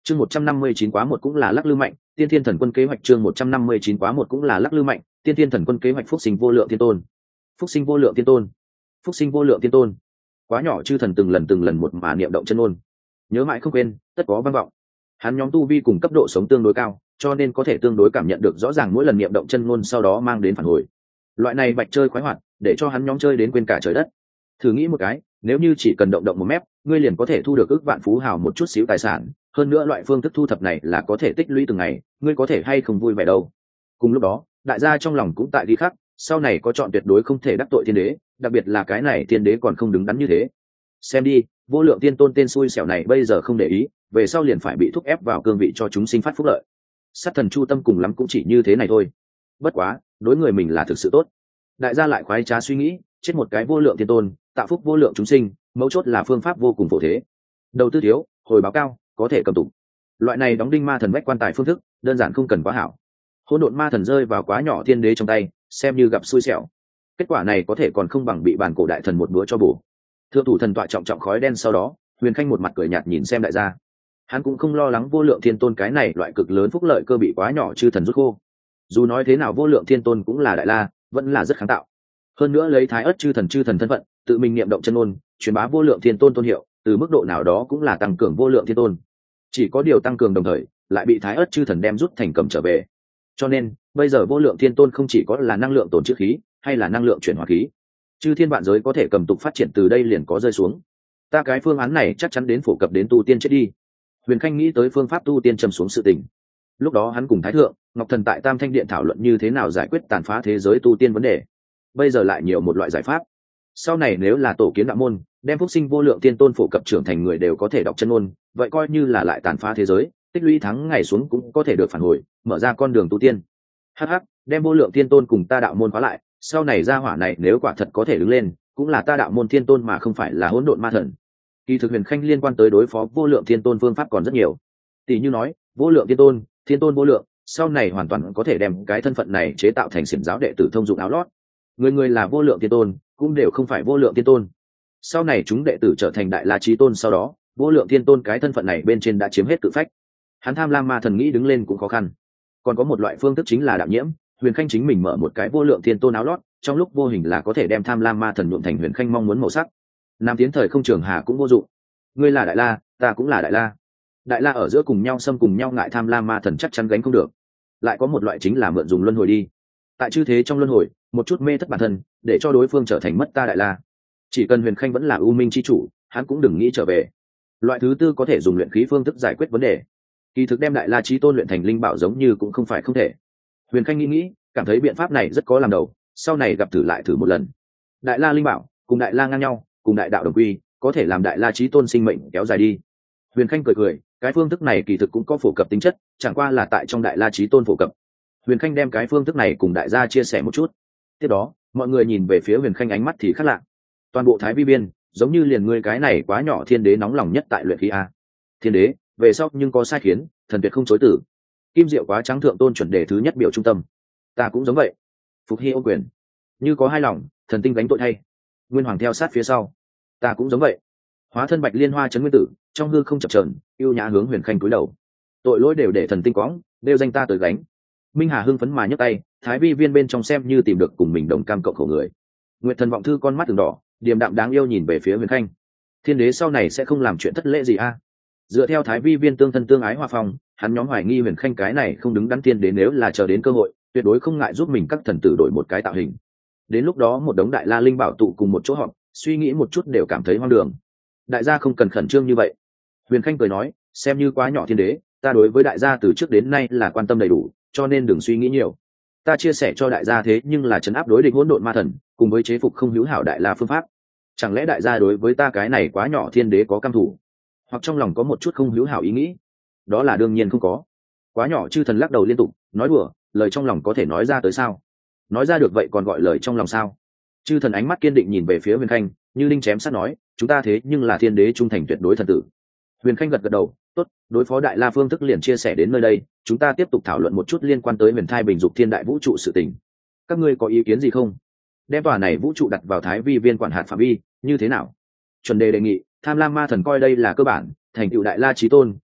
chương 159 quá một cũng là lắc lư mạnh, tiên thiên thần quân kế hoạch. chương 159 quá một cũng là lắc lư mạnh, tiên thiên thần quân kế hoạch. Phúc sinh vô lượng thiên tôn, phúc sinh vô lượng thiên tôn, phúc sinh vô lượng thiên tôn. Quá nhỏ chư thần từng lần một mà niệm động chân ngôn, nhớ mãi không quên, tất có vang vọng. Hắn nhóm tu vi cùng cấp độ sống tương đối cao, cho nên có thể tương đối cảm nhận được rõ ràng mỗi lần niệm động chân ngôn sau đó mang đến phản hồi. Loại này bạch chơi khoái hoạt, để cho hắn nhóm chơi đến quên cả trời đất. Thử nghĩ một cái, nếu như chỉ cần động một mép, ngươi liền có thể thu được ước vạn phú hào một chút xíu tài sản, hơn nữa loại phương thức thu thập này là có thể tích lũy từng ngày, ngươi có thể hay không vui vẻ đâu. Cùng lúc đó, đại gia trong lòng cũng tại ghi khắc, sau này có chọn tuyệt đối không thể đắc tội thiên đế, đặc biệt là cái này thiên đế còn không đứng đắn như thế. Xem đi, vô lượng tiên tôn tên xui xẻo này bây giờ không để ý, về sau liền phải bị thúc ép vào cương vị cho chúng sinh phát phúc lợi. Sát thần chu tâm cùng lắm cũng chỉ như thế này thôi. Bất quá, đối người mình là thực sự tốt. Đại gia lại khoái trá suy nghĩ, chết một cái vô lượng tiên tôn, tạo phúc vô lượng chúng sinh, mấu chốt là phương pháp vô cùng phổ thế. Đầu tư thiếu, hồi báo cao, có thể cầm tụng. Loại này đóng đinh ma thần vách quan tài phương thức, đơn giản không cần quá hảo. Hỗn độn ma thần rơi vào quá nhỏ thiên đế trong tay, xem như gặp xui xẻo. Kết quả này có thể còn không bằng bị bản cổ đại thần một bữa cho bổ. Thượng thủ thần tọa trọng trọng khói đen sau đó, Huyền Khanh một mặt cười nhạt nhìn xem đại gia. Hắn cũng không lo lắng vô lượng thiên tôn cái này loại cực lớn phúc lợi cơ bị quá nhỏ chư thần rút khô. Dù nói thế nào vô lượng thiên tôn cũng là đại la, vẫn là rất kháng tạo. Hơn nữa lấy thái ớt chư thần thân phận, tự mình niệm động chân ngôn, truyền bá vô lượng thiên tôn tôn hiệu, từ mức độ nào đó cũng là tăng cường vô lượng thiên tôn. Chỉ có điều tăng cường đồng thời, lại bị thái ớt chư thần đem rút thành cầm trở về. Cho nên, bây giờ vô lượng thiên tôn không chỉ có là năng lượng tồn trữ khí, hay là năng lượng chuyển hóa khí. Chư thiên vạn giới có thể cầm tục phát triển từ đây liền có rơi xuống. Ta cái phương án này chắc chắn đến phổ cập đến tu tiên chết đi. Huyền Khanh nghĩ tới phương pháp tu tiên trầm xuống sự tình. Lúc đó hắn cùng thái thượng Ngọc Thần tại Tam Thanh Điện thảo luận như thế nào giải quyết tàn phá thế giới tu tiên vấn đề. Bây giờ lại nhiều một loại giải pháp. Sau này nếu là tổ kiến đạo môn, đem phúc sinh vô lượng tiên tôn phổ cập trưởng thành người đều có thể đọc chân ngôn, vậy coi như là lại tàn phá thế giới, tích lũy thắng ngày xuống cũng có thể được phản hồi, mở ra con đường tu tiên. Hắc, đem vô lượng tiên tôn cùng ta đạo môn khóa lại, sau này gia hỏa này nếu quả thật có thể đứng lên, cũng là ta đạo môn thiên tôn mà không phải là hỗn độn ma thần. Kỳ thực Huyền Khanh liên quan tới đối phó vô lượng thiên tôn phương pháp còn rất nhiều. Tỷ như nói, vô lượng thiên tôn vô lượng, sau này hoàn toàn có thể đem cái thân phận này chế tạo thành xiển giáo đệ tử thông dụng áo lót. Người là vô lượng thiên tôn, cũng đều không phải vô lượng thiên tôn. Sau này chúng đệ tử trở thành đại la chí tôn sau đó, vô lượng thiên tôn cái thân phận này bên trên đã chiếm hết tự phách. Hắn tham lam ma thần nghĩ đứng lên cũng khó khăn. Còn có một loại phương thức chính là đạo nhiễm, Huyền Khanh chính mình mở một cái vô lượng thiên tôn áo lót, trong lúc vô hình là có thể đem tham lam ma thần nhuộm thành Huyền Khanh mong muốn màu sắc. Nam tiến thời không trường hà cũng vô dụng. Ngươi là đại la, ta cũng là đại la. Đại la ở giữa cùng nhau xâm cùng nhau ngại tham lam ma thần chắc chắn gánh không được. Lại có một loại chính là mượn dùng luân hồi đi. Tại chư thế trong luân hồi, một chút mê thất bản thân, để cho đối phương trở thành mất ta đại la. Chỉ cần Huyền Khanh vẫn là u minh chi chủ, hắn cũng đừng nghĩ trở về. Loại thứ tư có thể dùng luyện khí phương thức giải quyết vấn đề. Kỳ thực đem đại la chí tôn luyện thành linh bảo giống như cũng không phải không thể. Huyền Khanh nghĩ, cảm thấy biện pháp này rất có làm đầu, sau này gặp thử lại thử một lần. Đại la linh bảo cùng đại la ngang nhau, cùng đại đạo đồng quy, có thể làm đại la chí tôn sinh mệnh kéo dài đi. Huyền Khanh cười, cái phương thức này kỳ thực cũng có phổ cập tính chất, chẳng qua là tại trong đại la chí tôn phổ cập. Huyền Khanh đem cái phương thức này cùng đại gia chia sẻ một chút. Tiếp đó, mọi người nhìn về phía Huyền Khanh ánh mắt thì khác lạ. Toàn bộ Thái Vi Biên, giống như liền ngươi cái này quá nhỏ thiên đế nóng lòng nhất tại luyện khí a. Thiên đế, về sau nhưng có sai khiến, thần tuyệt không chối tử. Kim Diệu quá trắng thượng tôn chuẩn đề thứ nhất biểu trung tâm. Ta cũng giống vậy. Phục Hy ô quyền. Như có hai lòng, thần tinh gánh tội thay. Nguyên Hoàng theo sát phía sau. Ta cũng giống vậy. Hóa thân Bạch Liên Hoa trấn nguyên tử, trong hư không chập chờn, yêu nhã hướng Huyền Khanh cúi đầu. Tội lỗi đều để thần tinh quõng, đều danh ta tới gánh. Minh Hà hưng phấn mà nhấc tay, Thái Vi Viên bên trong xem như tìm được cùng mình đồng cam cộng khổ người. Nguyệt Thần vọng thư con mắt từng đỏ, điềm đạm đáng yêu nhìn về phía Huyền Khanh. Thiên đế sau này sẽ không làm chuyện thất lễ gì a? Dựa theo Thái Vi Viên tương thân tương ái hòa phong, hắn nhóm hoài nghi Huyền Khanh cái này không đứng đắn thiên đế, nếu là chờ đến cơ hội, tuyệt đối không ngại giúp mình các thần tử đổi một cái tạo hình. Đến lúc đó một đống đại la linh bảo tụ cùng một chỗ họp, suy nghĩ một chút đều cảm thấy hoang đường. Đại gia không cần khẩn trương như vậy. Huyền Khanh cười nói, xem như quá nhỏ thiên đế, ta đối với đại gia từ trước đến nay là quan tâm đầy đủ, cho nên đừng suy nghĩ nhiều. Ta chia sẻ cho đại gia thế nhưng là trấn áp đối địch hỗn độn ma thần, cùng với chế phục không hữu hảo đại la phương pháp. Chẳng lẽ đại gia đối với ta cái này quá nhỏ thiên đế có căm thù, hoặc trong lòng có một chút không hữu hảo ý nghĩ? Đó là đương nhiên không có. Quá nhỏ chư thần lắc đầu liên tục, nói đùa, lời trong lòng có thể nói ra tới sao? Nói ra được vậy còn gọi lời trong lòng sao? Chư thần ánh mắt kiên định nhìn về phía Huyền Khanh, như linh chém sắt nói, chúng ta thế nhưng là thiên đế trung thành tuyệt đối thần tử. Huyền Khanh gật đầu, tốt, đối phó đại la phương thức liền chia sẻ đến nơi đây, chúng ta tiếp tục thảo luận một chút liên quan tới Huyền Thai Bình Dục Thiên Đại Vũ trụ sự tình. Các ngươi có ý kiến gì không? Đem tòa này vũ trụ đặt vào Thái Vi Viên quản hạt phạm vi, như thế nào? Chuẩn đề đề nghị, tham lam ma thần coi đây là cơ bản, thành tựu đại la chí tôn,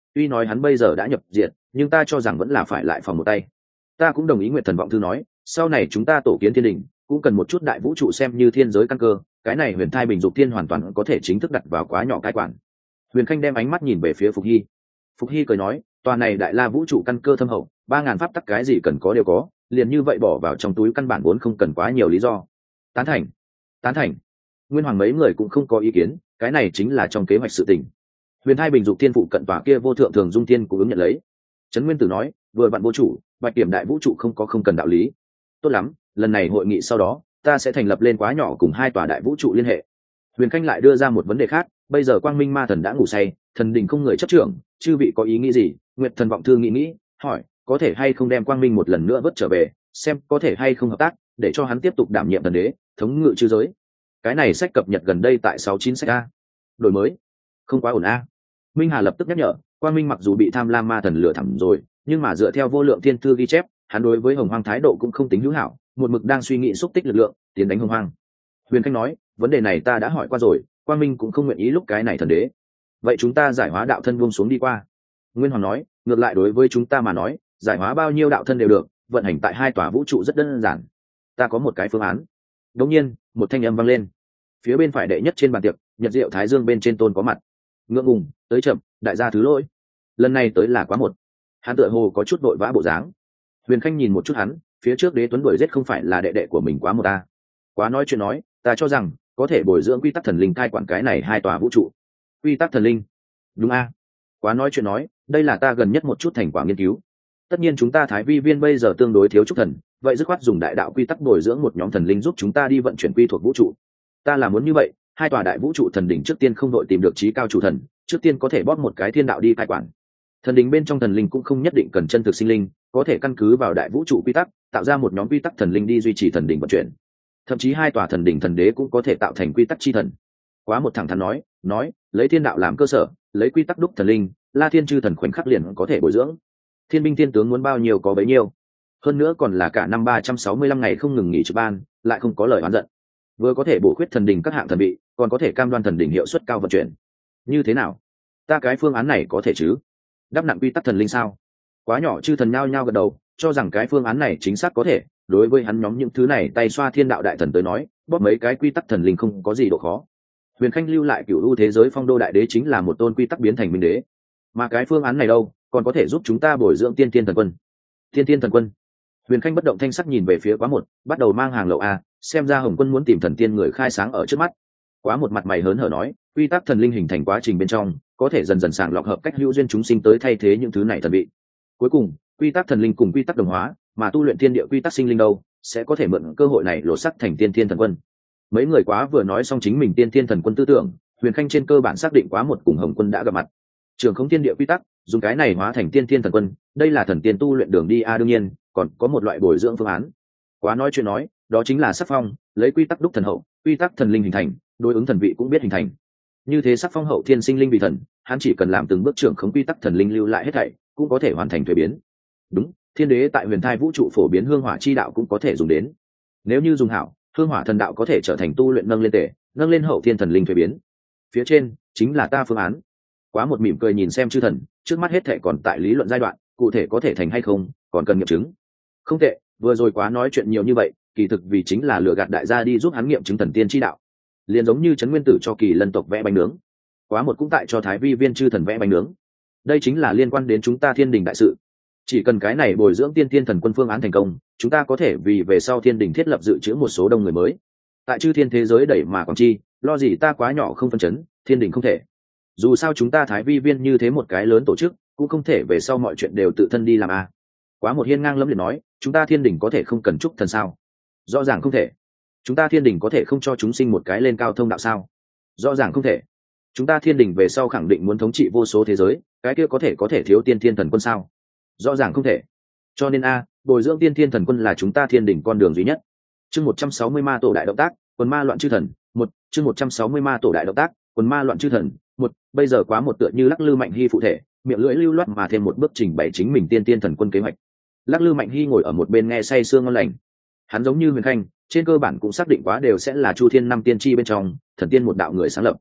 tuy nói hắn bây giờ đã nhập diệt, nhưng ta cho rằng vẫn là phải lại phòng một tay. Ta cũng đồng ý Nguyệt Thần Vọng Thư nói, sau này chúng ta tổ kiến thiên đình cũng cần một chút đại vũ trụ xem như thiên giới căn cơ, cái này Huyền Thai Bình Dục Thiên hoàn toàn có thể chính thức đặt vào quá nhỏ cai quản. Huyền Khanh đem ánh mắt nhìn về phía Phục Hy. Phục Hy cười nói, tòa này đại la vũ trụ căn cơ thâm hậu, 3000 pháp tắc cái gì cần có đều có, liền như vậy bỏ vào trong túi căn bản vốn không cần quá nhiều lý do. Tán thành, tán thành. Nguyên Hoàng mấy người cũng không có ý kiến, cái này chính là trong kế hoạch sự tình. Huyền Thai Bình Dục Thiên phụ cận tòa kia vô thượng thường dung tiên cũng ứng nhận lấy. Trấn Nguyên Tử nói, vừa vặn vô chủ, Bạch Kiểm đại vũ trụ không cần đạo lý. Tốt lắm, lần này hội nghị sau đó, ta sẽ thành lập lên quá nhỏ cùng 2 tòa đại vũ trụ liên hệ. Huyền Khanh lại đưa ra một vấn đề khác, bây giờ Quang Minh Ma Thần đã ngủ say, thần đình không người chấp trưởng, chư vị có ý nghĩ gì? Nguyệt Thần Vọng Thư nghĩ, hỏi, có thể hay không đem Quang Minh một lần nữa vớt trở về, xem có thể hay không hợp tác, để cho hắn tiếp tục đảm nhiệm thần đế, thống ngự chư giới. Cái này sách cập nhật gần đây tại 69 sách a. Đổi mới, không quá ổn a. Minh Hà lập tức nhắc nhở, Quang Minh mặc dù bị Tham Lam Ma Thần lừa thẳm rồi, nhưng mà dựa theo vô lượng thiên thư ghi chép, hắn đối với Hồng Hoang thái độ cũng không tính hữu hảo, một mực đang suy nghĩ xúc tích lực lượng, tiến đánh Hồng Hoang. Huyền Khanh nói, vấn đề này ta đã hỏi qua rồi, Quang Minh cũng không nguyện ý lúc cái này thần đế. Vậy chúng ta giải hóa đạo thân buông xuống đi qua. Nguyên Hoàng nói, ngược lại đối với chúng ta mà nói, giải hóa bao nhiêu đạo thân đều được, vận hành tại 2 tòa vũ trụ rất đơn giản. Ta có một cái phương án. Đống nhiên, một thanh âm vang lên. Phía bên phải đệ nhất trên bàn tiệc, Nhật Diệu Thái Dương bên trên tôn có mặt. Ngượng ngùng, tới chậm, đại gia thứ lỗi. Lần này tới là quá một. Hắn tựa hồ có chút vội vã bộ dáng. Huyền Khanh nhìn một chút hắn, phía trước Đế Tuấn đuổi giết không phải là đệ đệ của mình quá một ta. Quá nói chuyện nói, ta cho rằng có thể bồi dưỡng quy tắc thần linh cai quản cái này 2 tòa vũ trụ. Quy tắc thần linh? Đúng a. Quá nói chuyện nói, đây là ta gần nhất một chút thành quả nghiên cứu. Tất nhiên chúng ta Thái Vi Viên bây giờ tương đối thiếu trúc thần, vậy dứt khoát dùng đại đạo quy tắc bồi dưỡng một nhóm thần linh giúp chúng ta đi vận chuyển quy thuộc vũ trụ. Ta là muốn như vậy, 2 tòa đại vũ trụ thần đỉnh trước tiên không đội tìm được chí cao chủ thần, trước tiên có thể bóp một cái thiên đạo đi cai quản. Thần đỉnh bên trong thần linh cũng không nhất định cần chân thực sinh linh, có thể căn cứ vào đại vũ trụ quy tắc, tạo ra một nhóm quy tắc thần linh đi duy trì thần đỉnh vận chuyển. Thậm chí 2 tòa thần đỉnh thần đế cũng có thể tạo thành quy tắc chi thần. Quá một thẳng thắn nói, lấy thiên đạo làm cơ sở, lấy quy tắc đúc thần linh, La Thiên chư thần khoảnh khắc liền có thể bồi dưỡng. Thiên binh thiên tướng muốn bao nhiêu có bấy nhiêu. Hơn nữa còn là cả năm 365 ngày không ngừng nghỉ trực ban, lại không có lời oán giận. Vừa có thể bổ khuyết thần đỉnh các hạng thần bị, còn có thể cam đoan thần đỉnh hiệu suất cao vận chuyển. Như thế nào? Ta cái phương án này có thể chứ? Đắp nặng quy tắc thần linh sao? Quá nhỏ chư thần nhao nhao gật đầu, cho rằng cái phương án này chính xác có thể. Đối với hắn nhóm những thứ này tay xoa thiên đạo đại thần tới nói, bóp mấy cái quy tắc thần linh không có gì độ khó. Huyền Khanh lưu lại cửu u thế giới phong đô đại đế chính là một tôn quy tắc biến thành minh đế, mà cái phương án này đâu còn có thể giúp chúng ta bồi dưỡng tiên tiên thần quân. Tiên tiên thần quân? Huyền Khanh bất động thanh sắc nhìn về phía Quá một, bắt đầu mang hàng lậu a, xem ra Hồng Quân muốn tìm thần tiên người khai sáng ở trước mắt. Quá một mặt mày hớn hở nói, quy tắc thần linh hình thành quá trình bên trong, có thể dần dần sàng lọc hợp cách hữu duyên chúng sinh tới thay thế những thứ này thần bị. Cuối cùng, quy tắc thần linh cùng quy tắc đồng hóa, mà tu luyện thiên địa quy tắc sinh linh đâu, sẽ có thể mượn cơ hội này lột sắc thành tiên tiên thần quân. Mấy người Quá vừa nói xong chính mình tiên tiên thần quân tư tưởng, Huyền Khanh trên cơ bản xác định Quá một cùng Hồng Quân đã gặp mặt. Trường không thiên địa quy tắc, dùng cái này hóa thành tiên tiên thần quân, đây là thần tiên tu luyện đường đi a. Đương nhiên còn có một loại bồi dưỡng phương án. Quá nói chuyện nói, đó chính là sắc phong, lấy quy tắc đúc thần hậu, quy tắc thần linh hình thành, đối ứng thần vị cũng biết hình thành. Như thế sắc phong hậu thiên sinh linh vì thần, hắn chỉ cần làm từng bước trưởng khống quy tắc thần linh lưu lại hết thảy, cũng có thể hoàn thành thuế biến. Đúng, thiên đế tại huyền thai vũ trụ phổ biến hương hỏa chi đạo cũng có thể dùng đến. Nếu như dùng hảo, hương hỏa thần đạo có thể trở thành tu luyện nâng lên tể, nâng lên hậu thiên thần linh thuế biến. Phía trên chính là ta phương án. Quá một mỉm cười nhìn xem chư thần, trước mắt hết thảy còn tại lý luận giai đoạn, cụ thể có thể thành hay không, còn cần nghiệm chứng. Không tệ, vừa rồi Quá nói chuyện nhiều như vậy, kỳ thực vì chính là lừa gạt đại gia đi giúp hắn nghiệm chứng thần tiên chi đạo. Liền giống như Trấn Nguyên Tử cho Kỳ Lân tộc vẽ bánh nướng, Quá một cũng tại cho Thái Vi Viên chư thần vẽ bánh nướng. Đây chính là liên quan đến chúng ta Thiên Đình đại sự. Chỉ cần cái này bồi dưỡng tiên tiên thần quân phương án thành công, chúng ta có thể vì về sau Thiên Đình thiết lập dự trữ một số đông người mới. Tại chư thiên thế giới đẩy mà còn chi, lo gì ta quá nhỏ không phân chấn, Thiên Đình không thể. Dù sao chúng ta Thái Vi Viên như thế một cái lớn tổ chức, cũng không thể về sau mọi chuyện đều tự thân đi làm a. Quá một hiên ngang lẫm liệt nói, chúng ta Thiên Đình có thể không cần chúc thần sao? Rõ ràng không thể. Chúng ta Thiên Đình có thể không cho chúng sinh một cái lên cao thông đạo sao? Rõ ràng không thể. Chúng ta Thiên Đình về sau khẳng định muốn thống trị vô số thế giới, cái kia có thể thiếu tiên thiên thần quân sao? Rõ ràng không thể. Cho nên bồi dưỡng tiên thiên thần quân là chúng ta Thiên Đình con đường duy nhất. Chương 160 ma tổ đại động tác, quần ma loạn chư thần, một. Chương 160 ma tổ đại động tác, quần ma loạn chư thần, một. Bây giờ Quá một tựa như lắc lư Mạnh Hy phụ thể, miệng lưỡi lưu loát mà thêm một bước trình bày chính mình tiên tiên thần quân kế hoạch. Lắc lư Mạnh Hy ngồi ở một bên nghe say sương ngon lành. Hắn giống như Huyền Khanh, trên cơ bản cũng xác định Quá đều sẽ là Chu Thiên năm tiên tri bên trong thần tiên một đạo người sáng lập.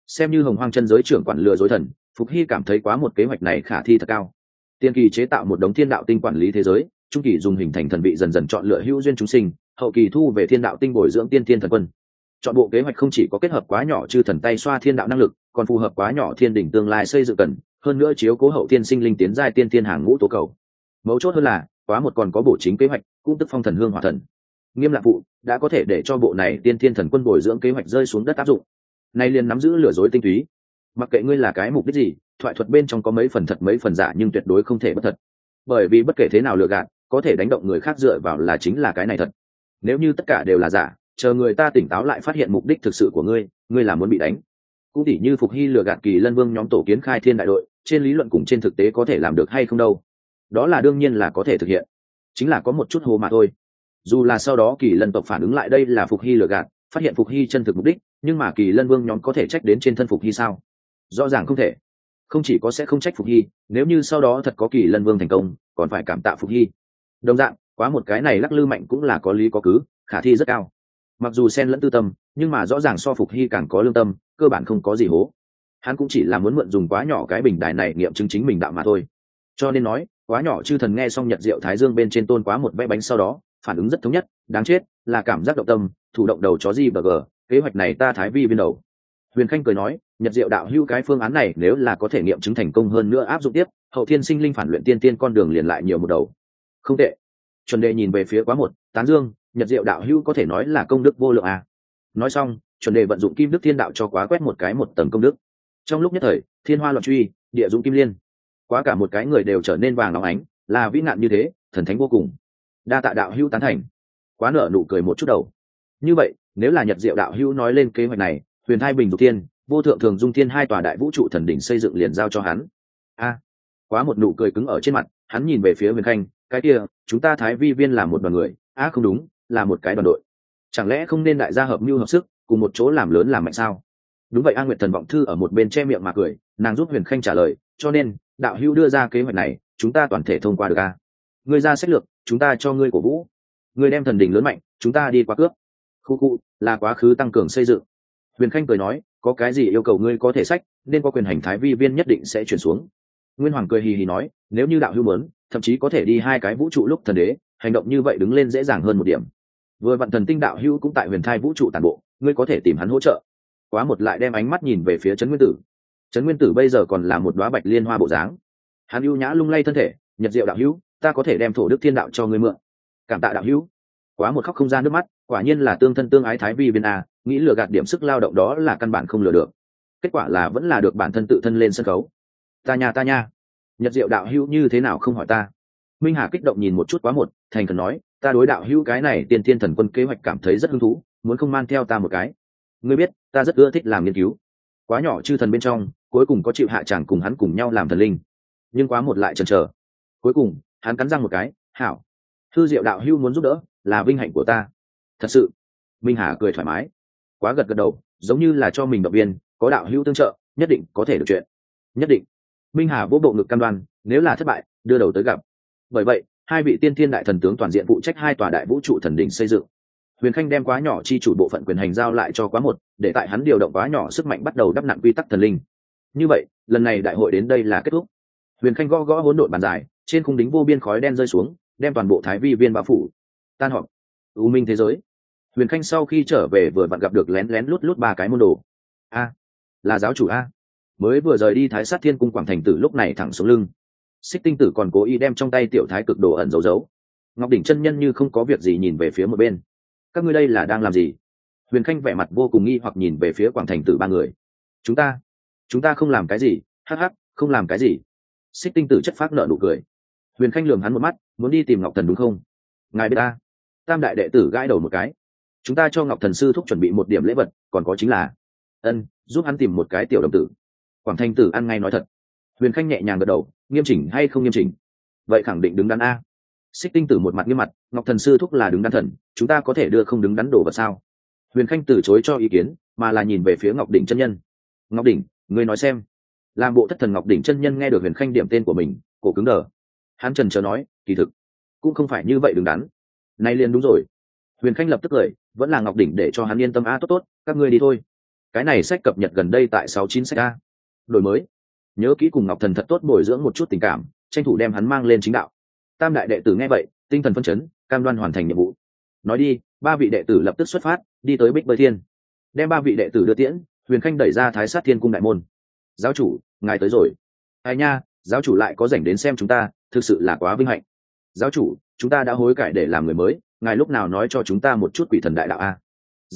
xem như hồng hoang chân giới trưởng quản lừa dối thần, Phục Hy cảm thấy quá một kế hoạch này khả thi thật cao. Tiên kỳ chế tạo một đống thiên đạo tinh quản lý thế giới, trung kỳ dùng hình thành thần vị dần dần chọn lựa hữu duyên chúng sinh, hậu kỳ thu về thiên đạo tinh bồi dưỡng tiên thiên thần quân. Chọn bộ kế hoạch không chỉ có kết hợp quá nhỏ chư thần tay xoa thiên đạo năng lực, còn phù hợp quá nhỏ thiên đỉnh tương lai xây dựng cần, hơn nữa chiếu cố hậu tiên sinh linh tiến giai tiên thiên hàng ngũ tố cầu. Mấu chốt hơn là quá một còn có bổ chính kế hoạch, cũng tức phong thần hương hỏa thần. Nghiêm Lạc Phụ đã có thể để cho bộ này tiên thiên thần quân bồi dưỡng kế hoạch rơi xuống đất áp dụng. Nay liền nắm giữ lừa dối tinh túy. Mặc kệ ngươi là cái mục đích gì, thoại thuật bên trong có mấy phần thật mấy phần giả nhưng tuyệt đối không thể bất thật. Bởi vì bất kể thế nào lừa gạt, có thể đánh động người khác dựa vào là chính là cái này thật. Nếu như tất cả đều là giả, chờ người ta tỉnh táo lại phát hiện mục đích thực sự của ngươi là muốn bị đánh. Cũng tỉ như Phục Hy lừa gạt Kỳ Lân Vương nhóm tổ kiến khai thiên đại đội, trên lý luận cùng trên thực tế có thể làm được hay không đâu. Đó là đương nhiên là có thể thực hiện, chính là có một chút hồ mà thôi. Dù là sau đó Kỳ Lân tộc phản ứng lại đây là Phục Hy lừa gạt, phát hiện Phục Hy chân thực mục đích, nhưng mà Kỳ Lân Vương nhóm có thể trách đến trên thân Phục Hy sao? Rõ ràng không thể. Không chỉ có sẽ không trách Phục Hy, nếu như sau đó thật có Kỳ Lân Vương thành công, còn phải cảm tạ Phục Hy. Đồng dạng, quá một cái này lắc lư mạnh cũng là có lý có cứ, khả thi rất cao. Mặc dù xen lẫn tư tâm, nhưng mà rõ ràng so Phục Hy càng có lương tâm, cơ bản không có gì hố. Hắn cũng chỉ là muốn mượn dùng quá nhỏ cái bình đài này nghiệm chứng chính mình đạo mà thôi. Cho nên nói, quá nhỏ chư thần nghe xong Nhật Diệu Thái Dương bên trên tôn quá một vẽ bánh sau đó, phản ứng rất thống nhất, đáng chết, là cảm giác động tâm, thủ động đầu chó gì bờ gờ, kế hoạch này ta thái vi viên đầu. Huyền Khanh cười nói, Nhật Diệu đạo hữu cái phương án này nếu là có thể nghiệm chứng thành công hơn nữa áp dụng tiếp, hậu thiên sinh linh phản luyện tiên tiên con đường liền lại nhiều một đầu. Không tệ. Chuẩn Đề nhìn về phía quá một, tán dương, Nhật Diệu đạo hữu có thể nói là công đức vô lượng à. Nói xong, Chuẩn Đề vận dụng Kim Đức Thiên Đạo cho quá quét một cái một tầng công đức. Trong lúc nhất thời, thiên hoa loạn truy, địa dụng kim liên, quá cả một cái người đều trở nên vàng óng ánh, là vĩ nạn như thế, thần thánh vô cùng. Đa tạ đạo hữu tán thành. Quá nở nụ cười một chút đầu. Như vậy, nếu là Nhật Diệu đạo hữu nói lên kế hoạch này, Huyền Thai Bình Dục Thiên, Vô Thượng Thường Dung Thiên hai tòa đại vũ trụ thần đỉnh xây dựng liền giao cho hắn. A, quá một nụ cười cứng ở trên mặt, hắn nhìn về phía Huyền Khanh, cái kia, chúng ta Thái Vi Viên là một đoàn người, không đúng, là một cái đoàn đội. Chẳng lẽ không nên đại gia hợp mưu hợp sức, cùng một chỗ làm lớn làm mạnh sao? Đúng vậy, A Nguyệt Thần Vọng Thư ở một bên che miệng mà cười, nàng giúp Huyền Khanh trả lời, cho nên, đạo hữu đưa ra kế hoạch này, chúng ta toàn thể thông qua được a. Ngươi ra sách lược, chúng ta cho ngươi cổ vũ. Ngươi đem thần đỉnh lớn mạnh, chúng ta đi qua cướp. Khu là quá khứ tăng cường xây dựng. Huyền Khanh cười nói, có cái gì yêu cầu ngươi có thể sách, nên có quyền hành Thái Vi Viên nhất định sẽ chuyển xuống. Nguyên Hoàng cười hì hì nói, nếu như đạo hữu muốn, thậm chí có thể đi hai cái vũ trụ lúc thần đế, hành động như vậy đứng lên dễ dàng hơn một điểm. Vừa vặn thần tinh đạo hữu cũng tại Huyền Thai vũ trụ tản bộ, ngươi có thể tìm hắn hỗ trợ. Quá một lại đem ánh mắt nhìn về phía Trấn Nguyên Tử. Trấn Nguyên Tử bây giờ còn là một đóa bạch liên hoa bộ dáng. Hắn ưu nhã lung lay thân thể, Nhật Diệu đạo hữu, ta có thể đem thổ đức thiên đạo cho ngươi mượn. Cảm tạ đạo hữu. Quá một khóc không ra nước mắt, quả nhiên là tương thân tương ái Thái Vi Viên a, nghĩ lừa gạt điểm sức lao động đó là căn bản không lừa được. Kết quả là vẫn là được bản thân tự thân lên sân khấu. Ta nha. Nhật Diệu đạo hữu như thế nào không hỏi ta? Minh Hà kích động nhìn một chút Quá một, thành khẩn nói, ta đối đạo hữu cái này tiên thiên thần quân kế hoạch cảm thấy rất hứng thú, muốn không man theo ta một cái. Ngươi biết, ta rất ưa thích làm nghiên cứu. Quá nhỏ chư thần bên trong, cuối cùng có chịu hạ chàng cùng hắn cùng nhau làm thần linh. Nhưng Quá một lại chần chờ. Cuối cùng, hắn cắn răng một cái, hảo. Hư Diệu đạo hữu muốn giúp đỡ, là vinh hạnh của ta. Thật sự. Minh Hà cười thoải mái. Quá gật đầu, giống như là cho mình động viên, có đạo hữu tương trợ, nhất định có thể được chuyện. Nhất định. Minh Hà vỗ bộ ngực cam đoan, nếu là thất bại, đưa đầu tới gặp. Bởi vậy, hai vị tiên thiên đại thần tướng toàn diện phụ trách hai tòa đại vũ trụ thần đỉnh xây dựng. Huyền Khanh đem Quá nhỏ chi chủ bộ phận quyền hành giao lại cho Quá một, để tại hắn điều động Quá nhỏ sức mạnh bắt đầu đắp nặn quy tắc thần linh. Như vậy, lần này đại hội đến đây là kết thúc. Huyền Khanh gõ gõ hỗn độn bàn dài, trên khung đính vô biên khói đen rơi xuống, đem toàn bộ Thái Vi Viên bao phủ. Tan họp. U Minh thế giới. Huyền Khanh sau khi trở về vừa vặn gặp được lén lén lút lút ba cái môn đồ. Là giáo chủ a. Mới vừa rời đi Thái Sát Thiên Cung Quảng Thành Tử lúc này thẳng xuống lưng. Xích Tinh Tử còn cố ý đem trong tay tiểu thái cực đồ ẩn giấu. Ngọc Đỉnh chân nhân như không có việc gì nhìn về phía một bên. Các ngươi đây là đang làm gì? Huyền Khanh vẻ mặt vô cùng nghi hoặc nhìn về phía Quảng Thành Tử ba người. Chúng ta không làm cái gì, hắc, không làm cái gì. Xích Tinh Tử chất phác nở nụ cười. Huyền Khanh lườm hắn một mắt, muốn đi tìm Ngọc Thần đúng không? Ngài biết ta. Tam đại đệ tử gãi đầu một cái. Chúng ta cho Ngọc Thần sư thúc chuẩn bị một điểm lễ vật, còn có chính là giúp hắn tìm một cái tiểu đồng tử. Quảng Thành Tử ăn ngay nói thật. Huyền Khanh nhẹ nhàng gật đầu, nghiêm chỉnh hay không nghiêm chỉnh? Vậy khẳng định đứng đắn a. Xích Tinh Tử một mặt nghiêm mặt, Ngọc Thần sư thúc là đứng đắn thần, chúng ta có thể đưa không đứng đắn đồ vật sao? Huyền Khanh từ chối cho ý kiến, mà là nhìn về phía Ngọc Đỉnh chân nhân. Ngọc Đỉnh, ngươi nói xem. Làm bộ thất thần Ngọc Đỉnh chân nhân nghe được Huyền Khanh điểm tên của mình, cổ cứng đờ. Hắn chần chờ nói, kỳ thực cũng không phải như vậy đứng đắn. Nay liền đúng rồi. Huyền Khanh lập tức cười, vẫn là Ngọc Đỉnh để cho hắn yên tâm tốt, các ngươi đi thôi. Cái này sách cập nhật gần đây tại 69 sách a. Đổi mới. Nhớ kỹ cùng Ngọc Thần thật tốt bồi dưỡng một chút tình cảm, tranh thủ đem hắn mang lên chính đạo. Tam đại đệ tử nghe vậy, tinh thần phấn chấn, cam đoan hoàn thành nhiệm vụ. Nói đi, ba vị đệ tử lập tức xuất phát, đi tới Bích Bơi Thiên. Đem ba vị đệ tử đưa tiễn, Huyền Khanh đẩy ra Thái Sát Thiên cung đại môn. Giáo chủ, ngài tới rồi. Ai nha, giáo chủ lại có rảnh đến xem chúng ta, thực sự là quá vinh hạnh. Giáo chủ, chúng ta đã hối cải để làm người mới, ngài lúc nào nói cho chúng ta một chút quỷ thần đại đạo a?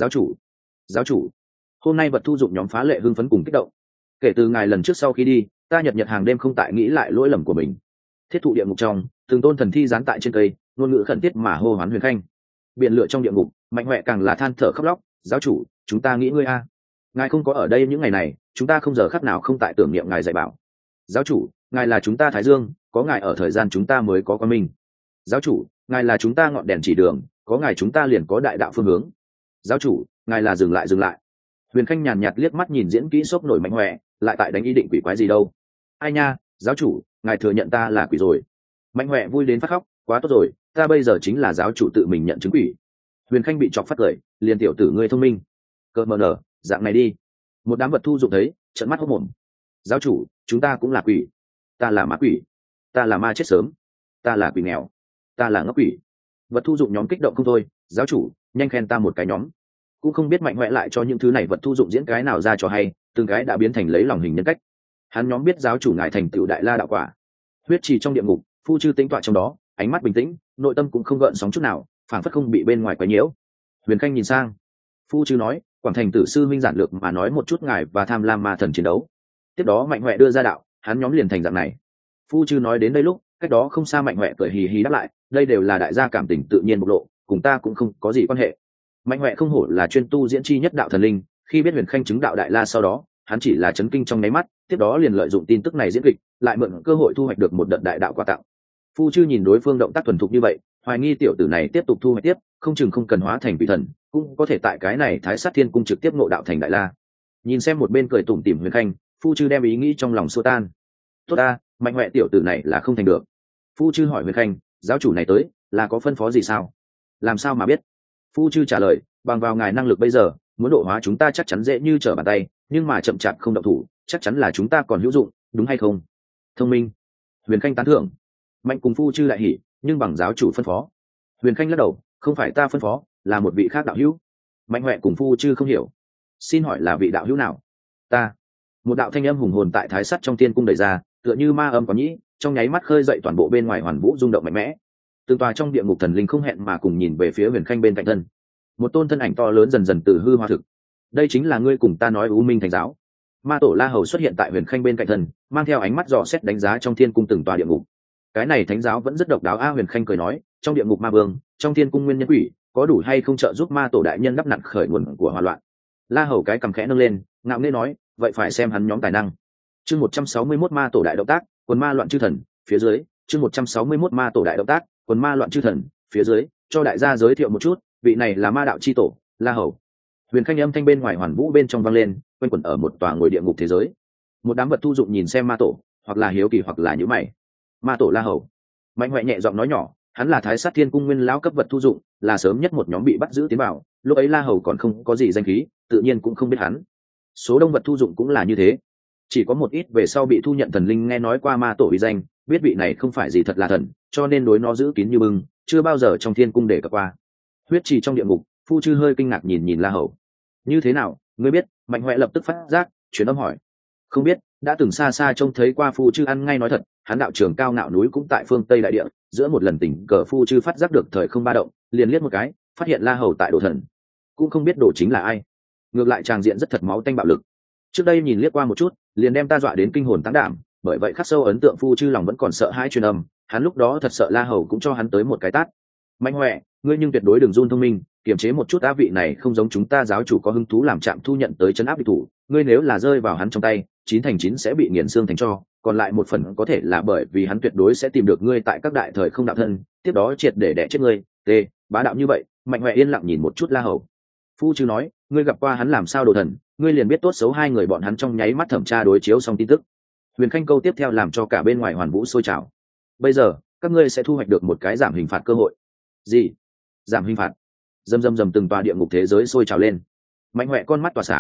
Giáo chủ, hôm nay vật thu dụng nhóm phá lệ hưng phấn cùng kích động. Kể từ ngài lần trước sau khi đi, ta nhật hàng đêm không tại nghĩ lại lỗi lầm của mình. Thiết thụ địa ngục trong, từng tôn thần thi dán tại trên cây, ngôn ngữ khẩn thiết mà hô hoán Huyền Khanh. Biển lửa trong địa ngục, Mạnh Hoẹ càng là than thở khóc lóc. Giáo chủ, chúng ta nghĩ ngươi a. Ngài không có ở đây những ngày này, chúng ta không giờ khắc nào không tại tưởng niệm ngài dạy bảo. Giáo chủ, ngài là chúng ta Thái Dương, có ngài ở thời gian chúng ta mới có quang minh. Giáo chủ, ngài là chúng ta ngọn đèn chỉ đường, có ngài chúng ta liền có đại đạo phương hướng. Giáo chủ, ngài là dừng lại. Huyền Khanh nhàn nhạt liếc mắt nhìn diễn kỹ sốc nổi Mạnh Hoẹ, lại tại đánh ý định quỷ quái gì đâu. Ai nha, giáo chủ, ngài thừa nhận ta là quỷ rồi. Mạnh Hoẹ vui đến phát khóc, quá tốt rồi, ta bây giờ chính là giáo chủ tự mình nhận chứng quỷ. Huyền Khanh bị chọc phát cười, liền tiểu tử ngươi thông minh. Cợt mờ nở, dạng này đi. Một đám vật thu dụng thấy, trợn mắt hốt mồm. Giáo chủ, chúng ta cũng là quỷ. Ta là ma quỷ. Ta là ma chết sớm. Ta là quỷ nghèo. Ta là ngốc quỷ. Vật thu dụng nhóm kích động không thôi. Giáo chủ, nhanh khen ta một cái nhóm. Cũng không biết Mạnh Hoẹ lại cho những thứ này vật thu dụng diễn cái nào ra cho hay, từng cái đã biến thành lấy lòng hình nhân cách. Hắn nhóm biết giáo chủ ngài thành tựu đại la đạo quả. Huyết trì trong địa ngục, Phu Chư tĩnh tọa trong đó, ánh mắt bình tĩnh, nội tâm cũng không gợn sóng chút nào, phảng phất không bị bên ngoài quấy nhiễu. Huyền Khanh nhìn sang, Phu Chư nói, Quảng Thành tử sư minh giản lược mà nói một chút ngài và tham lam ma thần chiến đấu. Tiếp đó Mạnh Hoẹ đưa ra đạo, hắn nhóm liền thành dạng này. Phu Chư nói đến đây lúc, cách đó không xa Mạnh Hoẹ cười hì hì đáp lại, đây đều là đại gia cảm tình tự nhiên bộc lộ, cùng ta cũng không có gì quan hệ. Mạnh Hoẹ không hổ là chuyên tu diễn chi nhất đạo thần linh, khi biết Huyền Khanh chứng đạo đại la sau đó, hắn chỉ là chấn kinh trong nháy mắt, tiếp đó liền lợi dụng tin tức này diễn kịch, lại mượn cơ hội thu hoạch được một đợt đại đạo quà tặng. Phu Chư nhìn đối phương động tác thuần thục như vậy, hoài nghi tiểu tử này tiếp tục thu hoạch tiếp, không chừng không cần hóa thành vị thần, cũng có thể tại cái này Thái Sát Thiên cung trực tiếp ngộ đạo thành đại la. Nhìn xem một bên cười tủm tỉm Huyền Khanh, Phu Chư đem ý nghĩ trong lòng xua tan. Tốt ta, Mạnh Hoẹ tiểu tử này là không thành được. Phu Chư hỏi Huyền Khanh, giáo chủ này tới là có phân phó gì sao? Làm sao mà biết? Phu Chư trả lời, bằng vào ngài năng lực bây giờ, muốn độ hóa chúng ta chắc chắn dễ như trở bàn tay, nhưng mà chậm chạp không động thủ, chắc chắn là chúng ta còn hữu dụng, đúng hay không? Thông minh. Huyền Khanh tán thưởng. Mạnh cùng Phu Chư lại hỉ, nhưng bằng giáo chủ phân phó. Huyền Khanh lắc đầu, không phải ta phân phó, là một vị khác đạo hữu. Mạnh Hoẹ cùng Phu Chư không hiểu. Xin hỏi là vị đạo hữu nào? Ta. Một đạo thanh âm hùng hồn tại Thái Sắt trong tiên cung đẩy ra, tựa như ma âm có nhĩ, trong nháy mắt khơi dậy toàn bộ bên ngoài hoàn vũ rung động mạnh mẽ. Từng tòa trong địa ngục thần linh không hẹn mà cùng nhìn về phía Huyền Khanh bên cạnh thân. Một tôn thân ảnh to lớn dần dần từ hư hóa thực. Đây chính là ngươi cùng ta nói U Minh Thánh giáo. Ma tổ La Hầu xuất hiện tại Huyền Khanh bên cạnh thân, mang theo ánh mắt dò xét đánh giá trong thiên cung từng tòa địa ngục. Cái này thánh giáo vẫn rất độc đáo a. Huyền Khanh cười nói, trong địa ngục ma vương, trong thiên cung nguyên nhân quỷ, có đủ hay không trợ giúp ma tổ đại nhân đắp nặn khởi nguồn của hỏa loạn? La Hầu cái cầm khẽ nâng lên, ngạo nghễ nói, vậy phải xem hắn nhóm tài năng. Chương 161 ma tổ đại động tác, quần ma loạn chư thần, phía dưới, chương 161 ma tổ đại động tác, quần ma loạn chư thần, phía dưới, cho đại gia giới thiệu một chút, vị này là ma đạo chi tổ, La Hầu. Huyền Khanh âm thanh bên ngoài hoàn vũ bên trong vang lên, quanh quẩn ở một tòa ngôi địa ngục thế giới. Một đám vật thu dụng nhìn xem ma tổ, hoặc là hiếu kỳ hoặc là nhíu mày. Ma tổ La Hầu. Mạnh Hoẹ nhẹ giọng nói nhỏ, hắn là Thái Sát Thiên cung nguyên lão cấp vật thu dụng, là sớm nhất một nhóm bị bắt giữ tiến vào, lúc ấy La Hầu còn không có gì danh khí, tự nhiên cũng không biết hắn. Số đông vật thu dụng cũng là như thế, chỉ có một ít về sau bị thu nhận thần linh nghe nói qua ma tổ uy danh, biết vị này không phải gì thật là thần, cho nên đối nó giữ kín như bưng, chưa bao giờ trong thiên cung để cập qua. Huyết trì trong địa ngục, Phu Chư hơi kinh ngạc nhìn La Hầu. Như thế nào, ngươi biết? Mạnh Hoẹ lập tức phát giác, truyền âm hỏi. Không biết, đã từng xa xa trông thấy qua Phu Chư ăn ngay nói thật, hắn đạo trường cao ngạo núi cũng tại phương Tây đại địa, giữa một lần tình cờ Phu Chư phát giác được thời không ba động, liền liếc một cái, phát hiện La Hầu tại đồ thần, cũng không biết đồ chính là ai. Ngược lại tràng diện rất thật máu tanh bạo lực. Trước đây nhìn liếc qua một chút, liền đem ta dọa đến kinh hồn táng đảm, bởi vậy khắc sâu ấn tượng Phu Chư lòng vẫn còn sợ hãi truyền âm, hắn lúc đó thật sợ La Hầu cũng cho hắn tới một cái tát. Mạnh Hoẹ, ngươi nhưng tuyệt đối đừng run thông minh, kiềm chế một chút, á vị này không giống chúng ta giáo chủ có hứng thú làm trạm thu nhận tới trấn áp địch thủ, ngươi nếu là rơi vào hắn trong tay, 9 thành 9 sẽ bị nghiền xương thành tro, còn lại một phần có thể là bởi vì hắn tuyệt đối sẽ tìm được ngươi tại các đại thời không đạo thân, tiếp đó triệt để đẻ chết ngươi. Bá đạo như vậy. Mạnh Hoẹ yên lặng nhìn một chút La Hầu. Phu Chư nói, ngươi gặp qua hắn làm sao đồ thần, ngươi liền biết tốt xấu hai người bọn hắn trong nháy mắt thẩm tra đối chiếu xong tin tức. Huyền Khanh câu tiếp theo làm cho cả bên ngoài hoàn vũ sôi trào. Bây giờ các ngươi sẽ thu hoạch được một cái giảm hình phạt cơ hội. Gì? Giảm hình phạt? Dầm từng tòa địa ngục thế giới sôi trào lên. Mạnh Hoẹ con mắt tỏa sáng,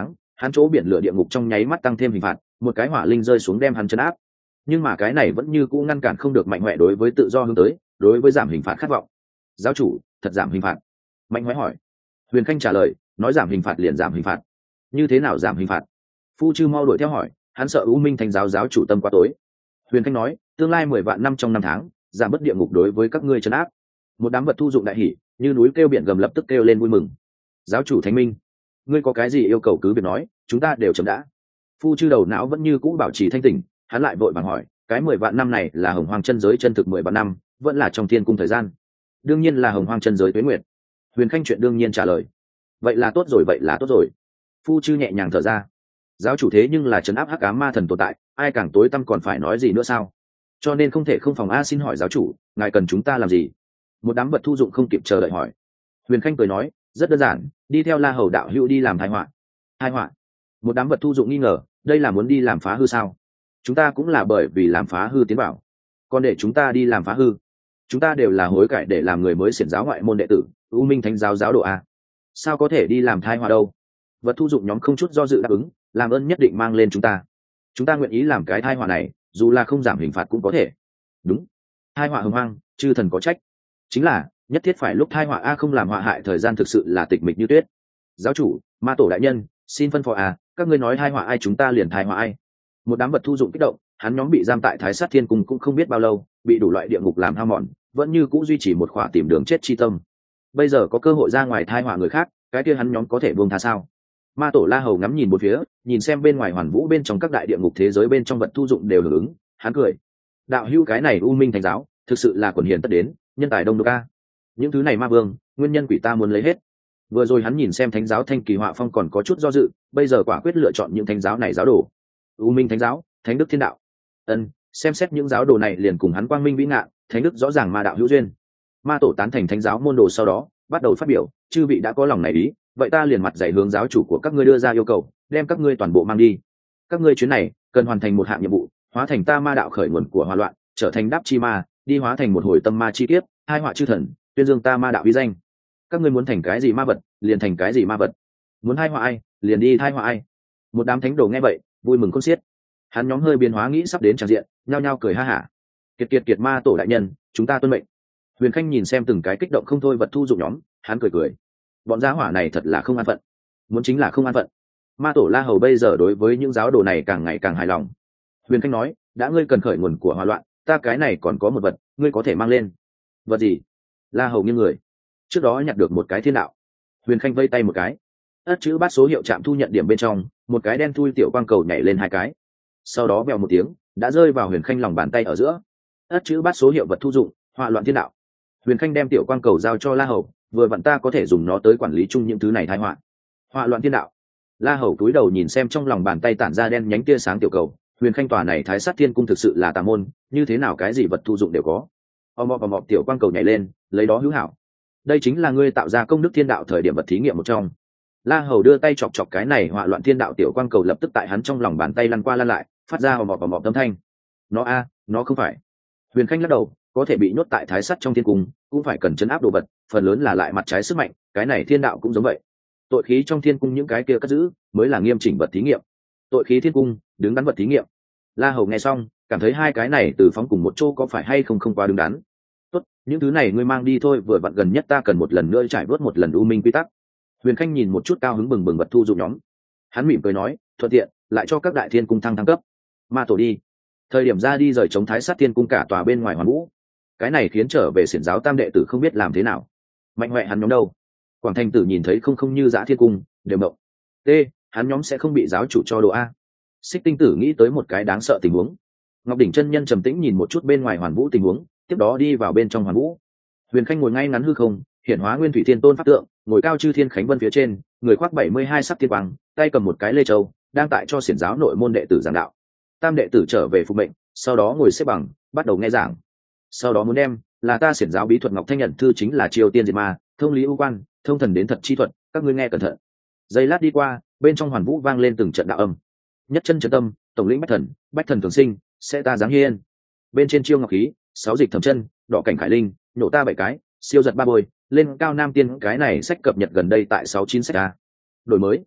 hắn chỗ biển lửa địa ngục trong nháy mắt tăng thêm hình phạt, một cái hỏa linh rơi xuống đem hắn chấn áp. Nhưng mà cái này vẫn như cũ ngăn cản không được mạnh mẽ đối với tự do hướng tới, đối với giảm hình phạt khát vọng. Giáo chủ, thật giảm hình phạt? Mạnh mẽ hỏi. Huyền Khanh trả lời, nói giảm hình phạt liền giảm hình phạt. Như thế nào giảm hình phạt? Phu Chư mau đuổi theo hỏi, hắn sợ U Minh Thánh giáo giáo chủ tâm quá tối. Huyền Khanh nói, tương lai 10 vạn năm trong 5 tháng, giảm bớt địa ngục đối với các ngươi trấn áp. Một đám vật thu dụng đại hỉ, như núi kêu biển gầm lập tức kêu lên vui mừng. Giáo chủ Thánh Minh, ngươi có cái gì yêu cầu cứ việc nói, chúng ta đều chấm đã. Phu Chư đầu não vẫn như cũ bảo trì thanh tỉnh, hắn lại vội vàng hỏi, cái 10 vạn năm này là Hồng Hoang chân giới chân thực 10 vạn năm, vẫn là trong thiên cung thời gian? Đương nhiên là Hồng Hoang chân giới tuế nguyệt. Huyền Khanh chuyện đương nhiên trả lời. Vậy là tốt rồi, vậy là tốt rồi. Phu Chư nhẹ nhàng thở ra. Giáo chủ thế nhưng là trấn áp hắc ám ma thần tồn tại, ai càng tối tăm còn phải nói gì nữa sao? Cho nên không thể không phòng. A xin hỏi giáo chủ, ngài cần chúng ta làm gì? Một đám vật thu dụng không kịp chờ đợi hỏi. Huyền Khanh cười nói, rất đơn giản, đi theo La Hầu đạo hữu đi làm tai họa. Tai họa? Một đám vật thu dụng nghi ngờ, đây là muốn đi làm phá hư sao? Chúng ta cũng là bởi vì làm phá hư tiến bảo, còn để chúng ta đi làm phá hư? Chúng ta đều là hối cải để làm người mới xiển giáo ngoại môn đệ tử, U Minh Thánh giáo giáo đồ a, sao có thể đi làm tai họa đâu? Vật thu dụng nhóm không chút do dự đáp ứng, làm ơn nhất định mang lên chúng ta nguyện ý làm cái tai họa này, dù là không giảm hình phạt cũng có thể. Đúng, tai họa Hồng Hoang, chư thần có trách. Chính là nhất thiết phải lúc tai họa a, không làm họa hại thời gian thực sự là tịch mịch như tuyết. Giáo chủ, ma tổ đại nhân, xin phân phó a, các ngươi nói tai họa ai chúng ta liền tai họa ai. Một đám vật thu dụng kích động, hắn nhóm bị giam tại Thái Sát Thiên Cung cũng không biết bao lâu, bị đủ loại địa ngục làm hao mòn, vẫn như cũ duy trì một khỏa tìm đường chết chi tâm. Bây giờ có cơ hội ra ngoài tai họa người khác, cái kia hắn nhóm có thể buông tha sao? Ma tổ La Hầu ngắm nhìn một phía, nhìn xem bên ngoài hoàn vũ bên trong các đại địa ngục thế giới bên trong vật thu dụng đều hưởng ứng, hắn cười. Đạo hữu cái này U Minh Thánh giáo, thực sự là quần hiền tất đến, nhân tài đông đúc a. Những thứ này ma vương, nguyên nhân quỷ ta muốn lấy hết. Vừa rồi hắn nhìn xem thánh giáo Thanh Kỳ Họa Phong còn có chút do dự, bây giờ quả quyết lựa chọn những thánh giáo này giáo đồ. U Minh Thánh giáo, Thánh Đức Thiên Đạo. Xem xét những giáo đồ này liền cùng hắn quang minh vĩ ngạn, thánh đức rõ ràng ma đạo hữu duyên. Ma tổ tán thành thánh giáo môn đồ sau đó, bắt đầu phát biểu, chư vị đã có lòng này ý, vậy ta liền mặt dạy hướng giáo chủ của các ngươi đưa ra yêu cầu, đem các ngươi toàn bộ mang đi. Các ngươi chuyến này cần hoàn thành một hạng nhiệm vụ, hóa thành ta ma đạo khởi nguồn của hòa loạn, trở thành đáp chi ma, đi hóa thành một hồi tâm ma chi kiếp, hai họa chư thần, tuyên dương ta ma đạo uy danh. Các ngươi muốn thành cái gì ma vật, liền thành cái gì ma vật. Muốn hai họa ai, liền đi hai họa ai. Một đám thánh đồ nghe vậy, vui mừng khôn xiết. Hắn nhóm hơi biến hóa nghĩ sắp đến tràn diện, nhao nhao cười ha hả. Kiệt ma tổ đại nhân, chúng ta tuân mệnh. Huyền Khanh nhìn xem từng cái kích động không thôi vật thu dụng nhóm, hắn cười cười. Bọn gia hỏa này thật là không an phận, muốn chính là không an phận. Ma tổ La Hầu bây giờ đối với những giáo đồ này càng ngày càng hài lòng. Huyền Khanh nói, đã ngươi cần khởi nguồn của hòa loạn, ta cái này còn có một vật, ngươi có thể mang lên. Vật gì? La Hầu nghiêng người, trước đó nhặt được một cái thiên đạo. Huyền Khanh vây tay một cái, ất chữ bát số hiệu chạm thu nhận điểm bên trong, một cái đen thui tiểu quang cầu nhảy lên hai cái, sau đó vèo một tiếng đã rơi vào Huyền Khanh lòng bàn tay ở giữa. Ất chữ bát số hiệu vật thu dụng, hỏa loạn thiên đạo. Huyền Khanh đem tiểu quang cầu giao cho La Hầu, vừa vặn ta có thể dùng nó tới quản lý chung những thứ này tai họa. Hỏa loạn thiên đạo. La Hầu cúi đầu nhìn xem trong lòng bàn tay tản ra đen nhánh tia sáng tiểu cầu, Huyền Khanh tòa này Thái Sát Thiên Cung thực sự là tà môn, như thế nào cái gì vật thu dụng đều có. Mọp tiểu quang cầu nhảy lên, lấy đó hữu hảo. Đây chính là ngươi tạo ra công đức thiên đạo thời điểm vật thí nghiệm một trong. La Hầu đưa tay chọc chọc cái này hỏa loạn thiên đạo tiểu quang cầu, lập tức tại hắn trong lòng bàn tay lăn qua lăn lại, phát ra mọp âm thanh. Nó không phải. Huyền Khanh lắc đầu, có thể bị nhốt tại Thái Sắt trong thiên cung, cũng phải cần chấn áp đồ vật, phần lớn là lại mặt trái sức mạnh, cái này thiên đạo cũng giống vậy. Tội khí trong thiên cung những cái kia cất giữ, mới là nghiêm chỉnh vật thí nghiệm. Tội khí thiên cung, đứng đắn vật thí nghiệm. La Hầu nghe xong, cảm thấy hai cái này từ phóng cùng một chỗ có phải hay không quá đứng đắn. Tốt, những thứ này ngươi mang đi thôi, vừa vặn gần nhất ta cần một lần nữa trải vớt một lần U Minh quy tắc. Huyền Khanh nhìn một chút cao hứng bừng bừng vật thu dụng nhóm, hắn mỉm cười nói, thuận tiện lại cho các đại thiên cung thăng cấp. Ma tổ đi. Thời điểm ra đi rời chống Thái Sát Thiên Cung cả tòa bên ngoài hoàn vũ, cái này khiến trở về xiển giáo tam đệ tử không biết làm thế nào. Mạnh mẽ hắn nhóm đâu? Quảng Thành Tử nhìn thấy không như Dã Thiên Cung, đều động. Hắn nhóm sẽ không bị giáo chủ cho đồ a. Xích Tinh Tử nghĩ tới một cái đáng sợ tình huống. Ngọc Đỉnh chân nhân trầm tĩnh nhìn một chút bên ngoài hoàn vũ tình huống, tiếp đó đi vào bên trong hoàn vũ. Huyền Khanh ngồi ngay ngắn hư không, hiển hóa Nguyên Thủy Thiên Tôn pháp tượng, ngồi cao chư thiên khánh vân phía trên, người khoác 72 sắc thiên quang, tay cầm một cái lê châu, đang tại cho xiển giáo nội môn đệ tử giảng đạo. Tam đệ tử trở về phục mệnh, sau đó ngồi xếp bằng, bắt đầu nghe giảng. Sau đó muốn đem là ta xiển giáo bí thuật Ngọc Thanh Nhận Thư, chính là triều tiên diệt ma, thông lý ưu quan, thông thần đến thật chi thuật, các ngươi nghe cẩn thận. Giây lát đi qua, bên trong hoàn vũ vang lên từng trận đạo âm. Nhất chân chấn tâm, tổng lĩnh bách thần thường sinh, sẽ ta giáng hiên. Bên trên chiêu ngọc khí, 6 dịch thẩm chân, đỏ cảnh khải linh, nhổ ta 7 cái, siêu giật 3 bôi, lên cao nam tiên, cái này sách cập nhật gần đây tại 69 sách a. Đổi mới.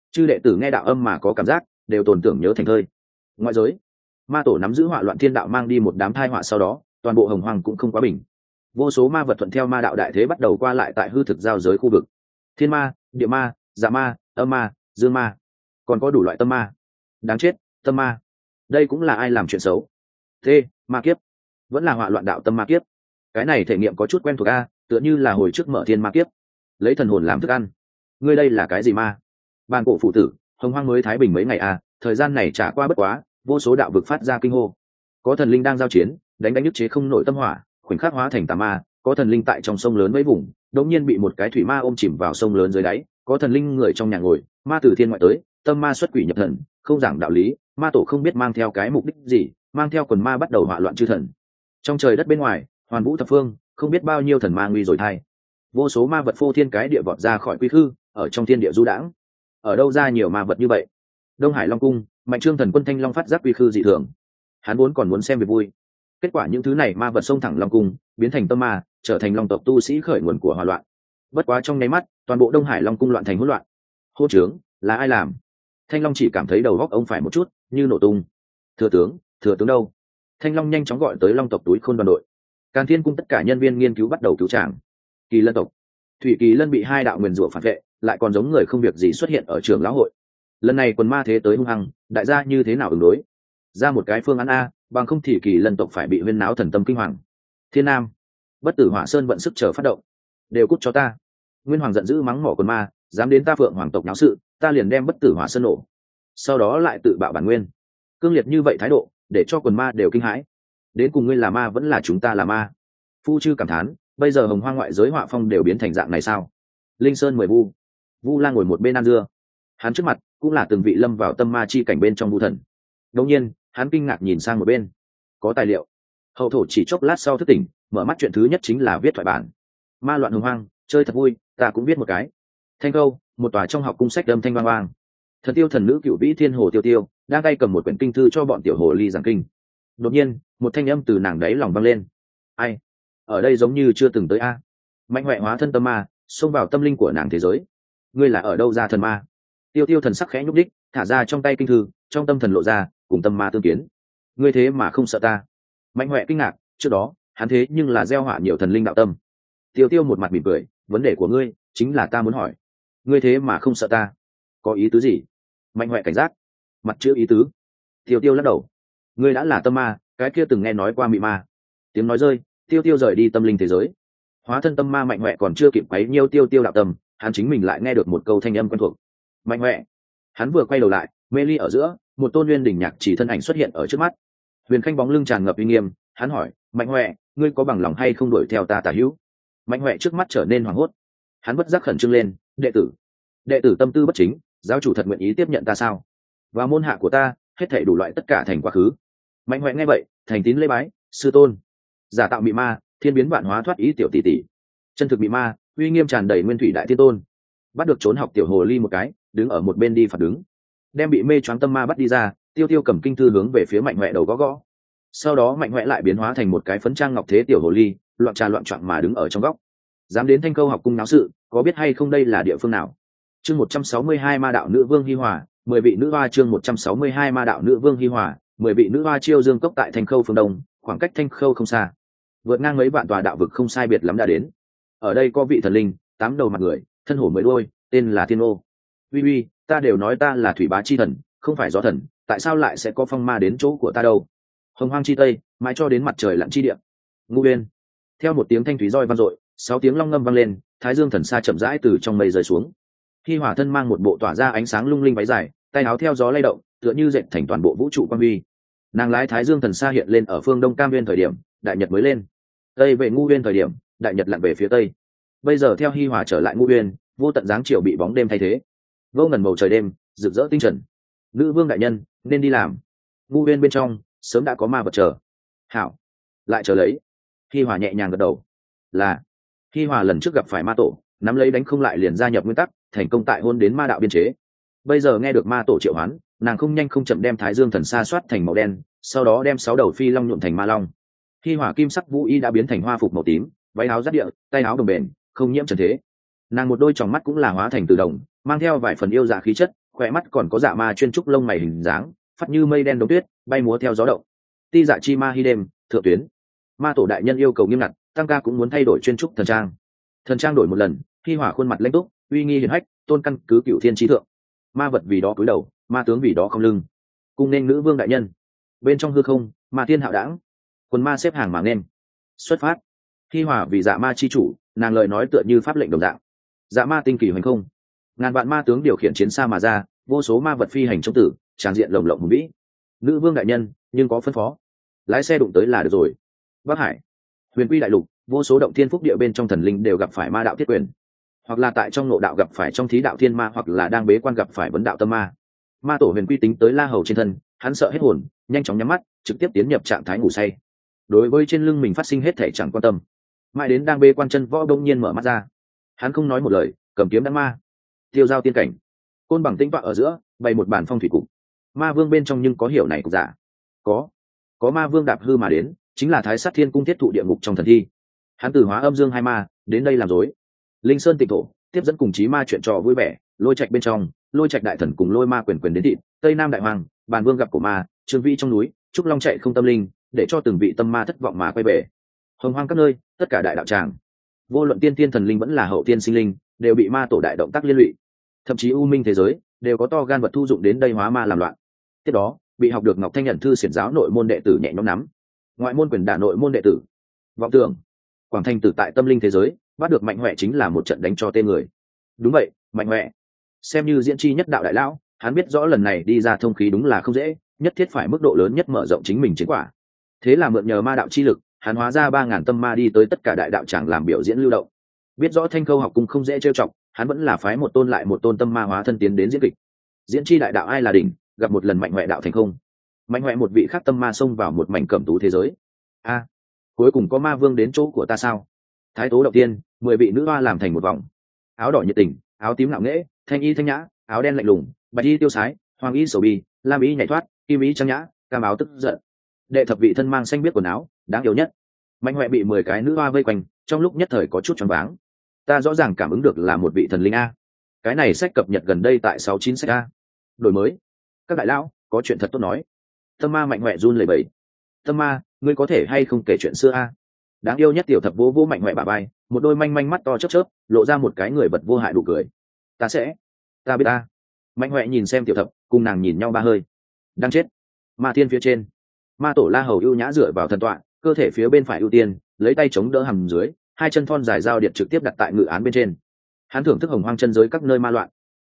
chư đệ tử nghe đạo âm mà có cảm giác đều tồn tưởng nhớ thành thơi. Ngoại giới, ma tổ nắm giữ họa loạn thiên đạo mang đi một đám thai họa, sau đó toàn bộ hồng hoang cũng không quá bình. Vô số ma vật thuận theo ma đạo đại thế bắt đầu qua lại tại hư thực giao giới khu vực. Thiên ma, địa ma, dạ ma, âm ma, dương ma, còn có đủ loại tâm ma. Đáng chết, tâm ma, đây cũng là ai làm chuyện xấu? Thế ma kiếp, vẫn là họa loạn đạo tâm ma kiếp. Cái này thể nghiệm có chút quen thuộc a, tựa như là hồi trước mở thiên ma kiếp, lấy thần hồn làm thức ăn. Ngươi đây là cái gì ma? Bàn cổ phụ tử, hồng hoang mới thái bình mấy ngày a, thời gian này trả qua bất quá, vô số đạo vực phát ra kinh hô. Có thần linh đang giao chiến, đánh nhức chế không nổi tâm hỏa, khoảnh khắc hóa thành tà ma. Có thần linh tại trong sông lớn mấy vùng, đột nhiên bị một cái thủy ma ôm chìm vào sông lớn dưới đáy. Có thần linh người trong nhà ngồi, ma từ thiên ngoại tới, tâm ma xuất quỷ nhập thần, không giảng đạo lý, ma tổ không biết mang theo cái mục đích gì, mang theo quần ma bắt đầu hỏa loạn chư thần. Trong trời đất bên ngoài, hoàn vũ thập phương, không biết bao nhiêu thần ma nguy rồi thay. Vô số ma vật phô thiên cái địa vọt ra khỏi quy khư, ở trong thiên địa du đãng. Ở đâu ra nhiều ma vật như vậy? Đông Hải Long cung, Mạnh Trương thần quân Thanh Long phát giác quy khư dị thường. Hắn vốn còn muốn xem việc vui, kết quả những thứ này ma vật xông thẳng Long cung, biến thành tâm ma, trở thành Long tộc tu sĩ khởi nguồn của hỏa loạn. Bất quá trong nháy mắt, toàn bộ Đông Hải Long cung loạn thành hỗn loạn. Hô trướng, là ai làm? Thanh Long chỉ cảm thấy đầu óc ông phải một chút, như nổ tung. Thừa tướng đâu? Thanh Long nhanh chóng gọi tới Long tộc túi khôn đoàn đội. Càn Thiên cung tất cả nhân viên nghiên cứu bắt đầu cứu tràng. Kỳ Lân tộc, Thủy Kỳ Lân bị hai đạo nguyền rủa phản vệ, lại còn giống người không việc gì xuất hiện ở trường lão hội. Lần này quần ma thế tới hung hăng, đại gia như thế nào ứng đối? Ra một cái phương án a, bằng không thì Kỳ Lân tộc phải bị huyên náo thần tâm kinh hoàng. Thiên Nam, Bất Tử Hỏa Sơn vận sức chờ phát động, đều cút cho ta. Nguyên Hoàng giận dữ mắng mỏ quần ma, dám đến ta Phượng Hoàng tộc náo sự, ta liền đem Bất Tử Hỏa Sơn nổ. Sau đó lại tự bạo bản nguyên. Cương liệt như vậy thái độ, để cho quần ma đều kinh hãi. Đến cùng ngươi là ma vẫn là chúng ta là ma? Phu chư cảm thán, bây giờ hồng hoang ngoại giới họa phong đều biến thành dạng này sao? Linh Sơn 10 vu, Vu Lang ngồi một bên ăn dưa, hắn trước mặt cũng là từng vị lâm vào tâm ma chi cảnh bên trong vu thần. Đột nhiên, hắn kinh ngạc nhìn sang một bên, có tài liệu. Hậu thổ chỉ chốc lát sau thức tỉnh, mở mắt chuyện thứ nhất chính là viết thoại bản. Ma loạn hồng hoang, chơi thật vui, ta cũng viết một cái. Thanh câu, một tòa trong học cung sách âm thanh vang vang. Thần tiêu thần nữ Cửu Vĩ Thiên Hồ Tiêu Tiêu đang tay cầm một quyển kinh thư cho bọn tiểu hồ ly giảng kinh. Đột nhiên, một thanh âm từ nàng đáy lòng vang lên. Ai? Ở đây giống như chưa từng tới a. Mạnh Huệ hóa thân tâm ma, xông vào tâm linh của nàng thế giới. Ngươi là ở đâu ra thần ma? Tiêu Tiêu thần sắc khẽ nhúc đích, thả ra trong tay kinh thư, trong tâm thần lộ ra, cùng tâm ma tương kiến. Ngươi thế mà không sợ ta? Mạnh Huệ kinh ngạc, trước đó, hắn thế nhưng là gieo họa nhiều thần linh đạo tâm. Tiêu Tiêu một mặt mỉm cười, vấn đề của ngươi chính là ta muốn hỏi. Ngươi thế mà không sợ ta? Có ý tứ gì? Mạnh Huệ cảnh giác, mặt chữ ý tứ. Tiêu Tiêu lắc đầu. Ngươi đã là tâm ma, cái kia từng nghe nói qua mị ma. Tiếng nói rơi, Tiêu Tiêu rời đi tâm linh thế giới. Hóa thân tâm ma Mạnh Huệ còn chưa kịp quấy nhiêu Tiêu Tiêu đạo tâm, hắn chính mình lại nghe được một câu thanh âm quen thuộc. Mạnh Huệ. Hắn vừa quay đầu lại, mê ly ở giữa, một tôn nguyên đỉnh nhạc chỉ thân ảnh xuất hiện ở trước mắt. Huyền Khanh bóng lưng tràn ngập uy nghiêm, hắn hỏi, Mạnh Huệ, ngươi có bằng lòng hay không đuổi theo ta tả hữu? Mạnh Huệ trước mắt trở nên hoảng hốt, hắn bất giác khẩn trương lên, đệ tử tâm tư bất chính, giáo chủ thật nguyện ý tiếp nhận ta sao? Và môn hạ của ta, hết thảy đủ loại tất cả thành quá khứ. Mạnh Huệ nghe vậy, thành tín lễ bái, sư tôn. Giả tạo mị ma, thiên biến vạn hóa thoát ý tiểu tỷ tỷ. Chân thực mị ma, uy nghiêm tràn đầy nguyên thủy đại thiên tôn. Bắt được trốn học tiểu hồ ly một cái, đứng ở một bên đi phạt đứng. Đem bị mê choáng tâm ma bắt đi ra, Tiêu Tiêu cầm kinh thư hướng về phía Mạnh Huệ đầu gõ gõ. Sau đó Mạnh Huệ lại biến hóa thành một cái phấn trang ngọc thế tiểu hồ ly, loạn trà loạn choạng mà đứng ở trong góc. Dám đến Thanh Câu học cung náo sự, có biết hay không đây là địa phương nào? Chương 162 ma đạo nữ vương Hi Hòa, 10 vị nữ hoa. Chương 162 ma đạo nữ vương Hi Hòa, 10 vị nữ hoa chiêu dương cốc tại Thanh Khâu phương đông, khoảng cách Thanh Khâu không xa. Vượt ngang mấy vạn tòa đạo vực không sai biệt lắm đã đến. Ở đây có vị thần linh, 8 đầu mặt người, thân hổ 10 đuôi, tên là Thiên Ô. Uy, ta đều nói ta là thủy bá chi thần, không phải gió thần, tại sao lại sẽ có phong ma đến chỗ của ta đâu? Hồng Hoang chi tây, mãi cho đến mặt trời lặn chi địa. Ngu Uyên. Theo một tiếng thanh thúy roi vang dội, 6 tiếng long ngâm vang lên, Thái Dương thần sa chậm rãi từ trong mây rơi xuống. Hi Hòa thân mang một bộ tỏa ra ánh sáng lung linh váy dài, tay áo theo gió lay động, tựa như dệt thành toàn bộ vũ trụ quang huy. Nàng lái Thái Dương thần sa hiện lên ở phương đông Cam Nguyên thời điểm, đại nhật mới lên. Tây về Ngu Uyên thời điểm, đại nhật lặn về phía tây. Bây giờ theo Hi Hòa trở lại Ngu Uyên, vô tận dáng chiều bị bóng đêm thay thế. Vô ngần bầu trời đêm, rực rỡ tinh trần. Nữ vương đại nhân, nên đi làm. Ngu Uyên bên trong, sớm đã có ma vật chờ. Hảo, lại chờ lấy. Hi Hòa nhẹ nhàng gật đầu. Là. Hi Hòa lần trước gặp phải ma tổ, nắm lấy đánh không lại liền gia nhập nguyên tắc, thành công tại hôn đến ma đạo biên chế. Bây giờ nghe được ma tổ triệu hoán, nàng không nhanh không chậm đem Thái Dương thần sa soát thành màu đen, sau đó đem 6 đầu phi long nhuộm thành ma long. Hi Hòa kim sắc vũ y đã biến thành hoa phục màu tím, váy áo rát địa, tay áo đồng bền, không nhiễm trần thế. Nàng một đôi tròng mắt cũng là hóa thành từ đồng, mang theo vài phần yêu dạ khí chất, khỏe mắt còn có dạ ma chuyên trúc lông mày hình dáng phát như mây đen đống tuyết bay múa theo gió động. Ti dạ chi ma hi đêm thượng tuyến. Ma tổ đại nhân yêu cầu nghiêm ngặt, tăng ca cũng muốn thay đổi chuyên trúc thần trang. Thần trang đổi một lần, hi hỏa khuôn mặt lãnh túc uy nghi hiển hách, tôn căn cứ cựu thiên trí thượng. Ma vật vì đó cúi đầu, ma tướng vì đó không lưng. Cung nên nữ vương đại nhân. Bên trong hư không, ma thiên hạo đảng, quần ma xếp hàng mà nên xuất phát. Hi hỏa vì dạ ma chi chủ, nàng lời nói tựa như pháp lệnh đồng dạng. Dạ ma tinh kỳ hoành không, ngàn vạn ma tướng điều khiển chiến xa mà ra, vô số ma vật phi hành chống tử, tràng diện lồng lộng hùng vĩ. Nữ vương đại nhân nhưng có phân phó, lái xe đụng tới là được rồi. Bắc Hải, Huyền Quy đại lục, vô số động thiên phúc địa bên trong thần linh đều gặp phải ma đạo thiết quyền, hoặc là tại trong nội đạo gặp phải trong thí đạo thiên ma, hoặc là đang bế quan gặp phải vấn đạo tâm ma. Ma tổ Huyền Quy tính tới La Hầu trên thân, hắn sợ hết hồn, nhanh chóng nhắm mắt, trực tiếp tiến nhập trạng thái ngủ say. Đối với trên lưng mình phát sinh hết thể chẳng quan tâm, mãi đến đang bế quan chân võ đông nhiên mở mắt ra, hắn không nói một lời, cầm kiếm đâm ma. Tiêu giao tiên cảnh, côn bằng tĩnh tọa ở giữa, bày một bàn phong thủy cục. Ma vương bên trong nhưng có hiểu này cục giả, có ma vương đạp hư mà đến, chính là Thái Sát Thiên cung thiết thụ địa ngục trong thần thi. Hắn từ hóa âm dương hai ma đến đây làm rối. Linh sơn tịnh thổ tiếp dẫn cùng chí ma chuyện trò vui vẻ. Lôi trạch bên trong, lôi trạch đại thần cùng lôi ma quyền quyền đến thịt. Tây nam đại hoàng, bàn vương gặp cổ ma, trương vĩ trong núi, trúc long chạy không tâm linh, để cho từng vị tâm ma thất vọng mà quay về. Hồng hoang các nơi, tất cả đại đạo tràng, vô luận tiên tiên thần linh vẫn là hậu tiên sinh linh, đều bị ma tổ đại động tác liên lụy. Thậm chí u minh thế giới đều có to gan vật thu dụng đến đây hóa ma làm loạn. Tiếp đó bị học được Ngọc Thanh nhận thư xiển giáo nội môn đệ tử nhẹ nhõm nắm, ngoại môn quyền đả nội môn đệ tử. Vọng tưởng Quảng Thành tử tại tâm linh thế giới bắt được Mạnh Hoẹ chính là một trận đánh cho tên người. Đúng vậy, Mạnh Hoẹ xem như diễn chi nhất đạo đại lão, hắn biết rõ lần này đi ra thông khí đúng là không dễ, nhất thiết phải mức độ lớn nhất mở rộng chính mình chiến quả. Thế là mượn nhờ ma đạo chi lực, hắn hóa ra 3000 tâm ma đi tới tất cả đại đạo tràng làm biểu diễn lưu động. Biết rõ Thanh Khâu học cung không dễ trêu chọc, hắn vẫn là phái một tôn lại một tôn tâm ma hóa thân tiến đến diễn kịch. Diễn chi đại đạo ai là đỉnh, gặp một lần Mạnh Hoẹ đạo thành không. Mạnh Hoẹ một vị khác tâm ma xông vào một mảnh cẩm tú thế giới. Cuối cùng có ma vương đến chỗ của ta sao? Thái tố đầu tiên, 10 vị nữ hoa làm thành một vòng. Áo đỏ nhiệt tình, áo tím ngạo nghễ, thanh y thanh nhã, áo đen lạnh lùng, bạch y tiêu sái, hoàng y sầu bi, lam y nhảy thoát, kim y trang nhã, cam áo tức giận. Đệ thập vị thân mang xanh biết quần áo, đáng yêu nhất. Mạnh Hoẹ bị 10 cái nữ hoa vây quanh, trong lúc nhất thời có chút choáng váng. Ta rõ ràng cảm ứng được là một vị thần linh a. Cái này sách cập nhật gần đây tại 69 sách a. Đổi mới. Các đại lão, có chuyện thật tốt nói. Tâm ma Mạnh Hoẹ run lẩy bẩy. Tâm ma, ngươi có thể hay không kể chuyện xưa a? Đáng yêu nhất tiểu thập vô vô Mạnh Hoẹ bả vai, một đôi manh manh mắt to chớp chớp, lộ ra một cái người vật vô hại đủ cười. Ta biết ta. Mạnh Hoẹ nhìn xem tiểu thập, cùng nàng nhìn nhau ba hơi. Đang chết. Ma thiên phía trên, ma tổ La Hầu ưu nhã dựa vào thần tọa, cơ thể phía bên phải ưu tiên, lấy tay chống đỡ hầm dưới, hai chân thon dài dao điện trực tiếp đặt tại ngự án bên trên. Hắn thưởng thức hồng hoang chân giới các nơi ma loạn.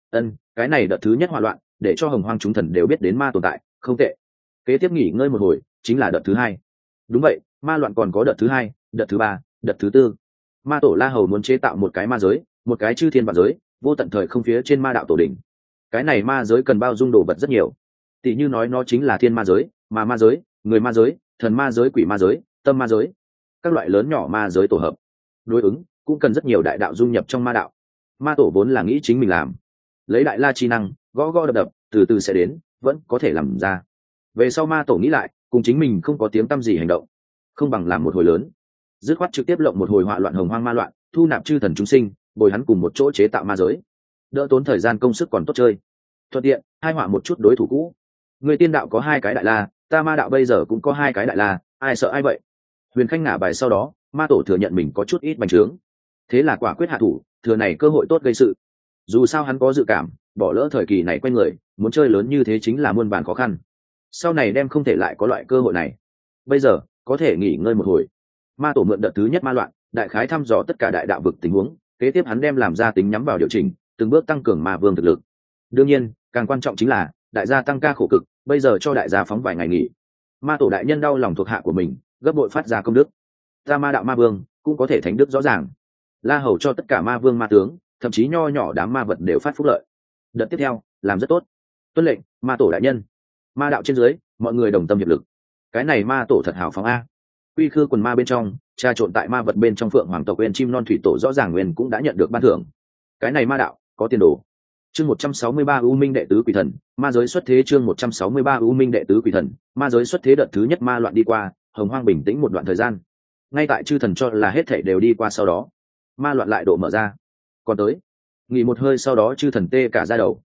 Cái này đợt thứ nhất hỏa loạn, để cho hồng hoang chúng thần đều biết đến ma tồn tại, không tệ. Kế tiếp nghỉ ngơi một hồi, chính là đợt thứ hai. Đúng vậy, ma loạn còn có đợt thứ hai, đợt thứ ba, đợt thứ tư. Ma tổ La Hầu muốn chế tạo một cái ma giới, một cái chư thiên vạn giới, vô tận thời không phía trên ma đạo tổ đỉnh. Cái này ma giới cần bao dung đồ vật rất nhiều. Tỷ như nói nó chính là thiên ma giới, mà ma giới, người ma giới, thần ma giới, quỷ ma giới, tâm ma giới, các loại lớn nhỏ ma giới tổ hợp. Đối ứng cũng cần rất nhiều đại đạo dung nhập trong ma đạo. Ma tổ vốn là nghĩ chính mình làm, lấy đại la chi năng, gõ gõ đập đập, từ từ sẽ đến, vẫn có thể làm ra. Về sau ma tổ nghĩ lại, cùng chính mình không có tiếng tăm gì hành động, không bằng làm một hồi lớn, dứt khoát trực tiếp lộng một hồi họa loạn hồng hoang ma loạn, thu nạp chư thần chúng sinh, bồi hắn cùng một chỗ chế tạo ma giới, đỡ tốn thời gian công sức còn tốt chơi. Thuận tiện hai họa một chút đối thủ cũ. Người tiên đạo có 2 cái đại la, ta ma đạo bây giờ cũng có 2 cái đại la, ai sợ ai vậy? Huyền Khanh ngả bài sau đó, ma tổ thừa nhận mình có chút ít bành trướng, thế là quả quyết hạ thủ, thừa này cơ hội tốt gây sự. Dù sao hắn có dự cảm, bỏ lỡ thời kỳ này quen người, muốn chơi lớn như thế chính là muôn vàn khó khăn. Sau này đem không thể lại có loại cơ hội này. Bây giờ có thể nghỉ ngơi một hồi. Ma tổ mượn đợt thứ nhất ma loạn, đại khái thăm dò tất cả đại đạo vực tình huống, kế tiếp hắn đem làm ra tính nhắm vào điều chỉnh, từng bước tăng cường ma vương thực lực. Đương nhiên, càng quan trọng chính là đại gia tăng ca khổ cực, bây giờ cho đại gia phóng vài ngày nghỉ. Ma tổ đại nhân đau lòng thuộc hạ của mình, gấp bội phát ra công đức. Ta ma đạo ma vương cũng có thể thánh đức rõ ràng. La Hầu cho tất cả ma vương ma tướng, thậm chí nho nhỏ đám ma vật đều phát phúc lợi. Đợt tiếp theo làm rất tốt. Tuân lệnh, ma tổ đại nhân. Ma đạo trên dưới, mọi người đồng tâm hiệp lực. Cái này ma tổ thật hào phóng a. Quy khư quần ma bên trong, trà trộn tại ma vật bên trong phượng hoàng tộc nguyên chim non thủy tổ rõ ràng nguyên cũng đã nhận được ban thưởng. Cái này ma đạo có tiền đồ. Chương 163 U Minh đệ tứ quỷ thần, ma giới xuất thế. Chương 163 U Minh đệ tứ quỷ thần, ma giới xuất thế. Đợt thứ nhất ma loạn đi qua, hồng hoang bình tĩnh một đoạn thời gian. Ngay tại chư thần cho là hết thảy đều đi qua sau đó, ma loạn lại độ mở ra. Còn tới, nghỉ một hơi sau đó chư thần tê cả da đầu.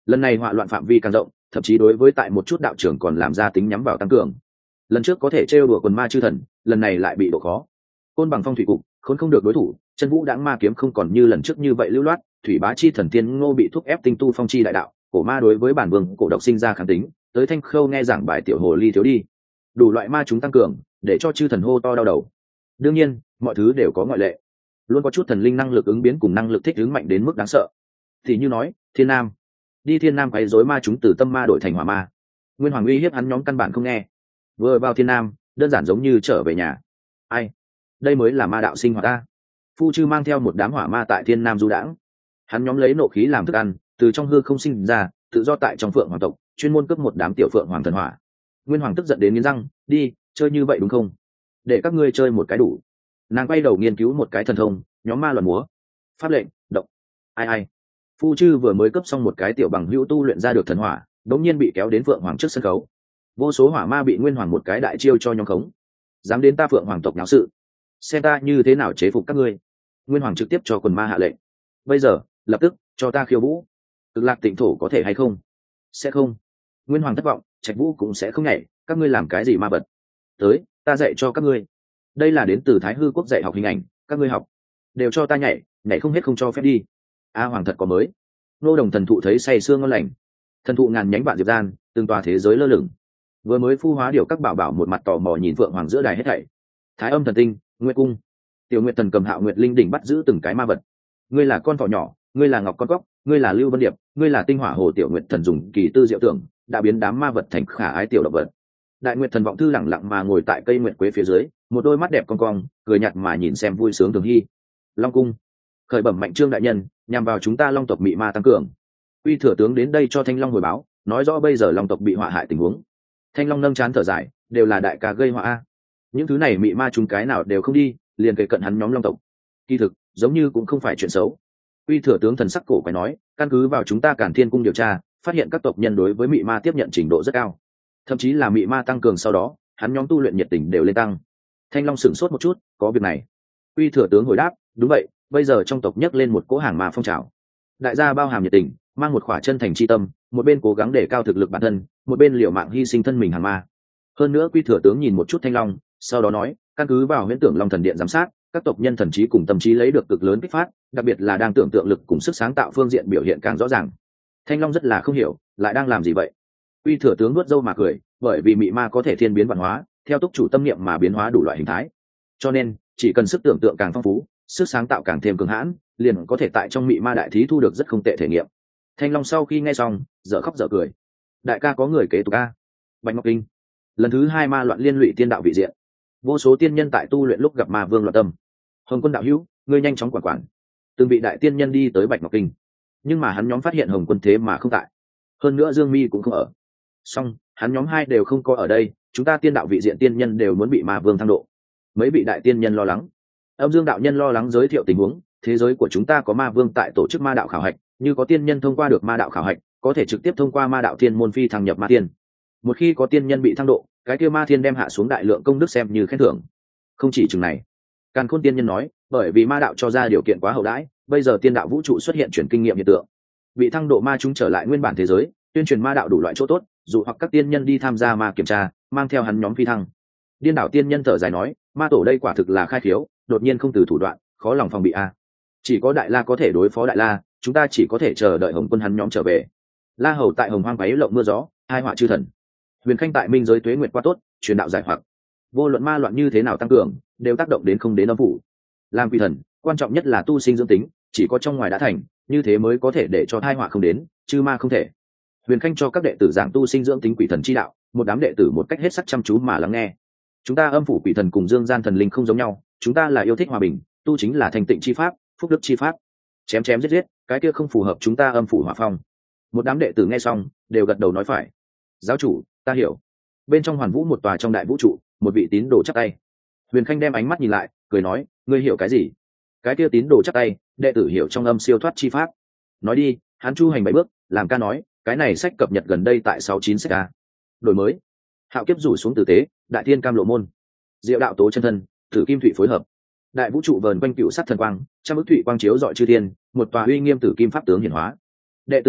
lần này họa loạn phạm vi càng rộng, thậm chí đối với tại một chút đạo trưởng còn làm ra tính nhắm vào tăng cường. Lần trước có thể trêu đùa quần ma chư thần, lần này lại bị độ khó. Côn bằng phong thủy cục khốn không được đối thủ, chân vũ đãng ma kiếm không còn như lần trước như vậy lưu loát, thủy bá chi thần tiên ngô bị thúc ép tinh tu phong chi đại đạo, cổ ma đối với bản vương cổ độc sinh ra kháng tính, tới thanh khâu nghe giảng bài tiểu hồ ly thiếu đi, đủ loại ma chúng tăng cường, để cho chư thần hô to đau đầu. Đương nhiên mọi thứ đều có ngoại lệ, luôn có chút thần linh năng lực ứng biến cùng năng lực thích ứng mạnh đến mức đáng sợ. Thì như nói thiên nam, đi thiên nam quấy rối ma chúng từ tâm ma đổi thành hỏa ma, nguyên hoàng uy hiếp hắn nhóm căn bản không nghe, vừa vào thiên nam đơn giản giống như trở về nhà. Ai, đây mới là ma đạo sinh hoạt ta. Phu chư mang theo một đám hỏa ma tại thiên nam du đãng, hắn nhóm lấy nộ khí làm thức ăn, từ trong hư không sinh ra, tự do tại trong phượng hoàng tộc chuyên môn cướp một đám tiểu phượng hoàng thần hỏa. Nguyên hoàng tức giận đến nghiến răng, đi chơi như vậy đúng không, để các ngươi chơi một cái đủ. Nàng quay đầu nghiên cứu một cái thần thông, nhóm ma loạn múa, pháp lệnh động. Ai, phu chư vừa mới cấp xong một cái tiểu bằng hữu tu luyện ra được thần hỏa, đống nhiên bị kéo đến phượng hoàng trước sân khấu. Vô số hỏa ma bị nguyên hoàng một cái đại chiêu cho nhóm khống, dám đến ta phượng hoàng tộc náo sự, xem ta như thế nào chế phục các ngươi. Nguyên hoàng trực tiếp cho quần ma hạ lệnh, bây giờ lập tức cho ta khiêu vũ. Cực lạc tịnh thổ có thể hay không? Sẽ không. Nguyên hoàng thất vọng, trạch vũ cũng sẽ không nhảy, các ngươi làm cái gì ma vật? Tới, ta dạy cho các ngươi. Đây là đến từ Thái Hư quốc dạy học hình ảnh, các ngươi học đều cho ta nhảy, nhảy không hết không cho phép đi. A hoàng thật có mới. Nô đồng thần thụ thấy say sương ngon lành, thần thụ ngàn nhánh vạn diệp gian, từng tòa thế giới lơ lửng. Vừa mới phu hóa điều các bảo bảo một mặt tò mò nhìn phượng hoàng giữa đài hết thảy. Thái âm thần tinh, nguyệt cung, tiểu nguyệt thần cầm hạo nguyệt linh đỉnh bắt giữ từng cái ma vật. Ngươi là con thỏ nhỏ, ngươi là ngọc con cóc, ngươi là lưu vân điệp, ngươi là tinh hỏa hồ. Tiểu nguyệt thần dùng kỳ tư diệu tưởng đã biến đám ma vật thành khả ái tiểu động vật. Đại nguyệt thần vọng thư lẳng lặng mà ngồi tại cây nguyệt quế phía dưới, một đôi mắt đẹp cong cong, cười nhạt mà nhìn xem vui sướng thường hy. Long cung khởi bẩm mạnh trương đại nhân, nhằm vào chúng ta long tộc bị ma tăng cường. Uy thừa tướng đến đây cho thanh long hồi báo, nói rõ bây giờ long tộc bị họa hại tình huống. Thanh long nâng chán thở dài, đều là đại ca gây họa a. Những thứ này mị ma chúng cái nào đều không đi, liền kề cận hắn nhóm long tộc. Kỳ thực giống như cũng không phải chuyện xấu. Uy thừa tướng thần sắc cổ quái nói, căn cứ vào chúng ta Càn Thiên cung điều tra, phát hiện các tộc nhân đối với mị ma tiếp nhận trình độ rất cao, thậm chí là mị ma tăng cường sau đó, hắn nhóm tu luyện nhiệt tình đều lên tăng. Thanh long sửng sốt một chút, có việc này? Uy thừa tướng hồi đáp, đúng vậy, bây giờ trong tộc nhấc lên một cỗ hàng ma phong trào, đại gia bao hàm nhiệt tình, mang một khỏa chân thành chi tâm, một bên cố gắng để cao thực lực bản thân, một bên liều mạng hy sinh thân mình hàng ma. Hơn nữa Quy thừa tướng nhìn một chút Thanh long, sau đó nói, căn cứ vào huyễn tưởng long thần điện giám sát, các tộc nhân thần trí cùng tâm trí lấy được cực lớn kích phát, đặc biệt là đang tưởng tượng lực cùng sức sáng tạo phương diện biểu hiện càng rõ ràng. Thanh long rất là không hiểu, lại đang làm gì vậy? Quy thừa tướng nuốt râu mà cười, bởi vì mị ma có thể thiên biến văn hóa, theo túc chủ tâm niệm mà biến hóa đủ loại hình thái, cho nên chỉ cần sức tưởng tượng càng phong phú, sức sáng tạo càng thêm cường hãn, liền có thể tại trong mị ma đại thí thu được rất không tệ thể nghiệm. Thanh long sau khi nghe xong, dở khóc dở cười. Đại ca có người kế tục a. Bạch Ngọc Kinh lần thứ 2 ma loạn liên lụy tiên đạo vị diện, vô số tiên nhân tại tu luyện lúc gặp ma vương loạn tâm. Hồng Quân đạo hữu, ngươi nhanh chóng quản. Từng vị đại tiên nhân đi tới Bạch Ngọc Kinh, nhưng mà hắn nhóm phát hiện Hồng Quân thế mà không tại, hơn nữa Dương Mi cũng không ở. Song hắn nhóm hai đều không có ở đây, chúng ta tiên đạo vị diện tiên nhân đều muốn bị ma vương thăng độ. Mấy vị đại tiên nhân lo lắng. Âm Dương đạo nhân lo lắng giới thiệu tình huống, thế giới của chúng ta có ma vương tại tổ chức ma đạo khảo hạch, như có tiên nhân thông qua được ma đạo khảo hạch, có thể trực tiếp thông qua ma đạo thiên môn phi thăng nhập ma tiên. Một khi có tiên nhân bị thăng độ, cái kia ma thiên đem hạ xuống đại lượng công đức xem như khen thưởng. Không chỉ chừng này, Càn Khôn tiên nhân nói, bởi vì ma đạo cho ra điều kiện quá hậu đãi, bây giờ tiên đạo vũ trụ xuất hiện chuyển kinh nghiệm hiện tượng, bị thăng độ ma chúng trở lại nguyên bản thế giới, tuyên truyền ma đạo đủ loại chỗ tốt, dụ hoặc các tiên nhân đi tham gia ma kiểm tra, mang theo hắn nhóm phi thăng. Điên đảo tiên nhân thở dài nói, ma tổ đây quả thực là khai khiếu, đột nhiên không từ thủ đoạn, khó lòng phòng bị a. Chỉ có đại la có thể đối phó đại la, chúng ta chỉ có thể chờ đợi Hồng Quân hắn nhóm trở về. La Hầu tại Hồng Hoang váy lộng mưa gió, hai họa chư thần. Huyền Khanh tại minh giới tuế nguyệt qua tốt, truyền đạo giải hoặc. Vô luận ma loạn như thế nào tăng cường, đều tác động đến không đến âm phủ. Làm quỷ thần, quan trọng nhất là tu sinh dưỡng tính, chỉ có trong ngoài đã thành, như thế mới có thể để cho tai họa không đến, chư ma không thể. Huyền Khanh cho các đệ tử giảng tu sinh dưỡng tính quỷ thần chi đạo, một đám đệ tử một cách hết sức chăm chú mà lắng nghe. Chúng ta âm phủ quỷ thần cùng dương gian thần linh không giống nhau, chúng ta là yêu thích hòa bình, tu chính là thành tịnh chi pháp, phúc đức chi pháp. Chém chém giết giết, cái kia không phù hợp chúng ta âm phủ hỏa phong. Một đám đệ tử nghe xong, đều gật đầu nói phải. Giáo chủ, ta hiểu. Bên trong hoàn vũ một tòa trong đại vũ trụ, một vị tín đồ chắp tay. Huyền Khanh đem ánh mắt nhìn lại, cười nói, ngươi hiểu cái gì? Cái kia tín đồ chắp tay, đệ tử hiểu trong âm siêu thoát chi pháp. Nói đi, hắn chu hành 7 bước, làm ca nói, cái này sách cập nhật gần đây tại 69 sách a. Đổi mới. Hạo kiếp rủ xuống tử tế, đại thiên cam lộ môn. Diệu đạo tố chân thân, thử kim thủy phối hợp. Đại vũ trụ vờn quanh cựu sắc thần quang, trăm ức thủy quang chiếu dọi chư thiên, một tòa uy nghiêm tử kim pháp tướng hiển hóa. Đệ tử Thái Ất,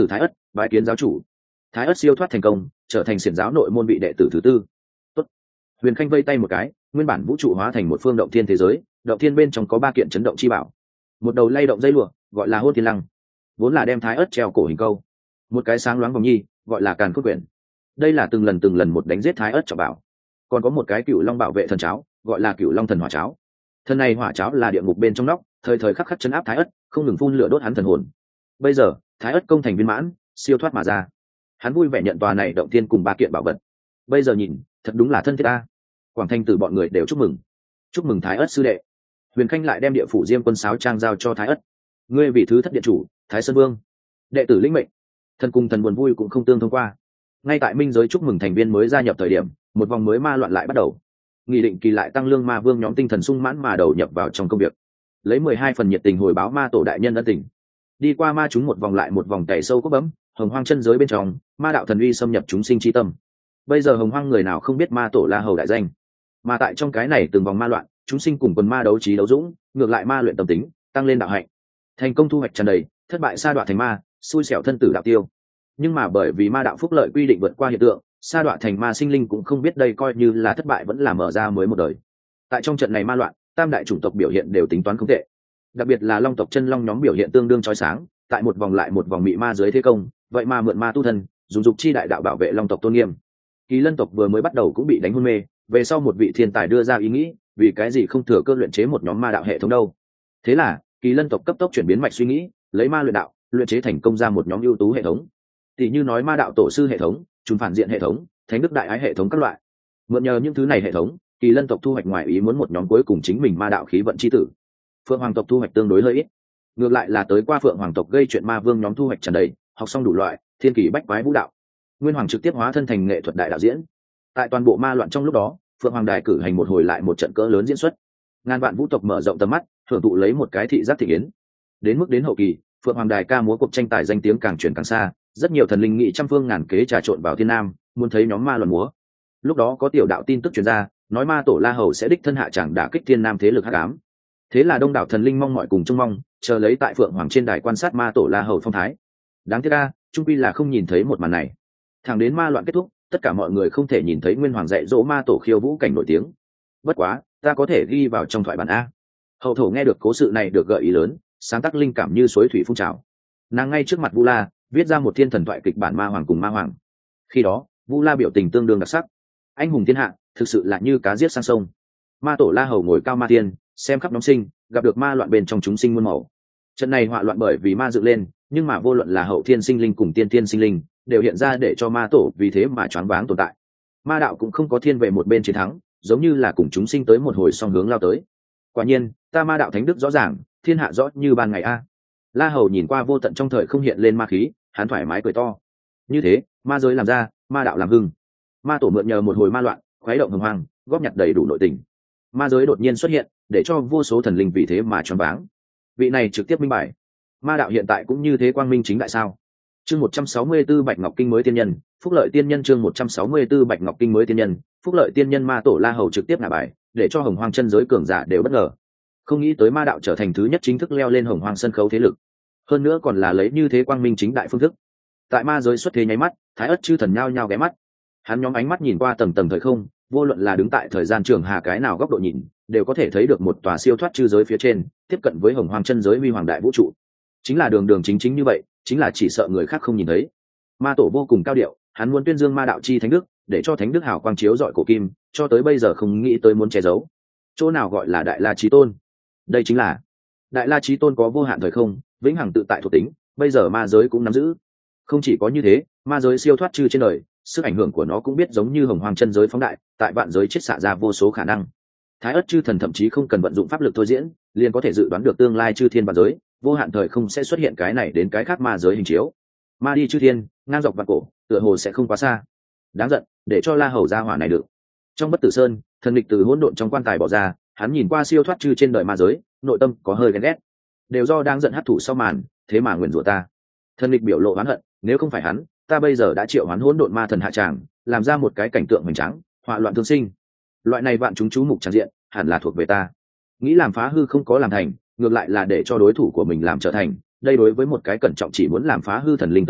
bái kiến giáo chủ. Thái ất siêu thoát thành công, trở thành xiển giáo nội môn vị đệ tử thứ tư. Tốt. Huyền Khanh vây tay một cái, nguyên bản vũ trụ hóa thành một phương động thiên thế giới, động thiên bên trong có 3 kiện chấn động chi bảo. Một đầu lay động dây lụa, gọi là Hôn Thiên Lăng, vốn là đem Thái ất treo cổ hình câu. Một cái sáng loáng vòng nhi, gọi là Càn Khôn Quyển. Đây là từng lần một đánh giết Thái ất trọng bảo. Còn có một cái Cửu Long bảo vệ thần cháo, gọi là Cửu Long thần hỏa cháo. Thân này hỏa cháo là địa ngục bên trong nóc, thời thời khắc khắc chấn áp Thái ất, không ngừng phun lửa đốt hắn thần hồn. Bây giờ, Thái ất công thành viên mãn, siêu thoát mà ra. Hắn vui vẻ nhận tòa này động thiên cùng 3 kiện bảo vật. Bây giờ nhìn, thật đúng là thân thiết ta. Quảng Thanh từ bọn người đều chúc mừng Thái ất sư đệ. Huyền Khanh lại đem địa phủ Diêm Quân sáo trang giao cho Thái ất. Ngươi vị thứ thất điện chủ, Thái Sơn Vương, đệ tử lĩnh mệnh. Thần cùng thần buồn vui cũng không tương thông qua. Ngay tại minh giới chúc mừng thành viên mới gia nhập thời điểm, một vòng mới ma loạn lại bắt đầu. Nghị định kỳ lại tăng lương ma vương nhóm tinh thần sung mãn mà đầu nhập vào trong công việc, lấy 12 phần nhiệt tình hồi báo ma tổ đại nhân ân tình. Đi qua ma chúng một vòng lại một vòng cày sâu cốc bấm, hồng hoang chân giới bên trong, ma đạo thần uy xâm nhập chúng sinh chi tâm. Bây giờ hồng hoang người nào không biết ma tổ La Hầu đại danh, mà tại trong cái này từng vòng ma loạn, chúng sinh cùng quần ma đấu trí đấu dũng, ngược lại ma luyện tâm tính, tăng lên đạo hạnh, thành công thu hoạch tràn đầy, thất bại sa đọa thành ma, xui xẻo thân tử đạo tiêu. Nhưng mà bởi vì ma đạo phúc lợi quy định vượt qua hiện tượng, sa đọa thành ma sinh linh cũng không biết đây coi như là thất bại vẫn là mở ra mới một đời. Tại trong trận này ma loạn, tam đại chủng tộc biểu hiện đều tính toán không tệ, đặc biệt là long tộc chân long nhóm biểu hiện tương đương chói sáng, tại một vòng lại một vòng mị ma dưới thế công, vậy mà mượn ma tu thân, dùng dục chi đại đạo bảo vệ long tộc tôn nghiêm. Kỳ Lân tộc vừa mới bắt đầu cũng bị đánh hôn mê, về sau một vị thiên tài đưa ra ý nghĩ, vì cái gì không thừa cơ luyện chế một nhóm ma đạo hệ thống đâu. Thế là Kỳ Lân tộc cấp tốc chuyển biến mạch suy nghĩ, lấy ma luyện đạo, luyện chế thành công ra một nhóm ưu tú hệ thống. Tỷ như nói ma đạo tổ sư hệ thống, trùng phản diện hệ thống, thánh đức đại ái hệ thống các loại. Mượn nhờ những thứ này hệ thống, Kỳ Lân tộc thu hoạch ngoài ý muốn một nhóm cuối cùng chính mình ma đạo khí vận chi tử. Phượng Hoàng tộc thu hoạch tương đối hơi ít, ngược lại là tới qua Phượng Hoàng tộc gây chuyện ma vương nhóm thu hoạch tràn đầy, học xong đủ loại thiên kỳ bách quái vũ đạo. Nguyên Hoàng trực tiếp hóa thân thành nghệ thuật đại đạo diễn. Tại toàn bộ ma loạn trong lúc đó, Phượng Hoàng đài cử hành một hồi lại một trận cỡ lớn diễn xuất. Ngàn vạn vũ tộc mở rộng tầm mắt, thưởng thụ lấy một cái thị giác thị yến. Đến hậu kỳ, Phượng Hoàng đài ca múa cuộc tranh tài danh tiếng càng truyền càng xa, rất nhiều thần linh nghị trăm phương ngàn kế trà trộn vào thiên nam, muốn thấy nhóm ma loạn múa. Lúc đó có tiểu đạo tin tức truyền ra, nói ma tổ La Hầu sẽ đích thân hạ tràng đả kích thiên nam thế lực hắc ám. Thế là đông đảo thần linh mong mọi cùng trông mong, chờ lấy tại Phượng Hoàng trên đài quan sát ma tổ La Hầu phong thái. Đáng tiếc a, trung quy là không nhìn thấy một màn này. Thẳng đến ma loạn kết thúc, tất cả mọi người không thể nhìn thấy Nguyên Hoàng dạy dỗ ma tổ khiêu vũ cảnh nổi tiếng. Bất quá, ta có thể ghi vào trong thoại bản a. Hậu thổ nghe được cố sự này được gợi ý lớn, sáng tác linh cảm như suối thủy phun trào. Nàng ngay trước mặt Vu La viết ra một thiên thần thoại kịch bản ma hoàng cùng ma hoàng. Khi đó, Vu La biểu tình tương đương đặc sắc. Anh hùng thiên hạ, thực sự là như cá giết sang sông. Ma tổ La Hầu ngồi cao ma tiên, xem khắp nhóm sinh, gặp được ma loạn bên trong chúng sinh muôn màu. Trận này họa loạn bởi vì ma dựng lên, nhưng mà vô luận là hậu thiên sinh linh cùng tiên thiên sinh linh, đều hiện ra để cho ma tổ vì thế mà choáng váng tồn tại. Ma đạo cũng không có thiên về một bên chiến thắng, giống như là cùng chúng sinh tới một hồi song hướng lao tới. Quả nhiên, ta ma đạo thánh đức rõ ràng, thiên hạ rõ như ban ngày a. La Hầu nhìn qua vô tận trong thời không hiện lên ma khí, hắn thoải mái cười to. Như thế, ma giới làm ra, ma đạo làm hưng. Ma tổ mượn nhờ một hồi ma loạn, khuấy động hồng hoang, góp nhặt đầy đủ nội tình. Ma giới đột nhiên xuất hiện, để cho vô số thần linh vì thế mà choáng váng. Vị này trực tiếp minh bài, ma đạo hiện tại cũng như thế quang minh chính đại sao? Chương 164 Bạch Ngọc Kinh mới tiên nhân, Phúc Lợi tiên nhân chương 164 Bạch Ngọc Kinh mới tiên nhân, Phúc Lợi tiên nhân ma tổ La Hầu trực tiếp ngả bài, để cho hồng hoang chân giới cường giả đều bất ngờ. Không nghĩ tới ma đạo trở thành thứ nhất chính thức leo lên hồng hoang sân khấu thế lực, hơn nữa còn là lấy như thế quang minh chính đại phương thức. Tại ma giới xuất thế nháy mắt, Thái Ất chư thần nhao nhao ghé mắt. Hắn nhóm ánh mắt nhìn qua tầng tầng thời không, vô luận là đứng tại thời gian trường hà cái nào góc độ nhìn, đều có thể thấy được một tòa siêu thoát chư giới phía trên, tiếp cận với hồng hoang chân giới huy hoàng đại vũ trụ. Chính là đường chính như vậy, chính là chỉ sợ người khác không nhìn thấy. Ma tổ vô cùng cao điệu, hắn muốn tuyên dương ma đạo chi thánh đức, để cho thánh đức hào quang chiếu rọi cổ kim, cho tới bây giờ không nghĩ tới muốn che giấu. Chỗ nào gọi là đại la chí tôn? Đây chính là đại la chí tôn, có vô hạn thời không, vĩnh hằng tự tại thuộc tính, bây giờ ma giới cũng nắm giữ. Không chỉ có như thế, ma giới siêu thoát chư trên đời, sức ảnh hưởng của nó cũng biết giống như hồng hoang chân giới phóng đại, tại vạn giới chiết xạ ra vô số khả năng. Thái Ất chư thần thậm chí không cần vận dụng pháp lực thôi diễn, liền có thể dự đoán được tương lai chư thiên vạn giới, vô hạn thời không sẽ xuất hiện cái này đến cái khác ma giới hình chiếu. Ma đi chư thiên, ngang dọc vạn cổ, tựa hồ sẽ không quá xa. Đáng giận, để cho La Hầu ra hỏa này được. Trong Bất Tử Sơn, thần địch từ hỗn độn trong quan tài bỏ ra, hắn nhìn qua siêu thoát chư trên đời ma giới, nội tâm có hơi ghen ghét. Đều do đang giận hấp thụ sau màn, thế mà nguyền rủa ta. Thần địch biểu lộ oán hận, nếu không phải hắn, ta bây giờ đã triệu hoán hỗn độn ma thần hạ tràng, làm ra một cái cảnh tượng hoành tráng, họa loạn thương sinh. Loại này vạn chúng chú mục tràn diện, hẳn là thuộc về ta. Nghĩ làm phá hư không có làm thành, ngược lại là để cho đối thủ của mình làm trở thành. Đây đối với một cái cẩn trọng chỉ muốn làm phá hư thần linh tới nói,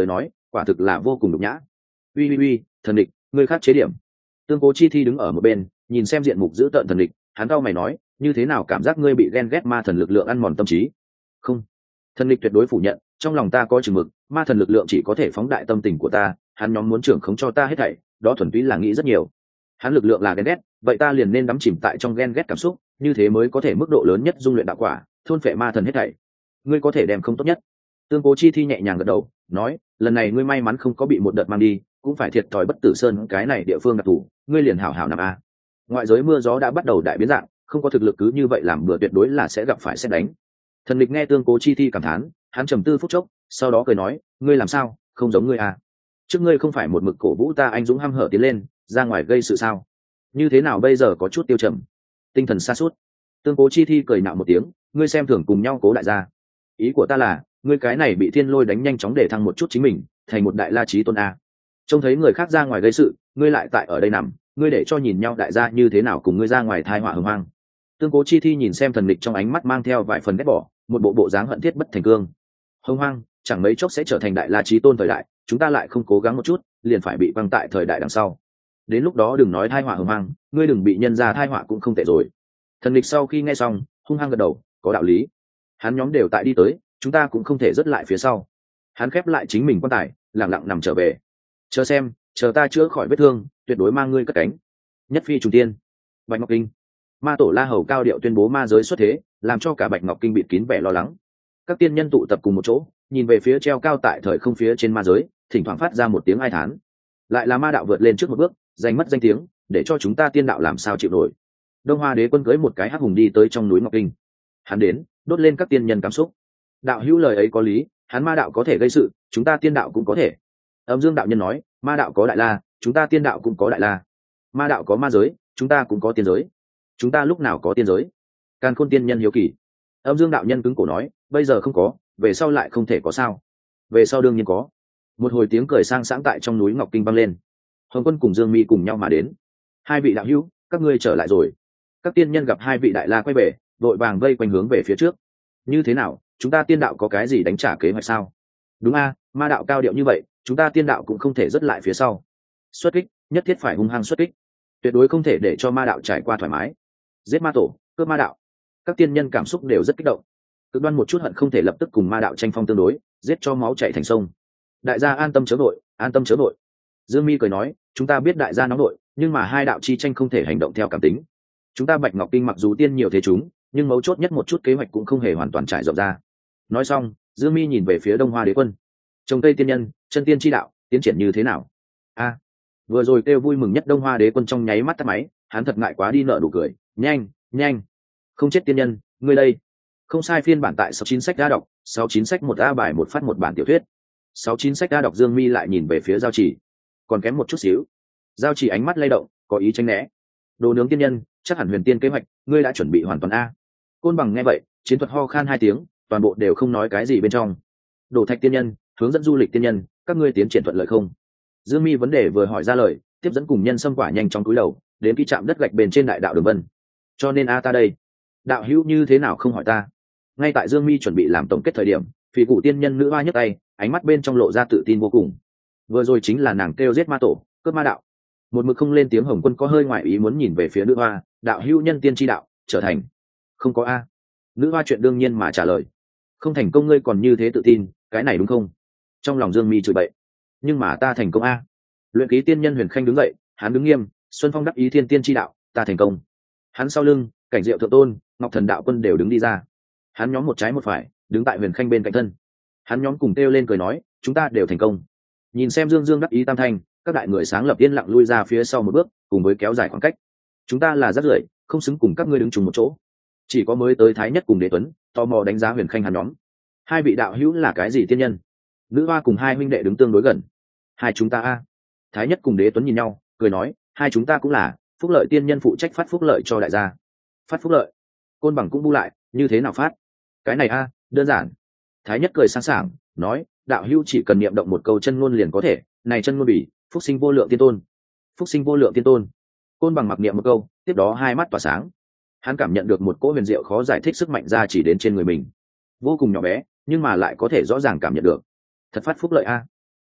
quả thực là vô cùng nhục nhã. Uy, thần địch, ngươi khắc chế điểm. Tương Cố Chi Thi đứng ở một bên, nhìn xem diện mục dữ tợn thần địch, hắn cau mày nói, như thế nào cảm giác ngươi bị ghen ghét ma thần lực lượng ăn mòn tâm trí? Không, thần địch tuyệt đối phủ nhận, trong lòng ta có chừng mực, ma thần lực lượng chỉ có thể phóng đại tâm tình của ta, hắn nhóm muốn trưởng khống cho ta hết thảy, đó thuần túy là nghĩ rất nhiều. Hắn lực lượng là ghen ghét, vậy ta liền nên đắm chìm tại trong ghen ghét cảm xúc, như thế mới có thể mức độ lớn nhất dung luyện đạo quả, thôn phệ ma thần hết thảy. Ngươi có thể đem không tốt nhất. Tương Cố Chi Thi nhẹ nhàng gật đầu, nói, lần này ngươi may mắn không có bị một đợt mang đi, cũng phải thiệt thòi Bất Tử Sơn cái này địa phương đặc thù, ngươi liền hảo hảo nằm a. Ngoại giới mưa gió đã bắt đầu đại biến dạng, không có thực lực cứ như vậy làm bừa tuyệt đối là sẽ gặp phải sét đánh. Thần địch nghe Tương Cố Chi Thi cảm thán, hắn trầm tư phút chốc, sau đó cười nói, ngươi làm sao, không giống ngươi à? Trước ngươi không phải một mực cổ vũ ta anh dũng hăm hở tiến lên, ra ngoài gây sự sao? Như thế nào bây giờ có chút tiêu trầm, tinh thần sa sút? Tương Cố Chi Thi cười nạo một tiếng, ngươi xem thường cùng nhau Cố đại gia. Ý của ta là, ngươi cái này bị thiên lôi đánh nhanh chóng để thăng một chút chính mình, thành một đại la chí tôn a. Trông thấy người khác ra ngoài gây sự, ngươi lại tại ở đây nằm, ngươi để cho nhìn nhau đại gia như thế nào cùng ngươi ra ngoài thai họa hưng hoang. Tương Cố Chi Thi nhìn xem thần địch trong ánh mắt mang theo vài phần ghét bỏ, một bộ dáng hận thiết bất thành cương. Hưng hoang, chẳng mấy chốc sẽ trở thành đại la chí tôn thời đại, chúng ta lại không cố gắng một chút, liền phải bị băng tại thời đại đằng sau. Đến lúc đó đừng nói thai họa hưng hoang, ngươi đừng bị nhân ra thai họa cũng không tệ rồi. Thần địch sau khi nghe xong, hung hăng gật đầu, có đạo lý. Hắn nhóm đều tại đi tới, chúng ta cũng không thể rớt lại phía sau. Hắn khép lại chính mình quan tài, lặng lặng nằm trở về. Chờ xem, chờ ta chữa khỏi vết thương, tuyệt đối mang ngươi cất cánh. Nhất phi trùng tiên. Bạch Ngọc Kinh. Ma tổ La Hầu cao điệu tuyên bố ma giới xuất thế, làm cho cả Bạch Ngọc Kinh bịt kín vẻ lo lắng. Các tiên nhân tụ tập cùng một chỗ, nhìn về phía treo cao tại thời không phía trên ma giới, thỉnh thoảng phát ra một tiếng ai thán. Lại là ma đạo vượt lên trước một bước, giành mất danh tiếng, để cho chúng ta tiên đạo làm sao chịu nổi. Đông Hoa Đế Quân cưỡi một cái hắc hùng đi tới trong núi Ngọc Kinh. Hắn đến, đốt lên các tiên nhân cảm xúc. Đạo hữu lời ấy có lý, hắn ma đạo có thể gây sự, chúng ta tiên đạo cũng có thể. Âm Dương đạo nhân nói, ma đạo có đại la, chúng ta tiên đạo cũng có đại la. Ma đạo có ma giới, chúng ta cũng có tiên giới. Chúng ta lúc nào có tiên giới? Càn Khôn tiên nhân hiếu kỳ. Âm Dương đạo nhân cứng cổ nói, bây giờ không có, về sau lại không thể có sao? Về sau đương nhiên có. Một hồi tiếng cười sang sảng tại trong núi Ngọc Kinh vang lên. Hồng Quân cùng Dương Mi cùng nhau mà đến. Hai vị đạo hữu, các ngươi trở lại rồi. Các tiên nhân gặp hai vị đại la quay về, đội vàng vây quanh hướng về phía trước. Như thế nào, chúng ta tiên đạo có cái gì đánh trả kế hoạch sao? Đúng a, ma đạo cao điệu như vậy, chúng ta tiên đạo cũng không thể rớt lại phía sau. Xuất kích, nhất thiết phải hung hăng xuất kích, tuyệt đối không thể để cho ma đạo trải qua thoải mái. Giết ma tổ, cướp ma đạo. Các tiên nhân cảm xúc đều rất kích động, cực đoan một chút hận không thể lập tức cùng ma đạo tranh phong tương đối, giết cho máu chảy thành sông. Đại gia an tâm chớ vội, an tâm chớ vội. Dương Mi cười nói, chúng ta biết đại gia nóng nội, nhưng mà hai đạo chi tranh không thể hành động theo cảm tính. Chúng ta Bạch Ngọc Kinh mặc dù tiên nhiều thế chúng, nhưng mấu chốt nhất một chút kế hoạch cũng không hề hoàn toàn trải rộng ra. Nói xong, Dương Mi nhìn về phía Đông Hoa Đế Quân. Trồng cây tiên nhân, chân tiên chi đạo, tiến triển như thế nào? A, vừa rồi kêu vui mừng nhất Đông Hoa Đế Quân trong nháy mắt tắt máy, hắn thật ngại quá đi nợ nụ cười, nhanh, không chết tiên nhân, ngươi đây. Không sai, phiên bản tại 69 sách đã đọc, 69 sách một A bài một phát một bản tiểu thuyết. 69 sách đã đọc. Dương Mi lại nhìn về phía Giao Chỉ, còn kém một chút xíu. Giao Chỉ ánh mắt lay động, có ý tránh né. Đồ nướng tiên nhân, chắc hẳn huyền tiên kế hoạch, ngươi đã chuẩn bị hoàn toàn a. Côn Bằng nghe vậy, chiến thuật ho khan hai tiếng, toàn bộ đều không nói cái gì bên trong. Đổ Thạch tiên nhân, hướng dẫn du lịch tiên nhân, các ngươi tiến triển thuận lợi không? Dương Mi vấn đề vừa hỏi ra lời, tiếp dẫn cùng nhân xâm quả nhanh trong túi đầu, đến khi chạm đất gạch bền trên đại đạo đường vân. Cho nên a ta đây, đạo hữu như thế nào không hỏi ta? Ngay tại Dương Mi chuẩn bị làm tổng kết thời điểm, Phỉ Cụ tiên nhân nữ hoa nhấc tay, ánh mắt bên trong lộ ra tự tin vô cùng. Vừa rồi chính là nàng kêu giết ma tổ, cướp ma đạo. Một mực không lên tiếng Hồng Quân có hơi ngoại ý muốn nhìn về phía nữ hoa, đạo hữu nhân tiên chi đạo trở thành không có a. Nữ hoa chuyện đương nhiên mà trả lời, không thành công ngươi còn như thế tự tin, cái này đúng không? Trong lòng Dương Mi chửi bậy, nhưng mà ta thành công a. Luyện Ký tiên nhân Huyền Khanh đứng dậy, hắn đứng nghiêm, Xuân Phong đắc ý thiên tiên chi đạo, ta thành công. Hắn sau lưng, Cảnh Diệu thượng tôn, Ngọc Thần đạo quân đều đứng đi ra. Hắn nhóm một trái một phải, đứng tại Huyền Khanh bên cạnh thân. Hắn nhóm cùng kêu lên cười nói, chúng ta đều thành công. Nhìn xem Dương Dương đắc ý tam thanh, các đại người sáng lập yên lặng lui ra phía sau một bước, cùng với kéo dài khoảng cách. Chúng ta là rác rưởi, không xứng cùng các ngươi đứng chung một chỗ. Chỉ có mới tới Thái Nhất cùng Đế Tuấn tò mò đánh giá Huyền Khanh hắn nhóm. Hai vị đạo hữu là cái gì tiên nhân? Nữ hoa cùng hai huynh đệ đứng tương đối gần. Hai chúng ta a. Thái Nhất cùng Đế Tuấn nhìn nhau, cười nói, hai chúng ta cũng là phúc lợi tiên nhân phụ trách phát phúc lợi cho đại gia. Phát phúc lợi? Côn Bằng cũng bu lại, như thế nào phát? Cái này a, đơn giản. Thái Nhất cười sáng sảng, nói, đạo hữu chỉ cần niệm động một câu chân ngôn liền có thể, này chân ngôn bỉ, phúc sinh vô lượng tiên tôn. Phúc sinh vô lượng tiên tôn. Côn Bằng mặc niệm một câu, tiếp đó hai mắt tỏa sáng. Hắn cảm nhận được một cỗ huyền diệu khó giải thích sức mạnh ra chỉ đến trên người mình, vô cùng nhỏ bé, nhưng mà lại có thể rõ ràng cảm nhận được. Thật phát phúc lợi a.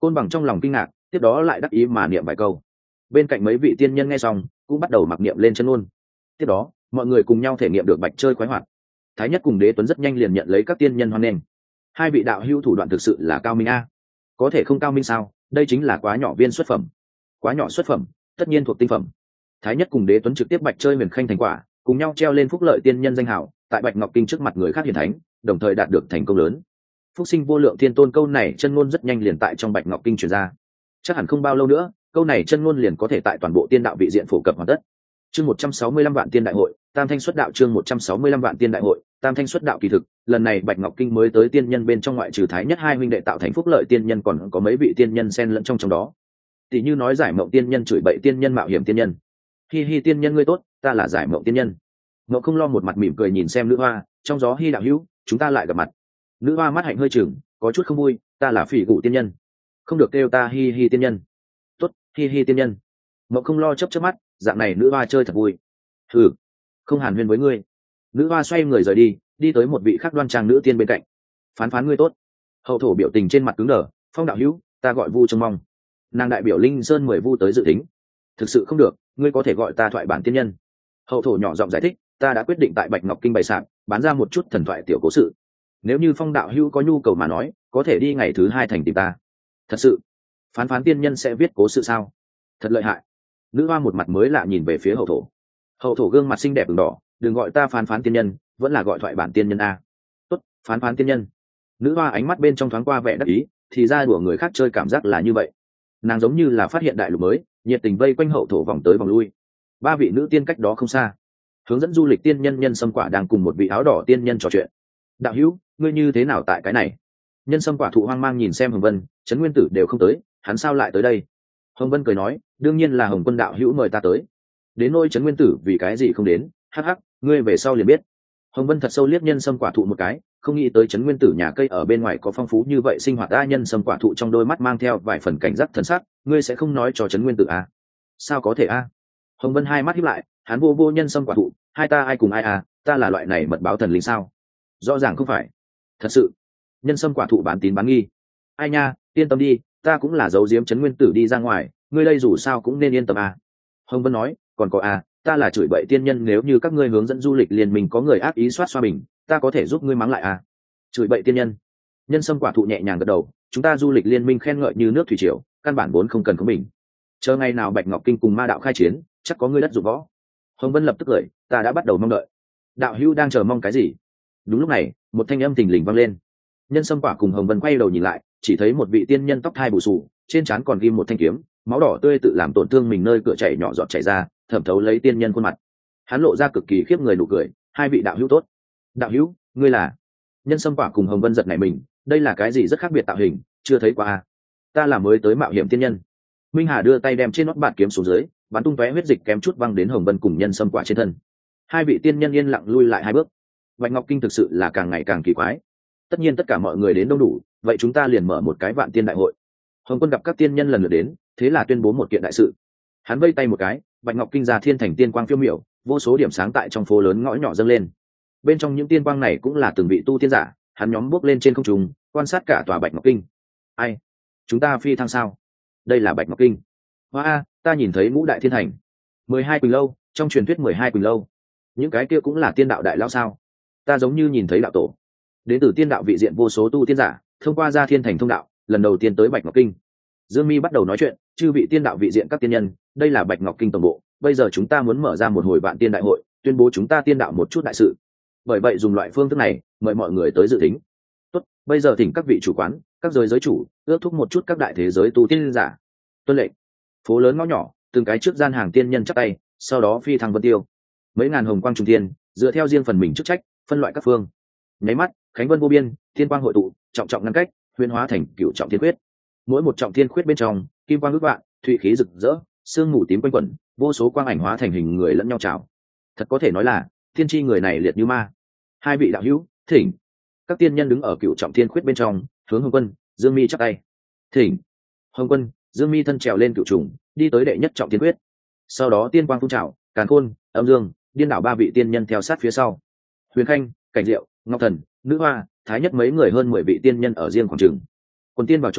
Côn Bằng trong lòng kinh ngạc, tiếp đó lại đắc ý mà niệm vài câu. Bên cạnh mấy vị tiên nhân nghe xong cũng bắt đầu mặc niệm lên chân ngôn. Tiếp đó mọi người cùng nhau thể nghiệm được bạch chơi khoái hoạt. Thái Nhất cùng Đế Tuấn rất nhanh liền nhận lấy các tiên nhân hoan nghênh. Hai vị đạo hữu thủ đoạn thực sự là cao minh a. Có thể không cao minh sao? Đây chính là quá nhỏ viên xuất phẩm. Quá nhỏ xuất phẩm, tất nhiên thuộc tinh phẩm. Thái Nhất cùng Đế Tuấn trực tiếp bạch chơi huyền khanh thành quả, cùng nhau treo lên phúc lợi tiên nhân danh hào, tại Bạch Ngọc Kinh trước mặt người khác hiển thánh, đồng thời đạt được thành công lớn. Phúc sinh vô lượng thiên tôn câu này chân ngôn rất nhanh liền tại trong Bạch Ngọc Kinh truyền ra. Chắc hẳn không bao lâu nữa, câu này chân ngôn liền có thể tại toàn bộ tiên đạo vị diện phổ cập hoàn tất. Chương 165 vạn tiên đại hội, Tam Thanh xuất đạo. Chương 165 vạn tiên đại hội, Tam Thanh xuất đạo. Kỳ thực, lần này Bạch Ngọc Kinh mới tới tiên nhân bên trong ngoại trừ Thái Nhất hai huynh đệ tạo thành phúc lợi tiên nhân, còn có mấy vị tiên nhân xen lẫn trong đó. Tỷ như nói giải mộng tiên nhân chửi bậy tiên nhân mạo hiểm tiên nhân. Hi hi tiên nhân ngươi tốt, ta là giải mộng tiên nhân. Ngộ Không Lo một mặt mỉm cười nhìn xem nữ hoa, trong gió hi đạo hữu, chúng ta lại gặp mặt. Nữ hoa mắt hạnh hơi chừng, có chút không vui, ta là Phỉ Cụ tiên nhân, không được kêu ta hi hi tiên nhân. Tốt, hi hi tiên nhân. Ngộ Không Lo chớp chớp mắt, dạng này nữ hoa chơi thật vui. Ừ, không hàn huyên với ngươi. Nữ hoa xoay người rời đi, đi tới một vị khác đoan trang nữ tiên bên cạnh. Phán phán ngươi tốt. Hậu thổ biểu tình trên mặt cứng đờ, Phong đạo hữu, ta gọi Vu trông mong. Nàng đại biểu Linh Sơn 10 Vu tới dự tính. Thực sự không được, ngươi có thể gọi ta thoại bản tiên nhân. Hậu thổ nhỏ giọng giải thích, ta đã quyết định tại Bạch Ngọc Kinh bày sạp, bán ra một chút thần thoại tiểu cố sự. Nếu như Phong đạo hữu có nhu cầu mà nói, có thể đi ngày thứ 2 thành tìm ta. Thật sự? Phán phán tiên nhân sẽ viết cố sự sao? Thật lợi hại. Nữ hoa một mặt mới lạ nhìn về phía hậu thổ. Hậu thổ gương mặt xinh đẹp ửng đỏ, đừng gọi ta phán phán tiên nhân, vẫn là gọi thoại bản tiên nhân a. Tốt, phán phán tiên nhân. Nữ hoa ánh mắt bên trong thoáng qua vẻ đắc ý, thì ra đùa người khác chơi cảm giác là như vậy. Nàng giống như là phát hiện đại lục mới, nhiệt tình vây quanh hậu thổ vòng tới vòng lui. Ba vị nữ tiên cách đó không xa, hướng dẫn du lịch tiên nhân Nhân Sâm Quả đang cùng một vị áo đỏ tiên nhân trò chuyện. Đạo hữu, ngươi như thế nào tại cái này? Nhân Sâm Quả thụ hoang mang nhìn xem Hồng Vân, Trấn Nguyên Tử đều không tới, hắn sao lại tới đây? Hồng Vân cười nói, đương nhiên là Hồng Quân đạo hữu mời ta tới. Đến nôi Trấn Nguyên Tử vì cái gì không đến, hắc hắc, ngươi về sau liền biết. Hồng Vân thật sâu liếc Nhân Sâm Quả thụ một cái, không nghĩ tới Trấn Nguyên Tử nhà cây ở bên ngoài có phong phú như vậy sinh hoạt. A Nhân Sâm Quả thụ trong đôi mắt mang theo vài phần cảnh giác thần sắc, ngươi sẽ không nói cho Trấn Nguyên Tử à? Sao có thể a? Hồng Vân hai mắt híp lại, hắn vô vô Nhân Sâm Quả thụ, hai ta ai cùng ai à, ta là loại này mật báo thần linh sao? Rõ ràng không phải. Thật sự. Nhân Sâm Quả thụ bán tín bán nghi. Ai nha, yên tâm đi, ta cũng là giấu giếm Trấn Nguyên Tử đi ra ngoài, ngươi đây dù sao cũng nên yên tâm à. Hồng Vân nói, còn có à, ta là chửi bậy tiên nhân, nếu như các ngươi hướng dẫn du lịch liền mình có người ác ý soát xoa bình, ta có thể giúp ngươi mắng lại à. Chửi bậy tiên nhân. Nhân Sâm Quả thụ nhẹ nhàng gật đầu, chúng ta du lịch liên minh khen ngợi như nước thủy triều, căn bản vốn không cần có mình. Chờ ngày nào Bạch Ngọc Kinh cùng ma đạo khai chiến, chắc có ngươi đất dụng võ. Hồng Vân lập tức cười, ta đã bắt đầu mong đợi. Đạo hữu đang chờ mong cái gì? Đúng lúc này, một thanh âm thình lình vang lên. Nhân Sâm Quả cùng Hồng Vân quay đầu nhìn lại, chỉ thấy một vị tiên nhân tóc thai bù xù, trên trán còn ghim một thanh kiếm, máu đỏ tươi tự làm tổn thương mình nơi cửa chảy nhỏ giọt chảy ra, thẩm thấu lấy tiên nhân khuôn mặt. Hắn lộ ra cực kỳ khiếp người nụ cười, hai vị đạo hữu tốt. Đạo hữu, ngươi là? Nhân Sâm Quả cùng Hồng Vân giật nảy mình, đây là cái gì rất khác biệt tạo hình, chưa thấy qua à? Ta là mới tới mạo hiểm tiên nhân. Minh Hà đưa tay đem trên nót bạt kiếm xuống dưới, bắn tung tóe huyết dịch kém chút văng đến Hồng Vân cùng Nhân Sâm Quả trên thân. Hai vị tiên nhân yên lặng lui lại hai bước. Bạch Ngọc Kinh thực sự là càng ngày càng kỳ quái. Tất nhiên tất cả mọi người đến đông đủ, vậy chúng ta liền mở một cái vạn tiên đại hội. Hồng Quân gặp các tiên nhân lần lượt đến, thế là tuyên bố một kiện đại sự. Hắn vây tay một cái, Bạch Ngọc Kinh ra thiên thành tiên quang phiêu miểu, vô số điểm sáng tại trong phố lớn ngõ nhỏ dâng lên. Bên trong những tiên quang này cũng là từng vị tu tiên giả, hắn nhóm bước lên trên không trung, quan sát cả tòa Bạch Ngọc Kinh. Ai? Chúng ta phi thăng sao? Đây là Bạch Ngọc Kinh. Hoa, ta nhìn thấy ngũ đại thiên thành, 12 Quỳnh lâu, trong truyền thuyết 12 Quỳnh lâu. Những cái kia cũng là tiên đạo đại lão sao? Ta giống như nhìn thấy đạo tổ. Đến từ tiên đạo vị diện vô số tu tiên giả, thông qua ra thiên thành thông đạo, lần đầu tiên tới Bạch Ngọc Kinh. Dương Mi bắt đầu nói chuyện, chư vị tiên đạo vị diện các tiên nhân, đây là Bạch Ngọc Kinh tổng bộ, bây giờ chúng ta muốn mở ra một hồi vạn tiên đại hội, tuyên bố chúng ta tiên đạo một chút đại sự. Bởi vậy dùng loại phương thức này, mời mọi người tới dự tính. Tốt, bây giờ thỉnh các vị chủ quán, các giới chủ, ước thúc một chút các đại thế giới tu tiên giả. Tuân lệnh. Phố lớn ngõ nhỏ, từng cái trước gian hàng tiên nhân chắp tay, sau đó phi thăng vân tiêu. Mấy ngàn hồng quang trùng thiên, dựa theo riêng phần mình chức trách, phân loại các phương. Nháy mắt, khánh vân vô biên, thiên quang hội tụ, trọng trọng ngăn cách, huyễn hóa thành cửu trọng thiên quyết. Mỗi một trọng thiên khuyết bên trong, kim quang ước vạn, thụy khí rực rỡ, sương mù tím quanh quẩn, vô số quang ảnh hóa thành hình người lẫn nhau chào. Thật có thể nói là thiên tri người này liệt như ma. Hai vị đạo hữu, thỉnh. Các tiên nhân đứng ở cửu trọng thiên khuyết bên trong, hướng Hồng Quân, Dương Mi chắp tay. Thỉnh. Hồng Quân, Dương Mi thân trèo lên cửu trùng, đi tới đệ nhất trọng thiên quyết. Sau đó tiên quang phun trào, càn khôn, âm dương, điên đảo ba vị tiên nhân theo sát phía sau. Huyền Khanh, Cảnh Diệu, Ngọc Thần, Nữ Hoa, Thái Nhất mấy người hơn 10 vị tiên nhân ở riêng khoảng trường. Quần tiên vào chỗ,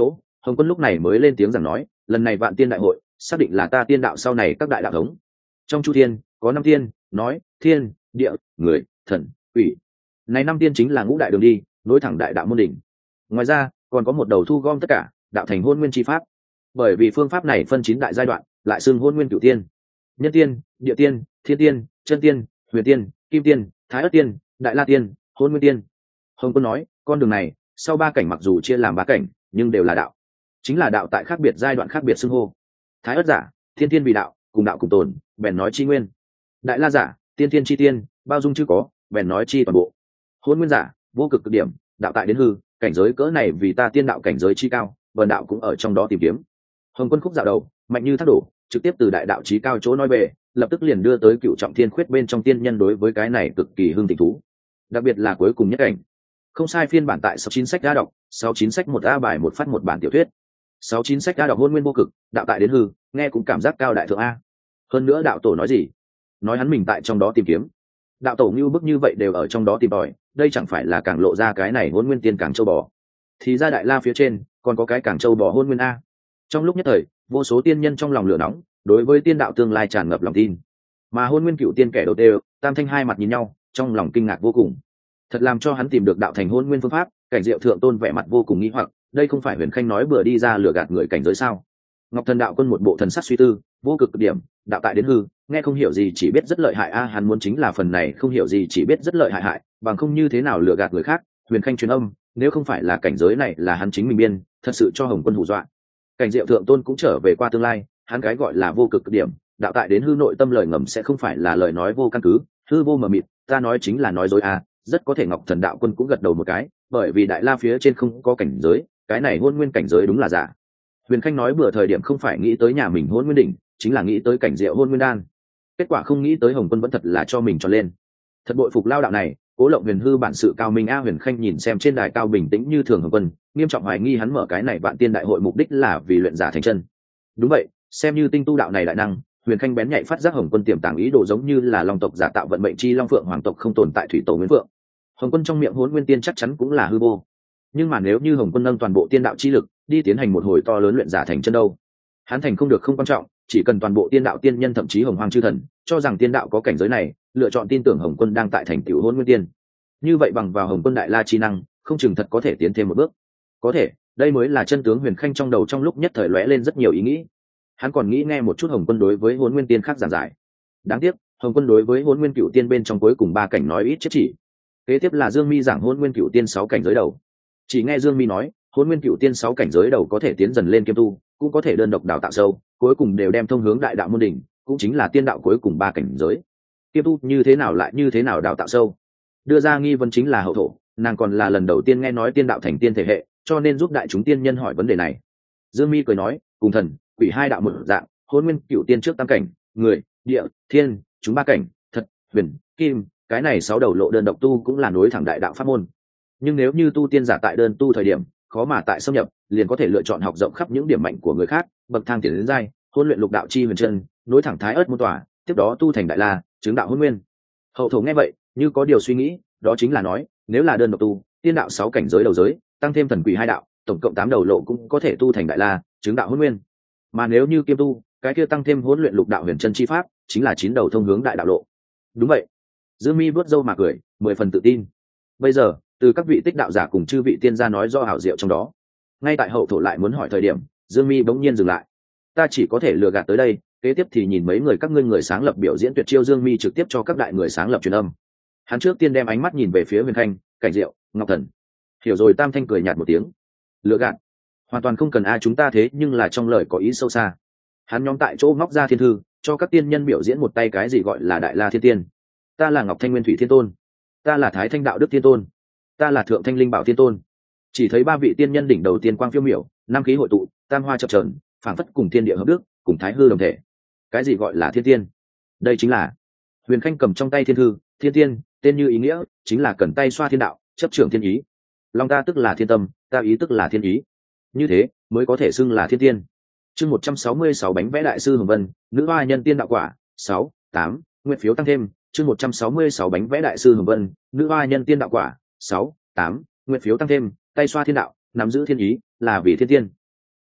Hồng Quân lúc này mới lên tiếng rằng nói, lần này vạn tiên đại hội xác định là ta tiên đạo sau này các đại đạo thống. Trong chu thiên có 5 tiên, nói thiên, địa, người, thần, quỷ. Này 5 tiên chính là ngũ đại đường đi, nối thẳng đại đạo môn đỉnh. Ngoài ra còn có một đầu thu gom tất cả, đạo thành hôn nguyên chi pháp. Bởi vì phương pháp này phân 9 đại giai đoạn, lại xưng hôn nguyên cửu tiên: nhân tiên, địa tiên, thiên tiên, chân tiên, huyền tiên, kim tiên, thái ất tiên, đại la tiên, hôn nguyên tiên. Hồng Quân nói, con đường này sau 3 cảnh mặc dù chia làm 3 cảnh, nhưng đều là đạo, chính là đạo tại khác biệt giai đoạn khác biệt xưng hô. Thái ất giả, thiên tiên vì đạo, cùng đạo cùng tồn, bèn nói chi nguyên. Đại la giả, tiên tiên chi tiên, bao dung chưa có, bèn nói chi toàn bộ. Hôn nguyên giả, vô cực cực điểm, đạo tại đến hư, cảnh giới cỡ này vì ta tiên đạo cảnh giới chi cao, vần đạo cũng ở trong đó tìm kiếm. Hồng Quân khúc dạo đầu mạnh như thác đổ, trực tiếp từ đại đạo chí cao chỗ nói về, lập tức liền đưa tới cựu trọng thiên khuyết bên trong tiên nhân đối với cái này cực kỳ hưng tình thú. Đặc biệt là cuối cùng nhất cảnh, không sai, phiên bản tại 69 sách đã đọc, 69 sách 1A bài một phát một bản tiểu thuyết. 69 sách đã đọc hôn nguyên vô cực, đạo tại đến hư, nghe cũng cảm giác cao đại thượng a. Hơn nữa đạo tổ nói gì? Nói hắn mình tại trong đó tìm kiếm. Đạo tổ như bức như vậy đều ở trong đó tìm tòi, đây chẳng phải là càng lộ ra cái này hôn nguyên tiên càng châu bò. Thì ra đại la phía trên còn có cái càng châu bò hôn nguyên a. Trong lúc nhất thời, vô số tiên nhân trong lòng lửa nóng, đối với tiên đạo tương lai tràn ngập lòng tin. Mà hôn nguyên cựu tiên kẻ đầu đều, tam thanh hai mặt nhìn nhau, trong lòng kinh ngạc vô cùng. Thật làm cho hắn tìm được đạo thành hôn nguyên phương pháp, cảnh diệu thượng tôn vẻ mặt vô cùng nghi hoặc, đây không phải Huyền Khanh nói bừa đi ra lừa gạt người cảnh giới sao? Ngọc Thần đạo quân một bộ thần sắc suy tư, vô cực điểm, đạo tại đến hư, nghe không hiểu gì chỉ biết rất lợi hại a, hắn muốn chính là phần này không hiểu gì chỉ biết rất lợi hại, bằng không như thế nào lừa gạt người khác. Huyền Khanh truyền âm, nếu không phải là cảnh giới này là hắn chính mình biên, thật sự cho Hồng Quân hù dọa. Cảnh diệu thượng tôn cũng trở về qua tương lai, hắn cái gọi là vô cực điểm, đạo tại đến hư nội tâm lời ngầm sẽ không phải là lời nói vô căn cứ, hư vô mờ mịt, ta nói chính là nói dối a. Rất có thể Ngọc Thần đạo quân cũng gật đầu một cái, bởi vì đại la phía trên không có cảnh giới, cái này hôn nguyên cảnh giới đúng là giả. Huyền Khanh nói bữa thời điểm không phải nghĩ tới nhà mình hôn nguyên đỉnh, chính là nghĩ tới cảnh diệu hôn nguyên đan. Kết quả không nghĩ tới Hồng Quân vẫn thật là cho mình cho lên. Thật bội phục lao đạo này, Cố Lộng Huyền hư bản sự cao minh a. Huyền Khanh nhìn xem trên đài cao bình tĩnh như thường Hồng Quân, nghiêm trọng hoài nghi hắn mở cái này vạn tiên đại hội mục đích là vì luyện giả thành chân. Đúng vậy, xem như tinh tu đạo này đại năng, Huyền Khanh bén nhạy phát giác Hồng Quân tiềm tàng ý đồ giống như là long tộc giả tạo vận mệnh chi long phượng hoàng tộc không tồn tại thủy tổ nguyên phượng. Hồng Quân trong miệng hôn nguyên tiên chắc chắn cũng là hư vô, nhưng mà nếu như Hồng Quân nâng toàn bộ tiên đạo chi lực đi tiến hành một hồi to lớn luyện giả thành chân đâu, hắn thành không được không quan trọng, chỉ cần toàn bộ tiên đạo tiên nhân thậm chí hồng hoang chư thần cho rằng tiên đạo có cảnh giới này, lựa chọn tin tưởng Hồng Quân đang tại thành tựu hôn nguyên tiên, như vậy bằng vào Hồng Quân đại la chi năng, không chừng thật có thể tiến thêm một bước. Có thể, đây mới là chân tướng. Huyền Khanh trong đầu trong lúc nhất thời lóe lên rất nhiều ý nghĩ, hắn còn nghĩ nghe một chút Hồng Quân đối với hôn nguyên tiên khác giảng giải. Đáng tiếc Hồng Quân đối với hôn nguyên cựu tiên bên trong cuối cùng 3 cảnh nói ít chết chỉ. Kế tiếp là Dương Mi giảng hôn nguyên cựu tiên 6 cảnh giới đầu. Chỉ nghe Dương Mi nói, hôn nguyên cựu tiên 6 cảnh giới đầu có thể tiến dần lên kiêm tu, cũng có thể đơn độc đào tạo sâu, cuối cùng đều đem thông hướng đại đạo môn đỉnh, cũng chính là tiên đạo cuối cùng 3 cảnh giới. Kiêm tu như thế nào lại như thế nào đào tạo sâu? Đưa ra nghi vấn chính là Hậu Thổ, nàng còn là lần đầu tiên nghe nói tiên đạo thành tiên thể hệ, cho nên giúp đại chúng tiên nhân hỏi vấn đề này. Dương Mi cười nói, cùng thần, quỷ 2 đạo một dạng, hôn nguyên cựu tiên trước 8 cảnh, người, địa, thiên, chúng 3 cảnh, thật, huyền, kim, cái này 6 đầu lộ đơn độc tu cũng là nối thẳng đại đạo pháp môn. Nhưng nếu như tu tiên giả tại đơn tu thời điểm khó mà tại xâm nhập, liền có thể lựa chọn học rộng khắp những điểm mạnh của người khác, bậc thang tiến đến giai, hôn luyện lục đạo chi huyền chân, nối thẳng thái ớt môn tỏa, tiếp đó tu thành đại la, chứng đạo hôn nguyên. Hậu Thổ nghe vậy như có điều suy nghĩ, đó chính là nói, nếu là đơn độc tu tiên đạo 6 cảnh giới đầu giới, tăng thêm thần quỷ 2 đạo, tổng cộng 8 đầu lộ cũng có thể tu thành đại la, chứng đạo hôn nguyên. Mà nếu như kiêm tu, cái kia tăng thêm hỗn luyện lục đạo huyền chân chi pháp, chính là 9 đầu thông hướng đại đạo lộ. Đúng vậy. Dương Mi vuốt râu mà cười, 10 phần tự tin. Bây giờ từ các vị tích đạo giả cùng chư vị tiên gia nói do hảo diệu trong đó. Ngay tại Hậu Thổ lại muốn hỏi thời điểm, Dương Mi bỗng nhiên dừng lại. Ta chỉ có thể lừa gạt tới đây, kế tiếp thì nhìn mấy người các ngươi người sáng lập biểu diễn tuyệt chiêu. Dương Mi trực tiếp cho các đại người sáng lập truyền âm. Hắn trước tiên đem ánh mắt nhìn về phía Huyền Khanh, Cảnh Diệu, Ngọc Thần. Hiểu rồi. Tam Thanh cười nhạt một tiếng. Lừa gạt? Hoàn toàn không cần a, chúng ta thế nhưng là trong lời có ý sâu xa. Hắn nhóm tại chỗ móc ra thiên thư, cho các tiên nhân biểu diễn một tay cái gì gọi là đại la thiên tiên. Ta là Ngọc Thanh Nguyên Thủy Thiên Tôn, ta là Thái Thanh Đạo Đức Thiên Tôn, ta là Thượng Thanh Linh Bảo Thiên Tôn. Chỉ thấy 3 vị tiên nhân đỉnh đầu tiên quang phiêu miểu, 5 khí hội tụ, tam hoa chập chờn, phảng phất cùng thiên địa hợp đức, cùng thái hư đồng thể. Cái gì gọi là thiên tiên? Đây chính là Huyền Khanh cầm trong tay thiên thư, thiên tiên, tên như ý nghĩa, chính là cần tay xoa thiên đạo, chấp trưởng thiên ý. Long ta tức là thiên tâm, ta ý tức là thiên ý. Như thế mới có thể xưng là thiên tiên. Chương 166 bánh vẽ đại sư Hồng Vân, nữ hoa nhân tiên đạo quả, 6, 8, nguyện phiếu tăng thêm. Chương 166 bánh vẽ đại sư Hồng Vân, nữ hoa nhân tiên đạo quả, 6, 8, nguyện phiếu tăng thêm. Tay xoa thiên đạo, nắm giữ thiên ý, là vì thiên tiên.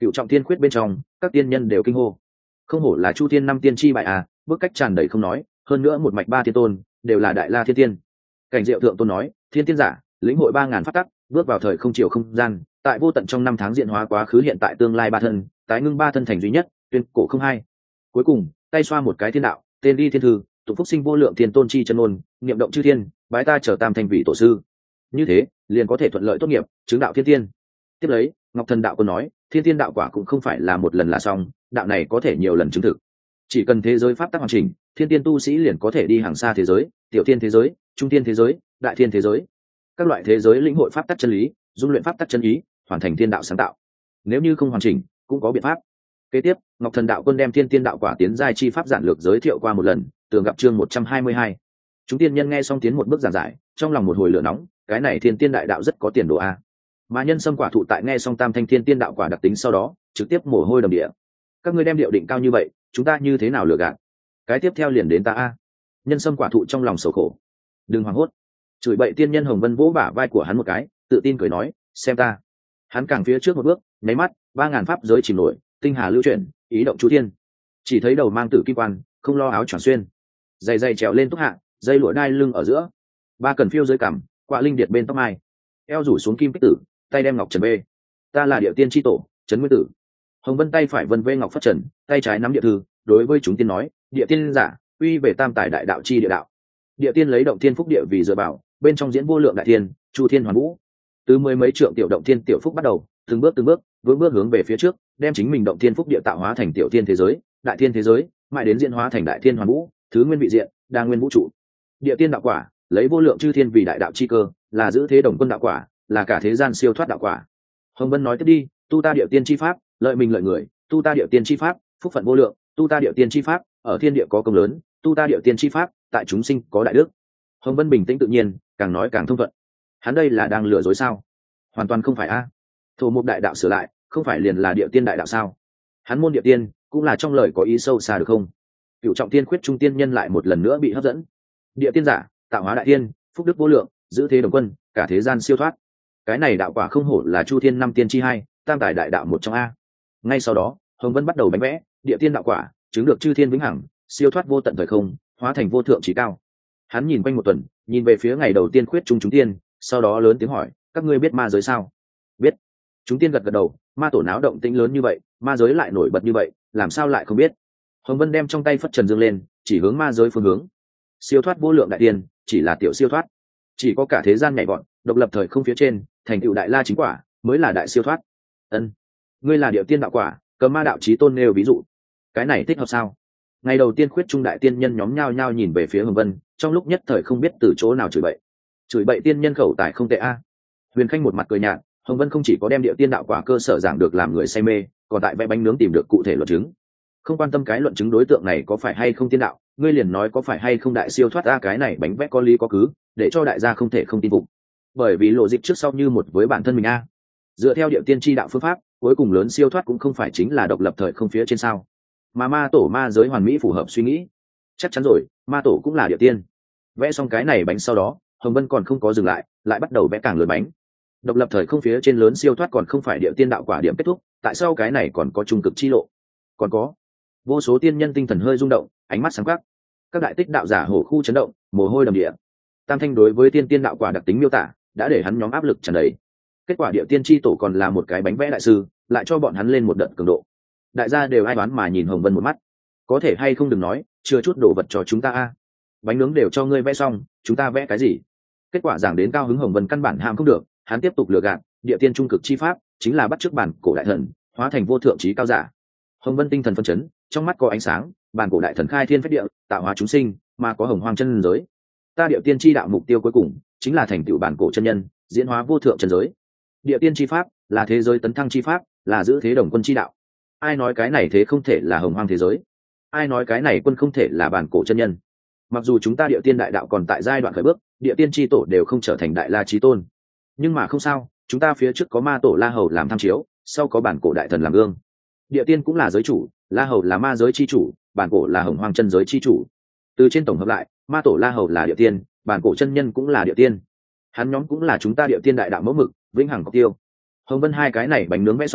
Cựu trọng thiên khuyết bên trong các tiên nhân đều kinh hô, không hổ là chu thiên năm tiên chi bại à, bước cách tràn đầy không nói, hơn nữa một mạch ba thiên tôn đều là đại la thiên tiên. Cảnh Diệu thượng tôn nói, thiên tiên giả lĩnh hội 3000 pháp tắc, bước vào thời không chiều không gian, tại vô tận trong năm tháng diễn hóa quá khứ hiện tại tương lai ba thân, tái ngưng ba thân thành duy nhất, tuyên cổ không hai. Cuối cùng tay xoa một cái thiên đạo, tên đi thiên thư, tụng phúc sinh vô lượng thiên tôn chi chân ngôn, niệm động chư thiên, bái ta trở tam thành vị tổ sư. Như thế liền có thể thuận lợi tốt nghiệp chứng đạo thiên tiên. Tiếp lấy Ngọc Thần đạo quân nói, thiên tiên đạo quả cũng không phải là một lần là xong, đạo này có thể nhiều lần chứng thực. Chỉ cần thế giới pháp tắc hoàn chỉnh, thiên tiên tu sĩ liền có thể đi hàng xa thế giới, tiểu thiên thế giới, trung thiên thế giới, đại thiên thế giới, các loại thế giới lĩnh hội pháp tắc chân lý, dung luyện pháp tắc chân ý, hoàn thành thiên đạo sáng tạo. Nếu như không hoàn chỉnh cũng có biện pháp. Kế tiếp Ngọc Thần đạo quân đem thiên tiên đạo quả tiến giai chi pháp giản lược giới thiệu qua một lần, tường gặp chương 122. Chúng tiên nhân nghe xong tiến một bước giảng giải, trong lòng một hồi lửa nóng, cái này thiên tiên đại đạo rất có tiền đồ a. Mà nhân sâm quả thụ tại nghe xong tam thanh thiên tiên đạo quả đặc tính sau đó trực tiếp mồ hôi đầm địa. Các ngươi đem điệu định cao như vậy, chúng ta như thế nào lừa gạt? Cái tiếp theo liền đến ta a. Nhân sâm quả thụ trong lòng sầu khổ, đừng hoảng hốt. Chửi bậy tiên nhân Hồng Vân vỗ bả vai của hắn một cái, tự tin cười nói, xem ta. Hắn càng phía trước một bước, nháy mắt 3000 pháp giới chìm nổi, tinh hà lưu chuyển, ý động chú thiên. Chỉ thấy đầu mang tử kim quan, không lo áo choàng xuyên, dày dày trèo lên túc hạ, dây lụa đai lưng ở giữa, ba cần phiêu dưới cằm, quạ linh điệt bên tóc mai, eo rủ xuống kim kích tử, tay đem ngọc trần bê. Ta là địa tiên tri tổ, trấn nguyên tử. Hồng Vân tay phải vân vê ngọc phất trần, tay trái nắm địa thư, đối với chúng tiên nói, địa tiên giả uy về tam tài đại đạo chi địa đạo. Địa tiên lấy động thiên phúc địa vì dựa bảo, bên trong diễn vô lượng đại thiên, chu thiên hoàn vũ. Từ mười mấy trượng tiểu động thiên tiểu phúc bắt đầu, từng bước vững bước hướng về phía trước, đem chính mình động thiên phúc địa tạo hóa thành tiểu thiên thế giới, đại thiên thế giới, mãi đến diễn hóa thành đại thiên hoàn vũ, thứ nguyên vị diện, đa nguyên vũ trụ. Địa tiên đạo quả lấy vô lượng chư thiên vì đại đạo chi cơ, là giữ thế đồng quân đạo quả, là cả thế gian siêu thoát đạo quả. Hồng Vân nói tiếp đi, tu ta địa tiên chi pháp, lợi mình lợi người, tu ta địa tiên chi pháp, phúc phận vô lượng, tu ta địa tiên chi pháp, ở thiên địa có công lớn, tu ta địa tiên chi pháp, tại chúng sinh có đại đức. Hồng Vân bình tĩnh tự nhiên, càng nói càng thông thuận. Hắn đây là đang lừa dối sao? Hoàn toàn không phải a. Thổ mục đại đạo sửa lại, không phải liền là địa tiên đại đạo sao? Hắn môn địa tiên cũng là trong lời có ý sâu xa được không? Cửu trọng tiên khuyết trung tiên nhân lại một lần nữa bị hấp dẫn. Địa tiên giả tạo hóa đại tiên, phúc đức vô lượng, giữ thế đồng quân, cả thế gian siêu thoát. Cái này đạo quả không hổ là chu thiên năm tiên chi hai, tam tài đại đạo một trong a. Ngay sau đó Hồng Vân bắt đầu bánh vẽ địa tiên đạo quả, chứng được chư thiên vĩnh hằng, siêu thoát vô tận thời không, hóa thành vô thượng trí cao. Hắn nhìn quanh một tuần, nhìn về phía ngày đầu tiên khuyết trung chúng tiên, sau đó lớn tiếng hỏi, các ngươi biết ma giới sao? Biết. Chúng tiên gật gật đầu. Ma tổ náo động tĩnh lớn như vậy, ma giới lại nổi bật như vậy, làm sao lại không biết? Hồng Vân đem trong tay phất trần dương lên, chỉ hướng ma giới phương hướng. Siêu thoát vô lượng đại tiên chỉ là tiểu siêu thoát, chỉ có cả thế gian nhảy vọt, độc lập thời không phía trên, thành tựu đại la chính quả mới là đại siêu thoát. Ân, ngươi là địa tiên đạo quả, cấm ma đạo chí tôn nêu ví dụ, cái này thích hợp sao? Ngày đầu tiên khuyết trung đại tiên nhân nhóm nhao nhao nhìn về phía Hồng Vân, trong lúc nhất thời không biết từ chỗ nào chửi bậy tiên nhân khẩu tài không tệ a. Huyền Khanh một mặt cười nhạt, Hồng Vân không chỉ có đem địa tiên đạo quả cơ sở giảng được làm người say mê, còn tại vẽ bánh nướng tìm được cụ thể luận chứng. Không quan tâm cái luận chứng đối tượng này có phải hay không tiên đạo, ngươi liền nói có phải hay không đại siêu thoát a, cái này bánh vẽ có lý có cứ, để cho đại gia không thể không tin phục. Bởi vì lộ dịch trước sau như một với bản thân mình a. Dựa theo địa tiên chi đạo phương pháp, cuối cùng lớn siêu thoát cũng không phải chính là độc lập thời không phía trên sao? Mà ma tổ ma giới hoàn mỹ phù hợp suy nghĩ. Chắc chắn rồi, ma tổ cũng là địa tiên. Vẽ xong cái này bánh sau đó, Hồng Vân còn không có dừng lại bắt đầu vẽ càng lớn bánh. Độc lập thời không phía trên lớn siêu thoát còn không phải địa tiên đạo quả điểm kết thúc, tại sao cái này còn có trung cực chi lộ? Còn có vô số tiên nhân tinh thần hơi rung động, ánh mắt sáng quắc. Các đại tích đạo giả hổ khu chấn động, mồ hôi đầm địa. Tam thanh đối với tiên tiên đạo quả đặc tính miêu tả đã để hắn nhóm áp lực tràn đầy. Kết quả địa tiên chi tổ còn là một cái bánh vẽ đại sư, lại cho bọn hắn lên một đợt cường độ. Đại gia đều ai đoán mà nhìn Hồng Vân một mắt. Có thể hay không đừng nói, chưa chút đồ vật cho chúng ta a. Bánh nướng đều cho ngươi vẽ xong, chúng ta vẽ cái gì? Kết quả giảng đến cao hứng Hồng Vân căn bản ham không được, hắn tiếp tục lừa gạt, địa tiên trung cực chi pháp chính là bắt chước bản cổ đại thần, hóa thành vô thượng trí cao giả. Hồng Vân tinh thần phân chấn, trong mắt có ánh sáng, bản cổ đại thần khai thiên phách địa, tạo hóa chúng sinh, mà có hồng hoang chân giới. Ta địa tiên chi đạo mục tiêu cuối cùng chính là thành tựu bản cổ chân nhân, diễn hóa vô thượng chân giới. Địa tiên chi pháp là thế giới tấn thăng chi pháp, là giữ thế đồng quân chi đạo. Ai nói cái này thế không thể là hồng hoang thế giới? Ai nói cái này quân không thể là bản cổ chân nhân? Mặc dù chúng ta địa tiên đại đạo còn tại giai đoạn khởi bước, địa tiên chi tổ đều không trở thành đại la chí tôn, nhưng mà không sao, chúng ta phía trước có ma tổ La Hầu làm tham chiếu, sau có bản cổ đại thần làm gương. Địa tiên cũng là giới chủ, La Hầu là ma giới chi chủ, bản cổ là hồng hoang chân giới chi chủ. Từ trên tổng hợp lại, ma tổ La Hầu là địa tiên, bản cổ chân nhân cũng là địa tiên. Hắn nhóm cũng là chúng ta địa tiên đại đạo mẫu mực, vĩnh hằng cọc tiêu. Hồng Vân hai cái này bánh nướng vẽ xong,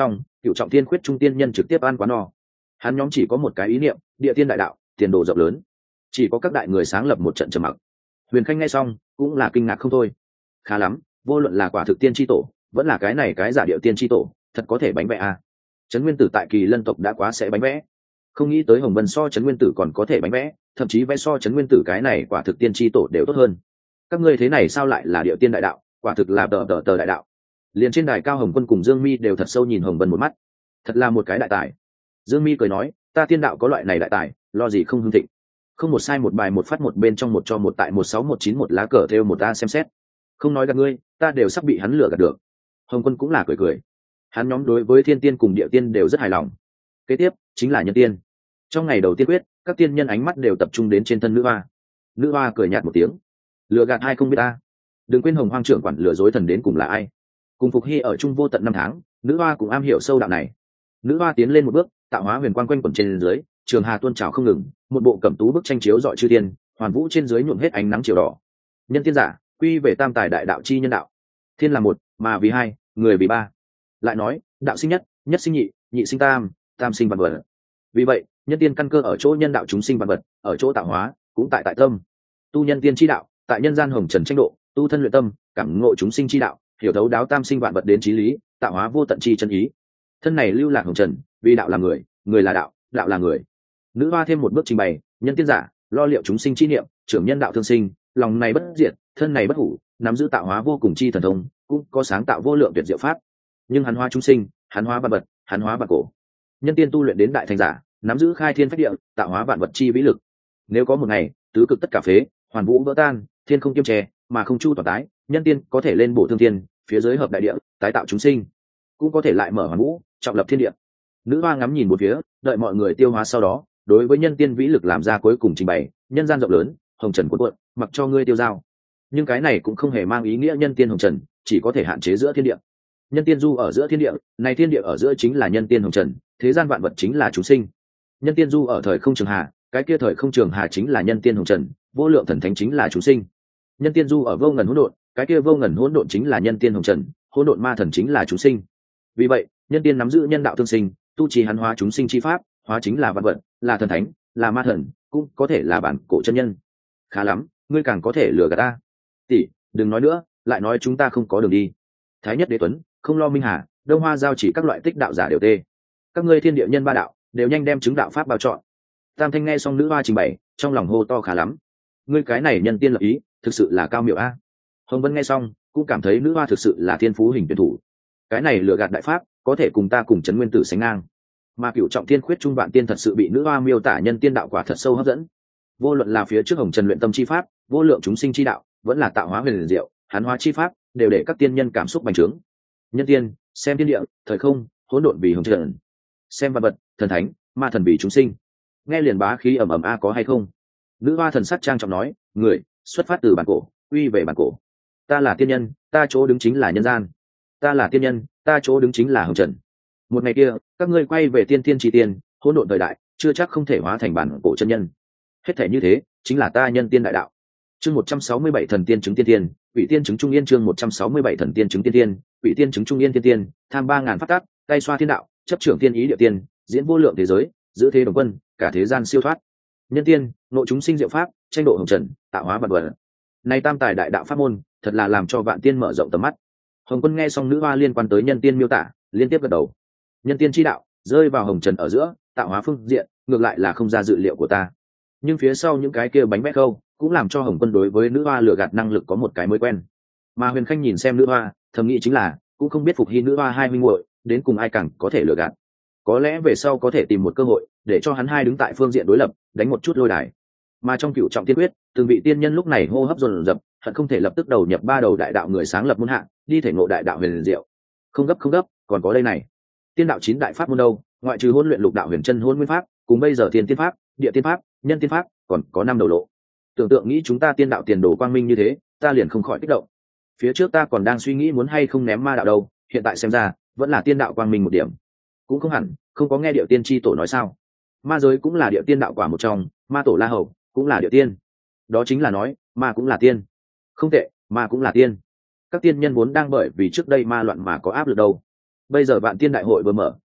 cựu trọng tiên khuyết trung tiên nhân trực tiếp ăn quá no. Hắn nhóm chỉ có một cái ý niệm, địa tiên đại đạo, tiền đồ rộng lớn. Chỉ có các đại người sáng lập một trận trầm mặc. Huyền Khanh nghe xong cũng là kinh ngạc không thôi. Khá lắm, vô luận là quả thực tiên tri tổ vẫn là cái này cái giả điệu tiên tri tổ, thật có thể bánh vẽ à. Trấn Nguyên Tử tại Kỳ Lân tộc đã quá sẽ bánh vẽ, không nghĩ tới Hồng Vân so Trấn Nguyên Tử còn có thể bánh vẽ, thậm chí vẽ so Trấn Nguyên Tử cái này quả thực tiên tri tổ đều tốt hơn. Các ngươi thế này sao lại là điệu tiên đại đạo, quả thực là tờ đại đạo. Liền trên đài cao Hồng Quân cùng Dương Mi đều thật sâu nhìn Hồng Vân một mắt, thật là một cái đại tài. Dương Mi cười nói, ta tiên đạo có loại này đại tài, lo gì không hưng thịnh. Không một sai một bài một phát một bên trong một cho một tại 16191 lá cờ theo một ta xem xét. Không nói gạt ngươi, ta đều sắp bị hắn lừa gạt được. Hồng Quân cũng là cười cười. Hắn nhóm đối với thiên tiên cùng địa tiên đều rất hài lòng. Kế tiếp chính là nhân tiên. Trong ngày đầu tiên quyết, các tiên nhân ánh mắt đều tập trung đến trên thân nữ hoa. Nữ hoa cười nhạt một tiếng, lừa gạt ai không biết ta. Đừng quên Hồng Hoang trưởng quản lừa dối thần đến cùng là ai. Cùng Phục Hy ở chung vô tận 5 tháng, nữ hoa cũng am hiểu sâu đạo này. Nữ hoa tiến lên một bước, tạo hóa huyền quang quanh quẩn trên dưới, trường hà tuôn trào không ngừng, một bộ cẩm tú bức tranh chiếu rọi chư thiên, hoàn vũ trên dưới nhuộm hết ánh nắng chiều đỏ. Nhân tiên giả, quy về tam tài đại đạo chi nhân đạo. Thiên là một, mà vì hai, người vì ba. Lại nói, đạo sinh nhất, nhất sinh nhị, nhị sinh tam, tam sinh vạn vật. Vì vậy, nhân tiên căn cơ ở chỗ nhân đạo chúng sinh vạn vật, ở chỗ tạo hóa, cũng tại tâm. Tu nhân tiên chi đạo, tại nhân gian hồng trần tranh độ, tu thân luyện tâm, cảm ngộ chúng sinh chi đạo, hiểu thấu đáo tam sinh vạn vật đến chí lý, tạo hóa vô tận chi chân ý. Thân này lưu lạc hồng trần, vì đạo là người, người là đạo, đạo là người. Nữ hoa thêm một bước trình bày, nhân tiên giả, lo liệu chúng sinh chi niệm, trưởng nhân đạo thương sinh, lòng này bất diệt, thân này bất hủ, nắm giữ tạo hóa vô cùng chi thần thông, cũng có sáng tạo vô lượng tuyệt diệu pháp. Nhưng hắn hóa chúng sinh, hắn hóa vạn vật, hắn hóa vạn cổ. Nhân tiên tu luyện đến đại thành giả, nắm giữ khai thiên phách địa, tạo hóa vạn vật chi vĩ lực. Nếu có một ngày, tứ cực tất cả phế, hoàn vũ vỡ tan, thiên không kiêm trè, mà không chu toàn tái, nhân tiên có thể lên bổ thương thiên, phía dưới hợp đại địa, tái tạo chúng sinh, cũng có thể lại mở hoàn vũ, trọng lập thiên địa. Nữ hoa ngắm nhìn một phía, đợi mọi người tiêu hóa sau đó, đối với nhân tiên vĩ lực làm ra cuối cùng trình bày, nhân gian rộng lớn, hồng trần cuộn cuộn, mặc cho ngươi tiêu dao. Nhưng cái này cũng không hề mang ý nghĩa nhân tiên hồng trần chỉ có thể hạn chế giữa thiên địa. Nhân tiên du ở giữa thiên địa, này thiên địa ở giữa chính là nhân tiên hồng trần, thế gian vạn vật chính là chúng sinh. Nhân tiên du ở thời không trường hà, cái kia thời không trường hà chính là nhân tiên hồng trần, vô lượng thần thánh chính là chúng sinh. Nhân tiên du ở vô ngần hỗn độn, cái kia vô ngần hỗn độn chính là nhân tiên hồng trần, hỗn độn ma thần chính là chúng sinh. Vì vậy, nhân tiên nắm giữ nhân đạo thương sinh, tu trì hắn hóa chúng sinh chi pháp, hóa chính là vạn vật, là thần thánh, là ma thần, cũng có thể là bản cổ chân nhân. Khá lắm, ngươi càng có thể lừa gạt ta. Tỷ, đừng nói nữa, lại nói chúng ta không có đường đi. Thái nhất đế tuấn, không lo minh hà, đông hoa giao chỉ các loại tích đạo giả đều tê. Các ngươi thiên địa nhân ba đạo, đều nhanh đem chứng đạo pháp bao chọn. Tam thanh nghe xong nữ hoa trình bày, trong lòng hô to khá lắm. Ngươi cái này nhân tiên lập ý, thực sự là cao miệu a. Hồng Vân nghe xong, cũng cảm thấy nữ hoa thực sự là thiên phú hình tuyển thủ. Cái này lừa gạt đại pháp, có thể cùng ta cùng Trấn Nguyên Tử sánh ngang. Mà cựu trọng thiên khuyết trung vạn tiên thật sự bị nữ hoa miêu tả nhân tiên đạo quả thật sâu hấp dẫn. Vô luận là phía trước hồng trần luyện tâm chi pháp, vô lượng chúng sinh chi đạo, vẫn là tạo hóa huyền diệu, hán hóa chi pháp, đều để các tiên nhân cảm xúc bành trướng. Nhân tiên, xem thiên địa, thời không, hỗn độn vì hồng trần, xem vạn vật, thần thánh, ma thần vì chúng sinh. Nghe liền bá khí ầm ầm a có hay không? Nữ hoa thần sắc trang trọng nói, người xuất phát từ bản cổ, uy về bản cổ. Ta là tiên nhân, ta chỗ đứng chính là nhân gian. Ta là tiên nhân, ta chỗ đứng chính là hồng trần. Một ngày kia, các ngươi quay về tiên tiên chi tiên, hỗn độn thời đại, chưa chắc không thể hóa thành bản cổ chân nhân. Hết thể như thế, chính là ta nhân tiên đại đạo. Chương 167 thần tiên chứng tiên tiên, quỷ tiên chứng trung yên. Chương 167 thần tiên chứng tiên tiên, quỷ tiên chứng trung yên. Tiên tiên, tham 3000 pháp tắc, tay xoa thiên đạo, chấp trưởng tiên ý địa tiên, diễn vô lượng thế giới, giữ thế đồng quân, cả thế gian siêu thoát. Nhân tiên, nội chúng sinh diệu pháp, tranh độ hồng trần, tạo hóa vạn vật. Này tam tài đại đạo pháp môn, thật là làm cho vạn tiên mở rộng tầm mắt. Hồng Quân nghe xong nữ hoa liên quan tới nhân tiên miêu tả, liên tiếp gật đầu. Nhân tiên chi đạo rơi vào hồng trần ở giữa, tạo hóa phương diện ngược lại là không ra dự liệu của ta. Nhưng phía sau những cái kia bánh bét câu cũng làm cho Hồng Quân đối với nữ hoa lừa gạt năng lực có một cái mới quen. Mà Huyền Khanh nhìn xem nữ hoa, thầm nghĩ chính là cũng không biết Phục Hy nữ hoa hai huynh muội đến cùng ai càng có thể lừa gạt. Có lẽ về sau có thể tìm một cơ hội để cho hắn hai đứng tại phương diện đối lập, đánh một chút lôi đài. Mà trong cựu trọng tiên quyết, từng vị tiên nhân lúc này hô hấp dồn dập, hận không thể lập tức đầu nhập ba đầu đại đạo người sáng lập môn hạ, đi thể ngộ đại đạo huyền diệu. Không gấp, còn có đây này. Tiên đạo 9 đại pháp môn đâu, ngoại trừ hôn luyện lục đạo huyền chân hôn nguyên pháp, cùng bây giờ thiên tiên pháp, địa tiên pháp, nhân tiên pháp, còn có 5 đầu lộ. Tưởng tượng nghĩ chúng ta tiên đạo tiền đồ quang minh như thế, ta liền không khỏi kích động. Phía trước ta còn đang suy nghĩ muốn hay không ném ma đạo đâu, hiện tại xem ra, vẫn là tiên đạo quang minh một điểm. Cũng không hẳn, không có nghe điệu tiên tri tổ nói sao? Ma giới cũng là điệu tiên đạo quả một trong, ma tổ La Hầu cũng là điệu tiên. Đó chính là nói, ma cũng là tiên. Không tệ, ma cũng là tiên. Các tiên nhân vốn đang bởi vì trước đây ma loạn mà có áp lực đâu. Bây giờ vạn tiên đại hội vừa mở,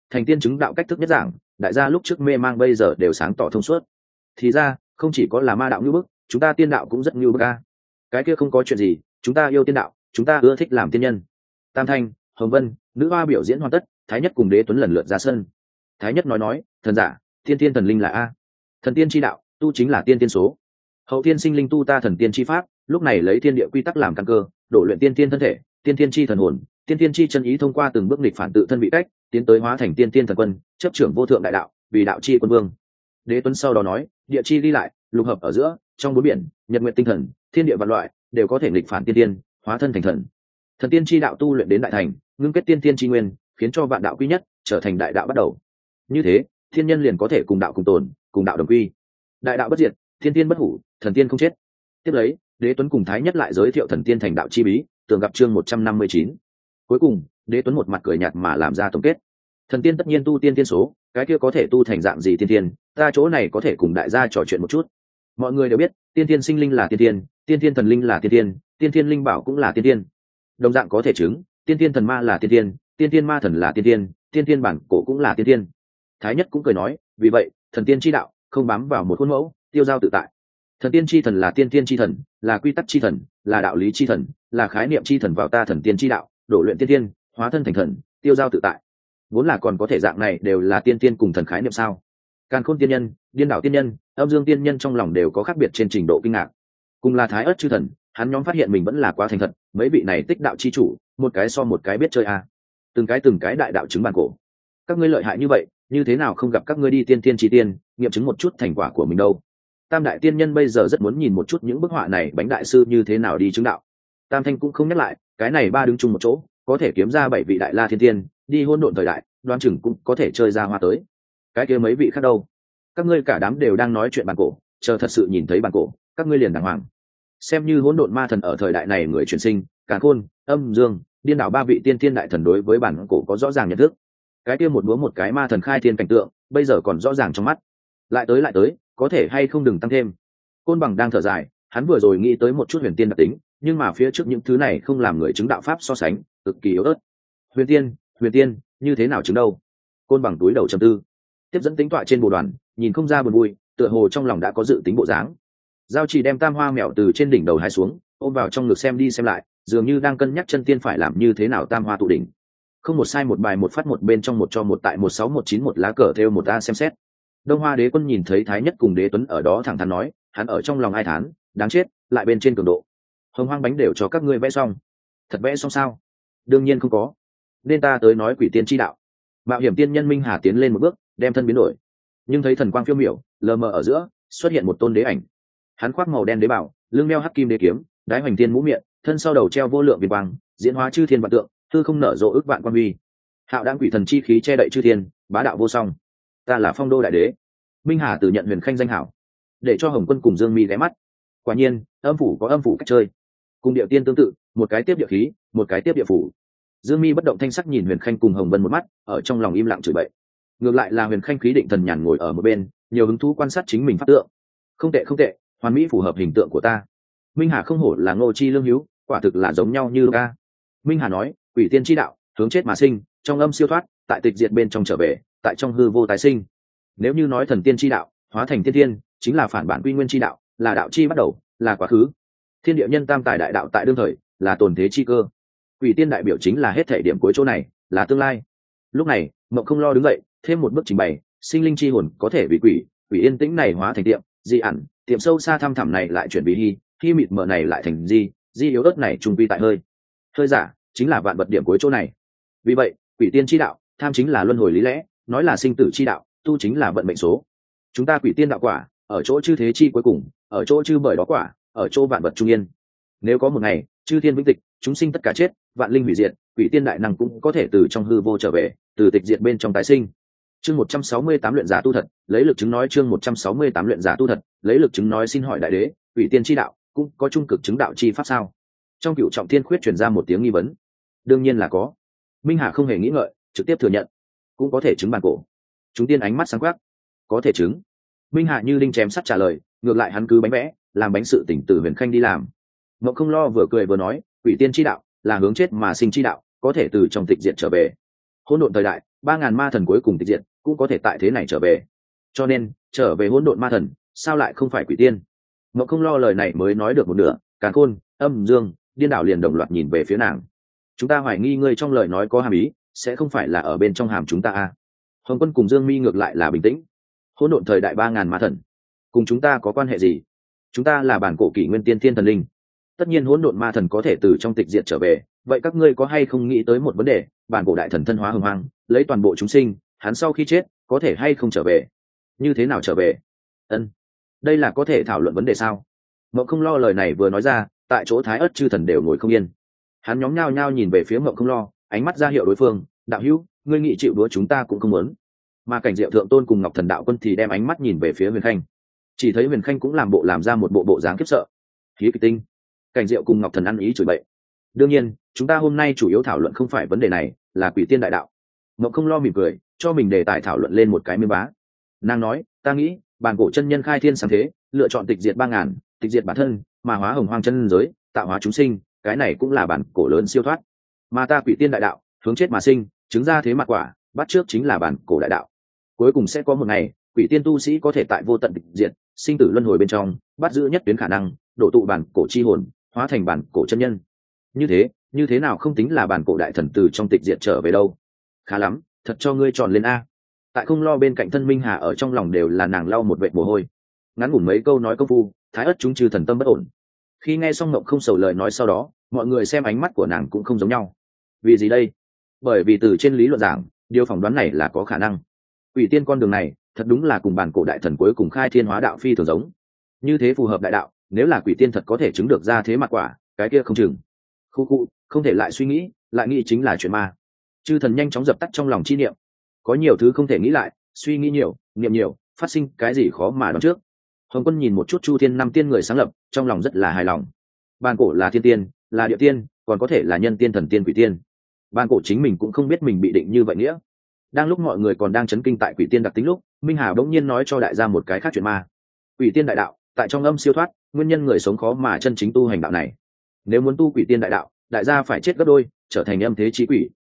thành tiên chứng đạo cách thức nhất giảng, đại gia lúc trước mê mang bây giờ đều sáng tỏ thông suốt. Thì ra không chỉ có là ma đạo như bức, chúng ta tiên đạo cũng rất như bức a. Cái kia không có chuyện gì, chúng ta yêu tiên đạo, chúng ta ưa thích làm tiên nhân. Tam Thanh, Hồng Vân, nữ hoa biểu diễn hoàn tất, Thái Nhất cùng Đế Tuấn lần lượt ra sân. Thái Nhất nói, thần giả, tiên tiên thần linh là a. Thần tiên chi đạo, tu chính là tiên tiên số. Hậu tiên sinh linh tu ta thần tiên chi pháp, lúc này lấy thiên địa quy tắc làm căn cơ, đổ luyện tiên tiên thân thể, tiên tiên chi thần hồn, tiên tiên chi chân ý thông qua từng bước nghịch phản tự thân vị cách, tiến tới hóa thành tiên tiên thần quân, chấp trưởng vô thượng đại đạo, vì đạo chi quân vương. Đế Tuấn sau đó nói, địa chi đi lại, lục hợp ở giữa, trong bốn biển, nhật nguyện tinh thần, thiên địa vạn loại đều có thể nghịch phản tiên tiên, hóa thân thành thần. Thần tiên chi đạo tu luyện đến đại thành, ngưng kết tiên tiên chi nguyên, khiến cho vạn đạo quy nhất, trở thành đại đạo bắt đầu. Như thế, thiên nhân liền có thể cùng đạo cùng tồn, cùng đạo đồng quy. Đại đạo bất diệt, thiên tiên bất hủ, thần tiên không chết. Tiếp lấy, Đế Tuấn cùng Thái Nhất lại giới thiệu thần tiên thành đạo chi bí, tường gặp chương 159. Cuối cùng, Đế Tuấn một mặt cười nhạt mà làm ra tổng kết. Thần tiên tất nhiên tu tiên tiên số, cái kia có thể tu thành dạng gì tiên tiên, ta chỗ này có thể cùng đại gia trò chuyện một chút. Mọi người đều biết, tiên tiên sinh linh là tiên tiên, tiên tiên thần linh là tiên tiên, tiên tiên linh bảo cũng là tiên tiên. Đồng dạng có thể chứng, tiên tiên thần ma là tiên tiên, tiên tiên ma thần là tiên tiên, tiên tiên bản cổ cũng là tiên tiên. Thái Nhất cũng cười nói, vì vậy, thần tiên chi đạo không bám vào một khuôn mẫu, tiêu dao tự tại. Thần tiên chi thần là tiên tiên chi thần, là quy tắc chi thần, là đạo lý chi thần, là khái niệm chi thần vào ta thần tiên chi đạo, đổ luyện tiên tiên, hóa thân thành thần, tiêu dao tự tại. Vốn là còn có thể dạng này đều là tiên tiên cùng thần khái niệm sao? Càn Khôn tiên nhân, Điên đảo tiên nhân, Âm Dương tiên nhân trong lòng đều có khác biệt trên trình độ kinh ngạc. Cùng là Thái Ức chư thần, hắn nhóm phát hiện mình vẫn là quá thành thật, mấy vị này tích đạo chi chủ, một cái so một cái biết chơi a. Từng cái đại đạo chứng bản cổ. Các ngươi lợi hại như vậy, như thế nào không gặp các ngươi đi tiên tiên chi tiên, nghiệm chứng một chút thành quả của mình đâu? Tam đại tiên nhân bây giờ rất muốn nhìn một chút những bức họa này bánh đại sư như thế nào đi chứng đạo. Tam Thanh cũng không nhắc lại, cái này ba đứng chung một chỗ, có thể kiếm ra 7 vị đại la thiên tiên, đi hôn độn thời đại, đoan chừng cũng có thể chơi ra hoa tới. Cái kia mấy vị khác đâu? Các ngươi cả đám đều đang nói chuyện bản cổ, chờ thật sự nhìn thấy bản cổ, các ngươi liền đàng hoàng. Xem như hỗn độn ma thần ở thời đại này người chuyển sinh, Càn Khôn, Âm Dương, Điên đảo ba vị tiên tiên đại thần đối với bản cổ có rõ ràng nhận thức. Cái kia một búa một cái ma thần khai thiên cảnh tượng, bây giờ còn rõ ràng trong mắt. Lại tới, có thể hay không đừng tăng thêm. Côn Bằng đang thở dài, hắn vừa rồi nghĩ tới một chút huyền tiên đặc tính, nhưng mà phía trước những thứ này không làm người chứng đạo pháp so sánh, cực kỳ yếu ớt. Huyền tiên, như thế nào chứng đâu? Côn Bằng túi đầu trầm tư, tiếp dẫn tính tọa trên bồ đoàn, nhìn không ra buồn vui, tựa hồ trong lòng đã có dự tính bộ dáng. Giao Chỉ đem tam hoa mèo từ trên đỉnh đầu hai xuống, ôm vào trong ngực xem đi xem lại, dường như đang cân nhắc chân tiên phải làm như thế nào tam hoa tụ đỉnh. Không một sai một bài một phát một bên trong một cho một tại 16191 một lá cờ theo một a xem xét. Đông Hoa Đế Quân nhìn thấy Thái Nhất cùng Đế Tuấn ở đó thẳng thắn nói, hắn ở trong lòng ai thán, đáng chết, lại bên trên cường độ. Hồng hoang bánh đều cho các ngươi vẽ xong. Thật vẽ xong sao? Đương nhiên không có. Nên ta tới nói quỷ tiên chi đạo. Mạo hiểm tiên nhân Minh Hà tiến lên một bước, đem thân biến đổi. Nhưng thấy thần quang phiêu miểu, lờ mờ ở giữa, xuất hiện một tôn đế ảnh. Hắn khoác màu đen đế bảo, lưng đeo hắc kim đế kiếm, đái hoành tiên mũ miệng, thân sau đầu treo vô lượng viên quang, diễn hóa chư thiên vạn tượng, tư không nở rộ ước vạn quan huy. Hạo đãng quỷ thần chi khí che đậy chư thiên, bá đạo vô song. Ta là Phong Đô đại đế. Minh Hà tự nhận huyền khanh danh hảo, để cho Hồng Quân cùng Dương Mi ghé mắt. Quả nhiên, âm phủ có âm phủ cách chơi, cùng điệu tiên tương tự, một cái tiếp địa khí, một cái tiếp địa phủ. Dương Mi bất động thanh sắc nhìn Huyền Khanh cùng Hồng Vân một mắt, ở trong lòng im lặng chửi bậy. Ngược lại là Huyền Khanh khí định thần nhàn ngồi ở một bên, nhiều hứng thú quan sát chính mình pháp tượng. Không tệ, hoàn mỹ phù hợp hình tượng của ta. Minh Hà không hổ là Ngô Chi Lương Hữu, quả thực là giống nhau như ca. Minh Hà nói, quỷ tiên chi đạo, hướng chết mà sinh, trong âm siêu thoát, tại tịch diệt bên trong trở về, tại trong hư vô tái sinh. Nếu như nói thần tiên chi đạo, hóa thành tiên tiên, chính là phản bản quy nguyên chi đạo, là đạo chi bắt đầu, là quá khứ. Thiên địa nhân tam tài đại đạo tại đương thời, là tồn thế chi cơ. Quỷ tiên đại biểu chính là hết thể điểm cuối chỗ này, là tương lai. Lúc này, Mộng Không Lo đứng dậy, thêm một bước trình bày, sinh linh chi hồn có thể bị quỷ, quỷ yên tĩnh này hóa thành tiệm, di ẩn, tiệm sâu xa thăm thẳm này lại chuyển vì hy mịt mờ này lại thành di yếu ớt này trung vi tại hơi. Hơi giả, chính là vạn vật điểm cuối chỗ này. Vì vậy, quỷ tiên chi đạo, tham chính là luân hồi lý lẽ, nói là sinh tử chi đạo, tu chính là vận mệnh số. Chúng ta quỷ tiên đạo quả, ở chỗ chư thế chi cuối cùng, ở chỗ chư bởi đó quả, ở chỗ vạn vật trung yên. Nếu có một ngày, chư thiên vĩnh tịch, chúng sinh tất cả chết, vạn linh hủy diệt, quỷ tiên đại năng cũng có thể từ trong hư vô trở về, từ tịch diệt bên trong tái sinh. Chương 168 luyện giả tu thật, lấy lực chứng nói chương 168 luyện giả tu thật, lấy lực chứng nói xin hỏi đại đế, quỷ tiên chi đạo cũng có trung cực chứng đạo chi pháp sao? Trong Cửu Trọng Thiên Khuyết truyền ra một tiếng nghi vấn. Đương nhiên là có. Minh Hà không hề nghĩ ngợi, trực tiếp thừa nhận. Cũng có thể chứng bản cổ. Chúng tiên ánh mắt sáng quắc. Có thể chứng. Minh Hà như đinh chém sắt trả lời, ngược lại hắn cứ bánh vẽ, làm bánh sự tỉnh từ Huyền Khanh đi làm. Mộng Không Lo vừa cười vừa nói, quỷ tiên chi đạo là hướng chết mà sinh chi đạo, có thể từ trong tịch diệt trở về. Hỗn độn thời đại, 3.000 ma thần cuối cùng tịch diệt cũng có thể tại thế này trở về, cho nên trở về hỗn độn ma thần sao lại không phải quỷ tiên? Mộng Không Lo lời này mới nói được một nửa, Càn Khôn, Âm Dương, Điên Đảo liền đồng loạt nhìn về phía nàng. Chúng ta hoài nghi ngươi trong lời nói có hàm ý, sẽ không phải là ở bên trong hàm chúng ta à? Hồng Quân cùng Dương Mi ngược lại là bình tĩnh. Hỗn độn thời đại 3.000 ma thần cùng chúng ta có quan hệ gì? Chúng ta là bản cổ kỷ nguyên tiên thiên thần linh, tất nhiên hỗn độn ma thần có thể từ trong tịch diệt trở về, vậy các ngươi có hay không nghĩ tới một vấn đề, bản cổ đại thần thân hóa hồng hoang, lấy toàn bộ chúng sinh, hắn sau khi chết có thể hay không trở về? Như thế nào trở về? Đây là có thể thảo luận vấn đề sao? Mộng Không Lo lời này vừa nói ra, tại chỗ Thái Ức chư thần đều ngồi không yên. Hắn nhóm nhao nhao nhìn về phía Mộng Không Lo, ánh mắt ra hiệu đối phương, đạo hữu, ngươi nghị chịu đũa chúng ta cũng không muốn. Mà Cảnh Diệu thượng tôn cùng Ngọc Thần đạo quân thì đem ánh mắt nhìn về phía Huyền Khanh. Chỉ thấy Huyền Khanh cũng làm bộ làm ra một bộ dáng khiếp sợ. Khí kịch tinh. Cảnh Diệu cùng Ngọc Thần ăn ý chửi bậy. Đương nhiên, chúng ta hôm nay chủ yếu thảo luận không phải vấn đề này, là quỷ tiên đại đạo. Mộng Không Lo mỉm cười, cho mình đề tài thảo luận lên một cái miếng bá. Nàng nói, ta nghĩ, bản cổ chân nhân khai thiên sáng thế, lựa chọn tịch diệt 3.000, tịch diệt bản thân, mà hóa hồng hoang chân giới, tạo hóa chúng sinh, cái này cũng là bản cổ lớn siêu thoát. Mà ta quỷ tiên đại đạo, hướng chết mà sinh, chứng ra thế mặt quả, bắt trước chính là bản cổ đại đạo. Cuối cùng sẽ có một ngày, quỷ tiên tu sĩ có thể tại vô tận tịch diệt, sinh tử luân hồi bên trong, bắt giữ nhất tuyến khả năng, đổ tụ bản cổ chi hồn, hóa thành bản cổ chân nhân. Như thế nào không tính là bản cổ đại thần từ trong tịch diệt trở về đâu? Khá lắm, thật cho ngươi tròn lên a. Tại Không Lo bên cạnh thân Minh Hà ở trong lòng đều là nàng lau một vệt mồ hôi. Ngắn ngủn mấy câu nói công phu, Thái Ức chúng chư thần tâm bất ổn. Khi nghe xong Ngộng Không Sầu lời nói sau đó, mọi người xem ánh mắt của nàng cũng không giống nhau. Vì gì đây? Bởi vì từ trên lý luận giảng, điều phỏng đoán này là có khả năng. Quỷ tiên con đường này, thật đúng là cùng bản cổ đại thần cuối cùng khai thiên hóa đạo phi thường giống. Như thế phù hợp đại đạo, nếu là quỷ tiên thật có thể chứng được ra thế mặt quả, cái kia không chừng. Khu, không thể lại suy nghĩ, lại nghĩ chính là chuyện ma. Chư thần nhanh chóng dập tắt trong lòng chi niệm. Có nhiều thứ không thể nghĩ lại, suy nghĩ nhiều, niệm nhiều, phát sinh cái gì khó mà đoán trước. Hồng Quân nhìn một chút Chu Thiên năm tiên người sáng lập, trong lòng rất là hài lòng. Bản cổ là thiên tiên, là địa tiên, còn có thể là nhân tiên, thần tiên, quỷ tiên. Bản cổ chính mình cũng không biết mình bị định như vậy nghĩa. Đang lúc mọi người còn đang chấn kinh tại quỷ tiên đặc tính lúc, Minh Hà bỗng nhiên nói cho đại gia một cái khác chuyện ma. Quỷ tiên đại đạo, tại trong âm siêu thoát, nguyên nhân người sống khó mà chân chính tu hành đạo này. Nếu muốn tu quỷ tiên đại đạo, đại gia phải chết gấp đôi, trở thành âm thế chí quỷ.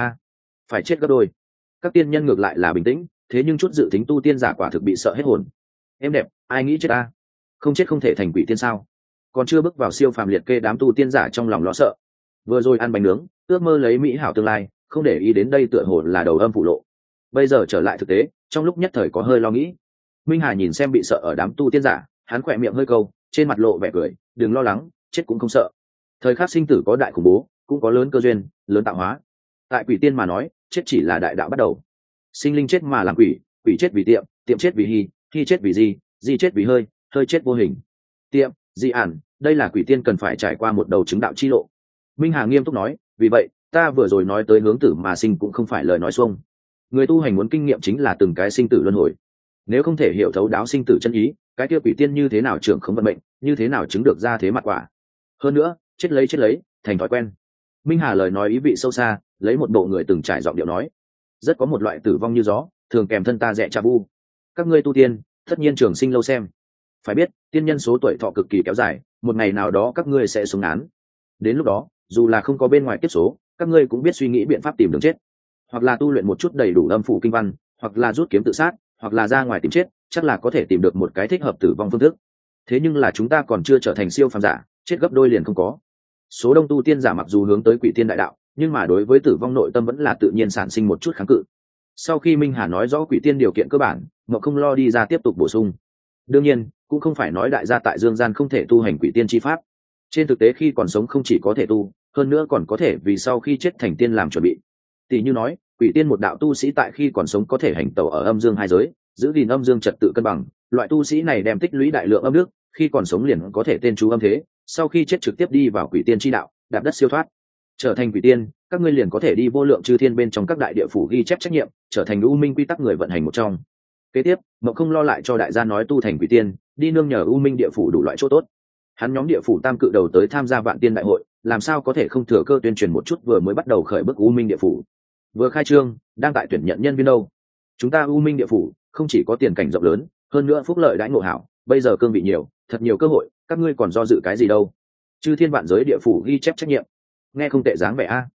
Phải chết gấp đôi. Các tiên nhân ngược lại là bình tĩnh, thế nhưng chút dự tính tu tiên giả quả thực bị sợ hết hồn. Em đẹp, ai nghĩ chết ta? Không chết không thể thành quỷ tiên sao? Còn chưa bước vào siêu phàm liệt kê, đám tu tiên giả trong lòng lo sợ. Vừa rồi ăn bánh nướng, ước mơ lấy mỹ hảo tương lai, không để ý đến đây tựa hồ là đầu âm phụ lộ. Bây giờ trở lại thực tế, trong lúc nhất thời có hơi lo nghĩ. Minh Hà nhìn xem bị sợ ở đám tu tiên giả, hắn khỏe miệng hơi câu, trên mặt lộ vẻ cười, đừng lo lắng, chết cũng không sợ. Thời khắc sinh tử có đại khủng bố, cũng có lớn cơ duyên, lớn tạo hóa. Tại quỷ tiên mà nói, chết chỉ là đại đạo bắt đầu. Sinh linh chết mà làm quỷ, quỷ chết vì tiệm, tiệm chết vì hy chết vì di chết vì hơi, hơi chết vô hình. Tiệm, di ản, đây là quỷ tiên cần phải trải qua một đầu chứng đạo chi lộ. Minh Hà nghiêm túc nói, vì vậy ta vừa rồi nói tới hướng tử mà sinh cũng không phải lời nói xuông. Người tu hành muốn kinh nghiệm chính là từng cái sinh tử luân hồi. Nếu không thể hiểu thấu đáo sinh tử chân ý, cái kia quỷ tiên như thế nào trưởng không vận mệnh, như thế nào chứng được ra thế mặt quả. Hơn nữa, chết lấy thành thói quen. Minh Hà lời nói ý vị sâu xa, lấy một bộ người từng trải giọng điệu nói, rất có một loại tử vong như gió, thường kèm thân ta rẻ trà bu. Các ngươi tu tiên, tất nhiên trường sinh lâu xem. Phải biết, tiên nhân số tuổi thọ cực kỳ kéo dài, một ngày nào đó các ngươi sẽ sống ngắn. Đến lúc đó, dù là không có bên ngoài kiếp số, các ngươi cũng biết suy nghĩ biện pháp tìm đường chết. Hoặc là tu luyện một chút đầy đủ âm phủ kinh văn, hoặc là rút kiếm tự sát, hoặc là ra ngoài tìm chết, chắc là có thể tìm được một cái thích hợp tử vong phương thức. Thế nhưng là chúng ta còn chưa trở thành siêu phàm giả, chết gấp đôi liền không có. Số đông tu tiên giả mặc dù hướng tới quỷ tiên đại đạo, nhưng mà đối với tử vong nội tâm vẫn là tự nhiên sản sinh một chút kháng cự. Sau khi Minh Hà nói rõ quỷ tiên điều kiện cơ bản, Mộng Không Lo đi ra tiếp tục bổ sung. Đương nhiên, cũng không phải nói đại gia tại dương gian không thể tu hành quỷ tiên chi pháp. Trên thực tế khi còn sống không chỉ có thể tu, hơn nữa còn có thể vì sau khi chết thành tiên làm chuẩn bị. Tỷ như nói, quỷ tiên một đạo tu sĩ tại khi còn sống có thể hành tẩu ở âm dương hai giới, giữ gìn âm dương trật tự cân bằng. Loại tu sĩ này đem tích lũy đại lượng âm nước, khi còn sống liền có thể tên chú âm thế, sau khi chết trực tiếp đi vào quỷ tiên chi đạo, đạp đất siêu thoát. Trở thành quỷ tiên, các ngươi liền có thể đi vô lượng chư thiên bên trong các đại địa phủ ghi chép trách nhiệm, trở thành u minh quy tắc người vận hành một trong. Kế tiếp, Mộng Không Lo lại cho đại gia nói tu thành quỷ tiên, đi nương nhờ u minh địa phủ đủ loại chỗ tốt. Hắn nhóm địa phủ tam cự đầu tới tham gia vạn tiên đại hội, làm sao có thể không thừa cơ tuyên truyền một chút vừa mới bắt đầu khởi bước u minh địa phủ. Vừa khai trương, đang tại tuyển nhận nhân viên đâu. Chúng ta u minh địa phủ không chỉ có tiền cảnh rộng lớn, hơn nữa phúc lợi đãi ngộ hảo, bây giờ cương vị nhiều, thật nhiều cơ hội, các ngươi còn do dự cái gì đâu. Chư thiên vạn giới địa phủ ghi chép trách nhiệm, nghe không tệ dáng vẻ a.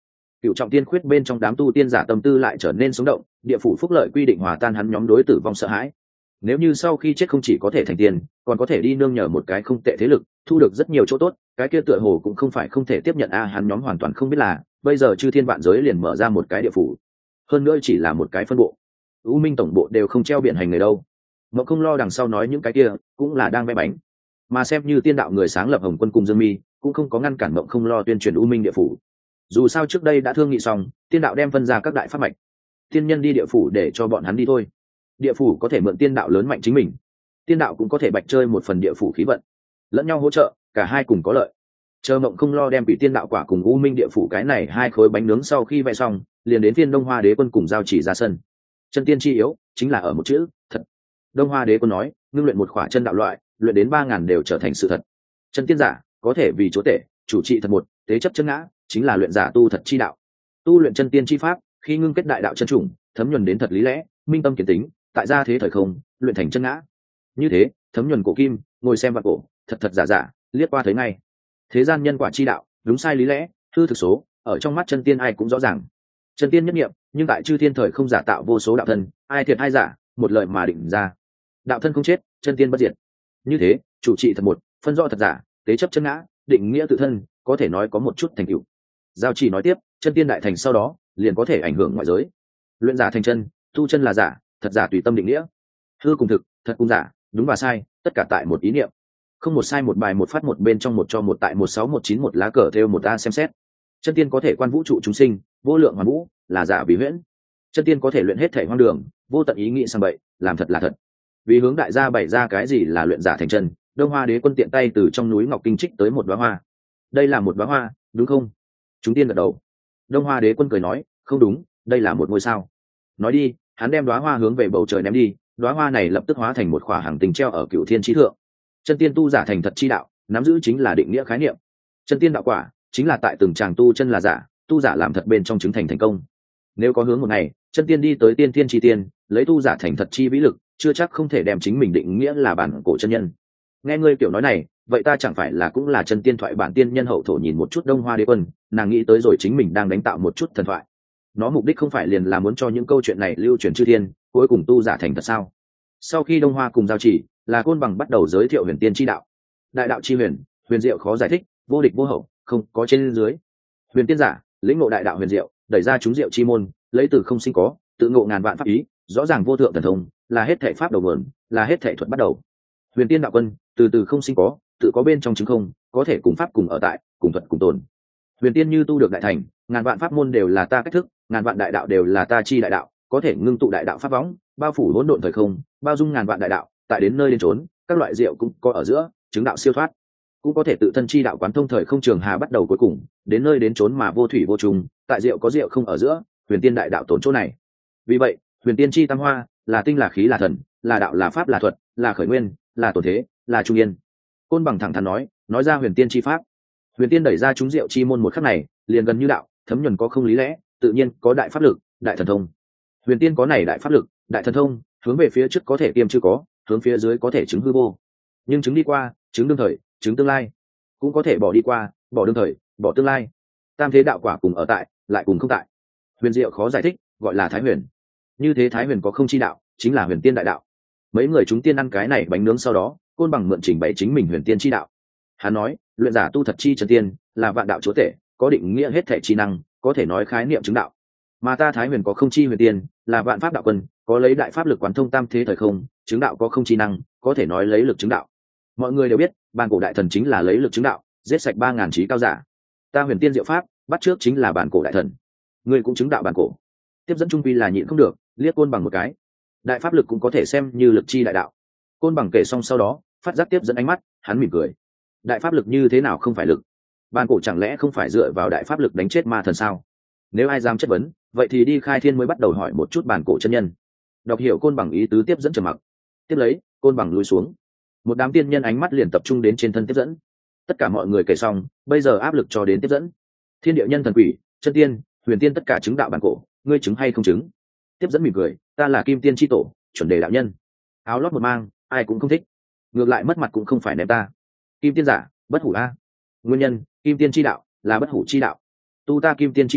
Cựu trọng tiên khuyết bên trong đám tu tiên giả tâm tư lại trở nên sống động, địa phủ phúc lợi quy định hòa tan hắn nhóm đối tử vong sợ hãi. Nếu như sau khi chết không chỉ có thể thành tiền, còn có thể đi nương nhờ một cái không tệ thế lực, thu được rất nhiều chỗ tốt, cái kia tựa hồ cũng không phải không thể tiếp nhận hắn nhóm hoàn toàn không biết là bây giờ chư thiên vạn giới liền mở ra một cái địa phủ, hơn nữa chỉ là một cái phân bộ. U Minh tổng bộ đều không treo biển hành người đâu. Mộng Không Lo đằng sau nói những cái kia cũng là đang vẽ bánh, mà xem như tiên đạo người sáng lập Hồng Quân cùng Dương Mi cũng không có ngăn cản Mộng Không Lo tuyên truyền U Minh địa phủ. Dù sao trước đây đã thương nghị xong, tiên đạo đem phân ra các đại pháp mạch, tiên nhân đi địa phủ để cho bọn hắn đi thôi. Địa phủ có thể mượn tiên đạo lớn mạnh chính mình, tiên đạo cũng có thể bạch chơi một phần địa phủ khí vận, lẫn nhau hỗ trợ, cả hai cùng có lợi. Chờ Mộng Không Lo đem bị tiên đạo quả cùng U Minh địa phủ cái này hai khối bánh nướng sau khi vẽ xong, liền đến phiên Đông Hoa Đế Quân cùng giao chỉ ra sân. Chân tiên chi yếu chính là ở một chữ thật. Đông Hoa Đế Quân nói, ngưng luyện một khỏa chân đạo loại, luyện đến 3000 đều trở thành sự thật. Chân tiên giả có thể vì chúa tể, chủ trị thật một, tế chấp chân ngã, chính là luyện giả tu thật chi đạo. Tu luyện chân tiên chi pháp, khi ngưng kết đại đạo chân chủng, thấm nhuần đến thật lý lẽ, minh tâm kiến tính, tại gia thế thời không, luyện thành chân ngã. Như thế, thấm nhuần cổ kim, ngồi xem vạn cổ, thật thật giả giả, liếc qua thấy ngay. Thế gian nhân quả chi đạo, đúng sai lý lẽ, hư thực số, ở trong mắt chân tiên ai cũng rõ ràng. Chân tiên nhất nghiệm, nhưng tại chư thiên thời không giả tạo vô số đạo thân, ai thiệt ai giả, một lời mà định ra. Đạo thân không chết, chân tiên bất diệt. Như thế, chủ trị thật một, phân rõ thật giả, tế chấp chân ngã, định nghĩa tự thân, có thể nói có một chút thành tựu. Giao chỉ nói tiếp, chân tiên đại thành sau đó, liền có thể ảnh hưởng ngoại giới. Luyện giả thành chân, tu chân là giả, thật giả tùy tâm định nghĩa. Hư cùng thực, thật cùng giả, đúng và sai, tất cả tại một ý niệm. Không một sai một bài một phát một bên trong một cho một tại 16191 một lá cờ theo một a xem xét. Chân tiên có thể quan vũ trụ chúng sinh, vô lượng hoàn vũ, là giả vì huyễn. Chân tiên có thể luyện hết thể hoang đường, vô tận ý nghĩ sang bậy, làm thật là thật. Vì hướng đại gia bày ra cái gì là luyện giả thành chân, Đông Hoa Đế Quân tiện tay từ trong núi ngọc kinh trích tới một đóa hoa. Đây là một đóa hoa, đúng không? Chúng tiên gật đầu. Đông Hoa Đế Quân cười nói, không đúng, đây là một ngôi sao. Nói đi, hắn đem đóa hoa hướng về bầu trời ném đi, đóa hoa này lập tức hóa thành một khỏa hàng tinh treo ở cửu thiên chí thượng. Chân tiên tu giả thành thật chi đạo, nắm giữ chính là định nghĩa khái niệm. Chân tiên đạo quả chính là tại từng tràng tu chân là giả, tu giả làm thật bên trong chứng thành thành công. Nếu có hướng một ngày, chân tiên đi tới tiên thiên chi tiên, lấy tu giả thành thật chi vĩ lực, chưa chắc không thể đem chính mình định nghĩa là bản cổ chân nhân. Nghe ngươi kiểu nói này, vậy ta chẳng phải là cũng là chân tiên thoại bản tiên nhân hậu thổ. Nhìn một chút Đông Hoa Đế Quân, nàng nghĩ tới rồi chính mình đang đánh tạo một chút thần thoại. Nó mục đích không phải liền là muốn cho những câu chuyện này lưu truyền chư thiên, cuối cùng tu giả thành thật sao? Sau khi Đông Hoa cùng giao chỉ, là Côn Bằng bắt đầu giới thiệu huyền tiên chi đạo. Đại đạo chi huyền, huyền diệu khó giải thích, vô địch vô hậu, không có trên dưới. Huyền tiên giả lĩnh ngộ đại đạo huyền diệu, đẩy ra chúng diệu chi môn, lấy từ không sinh có, tự ngộ ngàn vạn pháp ý, rõ ràng vô thượng thần thông, là hết thể pháp đầu nguồn, là hết thể thuật bắt đầu. Huyền tiên đạo quân, từ từ không sinh có, tự có bên trong chứng không, có thể cùng pháp cùng ở tại, cùng thuật cùng tồn. Huyền tiên như tu được đại thành, ngàn vạn pháp môn đều là ta cách thức, ngàn vạn đại đạo đều là ta chi đại đạo, có thể ngưng tụ đại đạo pháp võng, bao phủ hỗn độn thời không, bao dung ngàn vạn đại đạo, tại đến nơi đến chốn, các loại diệu cũng có ở giữa, chứng đạo siêu thoát, cũng có thể tự thân chi đạo quán thông thời không trường hà bắt đầu cuối cùng, đến nơi đến chốn mà vô thủy vô trùng, tại diệu có diệu không ở giữa, huyền tiên đại đạo tổn chỗ này. Vì vậy, huyền tiên chi tam hoa, là tinh là khí là thần, là đạo là pháp là thuật, là khởi nguyên, là tổn thế, là trung yên. Côn Bằng thẳng thắn nói ra huyền tiên chi pháp. Huyền tiên đẩy ra chúng diệu chi môn một khắc này, liền gần như đạo, thấm nhuần có không lý lẽ, tự nhiên có đại pháp lực, đại thần thông. Huyền tiên có này đại pháp lực, đại thần thông, hướng về phía trước có thể kiêm chưa có, hướng phía dưới có thể chứng hư vô. Nhưng chứng đi qua, chứng đương thời, chứng tương lai, cũng có thể bỏ đi qua, bỏ đương thời, bỏ tương lai. Tam thế đạo quả cùng ở tại, lại cùng không tại. Huyền diệu khó giải thích, gọi là thái huyền. Như thế thái huyền có không chi đạo, chính là huyền tiên đại đạo. Mấy người chúng tiên ăn cái này bánh nướng sau đó, Côn Bằng mượn trình bày chính mình huyền tiên chi đạo. Hắn nói, luyện giả tu thật chi chân tiên, là vạn đạo chúa tể, có định nghĩa hết thể chi năng, có thể nói khái niệm chứng đạo. Mà ta thái huyền có không chi huyền tiên, là vạn pháp đạo quân, có lấy đại pháp lực quán thông tam thế thời không, chứng đạo có không chi năng, có thể nói lấy lực chứng đạo. Mọi người đều biết, bản cổ đại thần chính là lấy lực chứng đạo, giết sạch 3000 trí cao giả. Ta huyền tiên diệu pháp, bắt trước chính là bản cổ đại thần. Ngươi cũng chứng đạo bản cổ. Tiếp dẫn trung quy là nhịn không được, liếc Côn Bằng một cái. Đại pháp lực cũng có thể xem như lực chi đại đạo. Côn Bằng kể xong sau đó, phát giác tiếp dẫn ánh mắt, hắn mỉm cười. Đại pháp lực như thế nào không phải lực? Bản cổ chẳng lẽ không phải dựa vào đại pháp lực đánh chết ma thần sao? Nếu ai dám chất vấn, vậy thì đi khai thiên mới bắt đầu hỏi một chút bản cổ chân nhân. Đọc hiểu Côn Bằng ý tứ, tiếp dẫn trầm mặc. Tiếp lấy, Côn Bằng lùi xuống. Một đám tiên nhân ánh mắt liền tập trung đến trên thân tiếp dẫn. Tất cả mọi người kể xong, bây giờ áp lực cho đến tiếp dẫn. Thiên địa nhân thần quỷ, chân tiên, huyền tiên tất cả chứng đạo bản cổ, ngươi chứng hay không chứng? Tiếp dẫn mỉm cười, ta là kim tiên chi tổ, chuẩn đề đạo nhân. Áo lót một mang, ai cũng không thích. Ngược lại mất mặt cũng không phải ném ta. Kim tiên giả, bất hủ a. Nguyên nhân, kim tiên chi đạo là bất hủ chi đạo. Tu ta kim tiên chi pháp,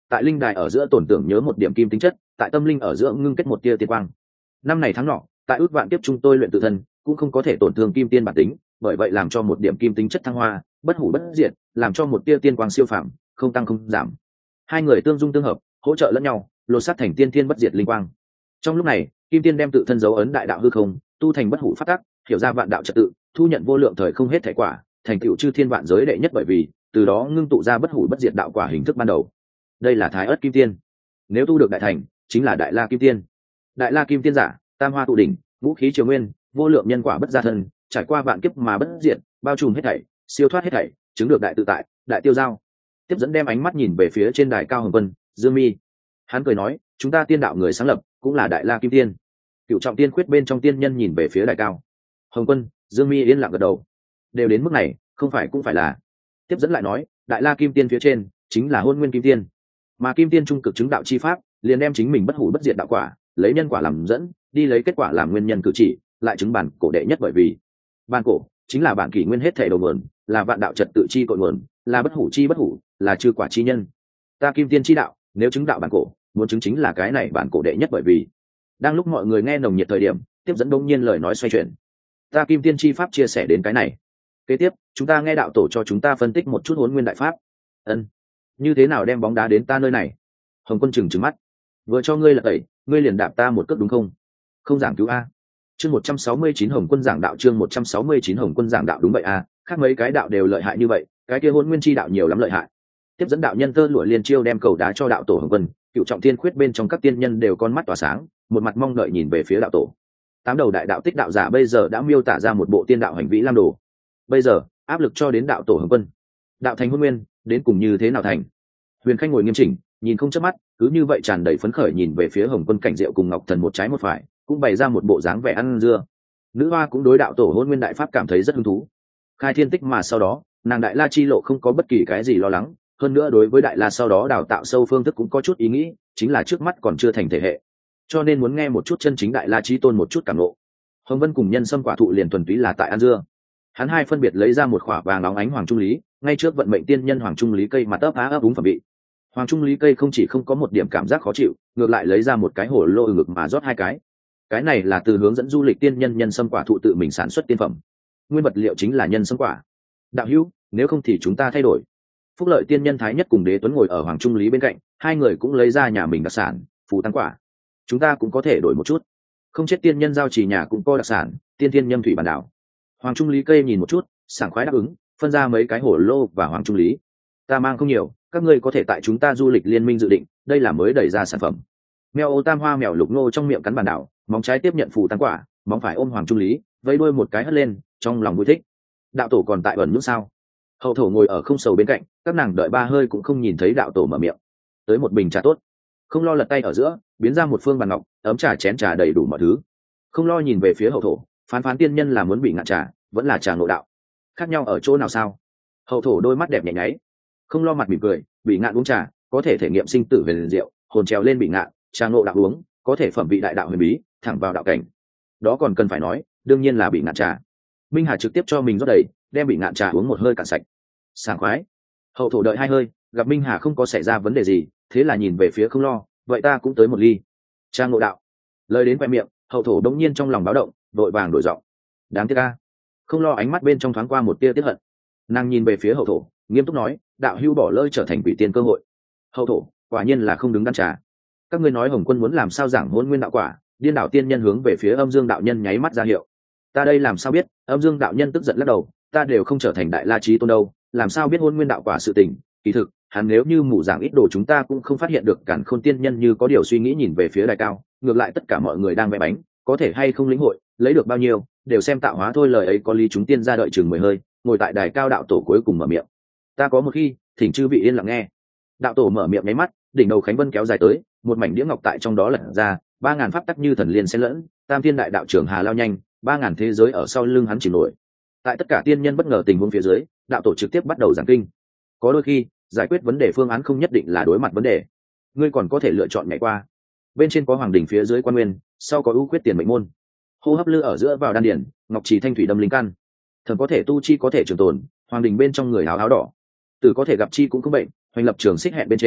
tại linh đài ở giữa tổn tưởng nhớ một điểm kim tính chất, tại tâm linh ở giữa ngưng kết một tia tiên quang. Năm này tháng nọ, tại ước vạn kiếp chúng tôi luyện tự thân cũng không có thể tổn thương kim tiên bản tính, bởi vậy làm cho một điểm kim tính chất thăng hoa, bất hủ bất diệt, làm cho một tia tiên quang siêu phàm, không tăng không giảm. Hai người tương dung tương hợp, hỗ trợ lẫn nhau, lột xác thành tiên thiên bất diệt linh quang. Trong lúc này, kim tiên đem tự thân dấu ấn đại đạo hư không, tu thành bất hủ pháp tắc, hiểu ra vạn đạo trật tự, thu nhận vô lượng thời không hết thể quả, thành tựu chư thiên vạn giới đệ nhất, bởi vì từ đó ngưng tụ ra bất hủ bất diệt đạo quả hình thức ban đầu. Đây là thái ớt kim tiên. Nếu tu được đại thành, chính là đại la kim tiên. Đại la kim tiên giả, tam hoa tụ đỉnh, vũ khí triều nguyên, vô lượng nhân quả bất gia thân, trải qua vạn kiếp mà bất diệt, bao trùm hết thảy, siêu thoát hết thảy, chứng được đại tự tại, đại tiêu giao. Tiếp dẫn đem ánh mắt nhìn về phía trên đài cao hồng vân, Dương Mi. Hắn cười nói, chúng ta tiên đạo người sáng lập cũng là đại la kim tiên. Cựu trọng tiên khuyết bên trong tiên nhân nhìn về phía đài cao. Hồng Quân, Dương Mi yên lặng gật đầu. Đều đến mức này, không phải cũng phải là. Tiếp dẫn lại nói, đại la kim tiên phía trên chính là hôn nguyên kim tiên, mà kim tiên trung cực chứng đạo chi pháp liền đem chính mình bất hủ bất diệt đạo quả, lấy nhân quả làm dẫn, đi lấy kết quả làm nguyên nhân cử chỉ, lại chứng bản cổ đệ nhất, bởi vì bản cổ chính là bản kỷ nguyên hết thảy đầu nguồn, là vạn đạo trật tự chi cội nguồn, là bất hủ chi bất hủ, là chư quả chi nhân. Ta kim tiên chi đạo, nếu chứng đạo bản cổ, muốn chứng chính là cái này bản cổ đệ nhất, bởi vì đang lúc mọi người nghe nồng nhiệt thời điểm, tiếp dẫn đông nhiên lời nói xoay chuyển. Ta kim tiên chi pháp chia sẻ đến cái này. Kế tiếp, chúng ta nghe đạo tổ cho chúng ta phân tích một chút Hỗn Nguyên đại pháp. Ân, như thế nào đem bóng đá đến ta nơi này? Hồng Quân trừng mắt. Vừa cho ngươi là tẩy, ngươi liền đạp ta một cước đúng không? Không giảng cứu a. Chương 169 Hồng Quân giảng đạo, chương 169 Hồng Quân giảng đạo, đúng vậy a, khác mấy cái đạo đều lợi hại như vậy, cái kia Hỗn Nguyên chi đạo nhiều lắm lợi hại. Tiếp dẫn đạo nhân tơ lụa liên chiêu đem cầu đá cho đạo tổ Hồng Quân, cựu trọng thiên khuyết bên trong các tiên nhân đều con mắt tỏa sáng, một mặt mong đợi nhìn về phía đạo tổ. Tám đầu đại đạo tích đạo giả bây giờ đã miêu tả ra một bộ tiên đạo hành vĩ lam đồ. Bây giờ áp lực cho đến đạo tổ Hồng Quân. Đạo thành Hỗn Nguyên đến cùng như thế nào thành? Huyền Khanh ngồi nghiêm chỉnh, nhìn không chớp mắt, cứ như vậy tràn đầy phấn khởi nhìn về phía Hồng Quân, Cảnh Diệu cùng Ngọc Thần một trái một phải, cũng bày ra một bộ dáng vẻ ăn dưa. Nữ hoa cũng đối đạo tổ Hỗn Nguyên đại pháp cảm thấy rất hứng thú. Khai thiên tích mà sau đó, nàng đại la chi lộ không có bất kỳ cái gì lo lắng, hơn nữa đối với đại la sau đó đào tạo sâu phương thức cũng có chút ý nghĩ, chính là trước mắt còn chưa thành thể hệ, cho nên muốn nghe một chút chân chính đại la chi tôn một chút cảm ngộ. Hồng Vân cùng nhân sâm quả thụ liền thuần túy là tại ăn dưa. Hắn hai phân biệt lấy ra một khỏa vàng óng ánh hoàng trung lý, ngay trước vận mệnh tiên nhân hoàng trung lý cây mà ấp á ấp úng phẩm vị. Hoàng trung lý cây không chỉ không có một điểm cảm giác khó chịu, ngược lại lấy ra một cái hồ lô ngực mà rót hai cái này là từ hướng dẫn du lịch tiên nhân nhân sâm quả thụ tự mình sản xuất tiên phẩm, nguyên vật liệu chính là nhân sâm quả. Đạo hữu, nếu không thì chúng ta thay đổi. Phúc Lợi tiên nhân Thái Nhất cùng Đế Tuấn ngồi ở hoàng trung lý bên cạnh, hai người cũng lấy ra nhà mình đặc sản phù tăng quả. Chúng ta cũng có thể đổi một chút. Không chết tiên nhân giao chỉ nhà cũng có đặc sản tiên thiên nhâm thủy bản đảo. Hoàng trung lý cây nhìn một chút, sảng khoái đáp ứng, phân ra mấy cái hổ lô và hoàng trung lý. Ta mang không nhiều, các ngươi có thể tại chúng ta du lịch liên minh dự định, đây là mới đẩy ra sản phẩm. Mèo ô tam hoa mèo lục ngô trong miệng cắn bản đảo, móng trái tiếp nhận phù tăng quả, móng phải ôm hoàng trung lý, vẫy đuôi một cái hất lên, trong lòng vui thích. Đạo tổ còn tại ẩn nước sao? Hậu thổ ngồi ở không sầu bên cạnh, các nàng đợi ba hơi cũng không nhìn thấy đạo tổ mở miệng. Tới một bình trà tốt. Không lo lật tay ở giữa, biến ra một phương bàn ngọc, ấm trà chén trà đầy đủ mọi thứ. Không lo nhìn về phía hậu thổ, phán tiên nhân là muốn bị ngạn trà, vẫn là trà ngộ đạo, khác nhau ở chỗ nào sao? Hậu thổ đôi mắt đẹp nhẹ nháy. Không lo mặt mỉm cười, bị ngạn uống trà có thể thể nghiệm sinh tử về liền diệu, hồn trèo lên bị ngạn, trà ngộ đạo uống có thể phẩm vị đại đạo huyền bí, thẳng vào đạo cảnh. Đó còn cần phải nói, đương nhiên là bị ngạn trà. Minh Hà trực tiếp cho mình rót đầy, đem bị ngạn trà uống một hơi cạn sạch, sảng khoái. Hậu thổ đợi hai hơi, gặp Minh Hà không có xảy ra vấn đề gì, thế là nhìn về phía không lo, vậy ta cũng tới một ly. Trà ngộ đạo. Lời đến khoe miệng, hậu thổ đống nhiên trong lòng báo động, vội vàng đổi giọng. Đáng tiếc a. Không lo ánh mắt bên trong thoáng qua một tia tiếc hận. Nàng nhìn về phía hậu thổ, nghiêm túc nói, đạo hưu bỏ lơi trở thành quỷ tiên cơ hội. Hậu thổ, quả nhiên là không đứng đắn trà. Các ngươi nói Hồng Quân muốn làm sao giảng Hỗn Nguyên đạo quả? Điên đảo tiên nhân hướng về phía Âm Dương đạo nhân nháy mắt ra hiệu. Ta đây làm sao biết? Âm Dương đạo nhân tức giận lắc đầu, ta đều không trở thành đại la chí tôn đâu, làm sao biết Hỗn Nguyên đạo quả sự tình? Kỳ thực, hắn nếu như mù giảng ít đồ chúng ta cũng không phát hiện được. Cản Khôn tiên nhân như có điều suy nghĩ nhìn về phía đài cao, ngược lại tất cả mọi người đang vẽ bánh, có thể hay không lĩnh hội, lấy được bao nhiêu, đều xem tạo hóa thôi. Lời ấy có lý, chúng tiên ra đợi chừng 10 hơi, ngồi tại đài cao đạo tổ cuối cùng mở miệng. Ta có một khi, thỉnh chư vị yên lặng nghe. Đạo tổ mở miệng nháy mắt, đỉnh đầu khánh vân kéo dài tới, một mảnh đĩa ngọc tại trong đó lật ra, 3000 pháp tắc như thần liên xen lẫn, tam thiên đại đạo trưởng hà lao nhanh, 3000 thế giới ở sau lưng hắn chìm nổi. Tại tất cả tiên nhân bất ngờ tình huống phía dưới, đạo tổ trực tiếp bắt đầu giảng kinh. Có đôi khi, giải quyết vấn đề phương án không nhất định là đối mặt vấn đề, ngươi còn có thể lựa chọn nhảy qua. Bên trên có hoàng đỉnh, phía dưới quan nguyên, sau có ưu quyết tiền mệnh môn. Hô hấp lư ở giữa vào đan điển, ngọc trì thanh thủy đâm linh căn. Thần có thể tu chi, có thể trường tồn, hoàng đỉnh bên trong người áo áo đỏ. Tử có thể gặp chi cũng không bệnh, hoành lập trường xích hẹn bên trên,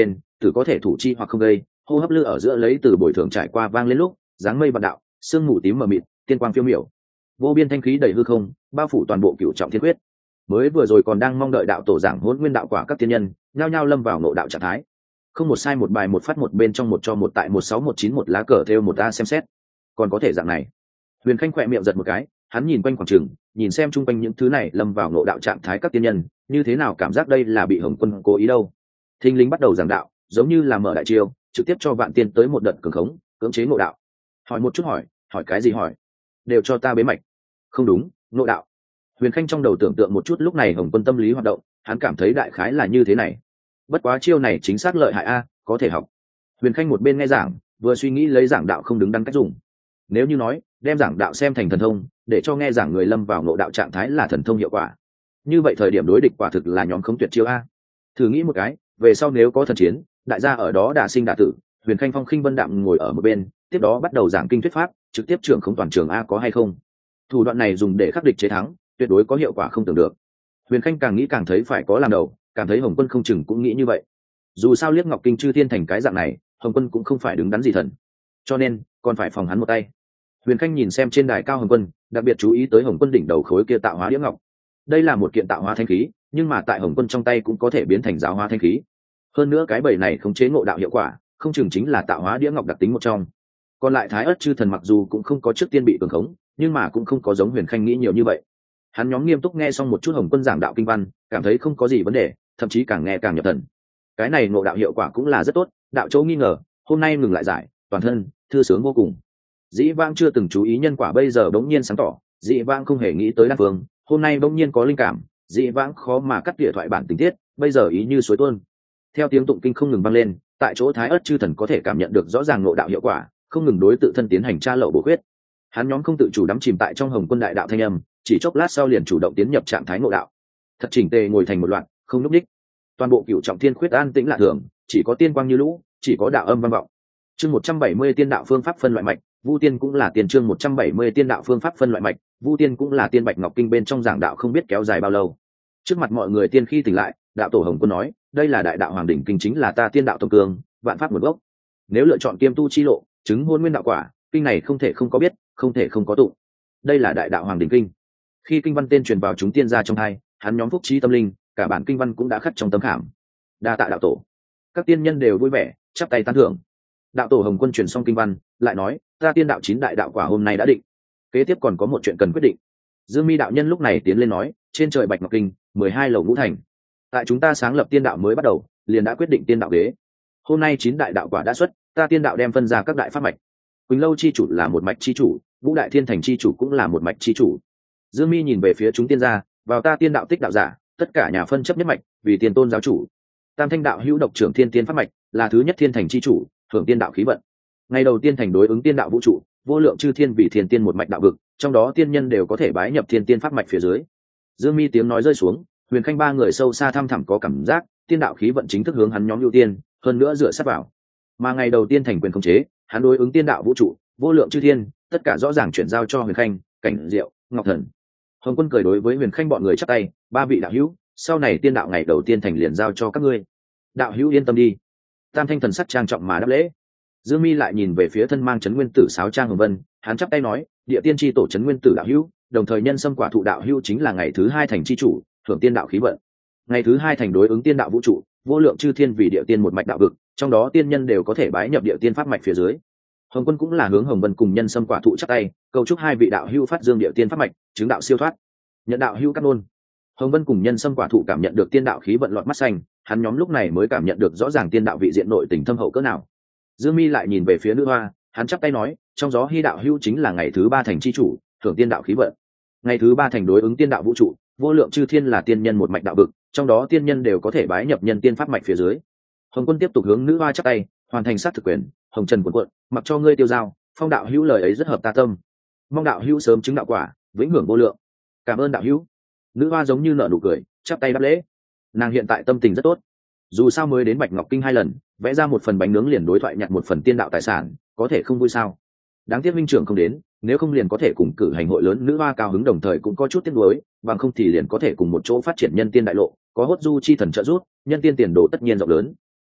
tử có thể thủ chi hoặc không gây, hô hấp lư ở giữa lấy từ bồi thường trải qua vang lên lúc dáng mây vạn đạo, sương mù tím mờ mịt, tiên quang phiêu miểu, vô biên thanh khí đầy hư không, bao phủ toàn bộ cửu trọng thiên quyết. Mới vừa rồi còn đang mong đợi đạo tổ giảng hỗn nguyên đạo quả các tiên nhân nhao nhao lâm vào nội đạo trạng thái, không một sai một bài một phát một bên trong một cho một tại 16191 lá cờ theo một ta xem xét, còn có thể dạng này. Huyền Khanh khỏe miệng giật một cái, hắn nhìn quanh khoảng trường, nhìn xem chung quanh những thứ này lâm vào nội đạo trạng thái các tiên nhân như thế nào, cảm giác đây là bị Hồng Quân cố ý đâu. Thinh linh bắt đầu giảng đạo, giống như là mở đại chiêu, trực tiếp cho vạn tiên tới một đợt cường khống, cưỡng chế nội đạo. Hỏi một chút hỏi cái gì hỏi? Đều cho ta bế mạch. Không đúng, nội đạo. Huyền Khanh trong đầu tưởng tượng một chút lúc này Hồng Quân tâm lý hoạt động, hắn cảm thấy đại khái là như thế này. Bất quá chiêu này chính xác lợi hại a, có thể học. Huyền Khanh một bên nghe giảng, vừa suy nghĩ lấy giảng đạo không đứng đắn cách dùng. Nếu như nói đem giảng đạo xem thành thần thông, để cho nghe giảng người lâm vào nội đạo trạng thái là thần thông hiệu quả, như vậy thời điểm đối địch quả thực là nhóm không tuyệt chiêu a. Thử nghĩ một cái, về sau nếu có thần chiến, đại gia ở đó đả sinh đả tử, Huyền Khanh phong khinh vân đạm ngồi ở một bên, tiếp đó bắt đầu giảng kinh thuyết pháp, trực tiếp trưởng không toàn trường a, có hay không? Thủ đoạn này dùng để khắc địch chế thắng, tuyệt đối có hiệu quả không tưởng được. Huyền Khanh càng nghĩ càng thấy phải có làm đầu, cảm thấy Hồng Quân không chừng cũng nghĩ như vậy. Dù sao liếc Ngọc Kinh chư thiên thành cái dạng này, Hồng Quân cũng không phải đứng đắn gì thần, cho nên còn phải phòng hắn một tay. Huyền Khanh nhìn xem trên đài cao Hồng Quân, đặc biệt chú ý tới Hồng Quân đỉnh đầu khối kia tạo hóa đĩa ngọc. Đây là một kiện tạo hóa thanh khí, nhưng mà tại Hồng Quân trong tay cũng có thể biến thành giáo hóa thanh khí. Hơn nữa cái bầy này khống chế ngộ đạo hiệu quả, không chừng chính là tạo hóa đĩa ngọc đặc tính một trong. Còn lại Thái Ức chư thần mặc dù cũng không có trước tiên bị cường khống, nhưng mà cũng không có giống Huyền Khanh nghĩ nhiều như vậy. Hắn nhóm nghiêm túc nghe xong một chút Hồng Quân giảng đạo kinh văn, cảm thấy không có gì vấn đề, thậm chí càng nghe càng nhập thần. Cái này ngộ đạo hiệu quả cũng là rất tốt, đạo chỗ nghi ngờ, hôm nay ngừng lại giải, toàn thân thư sướng vô cùng. Dĩ vãng chưa từng chú ý nhân quả bây giờ bỗng nhiên sáng tỏ, dĩ vãng không hề nghĩ tới đan phương, hôm nay bỗng nhiên có linh cảm, dĩ vãng khó mà cắt tỉa thoại bản tình tiết, bây giờ ý như suối tuôn. Theo tiếng tụng kinh không ngừng vang lên, tại chỗ Thái Ức chư thần có thể cảm nhận được rõ ràng ngộ đạo hiệu quả, không ngừng đối tự thân tiến hành tra lậu bổ khuyết. Hắn nhóm không tự chủ đắm chìm tại trong Hồng Quân đại đạo thanh âm, chỉ chốc lát sau liền chủ động tiến nhập trạng thái ngộ đạo. Thật chỉnh tề ngồi thành một loạt, không lúc đích. Toàn bộ cửu trọng thiên khuyết an tĩnh lạ thường, chỉ có tiên quang như lũ, chỉ có đạo âm vang vọng. Chương 170 tiên đạo phương pháp phân loại mạch, Vu Tiên cũng là tiên. Chương 170 tiên đạo phương pháp phân loại mạch, Vu Tiên cũng là tiên. Bạch Ngọc Kinh bên trong giảng đạo không biết kéo dài bao lâu. Trước mặt mọi người tiên khi tỉnh lại, đạo tổ Hồng Quân nói, đây là đại đạo hoàng đỉnh kinh, chính là ta tiên đạo tông cương, vạn pháp nguồn gốc. Nếu lựa chọn kiêm tu chi lộ, chứng hôn nguyên đạo quả, kinh này không thể không có biết, không thể không có tụng. Đây là đại đạo hoàng đỉnh kinh. Khi kinh văn tên truyền vào chúng tiên gia trong hai, hắn nhóm phúc trí tâm linh, cả bản kinh văn cũng đã khắc trong tấm khảm. Đa tạ đạo tổ. Các tiên nhân đều vui vẻ, chắp tay tán thưởng. Đạo tổ Hồng Quân truyền xong kinh văn, lại nói, ta tiên đạo 9 đại đạo quả hôm nay đã định, kế tiếp còn có một chuyện cần quyết định. Dương Mi đạo nhân lúc này tiến lên nói, trên trời Bạch Ngọc Kinh, 12 lầu ngũ thành, tại chúng ta sáng lập tiên đạo mới bắt đầu, liền đã quyết định tiên đạo ghế. Hôm nay 9 đại đạo quả đã xuất, ta tiên đạo đem phân ra các đại pháp mạch. Quỳnh Lâu chi chủ là một mạch chi chủ, Vũ Đại Thiên Thành chi chủ cũng là một mạch chi chủ. Dương Mi nhìn về phía chúng tiên gia, vào ta tiên đạo tích đạo giả, tất cả nhà phân chấp nhất mạch, vì tiên tôn giáo chủ. Tam Thanh đạo hữu độc trưởng thiên tiên pháp mạch, là thứ nhất thiên thành chi chủ, hưởng tiên đạo khí vận. Ngày đầu tiên thành đối ứng tiên đạo vũ trụ, vô lượng chư thiên vì thiên tiên một mạch đạo vực, trong đó tiên nhân đều có thể bái nhập thiên tiên pháp mạch phía dưới. Dương Mi tiếng nói rơi xuống, Huyền Khanh ba người sâu xa thăm thẳm có cảm giác, tiên đạo khí vận chính thức hướng hắn nhóm ưu tiên, hơn nữa dựa sát vào. Mà ngày đầu tiên thành quyền khống chế, hắn đối ứng tiên đạo vũ trụ, vô lượng chư thiên, tất cả rõ ràng chuyển giao cho Huyền Khanh, Cảnh Diệu, Ngọc Thần. Hồng Quân cười đối với Huyền Khanh bọn người chắp tay, ba vị đạo hữu, sau này tiên đạo ngày đầu tiên thành liền giao cho các ngươi. Đạo hữu yên tâm đi. Tam Thanh thần sắc trang trọng mà đáp lễ. Dương Mi lại nhìn về phía thân mang Trấn Nguyên Tử sáo trang Hồng Vân, hắn chắp tay nói, địa tiên tri tổ Trấn Nguyên Tử đạo hữu, đồng thời nhân sâm quả thụ đạo hữu chính là ngày thứ 2 thành chi chủ, hưởng tiên đạo khí vận. Ngày thứ 2 thành đối ứng tiên đạo vũ trụ, vô lượng chư thiên vì địa tiên một mạch đạo vực, trong đó tiên nhân đều có thể bái nhập địa tiên pháp mạch phía dưới. Hồng Quân cũng là hướng Hồng Vân cùng nhân sâm quả thụ chắp tay, cầu chúc hai vị đạo hữu phát dương địa tiên pháp mạch, chứng đạo siêu thoát. Nhận đạo hữu cát nôn. Hồng Vân cùng nhân sâm quả thụ cảm nhận được tiên đạo khí vận lọt mắt xanh, hắn nhóm lúc này mới cảm nhận được rõ ràng tiên đạo vị diện nội tình thâm hậu cỡ nào. Dương Mi lại nhìn về phía nữ hoa, hắn chắp tay nói, trong gió hy đạo hữu chính là ngày thứ 3 thành chi chủ, thưởng tiên đạo khí vận. Ngày thứ 3 thành đối ứng tiên đạo vũ trụ, vô lượng chư thiên là tiên nhân một mạch đạo vực, trong đó tiên nhân đều có thể bái nhập nhân tiên pháp mạch phía dưới. Hồng Quân tiếp tục hướng nữ hoa chắp tay, hoàn thành sát thực quyền, hồng trần cuộn cuộn, mặc cho ngươi tiêu giao, phong đạo hữu lời ấy rất hợp ta tâm, mong đạo hữu sớm chứng đạo quả, vĩnh hưởng vô lượng. Cảm ơn đạo hữu. Nữ hoa giống như nở nụ cười, chắp tay đáp lễ. Nàng hiện tại tâm tình rất tốt, dù sao mới đến Bạch Ngọc Kinh 2 lần, vẽ ra một phần bánh nướng liền đối thoại nhặt một phần tiên đạo tài sản, có thể không vui sao? Đáng tiếc minh trưởng không đến, nếu không liền có thể cùng cử hành hội lớn. Nữ hoa cao hứng đồng thời cũng có chút tiếc nuối, bằng không thì liền có thể cùng một chỗ phát triển nhân tiên đại lộ, có hốt du chi thần trợ giúp, nhân tiên tiền đồ tất nhiên rộng lớn.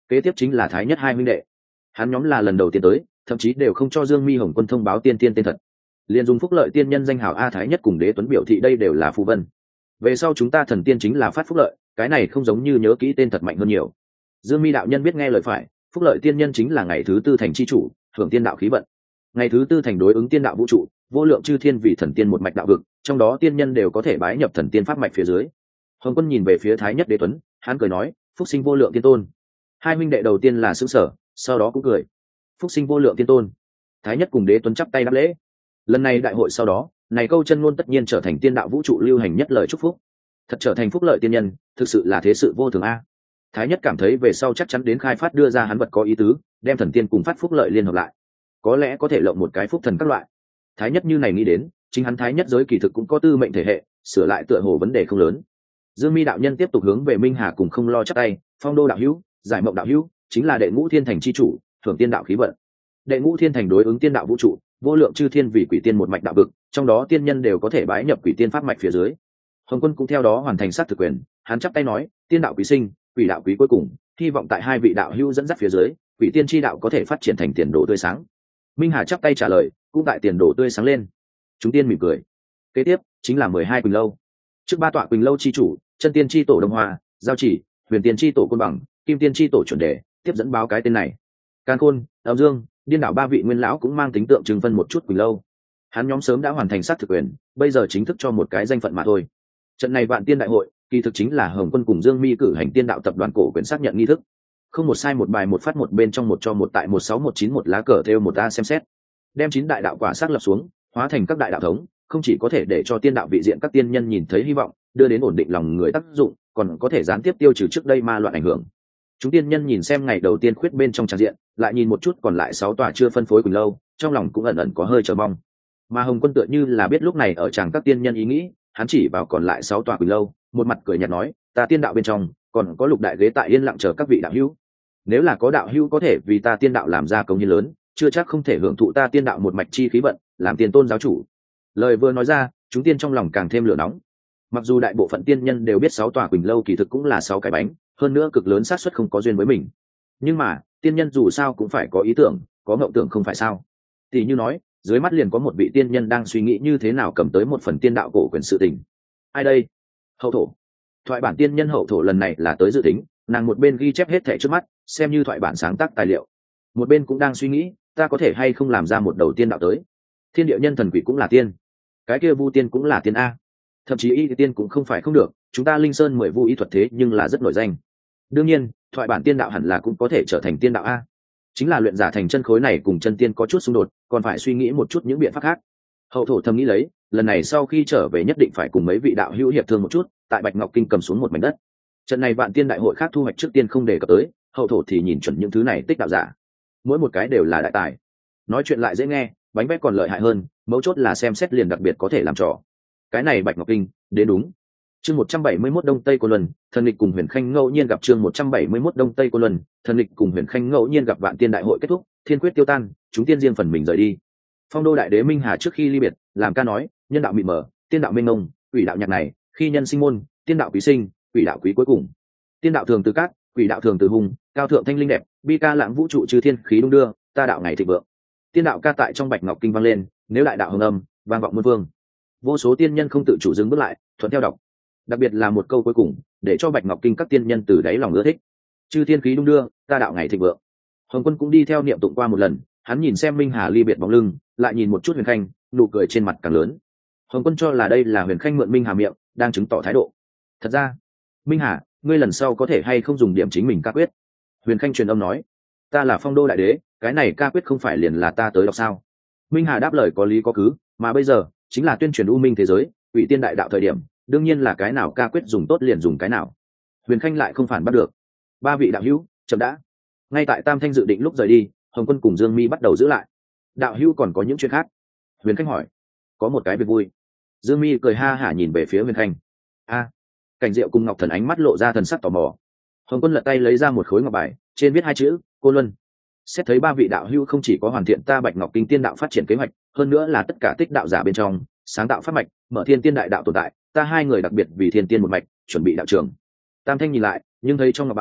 Kế tiếp chính là Thái Nhất hai huynh đệ. Hắn nhóm là lần đầu tiên tới, thậm chí đều không cho Dương Mi Hồng Quân thông báo tiên tiên tên thật, liền dùng phúc lợi tiên nhân danh hào A Thái Nhất cùng Đế Tuấn biểu thị đây đều là phù vân. Về sau chúng ta thần tiên chính là phát phúc lợi, cái này không giống như nhớ kỹ tên thật mạnh hơn nhiều. Dương Mi đạo nhân biết nghe lời phải, phúc lợi tiên nhân chính là ngày thứ tư thành chi chủ, hưởng tiên đạo khí vận. Ngày thứ tư thành đối ứng tiên đạo vũ trụ, vô lượng chư thiên vì thần tiên một mạch đạo vực, trong đó tiên nhân đều có thể bái nhập thần tiên pháp mạch phía dưới. Hồng Quân nhìn về phía Thái Nhất Đế Tuấn, hắn cười nói, phúc sinh vô lượng tiên tôn. Hai huynh đệ đầu tiên là sững sờ, sau đó cũng cười. Phúc sinh vô lượng tiên tôn. Thái Nhất cùng Đế Tuấn chắp tay đáp lễ. Lần này đại hội sau đó, này câu chân ngôn tất nhiên trở thành tiên đạo vũ trụ lưu hành nhất lời chúc phúc. Thật trở thành phúc lợi tiên nhân, thực sự là thế sự vô thường a. Thái Nhất cảm thấy về sau chắc chắn đến khai phát đưa ra hắn vật có ý tứ, đem thần tiên cùng phát phúc lợi liên hợp lại, có lẽ có thể lộng một cái phúc thần các loại. Thái Nhất như này nghĩ đến, chính hắn Thái Nhất giới kỳ thực cũng có tư mệnh thể hệ, sửa lại tựa hồ vấn đề không lớn. Dương Mi đạo nhân tiếp tục hướng về Minh Hà cùng không lo chắc tay, Phong Đô đạo hữu, Giải Mộng đạo hữu, chính là đệ ngũ thiên thành chi chủ, thưởng tiên đạo khí vận. Đệ ngũ thiên thành đối ứng tiên đạo vũ trụ, vô lượng chư thiên vì quỷ tiên một mạch đạo vực, trong đó tiên nhân đều có thể bái nhập quỷ tiên pháp mạch phía dưới. Hồng Quân cũng theo đó hoàn thành sát thực quyền, hắn chắp tay nói, tiên đạo quý sinh, quỷ đạo quý cuối cùng, hy vọng tại hai vị đạo hữu dẫn dắt phía dưới, quỷ tiên chi đạo có thể phát triển thành tiền đồ tươi sáng. Minh Hà chắp tay trả lời, cũng tại tiền đồ tươi sáng lên. Chúng tiên mỉm cười. Kế tiếp chính là 12 Quỳnh lâu. Trước ba tọa Quỳnh lâu chi chủ, chân tiên chi tổ Đông Hoa, Giao Chỉ, huyền tiên chi tổ Côn Bằng, kim tiên chi tổ chuẩn đề, tiếp dẫn báo cái tên này. Càn Khôn, Âm Dương, Điên đảo ba vị nguyên lão cũng mang tính tượng trưng phân một chút Quỳnh lâu. Hắn nhóm sớm đã hoàn thành sát thực quyền, bây giờ chính thức cho một cái danh phận mà thôi. Trận này vạn tiên đại hội, kỳ thực chính là Hồng Quân cùng Dương Mi cử hành tiên đạo tập đoàn cổ quyền xác nhận nghi thức. Không một sai một bài một phát một bên trong một cho một tại 16191 lá cờ theo một a xem xét. Đem 9 đại đạo quả xác lập xuống, hóa thành các đại đạo thống, không chỉ có thể để cho tiên đạo vị diện các tiên nhân nhìn thấy hy vọng, đưa đến ổn định lòng người tác dụng, còn có thể gián tiếp tiêu trừ trước đây ma loạn ảnh hưởng. Chúng tiên nhân nhìn xem ngày đầu tiên khuyết bên trong tràng diện, lại nhìn một chút còn lại 6 tòa chưa phân phối Quỳnh lâu, trong lòng cũng ẩn ẩn có hơi chờ mong. Mà Hồng Quân tựa như là biết lúc này ở tràng các tiên nhân ý nghĩ, hắn chỉ vào còn lại 6 tòa Quỳnh lâu, một mặt cười nhạt nói, ta tiên đạo bên trong còn có lục đại ghế tại yên lặng chờ các vị đạo hữu. Nếu là có đạo hữu có thể vì ta tiên đạo làm ra công hiến lớn, chưa chắc không thể hưởng thụ ta tiên đạo một mạch chi khí vận, làm tiền tôn giáo chủ. Lời vừa nói ra, chúng tiên trong lòng càng thêm lửa nóng. Mặc dù đại bộ phận tiên nhân đều biết 6 tòa Quỳnh lâu kỳ thực cũng là 6 cái bánh, hơn nữa cực lớn xác suất không có duyên với mình, nhưng mà tiên nhân dù sao cũng phải có ý tưởng, có mộng tưởng không phải sao? Tỷ như nói, dưới mắt liền có một vị tiên nhân đang suy nghĩ như thế nào cầm tới một phần tiên đạo cổ quyền sự tình. Ai đây? Hậu thổ. Thoại bản tiên nhân Hậu thổ lần này là tới dự tính, nàng một bên ghi chép hết thảy trước mắt, xem như thoại bản sáng tác tài liệu, một bên cũng đang suy nghĩ, ta có thể hay không làm ra một đầu tiên đạo tới. Thiên địa nhân thần quỷ cũng là tiên, cái kia vu tiên cũng là tiên a, thậm chí y tiên cũng không phải không được, chúng ta Linh Sơn 10 vu y thuật thế nhưng là rất nổi danh. Đương nhiên, thoại bản tiên đạo hẳn là cũng có thể trở thành tiên đạo a. Chính là luyện giả thành chân khối này cùng chân tiên có chút xung đột, còn phải suy nghĩ một chút những biện pháp khác. Hậu thổ thầm nghĩ lấy, lần này sau khi trở về nhất định phải cùng mấy vị đạo hữu hiệp thương một chút, tại Bạch Ngọc Kinh cầm xuống một mảnh đất. Trận này vạn tiên đại hội khác thu hoạch trước tiên không đề cập tới, hậu thổ thì nhìn chuẩn những thứ này tích đạo giả, mỗi một cái đều là đại tài. Nói chuyện lại dễ nghe, bánh bét còn lợi hại hơn, mấu chốt là xem xét liền đặc biệt có thể làm trò. Cái này Bạch Ngọc Kinh đến đúng. Chương 171 Đông Tây Cô Luân, thần lịch cùng Huyền Khanh ngẫu nhiên gặp. Chương 171 Đông Tây Cô Luân, thần lịch cùng Huyền Khanh ngẫu nhiên gặp. Vạn tiên đại hội kết thúc, thiên quyết tiêu tan, chúng tiên riêng phần mình rời đi. Phong Đô đại đế Minh Hà trước khi ly biệt, làm ca nói, nhân đạo mịt mờ, tiên đạo mênh mông, quỷ đạo nhạc này, khi nhân sinh môn, tiên đạo quý sinh, quỷ đạo quý cuối cùng. Tiên đạo thường từ cát, quỷ đạo thường từ hùng, cao thượng thanh linh đẹp, bi ca lãng vũ trụ chư thiên khí đung đưa, ta đạo ngày thịnh vượng. Tiên đạo ca tại trong Bạch Ngọc Kinh vang lên, nếu đại đạo hưng âm, vang vọng muôn vương. Vô số tiên nhân không tự chủ dừng bước lại, thuận theo đọc. Đặc biệt là một câu cuối cùng, để cho Bạch Ngọc Kinh các tiên nhân từ đáy lòng ưa thích. Chư thiên khí đung đưa, ta đạo ngày thịnh vượng. Hồng Quân cũng đi theo niệm tụng qua một lần, hắn nhìn xem Minh Hà ly biệt bóng lưng, lại nhìn một chút Huyền Khanh, nụ cười trên mặt càng lớn. Hồng Quân cho là đây là Huyền Khanh mượn Minh Hà miệng, đang chứng tỏ thái độ. Thật ra, Minh Hà, ngươi lần sau có thể hay không dùng điểm chính mình ca quyết? Huyền Khanh truyền âm nói, ta là Phong Đô đại đế, cái này ca quyết không phải liền là ta tới đọc sao? Minh Hà đáp lời có lý có cứ, mà bây giờ chính là tuyên truyền u minh thế giới, ủy tiên đại đạo thời điểm, đương nhiên là cái nào ca quyết dùng tốt liền dùng cái nào. Huyền Khanh lại không phản bắt được. Ba vị đạo hữu, chậm đã. Ngay tại Tam Thanh dự định lúc rời đi, Hồng Quân cùng Dương Mi bắt đầu giữ lại. Đạo hữu còn có những chuyện khác? Huyền Khanh hỏi. Có một cái việc vui. Dương Mi cười ha hả nhìn về phía Huyền Khanh. A. Cảnh Diệu cùng Ngọc Thần ánh mắt lộ ra thần sắc tò mò. Hồng Quân lật tay lấy ra một khối ngọc bài, trên viết hai chữ Cô Luân. Xét thấy ba vị đạo hữu không chỉ có hoàn thiện ta Bạch Ngọc Kinh tiên đạo phát triển kế hoạch, hơn nữa là tất cả tích đạo giả bên trong sáng tạo pháp mạch, mở thiên tiên đại đạo tồn tại, ta hai người đặc biệt vì thiên tiên một mạch chuẩn bị đạo trường. Tam Thanh nhìn lại, nhưng thấy trong ngọc bài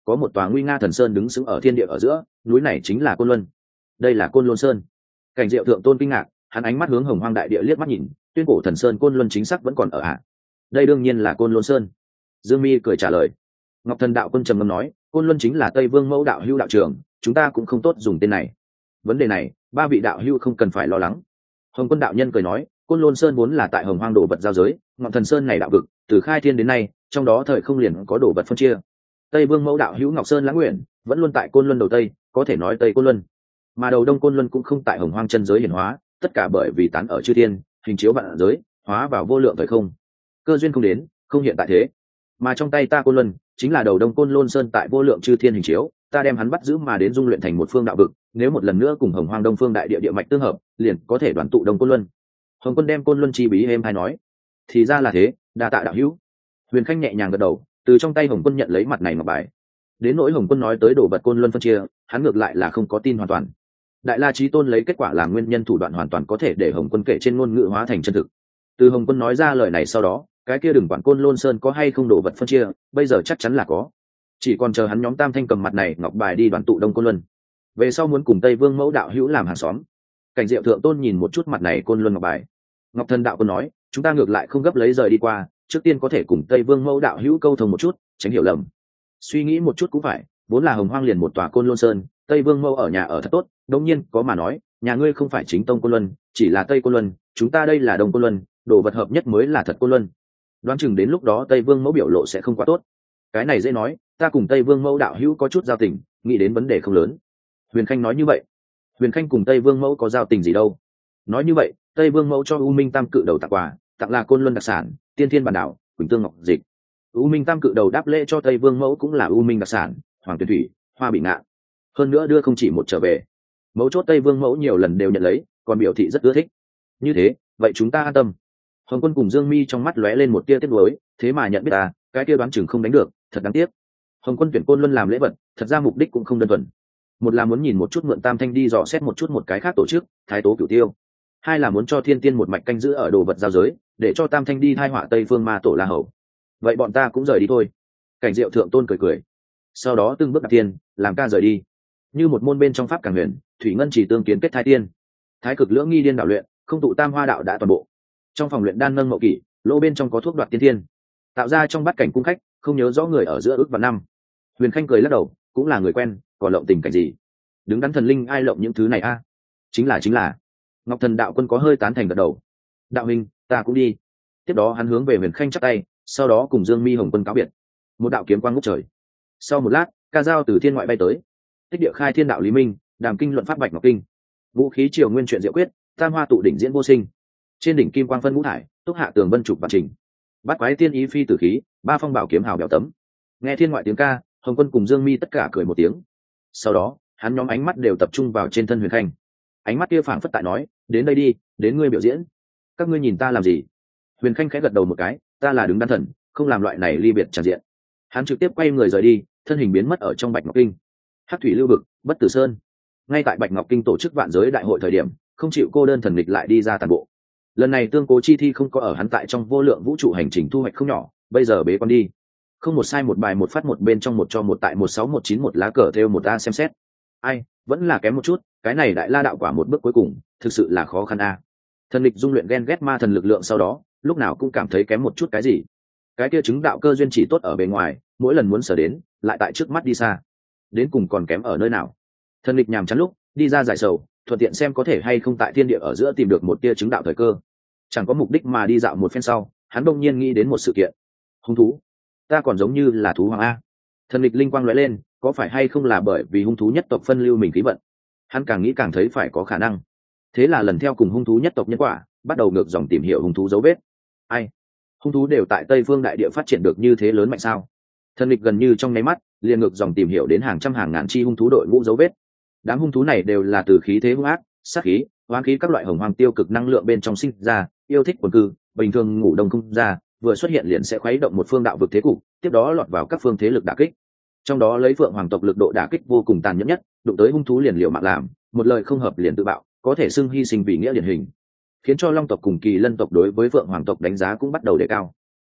có một tòa nguy nga thần sơn đứng sững ở thiên địa ở giữa, núi này chính là Côn Luân. Đây là Côn Luân Sơn. Cảnh Diệu thượng tôn kinh ngạc, hắn ánh mắt hướng hồng hoang đại địa liếc mắt nhìn, tuyên cổ thần sơn Côn Luân chính xác vẫn còn ở ạ. Đây đương nhiên là Côn Luân Sơn. Dương Mi cười trả lời. Ngọc Thần đạo quân trầm ngâm nói, Côn Luân chính là Tây Vương Mẫu đạo hữu đạo trường, chúng ta cũng không tốt dùng tên này. Vấn đề này, ba vị đạo hữu không cần phải lo lắng. Hồng Quân đạo nhân cười nói, Côn Luân Sơn vốn là tại hồng hoang đồ vật giao giới, Ngọc Thần Sơn này đạo vực, từ khai thiên đến nay, trong đó thời không liền có đồ vật phân chia. Tây Vương Mẫu đạo hữu Ngọc Sơn Lãng Nguyện vẫn luôn tại Côn Luân đầu tây, có thể nói Tây Côn Luân, mà đầu đông Côn Luân cũng không tại hồng hoang chân giới hiển hóa, tất cả bởi vì tán ở chư thiên, hình chiếu vạn giới, hóa vào vô lượng thời không. Cơ duyên không đến, không hiện tại thế. Mà trong tay ta Côn Luân chính là đầu đông Côn Lôn Sơn tại vô lượng chư thiên hình chiếu, ta đem hắn bắt giữ mà đến dung luyện thành một phương đạo vực, nếu một lần nữa cùng hồng hoang đông phương đại địa địa mạch tương hợp, liền có thể đoàn tụ đông Côn Luân. Hồng Quân đem Côn Luân chi bí êm hay nói, thì ra là thế, đa tạ đạo hữu. Huyền Khanh nhẹ nhàng gật đầu, từ trong tay Hồng Quân nhận lấy mặt này ngọc bài. Đến nỗi Hồng Quân nói tới đồ vật Côn Luân phân chia, hắn ngược lại là không có tin hoàn toàn. Đại La Chí Tôn lấy kết quả làm nguyên nhân thủ đoạn hoàn toàn có thể để Hồng Quân kể trên ngôn ngữ hóa thành chân thực. Từ Hồng Quân nói ra lời này sau đó, cái kia đừng quản Côn Lôn Sơn có hay không đồ vật phân chia, bây giờ chắc chắn là có. Chỉ còn chờ hắn nhóm Tam Thanh cầm mặt này ngọc bài đi đoàn tụ đông Côn Luân. Về sau muốn cùng Tây Vương Mẫu đạo hữu làm hàng xóm. Cảnh Diệu thượng tôn nhìn một chút mặt này Côn Luân ngọc bài. Ngọc Thần đạo quân nói, chúng ta ngược lại không gấp lấy rời đi qua, trước tiên có thể cùng Tây Vương Mẫu đạo hữu câu thông một chút, tránh hiểu lầm. Suy nghĩ một chút cũng phải, vốn là hồng hoang liền một tòa Côn Lôn Sơn, Tây Vương Mẫu ở nhà ở thật tốt, đương nhiên có mà nói, nhà ngươi không phải chính tông Côn Luân, chỉ là Tây Côn Luân, chúng ta đây là đông Côn Luân, đồ vật hợp nhất mới là thật Côn Luân. Đoán chừng đến lúc đó Tây Vương Mẫu biểu lộ sẽ không quá tốt. Cái này dễ nói, ta cùng Tây Vương Mẫu đạo hữu có chút giao tình, nghĩ đến vấn đề không lớn. Huyền Khanh nói như vậy. Huyền Khanh cùng Tây Vương Mẫu có giao tình gì đâu? Nói như vậy, Tây Vương Mẫu cho U Minh Tam Cự Đầu tặng quà, tặng là Côn Luân đặc sản, Tiên Thiên Bản Đảo, Quỳnh Tương Ngọc Dịch. U Minh Tam Cự Đầu đáp lễ cho Tây Vương Mẫu cũng là U Minh đặc sản, Hoàng Tuyền Thủy, Hoa Bị Ngạn. Hơn nữa đưa không chỉ một trở về. Mẫu chốt Tây Vương Mẫu nhiều lần đều nhận lấy, còn biểu thị rất ưa thích. Như thế, vậy chúng ta an tâm. Hồng Quân cùng Dương Mi trong mắt lóe lên một tia tiếc nuối, thế mà nhận biết ta, cái kia đoán chừng không đánh được, thật đáng tiếc. Hồng Quân tuyển Côn Luân làm lễ vật, thật ra mục đích cũng không đơn thuần. Một là muốn nhìn một chút mượn Tam Thanh đi dò xét một chút một cái khác tổ chức, Thái Tố Cửu Tiêu. Hai là muốn cho Thiên Tiên một mạch canh giữ ở đồ vật giao giới, để cho Tam Thanh đi thai họa Tây Phương Ma Tổ La Hầu. Vậy bọn ta cũng rời đi thôi. Cảnh Diệu thượng tôn cười cười. Sau đó từng bước đặt tiên, làm ca rời đi. Như một môn bên trong pháp càng huyền, thủy ngân chỉ tương kiến kết thai tiên. Thái cực lưỡng nghi điên đạo luyện, không tụ tam hoa đạo đã toàn bộ. Trong phòng luyện đan nâng mậu kỷ, lô bên trong có thuốc đoạt tiên thiên, tạo ra trong bát cảnh cung khách, không nhớ rõ người ở giữa ước và năm. Huyền Khanh cười lắc đầu, cũng là người quen, còn lộng tình cảnh gì? Đứng đắn thần linh ai lộng những thứ này a? Chính là. Ngọc Thần đạo quân có hơi tán thành gật đầu. Đạo huynh, ta cũng đi. Tiếp đó hắn hướng về Huyền Khanh chắp tay, sau đó cùng Dương Mi Hồng Quân cáo biệt. Một đạo kiếm quang ngút trời. Sau một lát, ca dao từ thiên ngoại bay tới. Tích địa khai thiên đạo lý minh, đàm kinh luận pháp bạch ngọc kinh. Vũ khí triều nguyên chuyện diệu quyết, tam hoa tụ đỉnh diễn vô sinh. Trên đỉnh kim quang phân ngũ thải, túc hạ tường vân trục và trình. Bát quái tiên ý phi tử khí, ba phong bảo kiếm hào bèo tấm. Nghe thiên ngoại tiếng ca, Hồng Quân cùng Dương Mi tất cả cười một tiếng. Sau đó, hắn nhóm ánh mắt đều tập trung vào trên thân Huyền Khanh. Ánh mắt kia phảng phất tại nói, đến đây đi, đến ngươi biểu diễn. Các ngươi nhìn ta làm gì? Huyền Khanh khẽ gật đầu một cái, ta là đứng đắn thần, không làm loại này ly biệt tràn diện. Hắn trực tiếp quay người rời đi, thân hình biến mất ở trong Bạch Ngọc Kinh. Hắc thủy lưu vực, Bất Tử Sơn. Ngay tại Bạch Ngọc Kinh tổ chức vạn giới đại hội thời điểm, không chịu cô đơn thần nghịch lại đi ra toàn bộ. Lần này Tương Cố Chi Thi không có ở hắn tại trong vô lượng vũ trụ hành trình thu hoạch không nhỏ, bây giờ bế quan đi. Không một sai một bài một phát một bên trong một cho một tại 16191 lá cờ theo một a xem xét. Ai, vẫn là kém một chút, cái này đại la đạo quả một bước cuối cùng, thực sự là khó khăn a. Thần nghịch dung luyện ghen ghét ma thần lực lượng sau đó, lúc nào cũng cảm thấy kém một chút cái gì. Cái kia chứng đạo cơ duyên chỉ tốt ở bề ngoài, mỗi lần muốn sở đến, lại tại trước mắt đi xa. Đến cùng còn kém ở nơi nào? Thần nghịch nhàm chán lúc, đi ra giải sầu, thuận tiện xem có thể hay không tại thiên địa ở giữa tìm được một tia chứng đạo thời cơ. Chẳng có mục đích mà đi dạo một phen sau, hắn đông nhiên nghĩ đến một sự kiện. Hung thú, ta còn giống như là thú hoàng a. Thần nghịch linh quang lóe lên, có phải hay không là bởi vì hung thú nhất tộc phân lưu mình khí vận? Hắn càng nghĩ càng thấy phải có khả năng. Thế là lần theo cùng hung thú nhất tộc nhân quả, bắt đầu ngược dòng tìm hiểu hung thú dấu vết. Ai, hung thú đều tại Tây Phương đại địa phát triển được như thế lớn mạnh sao? Thần nghịch gần như trong nháy mắt, liền ngược dòng tìm hiểu đến hàng trăm hàng ngàn chi hung thú đội ngũ dấu vết. Đám hung thú này đều là từ khí thế hung ác, sát khí, hoang khí các loại hồng hoang tiêu cực năng lượng bên trong sinh ra, yêu thích quần cư, bình thường ngủ đông không ra, vừa xuất hiện liền sẽ khuấy động một phương đạo vực thế cục, tiếp đó lọt vào các phương thế lực đả kích. Trong đó lấy Phượng Hoàng tộc lực độ đả kích vô cùng tàn nhẫn nhất, đụng tới hung thú liền liều mạng làm, một lời không hợp liền tự bạo, có thể xưng hy sinh vì nghĩa điển hình, khiến cho Long tộc cùng Kỳ Lân tộc đối với Phượng Hoàng tộc đánh giá cũng bắt đầu đề cao.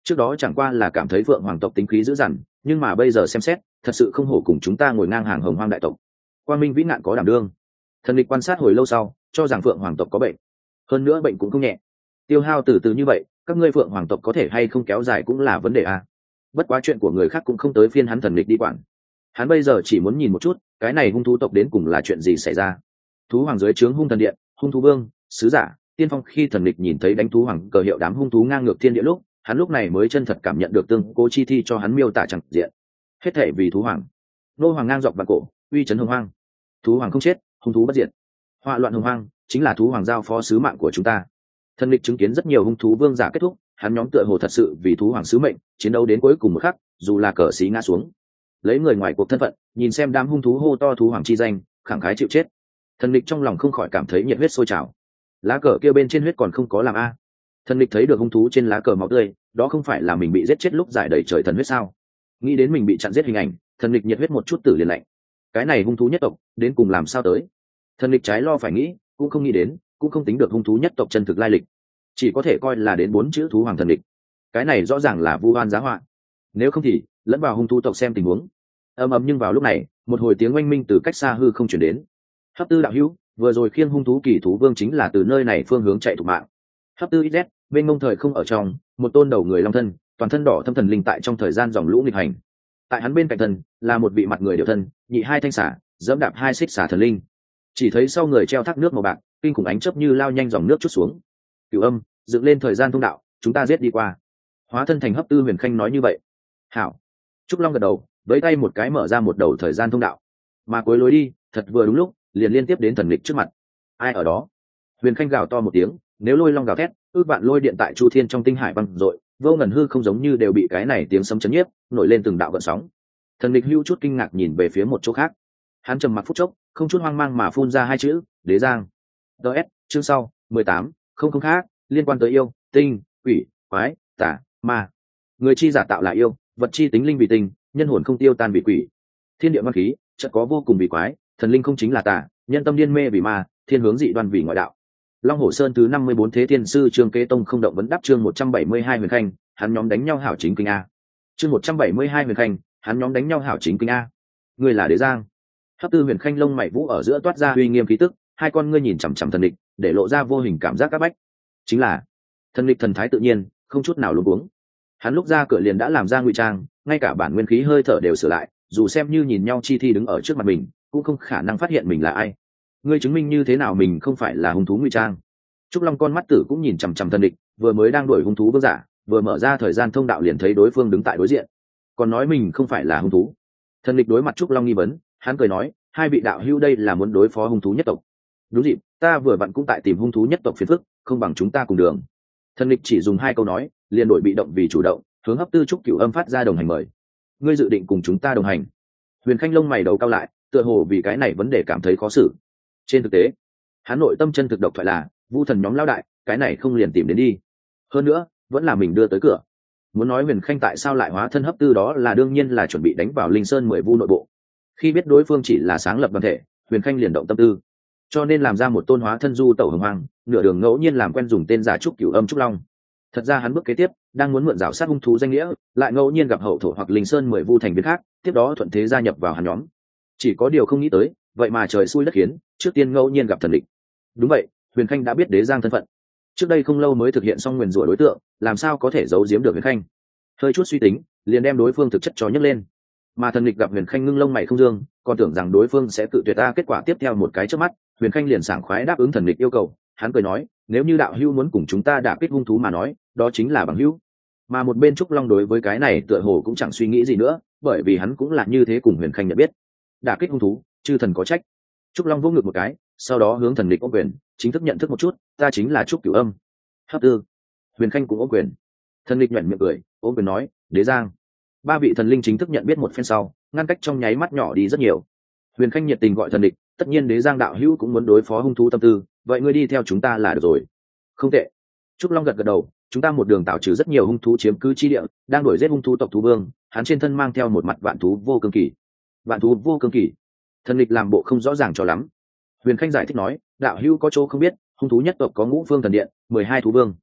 trước đó chẳng qua là cảm thấy phượng hoàng tộc tính khí dữ dằn, nhưng mà bây giờ xem xét thật sự không hổ cùng chúng ta ngồi ngang hàng hồng hoang đại tộc. Quang minh vĩ nạn có đảm đương. Thần địch quan sát hồi lâu sau cho rằng phượng hoàng tộc có bệnh, hơn nữa bệnh cũng không nhẹ. Tiêu hao từ từ như vậy, các ngươi phượng hoàng tộc có thể hay không kéo dài cũng là vấn đề a. Bất quá chuyện của người khác cũng không tới phiên hắn thần địch đi quản. Hắn bây giờ chỉ muốn nhìn một chút cái này hung thú tộc đến cùng là chuyện gì xảy ra. Thú hoàng dưới trướng hung thần điện, hung thú vương, sứ giả, tiên phong. Khi thần địch nhìn thấy đánh thú hoàng cờ hiệu đám hung thú ngang ngược thiên địa lúc, hắn lúc này mới chân thật cảm nhận được tương cố chi thi cho hắn miêu tả chẳng diện. Hết thể vì thú hoàng. Nô hoàng ngang dọc vạn cổ, uy chấn hồng hoang. Thú hoàng không chết, hung thú bất diệt. Họa loạn hồng hoang chính là thú hoàng giao phó sứ mạng của chúng ta. Thần địch chứng kiến rất nhiều hung thú vương giả kết thúc, hắn nhóm tựa hồ thật sự vì thú hoàng sứ mệnh chiến đấu đến cuối cùng một khắc, dù là cờ xí ngã xuống. Lấy người ngoài cuộc thân phận nhìn xem đám hung thú hô to thú hoàng chi danh, khẳng khái chịu chết. Thần địch trong lòng không khỏi cảm thấy nhiệt huyết sôi trào. Lá cờ kia bên trên huyết còn không có làm a. Thần địch thấy được hung thú trên lá cờ máu tươi, đó không phải là mình bị giết chết lúc giải đầy trời thần huyết sao? Nghĩ đến mình bị chặn giết hình ảnh, thần địch nhiệt huyết một chút tử liền lạnh. Cái này hung thú nhất tộc đến cùng làm sao tới? Thần địch trái lo phải nghĩ, cũng không nghĩ đến, cũng không tính được hung thú nhất tộc chân thực lai lịch, chỉ có thể coi là đến 4 chữ thú hoàng thần địch. Cái này rõ ràng là vu oan giá họa, nếu không thì lẫn vào hung thú tộc xem tình huống. Ầm ầm, nhưng vào lúc này một hồi tiếng oanh minh từ cách xa hư không chuyển đến. Hấp Tư đạo hữu, vừa rồi khiêng hung thú kỳ thú vương chính là từ nơi này phương hướng chạy thủ mạng. Hấp Tư XZ, bên ngông thời không ở trong, một tôn đầu người long thân, toàn thân đỏ thâm thần linh tại trong thời gian dòng lũ nghịch hành. Tại hắn bên cạnh thân là một vị mặt người điều thân, nhị hai thanh xả, dẫm đạp hai xích xả thần linh. Chỉ thấy sau người treo thác nước màu bạc, kinh khủng ánh chớp như lao nhanh dòng nước chút xuống. Cửu Âm dựng lên thời gian thông đạo, chúng ta giết đi qua. Hóa thân thành Hấp Tư Huyền Khanh nói như vậy. Hảo. Trúc Long gật đầu, với tay một cái mở ra một đầu thời gian thông đạo, mà cuối lối đi thật vừa đúng lúc liền liên tiếp đến thần địch trước mặt. Ai ở đó? Huyền Khanh gào to một tiếng, nếu lôi long gào thét, ước vạn lôi điện tại chu thiên trong tinh hải văng dội, vô ngần hư không giống như đều bị cái này tiếng sấm chấn nhiếp, nổi lên từng đạo gợn sóng. Thần địch hưu chút kinh ngạc nhìn về phía một chỗ khác, hắn trầm mặc phút chốc, không chút hoang mang mà phun ra hai chữ: Đế Giang. DS chương sau 18 không khác, liên quan tới yêu, tinh, quỷ, quái, tà, ma. Người chi giả tạo là yêu, vật chi tính linh vì tinh, nhân hồn không tiêu tan vì quỷ. Thiên địa văn khí chợt có vô cùng vì quái, thần linh không chính là tà, nhân tâm điên mê vì ma, thiên hướng dị đoan vì ngoại đạo. Long Hổ Sơn thứ 54 Thế Thiên Sư Trương Kế Tông không động vấn đáp chương 172 Huyền Khanh, hắn nhóm đánh nhau hảo chính kinh a. Chương 172 Huyền Khanh, hắn nhóm đánh nhau hảo chính kinh a. Ngươi là Đế Giang. Hấp Tư Huyền Khanh lông mày vũ ở giữa toát ra uy nghiêm khí tức, hai con ngươi nhìn chằm chằm thần địch, để lộ ra vô hình cảm giác áp bách. Chính là thần địch thần thái tự nhiên, không chút nào luống cuống. Hắn lúc ra cửa liền đã làm ra ngụy trang, ngay cả bản nguyên khí hơi thở đều sửa lại, dù xem như nhìn nhau chi thi đứng ở trước mặt mình, cũng không khả năng phát hiện mình là ai. Ngươi chứng minh như thế nào mình không phải là hung thú ngụy trang? Trúc Long con mắt tử cũng nhìn chằm chằm thần địch, vừa mới đang đuổi hung thú vương giả, vừa mở ra thời gian thông đạo liền thấy đối phương đứng tại đối diện, còn nói mình không phải là hung thú. Thần địch đối mặt Trúc Long nghi vấn, hắn cười nói: hai vị đạo hữu đây là muốn đối phó hung thú nhất tộc. Đúng dịp, ta vừa vặn cũng tại tìm hung thú nhất tộc phiền phức, không bằng chúng ta cùng đường. Thần địch chỉ dùng 2 câu nói, liền đổi bị động vì chủ động, hướng Hấp Tư Trúc Cửu Âm phát ra đồng hành mời. Ngươi dự định cùng chúng ta đồng hành? Huyền Khanh lông mày đầu cao lại, tựa hồ vì cái này vấn đề cảm thấy khó xử. Trên thực tế, hắn nội tâm chân thực độc thoại là vu thần nhóm lão đại, cái này không liền tìm đến đi. Hơn nữa, vẫn là mình đưa tới cửa. Muốn nói Huyền Khanh tại sao lại hóa thân Hấp Tư, đó là đương nhiên là chuẩn bị đánh vào Linh Sơn 10 vu nội bộ. Khi biết đối phương chỉ là sáng lập đoàn thể, Huyền Khanh liền động tâm tư, cho nên làm ra một tôn hóa thân du tẩu hồng hoang, nửa đường ngẫu nhiên làm quen dùng tên giả Trúc Cửu Âm Trúc Long. Thật ra hắn bước kế tiếp đang muốn mượn rào sát hung thú danh nghĩa, lại ngẫu nhiên gặp hậu thổ hoặc Linh Sơn 10 vu thành viên khác, tiếp đó thuận thế gia nhập vào hắn nhóm. Chỉ có điều không nghĩ tới, vậy mà trời xui đất khiến, trước tiên ngẫu nhiên gặp thần địch. Đúng vậy, Huyền Khanh đã biết Đế Giang thân phận, trước đây không lâu mới thực hiện xong nguyền rủa đối tượng, làm sao có thể giấu giếm được Huyền Khanh. Hơi chút suy tính, liền đem đối phương thực chất cho nhấc lên. Mà thần địch gặp Huyền Khanh ngưng lông mày không dương, còn tưởng rằng đối phương sẽ tự tuyệt ta, kết quả tiếp theo một cái chớp mắt, Huyền Khanh liền sảng khoái đáp ứng thần địch yêu cầu. Hắn cười nói: nếu như đạo hữu muốn cùng chúng ta đả kích hung thú mà nói, đó chính là bằng hữu. Mà một bên Trúc Long đối với cái này tựa hồ cũng chẳng suy nghĩ gì nữa, bởi vì hắn cũng là như thế cùng Huyền Khanh nhận biết. Đả kích hung thú, chư thần có trách. Trúc Long vỗ ngực một cái, sau đó hướng thần địch ôm quyền, chính thức nhận thức một chút, ta chính là Trúc Cửu Âm. Hấp Tư. Huyền Khanh cũng ôm quyền. Thần địch nhuyễn miệng cười, ôm quyền nói: Đế Giang. 3 vị thần linh chính thức nhận biết một phen sau, ngăn cách trong nháy mắt nhỏ đi rất nhiều. Huyền Khanh nhiệt tình gọi thần địch, tất nhiên Đế Giang đạo hữu cũng muốn đối phó hung thú tâm tư, vậy ngươi đi theo chúng ta là được rồi. Không tệ. Trúc Long gật gật đầu, chúng ta một đường tạo trừ rất nhiều hung thú chiếm cứ chi địa, đang đuổi giết hung thú tộc thú vương, hắn trên thân mang theo một mặt vạn thú vô cương kỳ. Vạn thú vô cương kỳ? Thần địch làm bộ không rõ ràng cho lắm. Huyền Khanh giải thích nói, đạo hữu có chỗ không biết, hung thú nhất tộc có ngũ phương thần điện, 12 thú vương.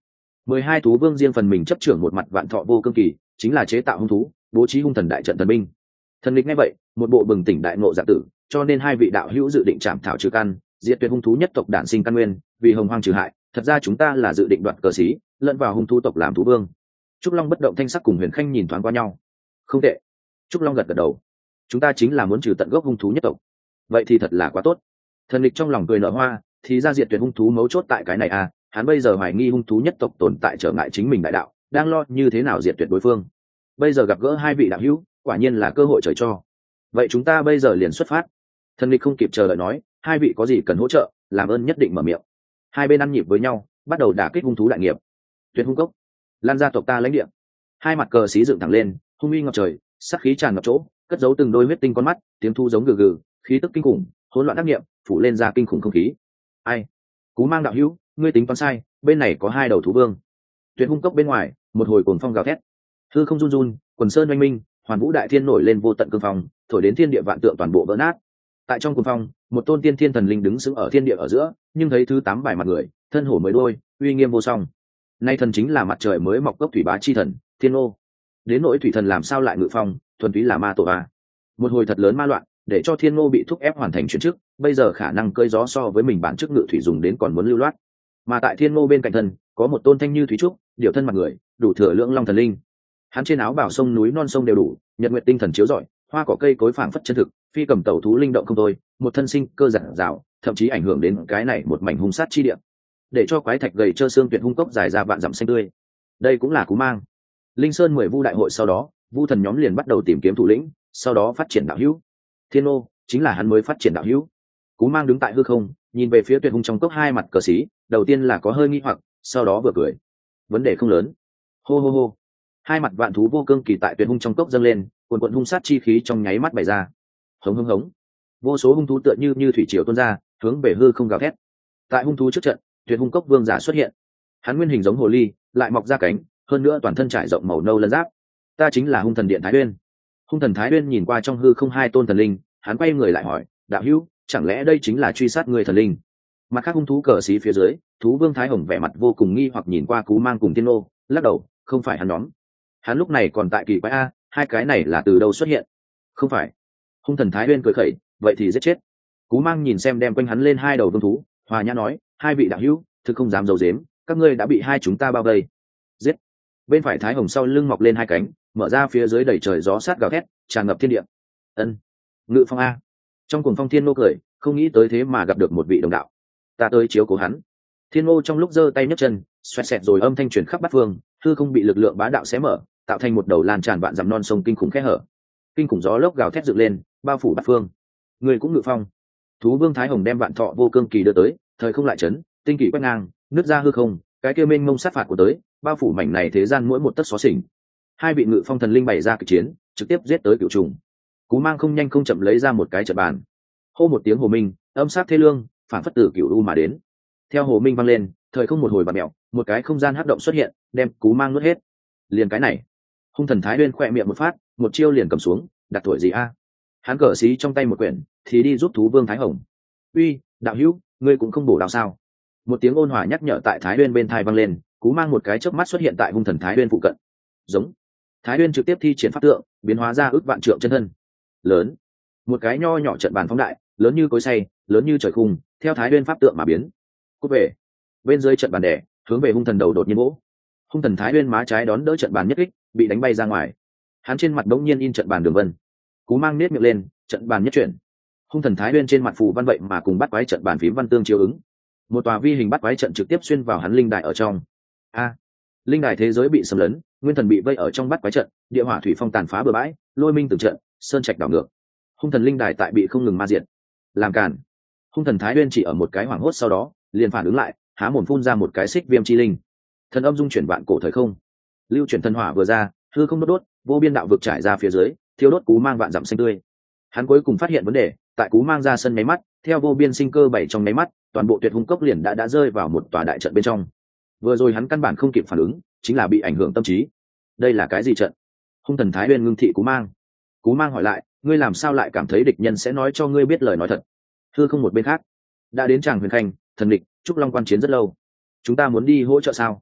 12 thú vương riêng phần mình chấp trưởng một mặt vạn thọ vô cương kỳ, chính là chế tạo hung thú, bố trí hung thần đại trận thần binh. Thần lịch nghe vậy, một bộ bừng tỉnh đại ngộ dạ tử, cho nên hai vị đạo hữu dự định chạm thảo trừ căn, diệt tuyệt hung thú nhất tộc đản sinh căn nguyên, vì hồng hoang trừ hại, thật ra chúng ta là dự định đoạt cờ sĩ, lẫn vào hung thú tộc làm thú vương. Trúc Long bất động thanh sắc cùng Huyền Khanh nhìn thoáng qua nhau. Không tệ. Trúc Long gật gật đầu. Chúng ta chính là muốn trừ tận gốc hung thú nhất tộc. Vậy thì thật là quá tốt. Thần lịch trong lòng cười nở hoa, thì ra diệt tuyệt hung thú mấu chốt tại cái này à, hắn bây giờ hoài nghi hung thú nhất tộc tồn tại trở ngại chính mình đại đạo, đang lo như thế nào diệt tuyệt đối phương. Bây giờ gặp gỡ hai vị đạo hữu, quả nhiên là cơ hội trời cho. Vậy chúng ta bây giờ liền xuất phát. Thần lịch không kịp chờ đợi nói, hai vị có gì cần hỗ trợ, làm ơn nhất định mở miệng. Hai bên ăn nhịp với nhau, bắt đầu đả kích hung thú đại nghiệp. Tuyệt hung cốc, lan ra tộc ta lãnh địa. Hai mặt cờ xí dựng thẳng lên, hung uy ngập trời, sát khí tràn ngập chỗ, cất giấu từng đôi huyết tinh con mắt, tiếng thu giống gừ gừ, khí tức kinh khủng, hỗn loạn đắc nghiệm, phủ lên ra kinh khủng không khí. Ai? Cú Mang đạo hữu, ngươi tính toán sai, bên này có hai đầu thú vương. Tuyệt hung cốc bên ngoài, một hồi cuồng phong gào thét, hư không run run, quần sơn oanh minh, hoàn vũ đại thiên nổi lên vô tận cương phong, thổi đến thiên địa vạn tượng toàn bộ vỡ nát. Tại trong cuồng phong, một tôn tiên thiên thần linh đứng sững ở thiên địa ở giữa, nhưng thấy thứ 8 bài mặt người, thân hổ mới đôi, uy nghiêm vô song. Nay thần chính là mặt trời mới mọc gốc thủy bá chi thần, Thiên Ô. Đến nỗi thủy thần làm sao lại ngự phong, thuần túy là ma tổ a. Một hồi thật lớn ma loạn, để cho Thiên Ô bị thúc ép hoàn thành chuyển chức, bây giờ khả năng cơi gió so với mình bản chức ngự thủy dùng đến còn muốn lưu loát. Mà tại Thiên Ô bên cạnh thân, có một tôn thanh như thủy trúc, điều thân mặt người, đủ thừa lưỡng long thần linh. Hắn trên áo bảo sông núi non sông đều đủ, nhật nguyệt tinh thần chiếu rọi, hoa cỏ cây cối phảng phất chân thực, phi cầm tẩu thú linh động không thôi, một thân sinh cơ giản dào, thậm chí ảnh hưởng đến cái này một mảnh hung sát chi địa, để cho quái thạch gầy trơ xương tuyệt hung cốc dài ra vạn dặm xanh tươi. Đây cũng là Cú Mang. Linh Sơn 10 vu đại hội sau đó, vu thần nhóm liền bắt đầu tìm kiếm thủ lĩnh, sau đó phát triển đạo hữu. Thiên Ô chính là hắn mới phát triển đạo hữu. Cú Mang đứng tại hư không, nhìn về phía tuyệt hung trong cốc hai mặt cờ xí, đầu tiên là có hơi nghi hoặc, sau đó vừa cười. Vấn đề không lớn. Hô hô hô. Hai mặt vạn thú vô cương kỳ tại tuyệt hung trong cốc dâng lên, cuồn cuộn hung sát chi khí trong nháy mắt bày ra. Hống hống hống. Vô số hung thú tựa như thủy triều tuôn ra, hướng về hư không gào thét. Tại hung thú trước trận, tuyệt hung cốc vương giả xuất hiện. Hắn nguyên hình giống hồ ly, lại mọc ra cánh, hơn nữa toàn thân trải rộng màu nâu lân giáp. Ta chính là hung thần điện Thái Uyên. Hung thần Thái Uyên nhìn qua trong hư không hai tôn thần linh, hắn quay người lại hỏi, đạo hữu, chẳng lẽ đây chính là truy sát người thần linh? Mặt khác hung thú cờ xí phía dưới, thú vương Thái Hồng vẻ mặt vô cùng nghi hoặc nhìn qua Cú Mang cùng Thiên Ô, lắc đầu, không phải hắn nhóm. Hắn lúc này còn tại kỳ quái a, hai cái này là từ đâu xuất hiện? Không phải. Hung thần Thái Uyên cười khẩy, vậy thì giết chết. Cú Mang nhìn xem đem quanh hắn lên hai đầu vương thú, hòa nhã nói, hai vị đạo hữu, thực không dám giấu giếm, các ngươi đã bị hai chúng ta bao vây. Giết. Bên phải Thái Hồng sau lưng mọc lên hai cánh, mở ra phía dưới đầy trời gió sát gào thét, tràn ngập thiên địa. Ân. Ngự phong a. Trong cuồng phong Thiên Ô cười, không nghĩ tới thế mà gặp được một vị đồng đạo. Ta tới chiếu cố hắn. Thiên Ô trong lúc giơ tay nhấc chân, xoẹt xẹt rồi âm thanh truyền khắp bát phương, hư không bị lực lượng bá đạo xé mở, tạo thành một đầu lan tràn vạn dặm non sông kinh khủng khe hở. Kinh khủng gió lốc gào thét dựng lên, bao phủ bát phương. Người cũng ngự phong. Thú vương Thái Hồng đem vạn thọ vô cương kỳ đưa tới, thời không lại chấn, tinh kỳ quét ngang, nứt ra hư không, cái kia mênh mông sát phạt của tới, bao phủ mảnh này thế gian mỗi một tấc xó xỉnh. Hai vị ngự phong thần linh bày ra kịch chiến, trực tiếp giết tới cửu trùng. Cú Mang không nhanh không chậm lấy ra một cái trận bàn, hô một tiếng hồ minh, âm sát thê lương, phản phất từ cửu u mà đến. Theo hồ minh vang lên, thời không một hồi bạt mèo, một cái không gian hắc động xuất hiện, đem Cú Mang nuốt hết. Liền cái này, hung thần Thái Uyên khỏe miệng một phát, một chiêu liền cầm xuống, đặt tuổi gì a? Hắn cờ xí trong tay một quyển, thì đi giúp thú vương Thái Hồng. Uy, đạo hữu, ngươi cũng không bổ đạo sao? Một tiếng ôn hòa nhắc nhở tại Thái Uyên bên tai vang lên, Cú Mang một cái chớp mắt xuất hiện tại hung thần Thái Uyên phụ cận. Giống. Thái Uyên trực tiếp thi triển pháp tượng, biến hóa ra ước vạn trượng chân thân. Lớn. Một cái nho nhỏ trận bàn phóng đại, lớn như cối xay, lớn như trời khung, theo Thái Uyên pháp tượng mà biến. Cút về. Bên dưới trận bàn đè, hướng về hung thần đầu đột nhiên vỗ. Hung thần Thái Uyên má trái đón đỡ trận bàn nhất kích, bị đánh bay ra ngoài. Hắn trên mặt đống nhiên in trận bàn đường vân. Cú Mang nét miệng lên, trận bàn nhất chuyển. Hung thần Thái Uyên trên mặt phù văn vậy mà cùng bắt quái trận bàn phím văn tương chiếu ứng. Một tòa vi hình bắt quái trận trực tiếp xuyên vào hắn linh đài ở trong. A, linh đài thế giới bị xâm lấn, nguyên thần bị vây ở trong bắt quái trận, địa hỏa thủy phong tàn phá bừa bãi, lôi minh từng trận, sơn trạch đảo ngược. Hung thần linh đài tại bị không ngừng ma diệt. Làm cản. Hung thần Thái Uyên chỉ ở một cái hoảng hốt sau đó, liền phản ứng lại, há mồm phun ra một cái xích viêm chi linh. Thần âm dung chuyển vạn cổ thời không. Lưu chuyển thần hỏa vừa ra, hư không đốt, vô biên đạo vực trải ra phía dưới, thiêu đốt Cú Mang vạn dặm xanh tươi. Hắn cuối cùng phát hiện vấn đề, tại Cú Mang ra sân nháy mắt, theo vô biên sinh cơ bảy trong nháy mắt, toàn bộ tuyệt hung cốc liền đã rơi vào một tòa đại trận bên trong. Vừa rồi hắn căn bản không kịp phản ứng, chính là bị ảnh hưởng tâm trí. Đây là cái gì trận? Hung thần Thái Uyên ngưng thị Cú Mang. Cú Mang hỏi lại, ngươi làm sao lại cảm thấy địch nhân sẽ nói cho ngươi biết lời nói thật? Thưa không một bên khác, đã đến Tràng Huyền Khanh, thần địch, Trúc Long quan chiến rất lâu. Chúng ta muốn đi hỗ trợ sao?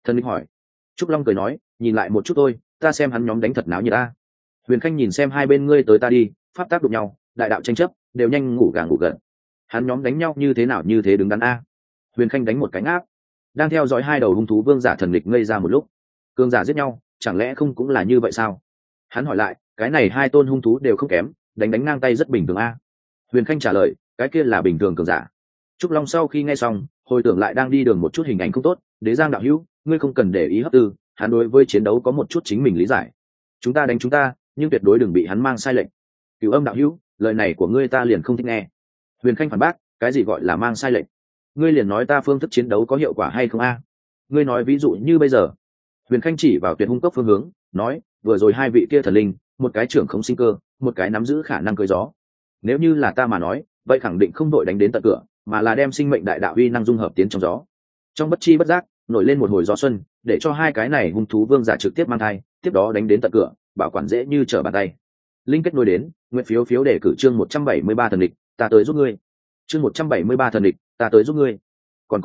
Thần Lịch hỏi. Trúc Long cười nói, nhìn lại một chút thôi, ta xem hắn nhóm đánh thật náo như ta. Huyền Khanh nhìn xem hai bên ngươi tới ta đi, pháp tác đụng nhau, đại đạo tranh chấp, đều nhanh ngủ gà ngủ gật. Hắn nhóm đánh nhau như thế nào như thế đứng đắn a. Huyền Khanh đánh một cánh áp, đang theo dõi hai đầu hung thú vương giả Thần Lịch ngây ra một lúc. Cường giả giết nhau, chẳng lẽ không cũng là như vậy sao? Hắn hỏi lại, cái này hai tôn hung thú đều không kém, đánh ngang tay rất bình thường a. Huyền Khanh trả lời, cái kia là bình thường cường giả. Trúc Long sau khi nghe xong, hồi tưởng lại đang đi đường một chút hình ảnh không tốt, Đế Giang đạo hữu, ngươi không cần để ý hấp tư, hắn đối với chiến đấu có một chút chính mình lý giải. Chúng ta đánh chúng ta, nhưng tuyệt đối đừng bị hắn mang sai lệch. Cửu Âm đạo hữu, lời này của ngươi ta liền không thích nghe. Huyền Khanh phản bác, cái gì gọi là mang sai lệch? Ngươi liền nói ta phương thức chiến đấu có hiệu quả hay không a? Ngươi nói ví dụ như bây giờ. Huyền Khanh chỉ vào Tuyệt Hung Cốc phương hướng, nói, vừa rồi hai vị kia thần linh, một cái trưởng không sinh cơ, một cái nắm giữ khả năng cưỡi gió. Nếu như là ta mà nói, vậy khẳng định không đội đánh đến tận cửa, mà là đem sinh mệnh đại đạo uy năng dung hợp tiến trong gió. Trong bất chi bất giác, nổi lên một hồi gió xuân, để cho hai cái này hung thú vương giả trực tiếp mang thai, tiếp đó đánh đến tận cửa, bảo quản dễ như trở bàn tay. Linh kết nối đến, nguyện phiếu phiếu để cử chương 173 thần địch, ta tới giúp ngươi. Chương 173 thần địch, ta tới giúp ngươi. Còn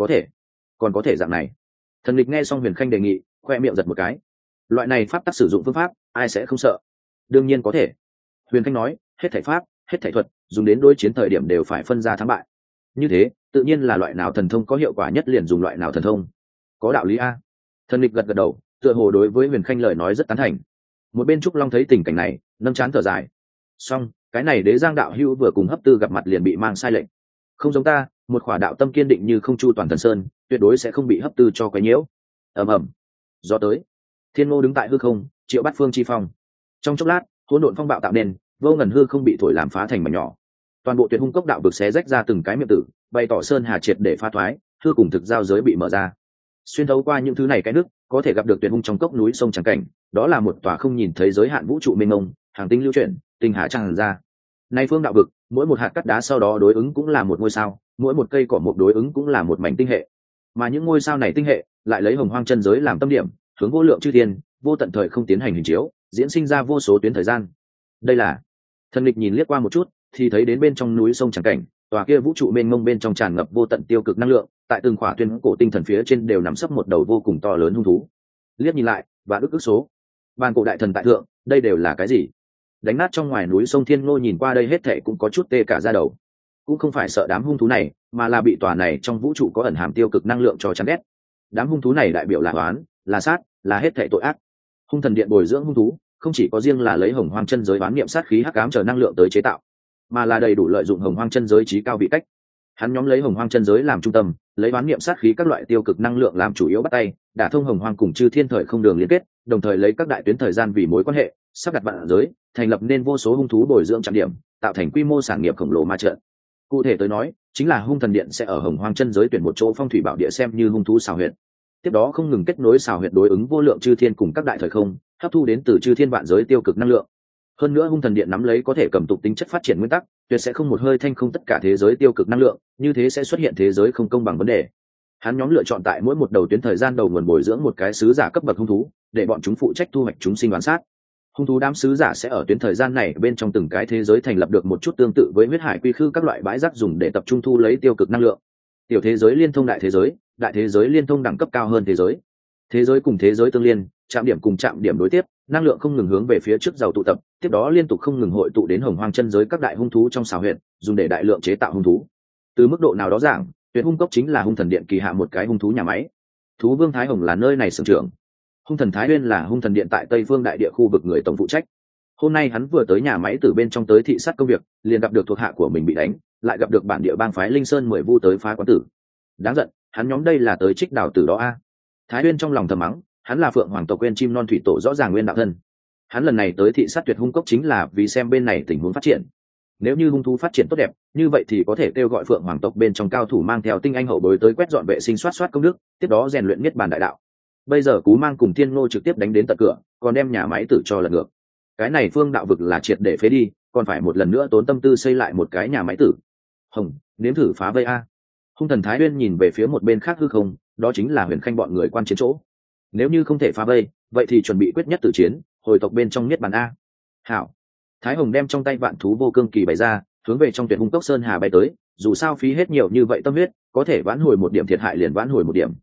có thể dạng này. Thần địch nghe xong Huyền Khanh đề nghị, khoe miệng giật một cái. Loại này pháp tắc sử dụng phương pháp, ai sẽ không sợ? Đương nhiên có thể. Huyền Khanh nói, hết thảy pháp, hết thảy thuật, dùng đến đối chiến thời điểm đều phải phân ra thắng bại. Như thế, tự nhiên là loại nào thần thông có hiệu quả nhất liền dùng loại nào thần thông. Có đạo lý a. Thần địch gật gật đầu, tựa hồ đối với Huyền Khanh lời nói rất tán thành. Một bên Trúc Long thấy tình cảnh này, nâng trán thở dài. Xong, cái này Đế Giang đạo hữu vừa cùng hấp tư gặp mặt liền bị mang sai lệnh. Không giống ta, một khỏa đạo tâm kiên định như không chu toàn thần sơn, tuyệt đối sẽ không bị hấp tư cho quấy nhiễu. Ầm ầm. Gió tới. Thiên Ngô đứng tại hư không, triệu bát phương chi phong. Trong chốc lát, hỗn độn phong bạo tạo nên, vô ngần hư không bị thổi làm phá thành mảnh nhỏ. Toàn bộ Tuyệt Hung Cốc đạo vực xé rách ra từng cái miệng tử, bày tỏ sơn hà triệt để phá thoái, hư cùng thực giao giới bị mở ra. Xuyên thấu qua những thứ này cái nước, có thể gặp được tuyệt hung trong cốc núi sông trắng cảnh, đó là một tòa không nhìn thấy giới hạn vũ trụ mênh mông, hàng tinh lưu chuyển, tinh hà tràn ra. Nay phương đạo vực, mỗi một hạt cát đá sau đó đối ứng cũng là một ngôi sao, mỗi một cây cỏ một đối ứng cũng là một mảnh tinh hệ. Mà những ngôi sao này tinh hệ lại lấy hồng hoang chân giới làm tâm điểm, hướng vô lượng chư thiên, vô tận thời không tiến hành hình chiếu, diễn sinh ra vô số tuyến thời gian. Đây là Thần Lịch nhìn liếc qua một chút, thì thấy đến bên trong núi sông trắng cảnh, tòa kia vũ trụ mênh mông bên trong tràn ngập vô tận tiêu cực năng lượng, tại từng khỏa tuyên cổ tinh thần phía trên đều nằm sấp một đầu vô cùng to lớn hung thú. Liếc nhìn lại, và ức số. Bàn cổ đại thần tại thượng, đây đều là cái gì? Đánh nát trong ngoài núi sông Thiên Ngô nhìn qua đây hết thảy cũng có chút tê cả da đầu. Cũng không phải sợ đám hung thú này, mà là bị tòa này trong vũ trụ có ẩn hàm tiêu cực năng lượng cho chán ghét. Đám hung thú này đại biểu là oán, là sát, là hết thảy tội ác. Hung thần điện bồi dưỡng hung thú, không chỉ có riêng là lấy hồng hoang chân giới bán niệm sát khí hắc ám chờ năng lượng tới chế tạo, mà là đầy đủ lợi dụng hồng hoang chân giới trí cao vị cách. Hắn nhóm lấy hồng hoang chân giới làm trung tâm, lấy bán niệm sát khí các loại tiêu cực năng lượng làm chủ yếu bắt tay, đả thông hồng hoang cùng chư thiên thời không đường liên kết, đồng thời lấy các đại tuyến thời gian vì mối quan hệ, sắp đặt vạn giới, thành lập nên vô số hung thú bồi dưỡng trạm điểm, tạo thành quy mô sản nghiệp khổng lồ ma trận. Cụ thể tới nói, chính là hung thần điện sẽ ở hồng hoang chân giới tuyển một chỗ phong thủy bảo địa xem như hung thú xào huyệt. Tiếp đó không ngừng kết nối xào huyệt đối ứng vô lượng chư thiên cùng các đại thời không, hấp thu đến từ chư thiên vạn giới tiêu cực năng lượng. Hơn nữa hung thần điện nắm lấy có thể cầm tục tính chất phát triển nguyên tắc, tuyệt sẽ không một hơi thanh không tất cả thế giới tiêu cực năng lượng, như thế sẽ xuất hiện thế giới không công bằng vấn đề. Hắn nhóm lựa chọn tại mỗi một đầu tuyến thời gian đầu nguồn bồi dưỡng một cái sứ giả cấp bậc hung thú, để bọn chúng phụ trách thu hoạch chúng sinh đoán sát. Hung thú đám sứ giả sẽ ở tuyến thời gian này bên trong từng cái thế giới thành lập được một chút tương tự với huyết hải quy khư các loại bãi rác dùng để tập trung thu lấy tiêu cực năng lượng. Tiểu thế giới liên thông đại thế giới liên thông đẳng cấp cao hơn thế giới cùng thế giới tương liên, chạm điểm cùng chạm điểm đối tiếp, năng lượng không ngừng hướng về phía trước giàu tụ tập, tiếp đó liên tục không ngừng hội tụ đến hồng hoang chân giới các đại hung thú trong xào huyệt, dùng để đại lượng chế tạo hung thú. Từ mức độ nào đó giảng, Tuyệt Hung Cốc chính là hung thần điện kỳ hạ một cái hung thú nhà máy. Thú vương Thái Hồng là nơi này xưởng trưởng. Hung thần Thái Uyên là hung thần điện tại Tây Phương đại địa khu vực người tổng phụ trách. Hôm nay hắn vừa tới nhà máy từ bên trong tới thị sát công việc, liền gặp được thuộc hạ của mình bị đánh, lại gặp được bản địa bang phái Linh Sơn 10 vu tới phá quán tử. Đáng giận, hắn nhóm đây là tới trích đào tử đó a. Thái Uyên trong lòng thầm mắng, hắn là Phượng Hoàng tộc quên chim non thủy tổ rõ ràng nguyên đạo thân. Hắn lần này tới thị sát Tuyệt Hung Cốc chính là vì xem bên này tình huống phát triển. Nếu như hung thú phát triển tốt đẹp, như vậy thì có thể kêu gọi Phượng Hoàng tộc bên trong cao thủ mang theo tinh anh hậu bối tới quét dọn vệ sinh soát công đức, tiếp đó rèn luyện niết bàn đại đạo. Bây giờ Cú Mang cùng Thiên Ngô trực tiếp đánh đến tận cửa, còn đem nhà máy tử cho lật ngược. Cái này phương đạo vực là triệt để phế đi, còn phải một lần nữa tốn tâm tư xây lại một cái nhà máy tử. Hồng, nếm thử phá vây a. Hung thần Thái Uyên nhìn về phía một bên khác hư không, đó chính là Huyền Khanh bọn người quan chiến chỗ. Nếu như không thể phá vây, vậy thì chuẩn bị quyết nhất tử chiến, hồi tộc bên trong niết bàn a. Hảo. Thái Hồng đem trong tay vạn thú vô cương kỳ bày ra, hướng về trong Tuyệt Hung Cốc sơn hà bay tới, dù sao phí hết nhiều như vậy tâm huyết, có thể vãn hồi một điểm thiệt hại liền vãn hồi một điểm.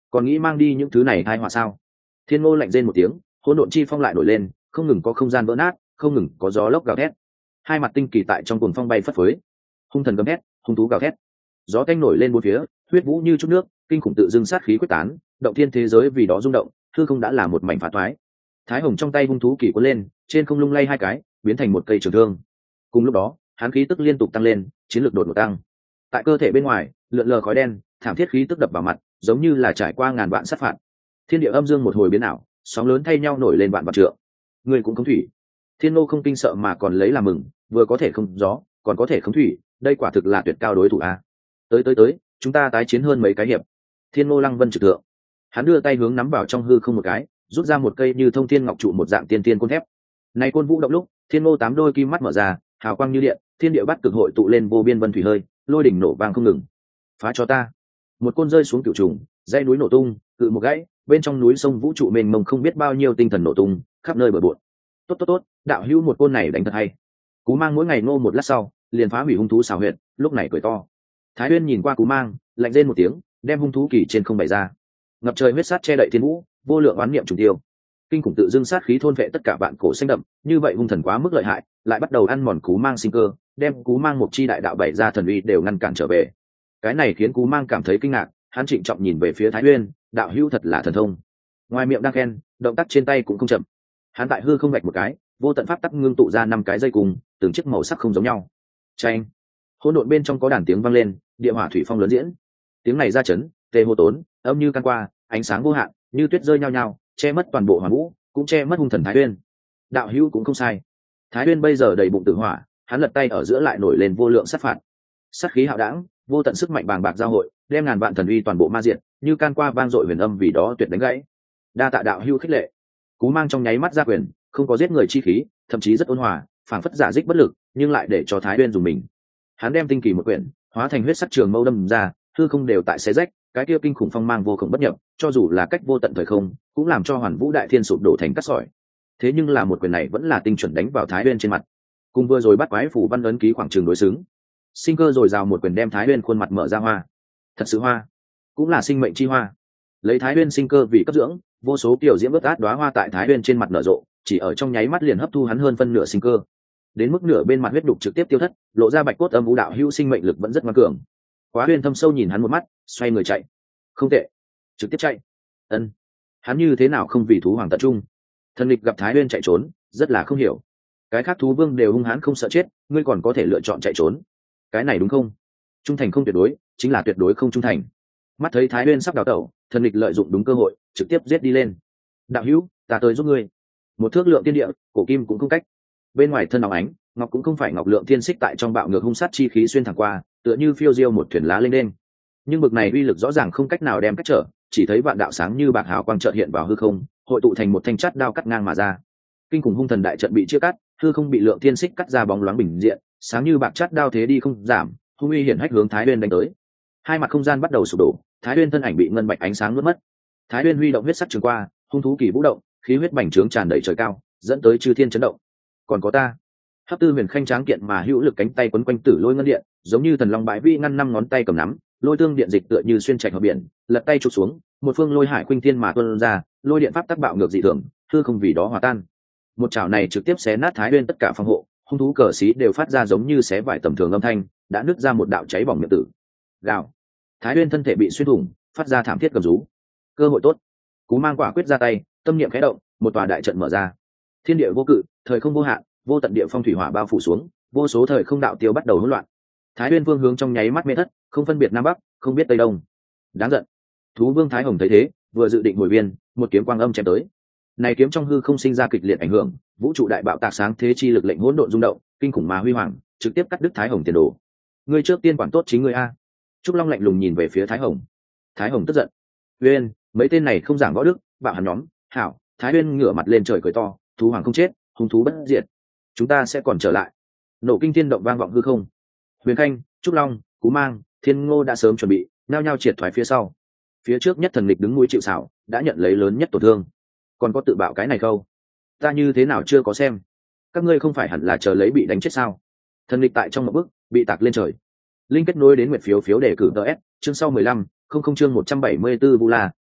còn nghĩ mang đi những thứ này tai họa sao? Thiên Ngô lạnh rên một tiếng, hỗn độn chi phong lại nổi lên, không ngừng có không gian vỡ nát, không ngừng có gió lốc gào thét. Hai mặt tinh kỳ tại trong cuồng phong bay phất phới, hung thần gầm thét, hung thú gào thét. Gió tanh nổi lên bốn phía, huyết vũ như chút nước, kinh khủng tự dưng sát khí quyết tán, động thiên thế giới vì đó rung động, hư không đã là một mảnh phá toái. Thái Hồng trong tay hung thú kỳ cuốn lên, trên không lung lay hai cái, biến thành một cây trường thương. Cùng lúc đó, hắn khí tức liên tục tăng lên, chiến lược đột ngột tăng. Tại cơ thể bên ngoài, lượn lờ khói đen, thảm thiết khí tức đập vào mặt, giống như là trải qua ngàn vạn sát phạt. Thiên địa âm dương một hồi biến ảo, sóng lớn thay nhau nổi lên vạn vạn trượng. Người cũng không thủy. Thiên Ngô không kinh sợ mà còn lấy làm mừng, vừa có thể không gió, còn có thể không thủy, đây quả thực là tuyệt cao đối thủ a. Tới, chúng ta tái chiến hơn mấy cái hiệp. Thiên Ngô lăng vân trực thượng. Hắn đưa tay hướng nắm vào trong hư không một cái, rút ra một cây như thông thiên ngọc trụ một dạng tiên tiên côn thép. Này côn vũ động lúc, Thiên Ngô tám đôi kim mắt mở ra, hào quang như điện, thiên địa bắt cực hội tụ lên vô biên vân thủy hơi, lôi đỉnh nổ vang không ngừng. Phá cho ta. Một côn rơi xuống cửu trùng, dãy núi nổ tung, cự một gãy, bên trong núi sông vũ trụ mênh mông không biết bao nhiêu tinh thần nổ tung, khắp nơi bừa bộn. Tốt, đạo hữu một côn này đánh thật hay. Cú Mang mỗi ngày ngô một lát sau, liền phá hủy hung thú xào huyệt, lúc này cười to. Thái Uyên nhìn qua Cú Mang, lạnh rên một tiếng, đem hung thú kỳ trên không bày ra. Ngập trời huyết sát che đậy thiên vũ, vô lượng oán niệm trùng tiêu. Kinh khủng tự dưng sát khí thôn vệ tất cả vạn cổ xanh đậm, như vậy hung thần quá mức lợi hại, lại bắt đầu ăn mòn Cú Mang sinh cơ, đem Cú Mang một chi đại đạo bày ra thần uy đều ngăn cản trở về. Cái này khiến Cú Mang cảm thấy kinh ngạc, hắn trịnh trọng nhìn về phía Thái Uyên, đạo hữu thật là thần thông. Ngoài miệng đang khen, động tác trên tay cũng không chậm. Hắn tại hư không vạch một cái, vô tận pháp tắc ngưng tụ ra 5 cái dây cùng, từng chiếc màu sắc không giống nhau. Chanh. Hỗn độn bên trong có đàn tiếng vang lên, địa hỏa thủy phong lớn diễn. Tiếng này ra chấn, tê hô tốn, âm như can qua, ánh sáng vô hạn, như tuyết rơi nhau nhau, che mất toàn bộ hoàn vũ, cũng che mất hung thần Thái Uyên. Đạo hữu cũng không sai. Thái Uyên bây giờ đầy bụng tử hỏa, hắn lật tay ở giữa lại nổi lên vô lượng sát phạt. Sát khí hạo đãng, vô tận sức mạnh bàng bạc giao hội, đem ngàn vạn thần uy toàn bộ ma diện, như can qua vang dội huyền âm vì đó tuyệt đánh gãy. Đa tạ đạo hữu khích lệ. Cú Mang trong nháy mắt ra quyền, không có giết người chi khí, thậm chí rất ôn hòa, phảng phất giả dích bất lực, nhưng lại để cho Thái Uyên dùng mình. Hắn đem tinh kỳ một quyển, hóa thành huyết sắc trường mâu đâm ra, hư không đều tại xé rách, cái kia kinh khủng phong mang vô cùng bất nhập, cho dù là cách vô tận thời không, cũng làm cho Hoàn Vũ Đại Thiên sụp đổ thành cát sỏi. Thế nhưng là một quyền này vẫn là tinh chuẩn đánh vào Thái Uyên trên mặt. Cùng vừa rồi bắt quái phủ văn ấn ký khoảng trường đối xứng. Sinh cơ rồi rào một quyền đem Thái Uyên khuôn mặt mở ra hoa. Thật sự hoa, cũng là sinh mệnh chi hoa. Lấy Thái Uyên sinh cơ vì cấp dưỡng, vô số kiểu diễm ướt át đóa hoa tại Thái Uyên trên mặt nở rộ, chỉ ở trong nháy mắt liền hấp thu hắn hơn phân nửa sinh cơ. Đến mức nửa bên mặt huyết đục trực tiếp tiêu thất, lộ ra bạch cốt âm vũ đạo hữu sinh mệnh lực vẫn rất ngoan cường. Quá Uyên thâm sâu nhìn hắn một mắt, xoay người chạy. Không tệ, trực tiếp chạy. Ân, hắn như thế nào không vì thú hoàng tận trung? Thần địch gặp Thái Uyên chạy trốn, rất là không hiểu. Cái khác thú vương đều hung hãn không sợ chết, ngươi còn có thể lựa chọn chạy trốn, cái này đúng không? Trung thành không tuyệt đối, chính là tuyệt đối không trung thành. Mắt thấy Thái Uyên sắp đào tẩu, thần địch lợi dụng đúng cơ hội, trực tiếp giết đi lên. Đạo hữu, ta tới giúp ngươi. Một thước lượng tiên địa, cổ kim cũng không cách. Bên ngoài thân ngọc ánh, ngọc cũng không phải ngọc lượng thiên xích tại trong bạo ngược hung sát chi khí xuyên thẳng qua, tựa như phiêu diêu một thuyền lá lên đên. Nhưng bực này uy lực rõ ràng không cách nào đem cách trở, chỉ thấy vạn đạo sáng như bạc hào quang chợt hiện vào hư không, hội tụ thành một thanh chát đao cắt ngang mà ra. Kinh khủng hung thần đại trận bị chia cắt, hư không bị lượng thiên xích cắt ra bóng loáng bình diện, sáng như bạc chát đao thế đi không giảm, hung uy hiển hách hướng Thái Uyên đánh tới. Hai mặt không gian bắt đầu sụp đổ, Thái Uyên thân ảnh bị ngân bạch ánh sáng nuốt mất. Thái Uyên huy động huyết sắc trường qua, hung thú kỳ vũ động, khí huyết bành trướng tràn đầy trời cao, dẫn tới chư thiên chấn động. Còn có ta. Hấp Tư Huyền khanh tráng kiện mà hữu lực cánh tay quấn quanh Tử Lôi ngân điện, giống như thần long bãi vi ngăn 5 ngón tay cầm nắm, lôi tương điện dịch tựa như xuyên trạch hợp biển, lật tay chụp xuống, một phương lôi hải khuynh thiên mà tuôn ra, lôi điện pháp tác bạo ngược dị thường, hư không vì đó hòa tan. Một chảo này trực tiếp xé nát Thái Uyên tất cả phòng hộ, hung thú cờ xí đều phát ra giống như xé vải tầm thường âm thanh, đã nứt ra một đạo cháy bỏng miệng tử. Gào. Thái Uyên thân thể bị xuyên thủng, phát ra thảm thiết gầm rú. Cơ hội tốt. Cú Mang quả quyết ra tay, tâm niệm khẽ động, một tòa đại trận mở ra. Thiên địa vô cự, thời không vô hạn, vô tận địa phong thủy hỏa bao phủ xuống, vô số thời không đạo tiêu bắt đầu hỗn loạn. Thái Uyên vương hướng trong nháy mắt mê thất, không phân biệt nam bắc, không biết tây đông. Đáng giận. Thú vương Thái Hồng thấy thế, vừa dự định hồi viên, một kiếm quang âm chém tới. Này kiếm trong hư không sinh ra kịch liệt ảnh hưởng, vũ trụ đại bạo tạc sáng thế chi lực lệnh hỗn độn rung động, kinh khủng mà huy hoàng, trực tiếp cắt đứt Thái Hồng tiền đồ. Ngươi trước tiên quản tốt chính ngươi a. Trúc Long lạnh lùng nhìn về phía Thái Hồng. Thái Hồng tức giận. Uyên, mấy tên này không giảng võ đức, bạo hắn nhóm. Hảo. Thái Uyên ngửa mặt lên trời cười to, thú hoàng không chết, hung thú bất diệt, chúng ta sẽ còn trở lại. Nổ kinh thiên động vang vọng hư không. Huyền Khanh, Trúc Long, Cú Mang, Thiên Ngô đã sớm chuẩn bị, nao nhao triệt thoái phía sau. Phía trước nhất thần nghịch đứng núi chịu sào, đã nhận lấy lớn nhất tổn thương. Còn có tự bạo cái này không? Ta như thế nào chưa có xem. Các ngươi không phải hẳn là chờ lấy bị đánh chết sao? Thần nghịch tại trong một bức, bị tạc lên trời. Linh kết nối đến nguyệt phiếu phiếu đề cử DS, chương sau 15, không chương 174 Vu La,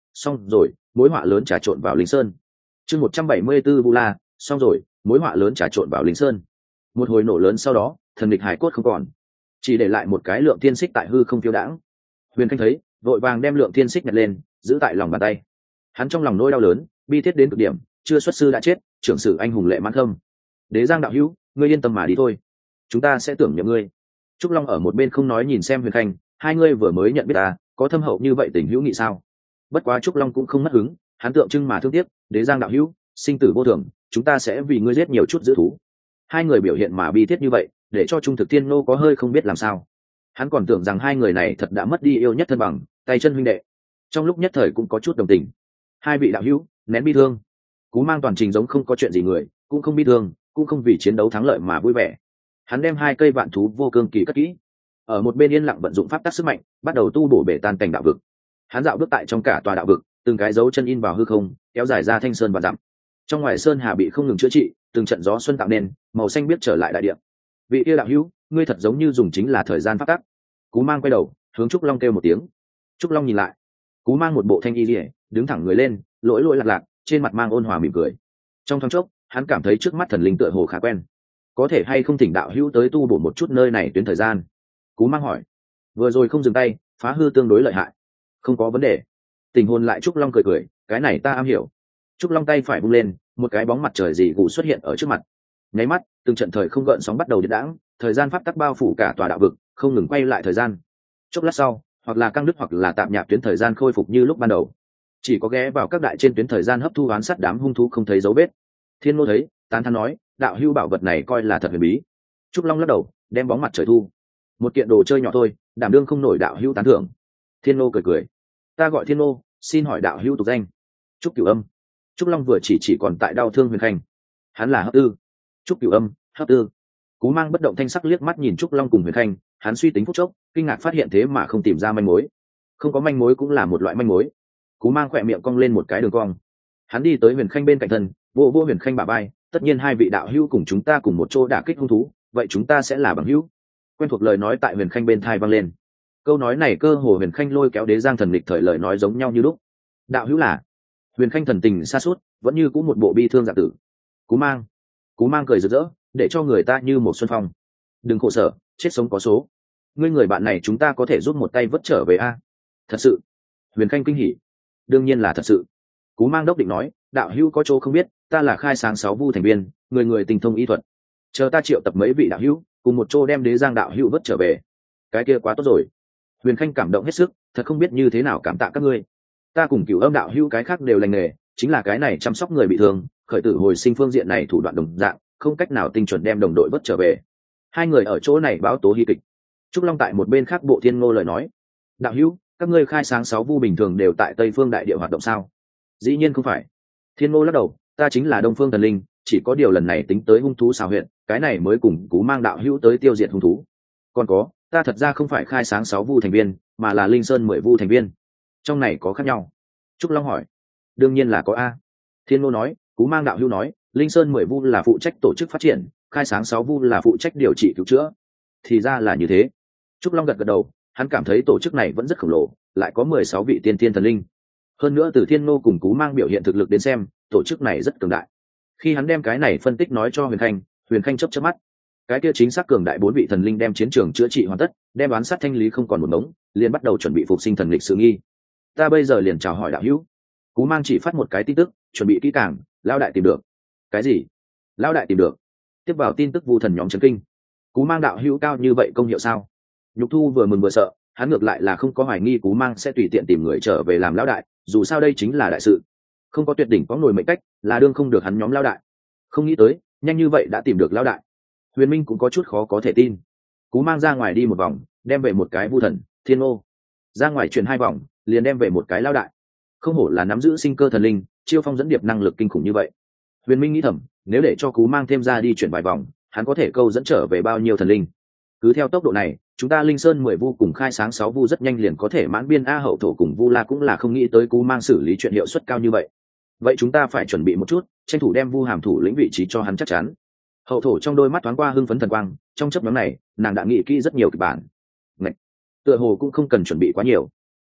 xong rồi mối họa lớn trà trộn vào linh sơn. Chương 174 Vu La, xong rồi mối họa lớn trà trộn vào linh sơn. Một hồi nổ lớn sau đó, thần địch hải cốt không còn, chỉ để lại một cái lượng thiên xích tại hư không phiêu đãng. Huyền Khanh thấy, vội vàng đem lượng thiên xích nhặt lên, giữ tại lòng bàn tay. Hắn trong lòng nỗi đau lớn, bi thiết đến cực điểm, chưa xuất sư đã chết, trưởng sử anh hùng lệ mãn thâm. Đế Giang đạo hữu, ngươi yên tâm mà đi thôi, chúng ta sẽ tưởng nhớ ngươi. Trúc Long ở một bên không nói nhìn xem Huyền Khanh, hai ngươi vừa mới nhận biết ta, có thâm hậu như vậy tình hữu nghị sao? Bất quá Trúc Long cũng không mất hứng, hắn tượng trưng mà thương tiếc, Đế Giang đạo hữu, sinh tử vô thường, chúng ta sẽ vì ngươi giết nhiều chút dữ thú. Hai người biểu hiện mà bi thiết như vậy, để cho Trung Thực Thiên Nô có hơi không biết làm sao. Hắn còn tưởng rằng hai người này thật đã mất đi yêu nhất thân bằng, tay chân huynh đệ. Trong lúc nhất thời cũng có chút đồng tình. Hai vị đạo hữu, nén bi thương. Cú Mang toàn trình giống không có chuyện gì người, cũng không bi thương, cũng không vì chiến đấu thắng lợi mà vui vẻ. Hắn đem hai cây vạn thú vô cương kỳ cất kỹ, ở một bên yên lặng vận dụng pháp tắc sức mạnh, bắt đầu tu bổ bể tan cảnh đạo vực. Hắn dạo bước tại trong cả tòa đạo vực, từng cái dấu chân in vào hư không, kéo dài ra thanh sơn và dặm. Trong ngoài sơn hà bị không ngừng chữa trị, từng trận gió xuân tạo nên, màu xanh biết trở lại đại địa. Vị kia đạo hữu, ngươi thật giống như dùng chính là thời gian pháp tắc. Cú Mang quay đầu, hướng Trúc Long kêu một tiếng. Trúc Long nhìn lại, Cú Mang một bộ thanh y liễu, đứng thẳng người lên, lỗi lỗi lạc lạc, trên mặt mang ôn hòa mỉm cười. Trong thoáng chốc, hắn cảm thấy trước mắt thần linh tựa hồ khá quen. Có thể hay không thỉnh đạo hữu tới tu bổ một chút nơi này tuyến thời gian? Cú Mang hỏi. Vừa rồi không dừng tay, phá hư tương đối lợi hại. Không có vấn đề. Tình hồn lại Trúc Long cười cười, cái này ta am hiểu. Trúc Long tay phải bung lên, một cái bóng mặt trời dị cụ xuất hiện ở trước mặt. Nháy mắt, từng trận thời không gợn sóng bắt đầu điện đãng, thời gian pháp tắc bao phủ cả tòa đạo vực, không ngừng quay lại thời gian. Chốc lát sau, hoặc là căng đứt hoặc là tạm nhạp tuyến thời gian khôi phục như lúc ban đầu. Chỉ có ghé vào các đại trên tuyến thời gian hấp thu oán sát đám hung thú không thấy dấu vết. Thiên Ngô thấy, tán thán nói, đạo hưu bảo vật này coi là thật huyền bí. Trúc Long lắc đầu, đem bóng mặt trời thu. Một kiện đồ chơi nhỏ thôi, đảm đương không nổi đạo hưu tán thưởng. Thiên Ngô cười cười, ta gọi Thiên Ngô, xin hỏi đạo hưu tục danh? Trúc Cửu Âm. Trúc Long vừa chỉ còn tại đau thương Huyền Khanh. Hắn là Hấp Tư. Trúc Cửu Âm, Hấp Tư. Cú Mang bất động thanh sắc liếc mắt nhìn Trúc Long cùng Huyền Khanh, hắn suy tính phút chốc, kinh ngạc phát hiện thế mà không tìm ra manh mối. Không có manh mối cũng là một loại manh mối. Cú Mang khỏe miệng cong lên một cái đường cong. Hắn đi tới Huyền Khanh bên cạnh thân, vô vô Huyền Khanh bả vai, tất nhiên hai vị đạo hữu cùng chúng ta cùng một chỗ đả kích hung thú, vậy chúng ta sẽ là bằng hữu. Quen thuộc lời nói tại Huyền Khanh bên tai vang lên. Câu nói này cơ hồ Huyền Khanh lôi kéo Đế Giang thần lịch thời lời nói giống nhau như lúc. Đạo hữu là? Huyền Khanh thần tình xa suốt, vẫn như cũng một bộ bi thương dạ tử. Cú Mang cười rực rỡ, để cho người ta như một xuân phong. Đừng khổ sở, chết sống có số. Ngươi người bạn này chúng ta có thể giúp một tay vớt trở về a? Thật sự? Huyền Khanh kinh hỉ. Đương nhiên là thật sự. Cú Mang đốc định nói, đạo hữu có chỗ không biết, ta là khai sáng 6 vu thành viên, người người tinh thông y thuật. Chờ ta triệu tập mấy vị đạo hữu, cùng một chỗ đem Đế Giang đạo hữu vớt trở về. Cái kia quá tốt rồi. Huyền Khanh cảm động hết sức, thật không biết như thế nào cảm tạ các ngươi. Ta cùng Cửu Âm đạo hữu cái khác đều lành nghề, chính là cái này chăm sóc người bị thương, khởi tử hồi sinh phương diện này thủ đoạn đồng dạng, không cách nào tinh chuẩn đem đồng đội vớt trở về. Hai người ở chỗ này báo tố hy kịch. Trúc Long tại một bên khác bộ Thiên Ngô lời nói, đạo hữu, các ngươi khai sáng 6 vu bình thường đều tại Tây Phương đại địa hoạt động sao? Dĩ nhiên không phải. Thiên Ngô lắc đầu, ta chính là Đông Phương thần linh, chỉ có điều lần này tính tới hung thú xào huyện, cái này mới cùng Cú Mang đạo hữu tới tiêu diệt hung thú. Còn có, ta thật ra không phải khai sáng 6 vu thành viên, mà là Linh Sơn 10 vu thành viên. Trong này có khác nhau? Trúc Long hỏi. Đương nhiên là có a. Thiên Ngô nói, Cú Mang đạo hữu nói, Linh Sơn 10 vu là phụ trách tổ chức phát triển, khai sáng 6 vu là phụ trách điều trị cứu chữa. Thì ra là như thế. Trúc Long gật gật đầu, hắn cảm thấy tổ chức này vẫn rất khổng lồ, lại có 16 vị tiên thiên thần linh. Hơn nữa từ Thiên Ngô cùng Cú Mang biểu hiện thực lực đến xem, tổ chức này rất cường đại. Khi hắn đem cái này phân tích nói cho Huyền Khanh chớp chớp mắt. Cái kia chính xác cường đại 4 vị thần linh đem chiến trường chữa trị hoàn tất, đem oán sát thanh lý không còn một ngống, liền bắt đầu chuẩn bị phục sinh thần lịch sự nghi. Ta bây giờ liền chào hỏi đạo hữu. Cú Mang chỉ phát một cái tin tức, chuẩn bị kỹ càng, lão đại tìm được. Cái gì? Lão đại tìm được? Tiếp vào tin tức vu thần nhóm chấn kinh. Cú Mang đạo hữu cao như vậy công hiệu sao? Nhục Thu vừa mừng vừa sợ, hắn ngược lại là không có hoài nghi Cú Mang sẽ tùy tiện tìm người trở về làm lão đại, dù sao đây chính là đại sự. Không có tuyệt đỉnh có nổi mệnh cách, là đương không được hắn nhóm lão đại. Không nghĩ tới, nhanh như vậy đã tìm được lão đại. Huyền Minh cũng có chút khó có thể tin. Cú Mang ra ngoài đi một vòng, đem về một cái vu thần, Thiên Ngô. Ra ngoài chuyển 2 vòng, liền đem về một cái lão đại. Không hổ là nắm giữ sinh cơ thần linh, chiêu phong dẫn điệp năng lực kinh khủng như vậy. Huyền Minh nghĩ thầm, nếu để cho Cú Mang thêm ra đi chuyển vài vòng, hắn có thể câu dẫn trở về bao nhiêu thần linh. Cứ theo tốc độ này, chúng ta Linh Sơn 10 vu cùng khai sáng 6 vu rất nhanh liền có thể mãn biên. A Hậu Thổ cùng Vu La cũng là không nghĩ tới Cú Mang xử lý chuyện hiệu suất cao như vậy. Vậy chúng ta phải chuẩn bị một chút, tranh thủ đem Vu Hàm thủ lĩnh vị trí cho hắn chắc chắn. Hậu Thổ trong đôi mắt thoáng qua hưng phấn thần quang, trong chớp nhoáng này, nàng đã nghĩ kỹ rất nhiều kịch bản. Ngậy! Tựa hồ cũng không cần chuẩn bị quá nhiều.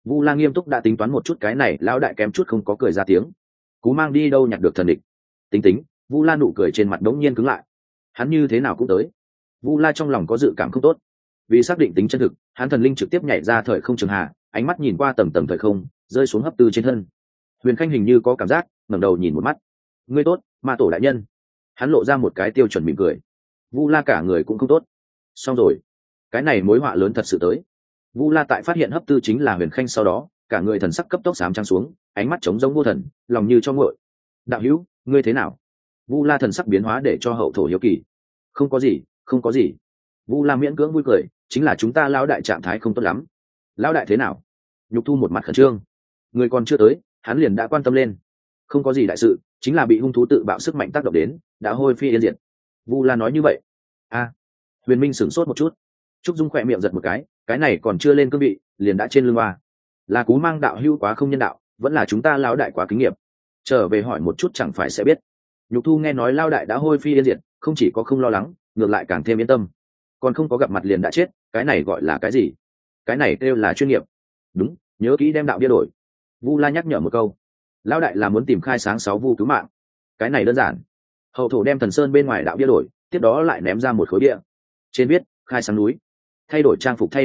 Vu La nghiêm túc đã tính toán một chút cái này, lão đại kém chút không có cười ra tiếng. Cú Mang đi đâu nhặt được thần địch? Tính, Vu La nụ cười trên mặt đống nhiên cứng lại. Hắn như thế nào cũng tới. Vu La trong lòng có dự cảm không tốt. Vì xác định tính chân thực, hắn thần linh trực tiếp nhảy ra thời không trường hạ, ánh mắt nhìn qua tầng tầng thời không, rơi xuống hấp tư trên thân. Huyền Khanh hình như có cảm giác, ngẩng đầu nhìn một mắt. Ngươi tốt, ma tổ đại nhân. Hắn lộ ra một cái tiêu chuẩn mỉm cười. Vu La cả người cũng không tốt. Xong rồi, cái này mối họa lớn thật sự tới. Vu La tại phát hiện hấp tư chính là Huyền Khanh sau đó, cả người thần sắc cấp tốc xám trắng xuống, ánh mắt trống rỗng vô thần, lòng như cho nguội. Đạo hữu, ngươi thế nào? Vu La thần sắc biến hóa để cho hậu thổ hiếu kỳ. Không có gì, không có gì. Vu La miễn cưỡng vui cười, chính là chúng ta lão đại trạng thái không tốt lắm. Lão đại thế nào? Nhục Thu một mặt khẩn trương. Người còn chưa tới, hắn liền đã quan tâm lên. Không có gì đại sự, chính là bị hung thú tự bạo sức mạnh tác động đến, đã hôi phi yên diệt. Vu La nói như vậy. Huyền Minh sửng sốt một chút. Trúc Dung khỏe miệng giật một cái này còn chưa lên cương vị, liền đã trên lưng hoa. Là Cú Mang đạo hữu quá không nhân đạo, vẫn là chúng ta lão đại quá kinh nghiệm. Trở về hỏi một chút chẳng phải sẽ biết. Nhục Thu nghe nói lão đại đã hôi phi yên diệt, không chỉ có không lo lắng, ngược lại càng thêm yên tâm. Còn không có gặp mặt liền đã chết, cái này gọi là cái gì? Cái này kêu là chuyên nghiệp. Đúng, nhớ kỹ đem đạo bia đổi. Vu La nhắc nhở một câu. Lão đại là muốn tìm khai sáng 6 vu cứu mạng. Cái này đơn giản. Hậu thổ đem Thần Sơn bên ngoài đạo bia đổi, tiếp đó lại ném ra một khối bia. Trên viết khai sáng núi. Thay đổi trang phục.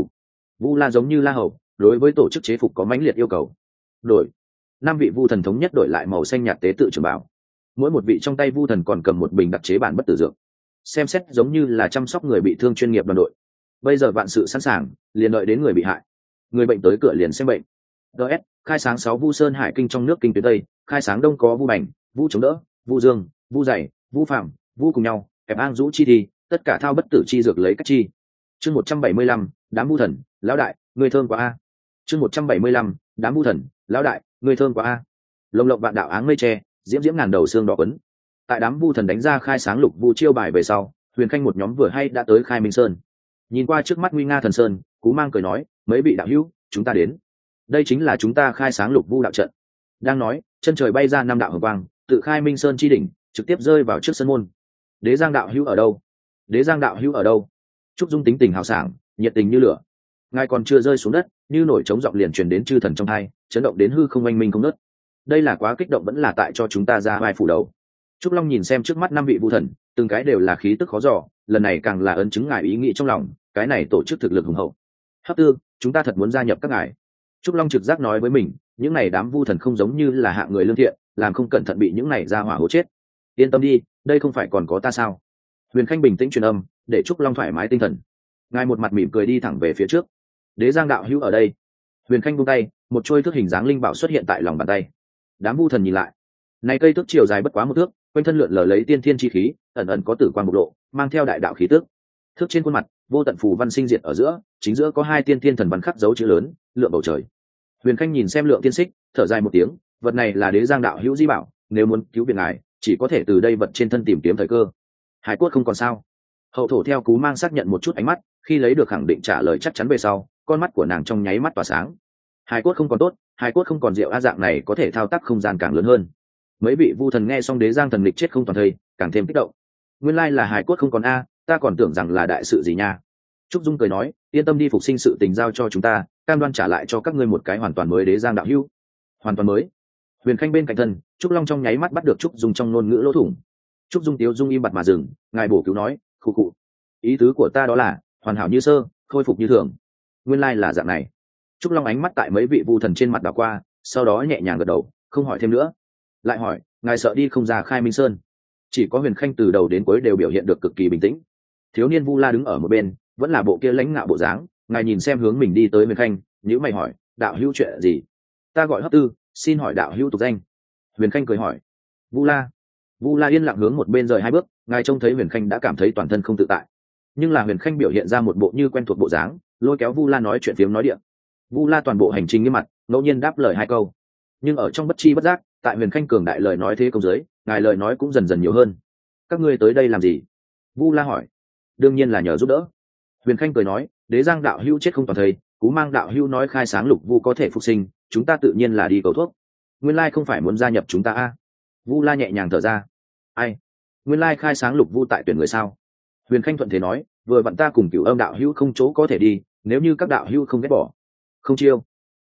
Vu La giống như La Hầu, đối với tổ chức chế phục có mãnh liệt yêu cầu. Đổi. 5 vị vu thần thống nhất đổi lại màu xanh nhạt tế tự trường bảo. Mỗi một vị trong tay vu thần còn cầm một bình đặc chế bản bất tử dược. Xem xét giống như là chăm sóc người bị thương chuyên nghiệp đoàn đội. Bây giờ vạn sự sẵn sàng, liền đợi đến người bị hại. Người bệnh tới cửa liền xem bệnh. DS, khai sáng 6 vu sơn hải kinh trong nước kinh tuyến tây, khai sáng đông có vu bành, vu chống đỡ, vu dương, vu dày, vu phạm, vu cùng nhau, ép an rũ chi thì, tất cả thao bất tử chi dược lấy cách chi. Chương 175, đám vu thần, lão đại, người thơm quá a. Chương 175, đám vu thần, lão đại, người thơm quá a. Lồng lộng vạn đạo áng mây tre, diễm diễm ngàn đầu xương đỏ quấn. Tại đám vu thần đánh ra khai sáng lục vu chiêu bài về sau, Huyền Khanh một nhóm vừa hay đã tới Khai Minh Sơn. Nhìn qua trước mắt nguy nga thần sơn, Cú Mang cười nói, mấy vị đạo hữu, chúng ta đến. Đây chính là chúng ta khai sáng lục vu đạo trận. Đang nói, chân trời bay ra 5 đạo hồng quang, tự Khai Minh Sơn chi đỉnh, trực tiếp rơi vào trước sân môn. Đế Giang đạo hữu ở đâu? Đế Giang đạo hữu ở đâu? Trúc Dung tính tình hào sảng, nhiệt tình như lửa. Ngài còn chưa rơi xuống đất, như nổi trống giọng liền truyền đến chư thần trong tai, chấn động đến hư không oanh minh không ngớt. Đây là quá kích động vẫn là tại cho chúng ta ra vai phủ đầu. Trúc Long nhìn xem trước mắt 5 vị vu thần, từng cái đều là khí tức khó dò, lần này càng là ấn chứng ngài ý nghĩ trong lòng, cái này tổ chức thực lực hùng hậu. Hấp Tư, chúng ta thật muốn gia nhập các ngài. Trúc Long trực giác nói với mình, những này đám vu thần không giống như là hạng người lương thiện, làm không cẩn thận bị những này ra hỏa hố chết. Yên tâm đi, đây không phải còn có ta sao? Huyền Khanh bình tĩnh truyền âm, để Trúc Long thoải mái tinh thần. Ngài một mặt mỉm cười đi thẳng về phía trước. Đế Giang đạo hữu ở đây. Huyền Khanh buông tay, một trôi thước hình dáng linh bảo xuất hiện tại lòng bàn tay. Đám vu thần nhìn lại, này cây thước chiều dài bất quá 1 thước, quanh thân lượn lờ lấy tiên thiên chi khí, ẩn ẩn có tử quang bộc lộ, mang theo đại đạo khí tức. Thước trên khuôn mặt, vô tận phù văn sinh diệt ở giữa, chính giữa có 2 tiên thiên thần văn khắc dấu chữ lớn, lượng bầu trời. Huyền Khanh nhìn xem lượng tiên xích, thở dài một tiếng, vật này là Đế Giang đạo hữu di bảo, nếu muốn cứu viện ngài, chỉ có thể từ đây vật trên thân tìm kiếm thời cơ. Hải cốt không còn sao? Hậu thổ theo Cú Mang xác nhận một chút ánh mắt, khi lấy được khẳng định trả lời chắc chắn về sau, con mắt của nàng trong nháy mắt tỏa sáng. Hải cốt không còn tốt, hải cốt không còn diệu a, dạng này có thể thao tác không gian càng lớn hơn. Mấy vị vu thần nghe xong Đế Giang thần lịch chết không toàn thây, càng thêm kích động. Nguyên lai là hải cốt không còn a, ta còn tưởng rằng là đại sự gì nha. Trúc Dung cười nói, yên tâm đi, phục sinh sự tình giao cho chúng ta, cam đoan trả lại cho các ngươi một cái hoàn toàn mới Đế Giang đạo hữu. Hoàn toàn mới? Huyền Khanh bên cạnh thân, Trúc Long trong nháy mắt bắt được Trúc Dung trong ngôn ngữ lỗ thủng. Trúc Dung tiếu dung im bặt mà dừng, ngài bổ cứu nói, khụ khụ. Ý tứ của ta đó là hoàn hảo như sơ, khôi phục như thường. Nguyên lai là dạng này. Trúc Long ánh mắt tại mấy vị vu thần trên mặt đảo qua, sau đó nhẹ nhàng gật đầu, không hỏi thêm nữa. Lại hỏi, ngài sợ đi không ra Khai Minh Sơn? Chỉ có Huyền Khanh từ đầu đến cuối đều biểu hiện được cực kỳ bình tĩnh. Thiếu niên Vu La đứng ở một bên, vẫn là bộ kia lãnh ngạo bộ dáng, ngài nhìn xem hướng mình đi tới Huyền Khanh, nhíu mày hỏi, đạo hữu chuyện gì? Ta gọi Hấp Tư, xin hỏi đạo hữu tục danh. Huyền Khanh cười hỏi, Vu La. Vu La yên lặng hướng một bên rời 2 bước, ngài trông thấy Huyền Khanh đã cảm thấy toàn thân không tự tại. Nhưng là Huyền Khanh biểu hiện ra một bộ như quen thuộc bộ dáng, lôi kéo Vu La nói chuyện phiếm nói điện. Vu La toàn bộ hành trình nghiêm mặt, ngẫu nhiên đáp lời 2 câu. Nhưng ở trong bất chi bất giác, tại Huyền Khanh cường đại lời nói thế công dưới, ngài lời nói cũng dần dần nhiều hơn. Các ngươi tới đây làm gì? Vu La hỏi. Đương nhiên là nhờ giúp đỡ. Huyền Khanh cười nói, Đế Giang đạo hữu chết không toàn thây, Cú Mang đạo hữu nói khai sáng lục vu có thể phục sinh, chúng ta tự nhiên là đi cầu thuốc. Nguyên lai không phải muốn gia nhập chúng ta a? Vu La nhẹ nhàng thở ra. Ai? Nguyên lai khai sáng lục vu tại tuyển người sao? Huyền Khanh thuận thế nói, vừa vặn ta cùng Cửu Âm đạo hữu không chỗ có thể đi, nếu như các đạo hữu không ghét bỏ. Không chiêu.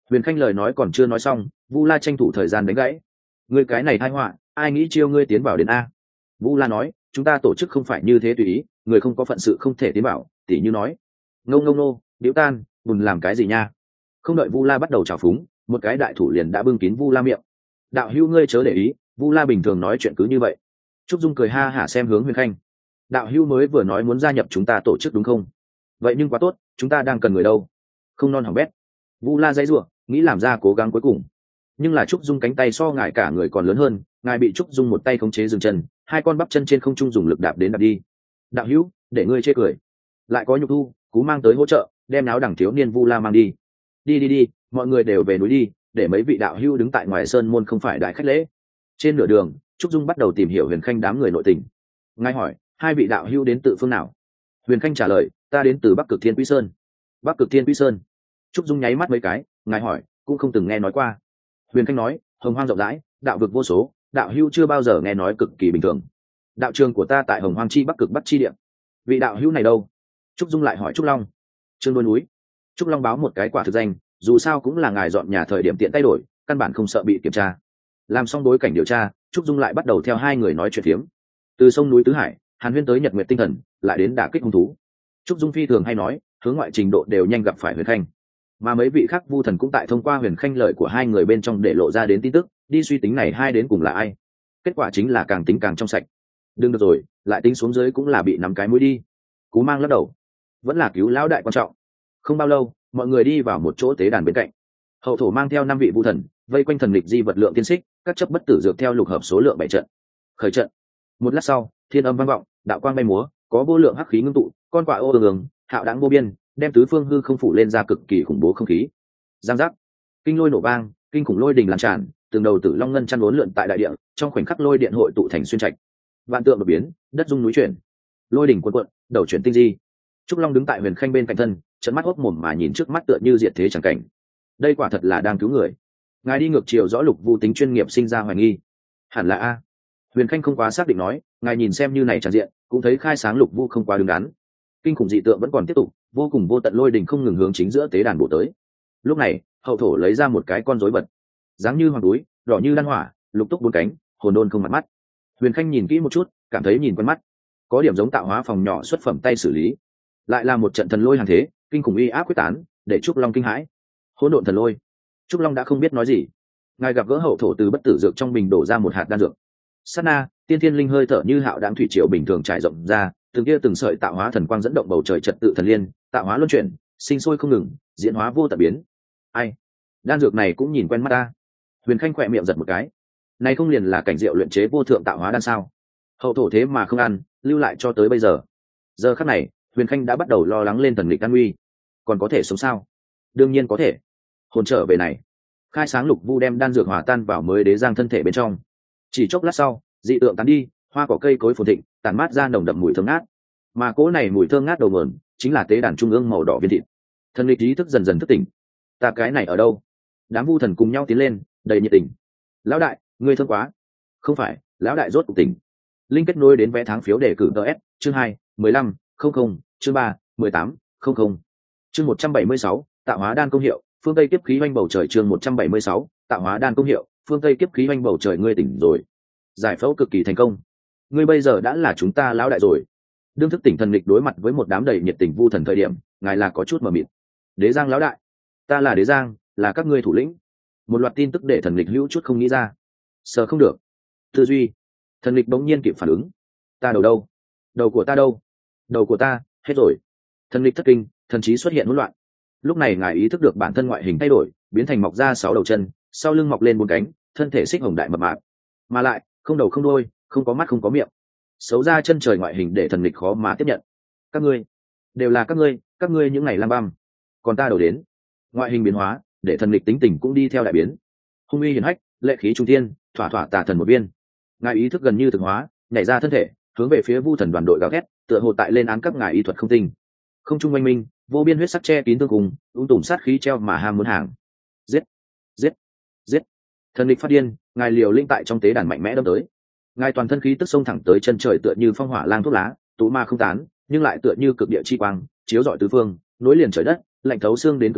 Huyền Khanh lời nói còn chưa nói xong, Vu La tranh thủ thời gian đánh gãy. Ngươi cái này tai họa, ai nghĩ chiêu ngươi tiến vào đến a? Vu La nói, chúng ta tổ chức không phải như thế tùy ý, người không có phận sự không thể tiến vào, tỉ như nói. Ngông ngông nô, điếu tan, buồn làm cái gì nha? Không đợi Vu La bắt đầu trào phúng, một cái đại thủ liền đã bưng kín Vu La miệng. Đạo hữu ngươi chớ để ý, Vu La bình thường nói chuyện cứ như vậy. Trúc Dung cười ha hả xem hướng Huyền Khanh. Đạo hữu mới vừa nói muốn gia nhập chúng ta tổ chức đúng không? Vậy nhưng quá tốt, chúng ta đang cần người đâu. Không non hỏng bét. Vu La dãy rủa, nghĩ làm ra cố gắng cuối cùng. Nhưng là Trúc Dung cánh tay so ngài cả người còn lớn hơn, ngài bị Trúc Dung một tay khống chế dừng chân, hai con bắp chân trên không trung dùng lực đạp đến đạp đi. Đạo hữu, để ngươi chê cười. Lại có Nhục Thu, Cú mang tới hỗ trợ, đem náo đẳng thiếu niên Vu La mang đi. Đi, mọi người đều về núi đi, để mấy vị đạo hữu đứng tại ngoài sơn môn không phải đại khách lễ. Trên nửa đường, Trúc Dung bắt đầu tìm hiểu Huyền Khanh đám người nội tình. Ngài hỏi, hai vị đạo hữu đến từ phương nào? Huyền Khanh trả lời, ta đến từ Bắc Cực Thiên Quy Sơn. Bắc Cực Thiên Quy Sơn. Trúc Dung nháy mắt mấy cái, ngài hỏi, cũng không từng nghe nói qua. Huyền Khanh nói, hồng hoang rộng rãi, đạo vực vô số, đạo hữu chưa bao giờ nghe nói cực kỳ bình thường. Đạo trường của ta tại hồng hoang chi Bắc Cực Bắc chi địa. Vị đạo hữu này đâu? Trúc Dung lại hỏi Trúc Long. Trương đôi núi. Trúc Long báo một cái quả thực danh, dù sao cũng là ngài dọn nhà thời điểm tiện tay đổi, căn bản không sợ bị kiểm tra. Làm xong bối cảnh điều tra, Trúc Dung lại bắt đầu theo hai người nói chuyện phiếm. Từ sông núi Tứ Hải, Hàn Huyên tới Nhật Nguyệt Tinh Thần, lại đến đả kích hung thú. Trúc Dung phi thường hay nói, hướng ngoại trình độ đều nhanh gặp phải Huyền Khanh. Mà mấy vị khác Vu Thần cũng tại thông qua Huyền Khanh lời của hai người bên trong để lộ ra đến tin tức, đi suy tính này hai đến cùng là ai. Kết quả chính là càng tính càng trong sạch. Đừng được rồi, lại tính xuống dưới cũng là bị nắm cái mũi đi. Cú mang lắc đầu, vẫn là cứu lão đại quan trọng. Không bao lâu, mọi người đi vào một chỗ tế đàn bên cạnh. Hậu thổ mang theo 5 vị Vu Thần, vây quanh thần lịch di vật lượng tiên xích, các chấp bất tử dược theo lục hợp số lượng 7 trận. Khởi trận. Một lát sau, thiên âm vang vọng, đạo quang bay múa, có vô lượng hắc khí ngưng tụ, con quạ ô ương hạo đãng vô biên, đem tứ phương hư không phủ lên ra cực kỳ khủng bố không khí. Giang giác, kinh lôi nổ vang, kinh khủng lôi đình lan tràn, từng đầu tử long ngân chăn uốn lượn tại đại địa, trong khoảnh khắc lôi điện hội tụ thành xuyên trạch. Vạn tượng đột biến, đất rung núi chuyển, lôi đỉnh cuộn cuộn, đầu chuyển tinh di. Trúc Long đứng tại Huyền Khanh bên cạnh thân, trợn mắt hốc mồm mà nhìn trước mắt tựa như diệt thế chẳng cảnh. Đây quả thật là đang cứu người. Ngài đi ngược chiều rõ lục vu tính chuyên nghiệp sinh ra hoài nghi. Hẳn là a. Huyền Khanh không quá xác định nói, ngài nhìn xem như này tràn diện, cũng thấy khai sáng lục vu không quá đứng đắn. Kinh khủng dị tượng vẫn còn tiếp tục, vô cùng vô tận lôi đình không ngừng hướng chính giữa tế đàn bổ tới. Lúc này, hậu thổ lấy ra một cái con rối vật, dáng như hoàng túi, đỏ như lan hỏa, lục túc bốn cánh, hồn đôn không mặt mắt. Huyền Khanh nhìn kỹ một chút, cảm thấy nhìn quen mắt, có điểm giống tạo hóa phòng nhỏ xuất phẩm tay xử lý. Lại là một trận thần lôi hàng thế, kinh khủng uy áp quyết tán, để Trúc Long kinh hãi. Hỗn độn thần lôi. Trúc Long đã không biết nói gì. Ngài gặp gỡ hậu thổ từ bất tử dược trong bình đổ ra một hạt đan dược. Sát na, tiên thiên linh hơi thở như hạo đáng thủy triều bình thường trải rộng ra, từng kia từng sợi tạo hóa thần quang dẫn động bầu trời trật tự thần liên, tạo hóa luân chuyển, sinh sôi không ngừng, diễn hóa vô tận biến. Ai? Đan dược này cũng nhìn quen mắt ta. Huyền Khanh khỏe miệng giật một cái. Này không liền là cảnh diệu luyện chế vô thượng tạo hóa đan sao? Hậu thổ thế mà không ăn, lưu lại cho tới bây giờ. Giờ khắc này, Huyền Khanh đã bắt đầu lo lắng lên thần lịch an nguy. Còn có thể sống sao? Đương nhiên có thể. Hồn trở về này, khai sáng lục vu đem đan dược hòa tan vào mới đế giang thân thể bên trong. Chỉ chốc lát sau, dị tượng tán đi, hoa cỏ cây cối phồn thịnh, tàn mát ra nồng đậm mùi thơm ngát. Mà cỗ này mùi thơm ngát đầu nguồn chính là tế đàn trung ương màu đỏ viên thịt. Thần lịch ý thức dần dần thức tỉnh. Ta cái này ở đâu? Đám Vu Thần cùng nhau tiến lên, đầy nhiệt tình. Lão đại, ngươi thương quá. Không phải, lão đại rốt cuộc tỉnh. Linh kết nối đến vé tháng phiếu đề cử TS, chương 2, 15, 00, chương 3, 18, 00. Chương 176, tạo hóa đan công hiệu, phương Tây kiếp khí oanh bầu trời. Chương 176, tạo hóa đan công hiệu, phương Tây kiếp khí oanh bầu trời. Ngươi tỉnh rồi. Giải phẫu cực kỳ thành công. Ngươi bây giờ đã là chúng ta lão đại rồi. Đương thức tỉnh thần lịch đối mặt với một đám đầy nhiệt tình Vu Thần thời điểm, ngài là có chút mờ mịt. Đế Giang lão đại, ta là Đế Giang, là các ngươi thủ lĩnh. Một loạt tin tức để thần lịch hữu chút không nghĩ ra. Sợ không được. Tư duy. Thần lịch bỗng nhiên kịp phản ứng. Ta đầu đâu? Đầu của ta đâu? Đầu của ta hết rồi. Thần lịch thất kinh, thần trí xuất hiện hỗn loạn. Lúc này ngài ý thức được bản thân ngoại hình thay đổi, biến thành mọc ra 6 đầu chân, sau lưng mọc lên 4 cánh, thân thể xích hồng đại mập mạp, mà lại không đầu không đuôi, không có mắt không có miệng, xấu ra chân trời ngoại hình để thần lịch khó mà tiếp nhận. Các ngươi đều là các ngươi những ngày lang băm, còn ta đầu đến. Ngoại hình biến hóa để thần lịch tính tình cũng đi theo đại biến. Hung uy hiển hách, lệ khí trung thiên, thỏa thỏa tà thần một viên. Ngài ý thức gần như thực hóa, nhảy ra thân thể, hướng về phía Vu Thần đoàn đội gào thét, tựa hồ tại lên án các ngài y thuật không tinh. Không trung oanh minh, vô biên huyết sắc che kín tương cùng, tủm sát khí treo mà ham muốn hàng. Giết, giết, giết. Thần lịch phát điên, ngài liều linh tại trong tế đàn mạnh mẽ đâm tới. Ngài toàn thân khí tức xông thẳng tới chân trời tựa như phong hỏa lang thuốc lá, tụ ma không tán, nhưng lại tựa như cực địa chi quang, chiếu rọi tứ phương, nối liền trời đất, lạnh thấu xương đến cực điểm,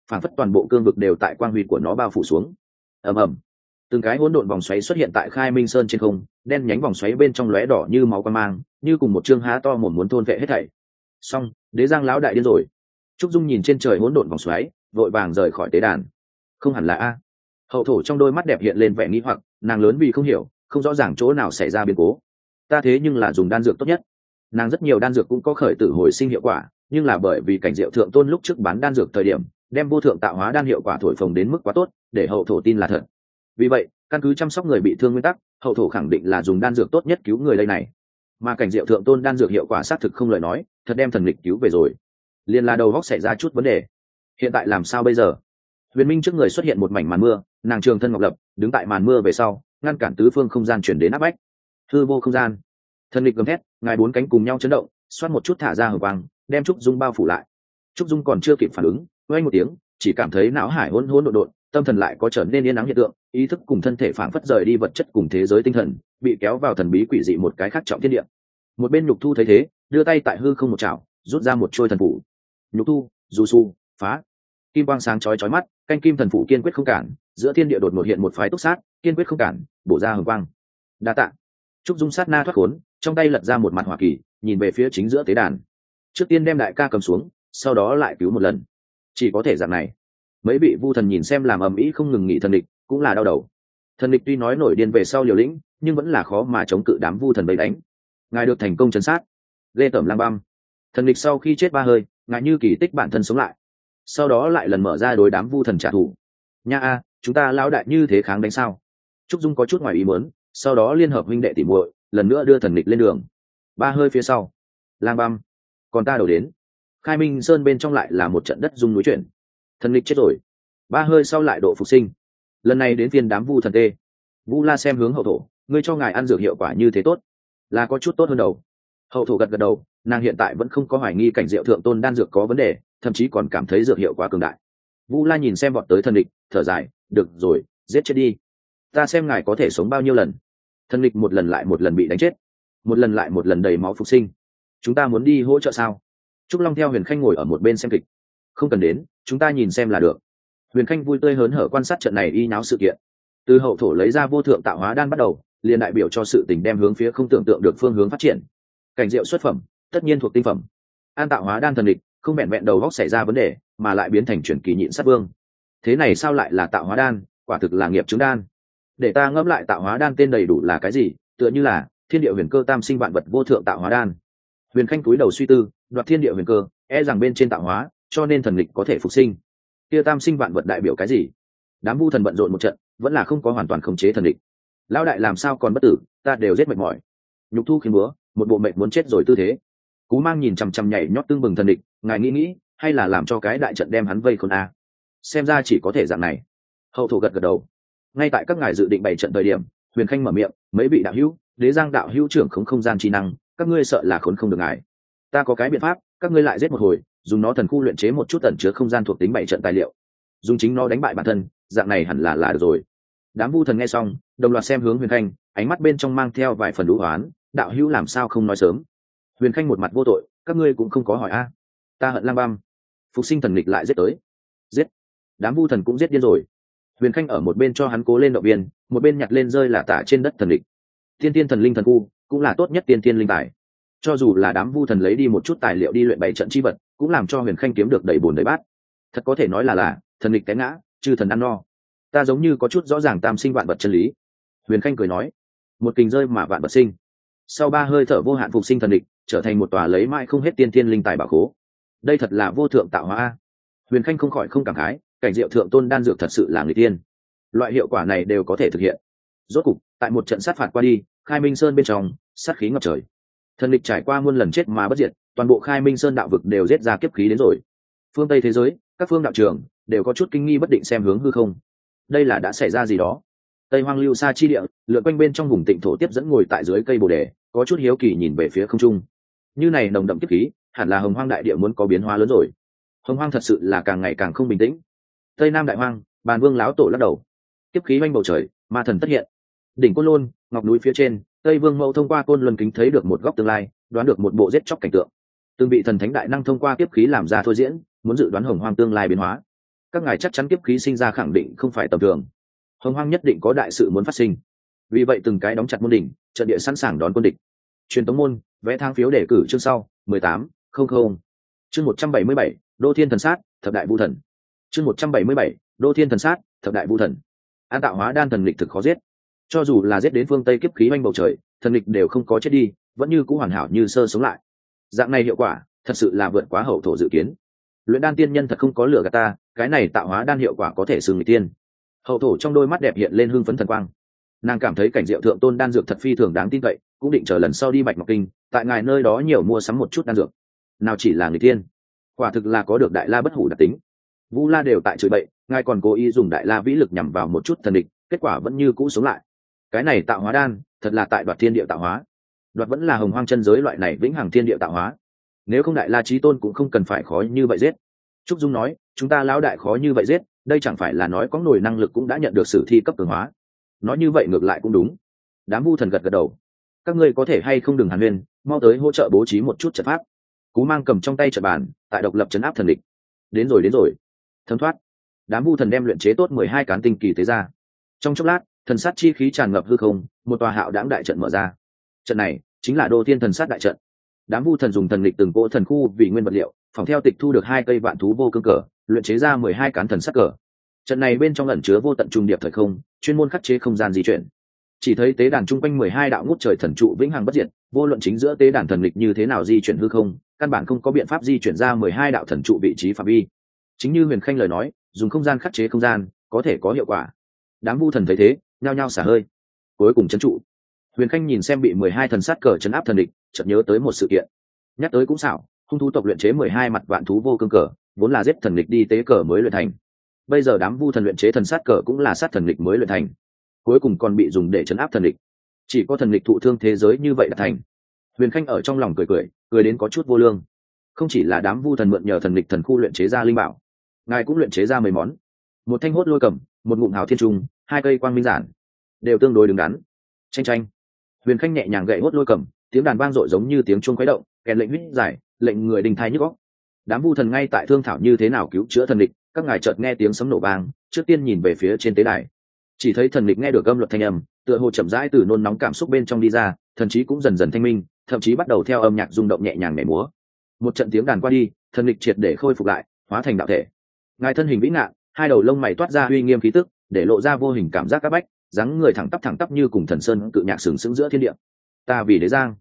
phản phất toàn bộ cương vực đều tại quang huy của nó bao phủ xuống. Ầm ầm, từng cái hỗn độn vòng xoáy xuất hiện tại Khai Minh Sơn trên không, đen nhánh vòng xoáy bên trong lóe đỏ như máu quang mang, như cùng một chương há to mồm muốn thôn vệ hết thảy. Xong, Đế Giang lão đại điên rồi. Trúc Dung nhìn trên trời hỗn độn vòng xoáy, vội vàng rời khỏi tế đàn. Không hẳn là a. Hậu thổ trong đôi mắt đẹp hiện lên vẻ nghi hoặc, nàng lớn vì không hiểu, không rõ ràng chỗ nào xảy ra biến cố. Ta thế nhưng là dùng đan dược tốt nhất. Nàng rất nhiều đan dược cũng có khởi tử hồi sinh hiệu quả, nhưng là bởi vì cảnh Diệu thượng tôn lúc trước bán đan dược thời điểm, đem vô thượng tạo hóa đan hiệu quả thổi phồng đến mức quá tốt, để hậu thổ tin là thật. Vì vậy, căn cứ chăm sóc người bị thương nguyên tắc, hậu thổ khẳng định là dùng đan dược tốt nhất cứu người đây này. Mà cảnh Diệu thượng tôn đan dược hiệu quả xác thực không lời nói, thật đem thần lịch cứu về rồi. Liên là đầu góc xảy ra chút vấn đề. Hiện tại làm sao bây giờ? Huyền Minh trước người xuất hiện một mảnh màn mưa, nàng trường thân ngọc lập, đứng tại màn mưa về sau, ngăn cản tứ phương không gian chuyển đến áp bách. Hư vô không gian, thần lịch gầm thét, ngài bốn cánh cùng nhau chấn động, xoát một chút thả ra hờ quang, đem Trúc Dung bao phủ lại. Trúc Dung còn chưa kịp phản ứng, oanh một tiếng, chỉ cảm thấy não hải hỗn hỗn độn độn, tâm thần lại có trở nên yên ắng hiện tượng, ý thức cùng thân thể phảng phất rời đi vật chất cùng thế giới tinh thần, bị kéo vào thần bí quỷ dị một cái khác trọng thiên địa. Một bên Nhục Thu thấy thế, đưa tay tại hư không một chảo, rút ra một trôi thần phủ. Nhục Thu, dù su, phá. Kim quang sáng chói chói mắt, canh kim thần phủ kiên quyết không cản, giữa thiên địa đột ngột hiện một phái túc sát, kiên quyết không cản, bổ ra hồng quang. Đa tạ. Trúc Dung sát na thoát khốn, trong tay lật ra một mặt hỏa kỳ, nhìn về phía chính giữa tế đàn. Trước tiên đem đại ca cầm xuống, sau đó lại cứu một lần. Chỉ có thể dạng này. Mấy vị vu thần nhìn xem làm ầm ĩ không ngừng nghỉ thần địch, cũng là đau đầu. Thần địch tuy nói nổi điên về sau liều lĩnh, nhưng vẫn là khó mà chống cự đám vu thần bầy đánh. Ngài được thành công trấn sát. Lê Tẩm Lang Băm. Thần địch sau khi chết ba hơi, ngài như kỳ tích bản thân sống lại. Sau đó lại lần mở ra đối đám vu thần trả thù. Nha a, chúng ta lão đại như thế kháng đánh sao? Trúc Dung có chút ngoài ý muốn, sau đó liên hợp huynh đệ tỉ muội, lần nữa đưa thần địch lên đường. Ba hơi phía sau, Lang Băm, còn ta đầu đến. Khai Minh Sơn bên trong lại là một trận đất rung núi chuyển. Thần địch chết rồi. Ba hơi sau lại độ phục sinh. Lần này đến phiên đám vu thần tê. Vu La xem hướng hậu thổ, ngươi cho ngài ăn dược hiệu quả như thế tốt, là có chút tốt hơn đầu. Hậu thổ gật gật đầu, nàng hiện tại vẫn không có hoài nghi cảnh Diệu thượng tôn đan dược có vấn đề, thậm chí còn cảm thấy dược hiệu quá cường đại. Vu La nhìn xem bọn tới thần địch, thở dài, được rồi, giết chết đi. Ta xem ngài có thể sống bao nhiêu lần. Thần địch một lần lại một lần bị đánh chết, một lần lại một lần đầy máu phục sinh. Chúng ta muốn đi hỗ trợ sao? Trúc Long theo Huyền Khanh ngồi ở một bên xem kịch. Không cần đến, chúng ta nhìn xem là được. Huyền Khanh vui tươi hớn hở quan sát trận này y nháo sự kiện. Từ hậu thổ lấy ra vô thượng tạo hóa đan bắt đầu, liền đại biểu cho sự tình đem hướng phía không tưởng tượng được phương hướng phát triển. Cảnh Diệu xuất phẩm, tất nhiên thuộc tinh phẩm. An tạo hóa đan thần địch, không vẹn vẹn đầu góc xảy ra vấn đề, mà lại biến thành truyền kỳ nhịn sát vương. Thế này sao lại là tạo hóa đan, quả thực là nghiệp chứng đan. Để ta ngẫm lại tạo hóa đan tên đầy đủ là cái gì, tựa như là thiên địa huyền cơ tam sinh vạn vật vô thượng tạo hóa đan. Huyền Khanh cúi đầu suy tư, đoạt thiên địa huyền cơ, e rằng bên trên tạo hóa, cho nên thần lịch có thể phục sinh. Kia tam sinh vạn vật đại biểu cái gì? Đám vu thần bận rộn một trận, vẫn là không có hoàn toàn khống chế thần lịch. Lão đại làm sao còn bất tử, ta đều giết mệt mỏi. Nhục Thu khiến búa, một bộ mệt muốn chết rồi tư thế. Cú Mang nhìn chằm chằm nhảy nhót tương bừng thần địch, ngài nghĩ, hay là làm cho cái đại trận đem hắn vây khốn a? Xem ra chỉ có thể dạng này. Hậu thổ gật gật đầu. Ngay tại các ngài dự định bày trận thời điểm, Huyền Khanh mở miệng, mấy vị đạo hữu, Đế Giang đạo hữu trưởng không gian trí năng, các ngươi sợ là khốn không được ngài. Ta có cái biện pháp, các ngươi lại giết một hồi, dùng nó thần khu luyện chế một chút tẩn chứa không gian thuộc tính bày trận tài liệu, dùng chính nó đánh bại bản thân, dạng này hẳn là được rồi. Đám vu thần nghe xong, đồng loạt xem hướng Huyền Khanh, ánh mắt bên trong mang theo vài phần đũ oán, đạo hữu làm sao không nói sớm? Huyền Khanh một mặt vô tội, các ngươi cũng không có hỏi a. Ta hận Lang Băm. Phục sinh thần nghịch lại giết tới. Giết. Đám vu thần cũng giết điên rồi. Huyền Khanh ở một bên cho hắn cố lên động viên, một bên nhặt lên rơi là tả trên đất thần nghịch. Tiên tiên thần linh thần khu cũng là tốt nhất tiên tiên linh tài. Cho dù là đám vu thần lấy đi một chút tài liệu đi luyện bày trận chi vật, cũng làm cho Huyền Khanh kiếm được đầy bùn đầy bát. Thật có thể nói là thần nghịch té ngã, chư thần ăn no. Ta giống như có chút rõ ràng tam sinh vạn vật chân lý. Huyền Khanh cười nói, một kình rơi mà vạn vật sinh. Sau ba hơi thở vô hạn phục sinh thần địch, trở thành một tòa lấy mãi không hết tiên tiên linh tài bảo khố. Đây thật là vô thượng tạo hóa. Huyền Khanh không khỏi không cảm khái, cảnh Diệu thượng tôn đan dược thật sự là người tiên. Loại hiệu quả này đều có thể thực hiện. Rốt cục, tại một trận sát phạt qua đi, Khai Minh Sơn bên trong, sát khí ngập trời. Thần địch trải qua muôn lần chết mà bất diệt, toàn bộ Khai Minh Sơn đạo vực đều giết ra kiếp khí đến rồi. Phương Tây thế giới, các phương đạo trường đều có chút kinh nghi bất định xem hướng hư không. Đây là đã xảy ra gì đó? Tây Hoang lưu xa chi địa, lượn quanh bên trong vùng tịnh thổ tiếp dẫn ngồi tại dưới cây bồ đề, có chút hiếu kỳ nhìn về phía không trung. Như này nồng đậm kiếp khí, hẳn là Hồng Hoang đại địa muốn có biến hóa lớn rồi. Hồng Hoang thật sự là càng ngày càng không bình tĩnh. Tây Nam đại hoang, Bàn Vương láo tổ lắc đầu. Kiếp khí oanh bầu trời, ma thần tất hiện. Đỉnh Côn Lôn, ngọc núi phía trên, Tây Vương Mẫu thông qua côn luân kính thấy được một góc tương lai, đoán được một bộ giết chóc cảnh tượng. Từng vị thần thánh đại năng thông qua kiếp khí làm ra thôi diễn, muốn dự đoán Hồng Hoang tương lai biến hóa. các ngài chắc chắn kiếp khí sinh ra khẳng định không phải tầm thường, hồng hoang nhất định có đại sự muốn phát sinh. Vì vậy từng cái đóng chặt môn đỉnh, trận địa sẵn sàng đón quân địch. Truyền tống môn vẽ thang phiếu để cử chương sau 1800. Chương 177, đô thiên thần sát thập đại vu thần. Chương 177, đô thiên thần sát thập đại vu thần. An tạo hóa đan thần lịch thực khó giết, cho dù là giết đến phương tây kiếp khí oanh bầu trời, thần lịch đều không có chết đi, vẫn như cũ hoàn hảo như sơ sống lại. Dạng này hiệu quả thật sự là vượt quá hậu thổ dự kiến. Luyện đan tiên nhân thật không có lừa gạt ta, cái này tạo hóa đan hiệu quả có thể xưng người tiên. Hậu thổ trong đôi mắt đẹp hiện lên hưng phấn thần quang, nàng cảm thấy cảnh diệu thượng tôn đan dược thật phi thường đáng tin cậy, cũng định chờ lần sau đi bạch ngọc kinh tại ngài nơi đó nhiều mua sắm một chút đan dược. Nào chỉ là người tiên, quả thực là có được đại la bất hủ đặc tính. Vu La đều tại chửi bậy, ngài còn cố ý dùng đại la vĩ lực nhằm vào một chút thần địch, kết quả vẫn như cũ sống lại. Cái này tạo hóa đan thật là tại đoạt thiên địa tạo hóa, đoạt vẫn là hồng hoang chân giới loại này vĩnh hằng thiên địa tạo hóa. Nếu không đại la chí tôn cũng không cần phải khó như vậy giết. Trúc Dung nói, chúng ta lão đại khó như vậy giết, đây chẳng phải là nói có nổi năng lực cũng đã nhận được sử thi cấp cường hóa. Nói như vậy ngược lại cũng đúng. Đám vu thần gật gật đầu. Các ngươi có thể hay không đừng hàn huyên, mau tới hỗ trợ bố trí một chút trận pháp. Cú Mang cầm trong tay trận bàn, tại độc lập trấn áp thần địch. Đến rồi. Thấm thoát. Đám vu thần đem luyện chế tốt 12 cán tinh kỳ tế ra. Trong chốc lát, thần sát chi khí tràn ngập hư không, một tòa hạo đãng đại trận mở ra. Trận này chính là đô thiên thần sát đại trận. Đám vu thần dùng thần lịch từng cỗ thần khu vì nguyên vật liệu, phòng theo tịch thu được 2 cây vạn thú vô cương cờ, luyện chế ra 12 cán thần sát cờ. Trận này bên trong ẩn chứa vô tận trung điệp thời không, chuyên môn khắc chế không gian di chuyển. Chỉ thấy tế đàn trung quanh 12 đạo ngút trời thần trụ vĩnh hằng bất diệt, vô luận chính giữa tế đàn thần lịch như thế nào di chuyển hư không, căn bản không có biện pháp di chuyển ra 12 đạo thần trụ vị trí phạm vi. Chính như Huyền Khanh lời nói, dùng không gian khắc chế không gian, có thể có hiệu quả. Đám vu thần thấy thế, nhao nhao xả hơi. Cuối cùng trấn trụ. Huyền Khanh nhìn xem bị 12 thần sát cờ trấn áp thần địch, chợt nhớ tới một sự kiện. Nhắc tới cũng xảo, hung thú tộc luyện chế 12 mặt vạn thú vô cương cờ, vốn là giết thần địch đi tế cờ mới luyện thành. Bây giờ đám vu thần luyện chế thần sát cờ cũng là sát thần địch mới luyện thành, cuối cùng còn bị dùng để trấn áp thần địch. Chỉ có thần địch thụ thương thế giới như vậy đã thành. Huyền Khanh ở trong lòng cười đến có chút vô lương. Không chỉ là đám vu thần mượn nhờ thần địch thần khu luyện chế ra linh bảo, ngài cũng luyện chế ra mấy món. Một thanh hốt lôi cầm, một ngụm hào thiên trung, 2 cây quang minh giản, đều tương đối đứng đắn. Tranh. Huyền Khanh nhẹ nhàng gậy hốt lôi cầm, tiếng đàn vang dội giống như tiếng chuông khuấy động, kèn lệnh huyết giải, lệnh người đình thai nhức óc. Đám vu thần ngay tại thương thảo như thế nào cứu chữa thần địch, các ngài chợt nghe tiếng sấm nổ vang, trước tiên nhìn về phía trên tế đài. Chỉ thấy thần địch nghe được âm luật thanh âm, tựa hồ chậm rãi từ nôn nóng cảm xúc bên trong đi ra, thần trí cũng dần dần thanh minh, thậm chí bắt đầu theo âm nhạc rung động nhẹ nhàng nhảy múa. Một trận tiếng đàn qua đi, thần địch triệt để khôi phục lại, hóa thành đạo thể. Ngài thân hình vĩ ngạn, 2 đầu lông mày toát ra uy nghiêm khí tức, để lộ ra vô hình cảm giác các bách, dáng người thẳng tắp như cùng thần sơn cự nhạc sừng sững giữa thiên địa. Ta vì đế giang.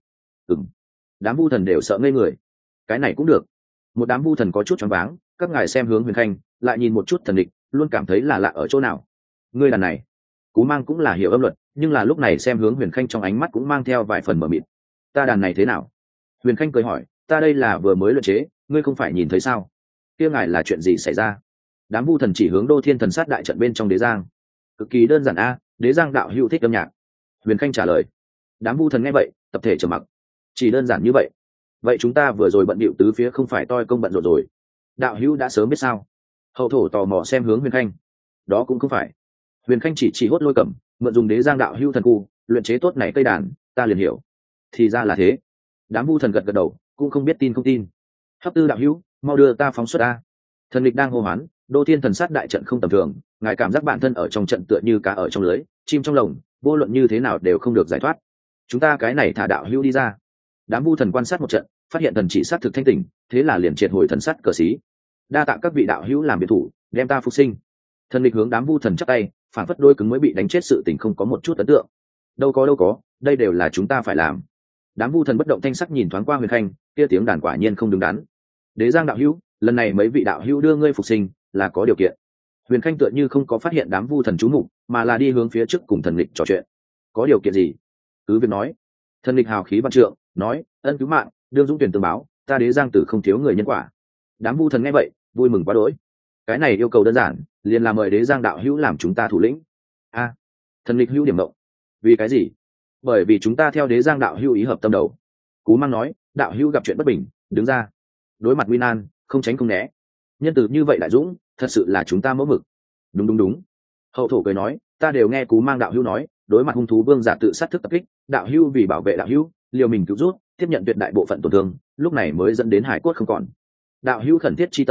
Đám vu thần đều sợ ngây người. Cái này cũng được. Một đám vu thần có chút choáng váng, các ngài xem hướng Huyền Khanh, lại nhìn một chút thần địch, luôn cảm thấy là lạ ở chỗ nào. Ngươi đàn này, Cú Mang cũng là hiểu âm luật, nhưng là lúc này xem hướng Huyền Khanh trong ánh mắt cũng mang theo vài phần mờ mịt. Ta đàn này thế nào? Huyền Khanh cười hỏi, ta đây là vừa mới luyện chế, ngươi không phải nhìn thấy sao? Kia ngài là chuyện gì xảy ra? Đám vu thần chỉ hướng đô thiên thần sát đại trận bên trong đế giang. Cực kỳ đơn giản a, đế giang đạo hữu thích âm nhạc. Huyền Khanh trả lời. Đám vu thần nghe vậy, tập thể trầm mặc. Chỉ đơn giản như vậy. Vậy chúng ta vừa rồi bận bịu tứ phía không phải toi công bận rộn rồi? Đạo hữu đã sớm biết sao? Hậu thổ tò mò xem hướng Huyền Khanh. Đó cũng không phải. Huyền Khanh chỉ hốt lôi cầm, mượn dùng đế giang đạo hữu thần khu luyện chế tốt này cây đàn, ta liền hiểu. Thì ra là thế. Đám vu thần gật gật đầu, cũng không biết tin không tin. Hấp Tư đạo hữu, mau đưa ta phóng xuất a. Thần địch đang hô hoán, đô thiên thần sát đại trận không tầm thường, ngài cảm giác bản thân ở trong trận tựa như cá ở trong lưới, chim trong lồng, vô luận như thế nào đều không được giải thoát. Chúng ta cái này thả đạo hữu đi ra. Đám vu thần quan sát một trận, phát hiện thần chỉ sát thực thanh tỉnh, thế là liền triệt hồi thần sát cờ xí. Đa tạ các vị đạo hữu làm biệt thủ, đem ta phục sinh. Thần địch hướng đám vu thần chắp tay, phản phất đôi cứng mới bị đánh chết sự tình không có một chút ấn tượng. Đâu có, đây đều là chúng ta phải làm. Đám vu thần bất động thanh sắc nhìn thoáng qua Huyền Khanh, kia tiếng đàn quả nhiên không đứng đắn. Đế giang đạo hữu, lần này mấy vị đạo hữu đưa ngươi phục sinh là có điều kiện. Huyền Khanh tựa như không có phát hiện đám vu thần chú mục, mà là đi hướng phía trước cùng thần địch trò chuyện. Có điều kiện gì? Cứ việc nói. Thần địch hào khí văn trượng nói, ân cứu mạng, đương dũng tuyển tương báo, ta đế giang tử không thiếu người nhân quả. Đám vu thần nghe vậy, vui mừng quá đỗi. Cái này yêu cầu đơn giản, liền là mời đế giang đạo hữu làm chúng ta thủ lĩnh. Thần địch hữu điểm mộng. Vì cái gì? Bởi vì chúng ta theo đế giang đạo hữu ý hợp tâm đầu. Cú Mang nói, đạo hữu gặp chuyện bất bình, đứng ra. Đối mặt nguy nan, không tránh không né. Nhân từ như vậy đại dũng, thật sự là chúng ta mẫu mực. Đúng. Hậu thổ cười nói, ta đều nghe Cú Mang đạo hữu nói, đối mặt hung thú vương giả tự sát thức tập kích, đạo hữu vì bảo vệ đạo hữu, liều mình cứu rút, tiếp nhận tuyệt đại bộ phận tổn thương, lúc này mới dẫn đến hải cốt không còn. Đạo hữu khẩn thiết chi tâm,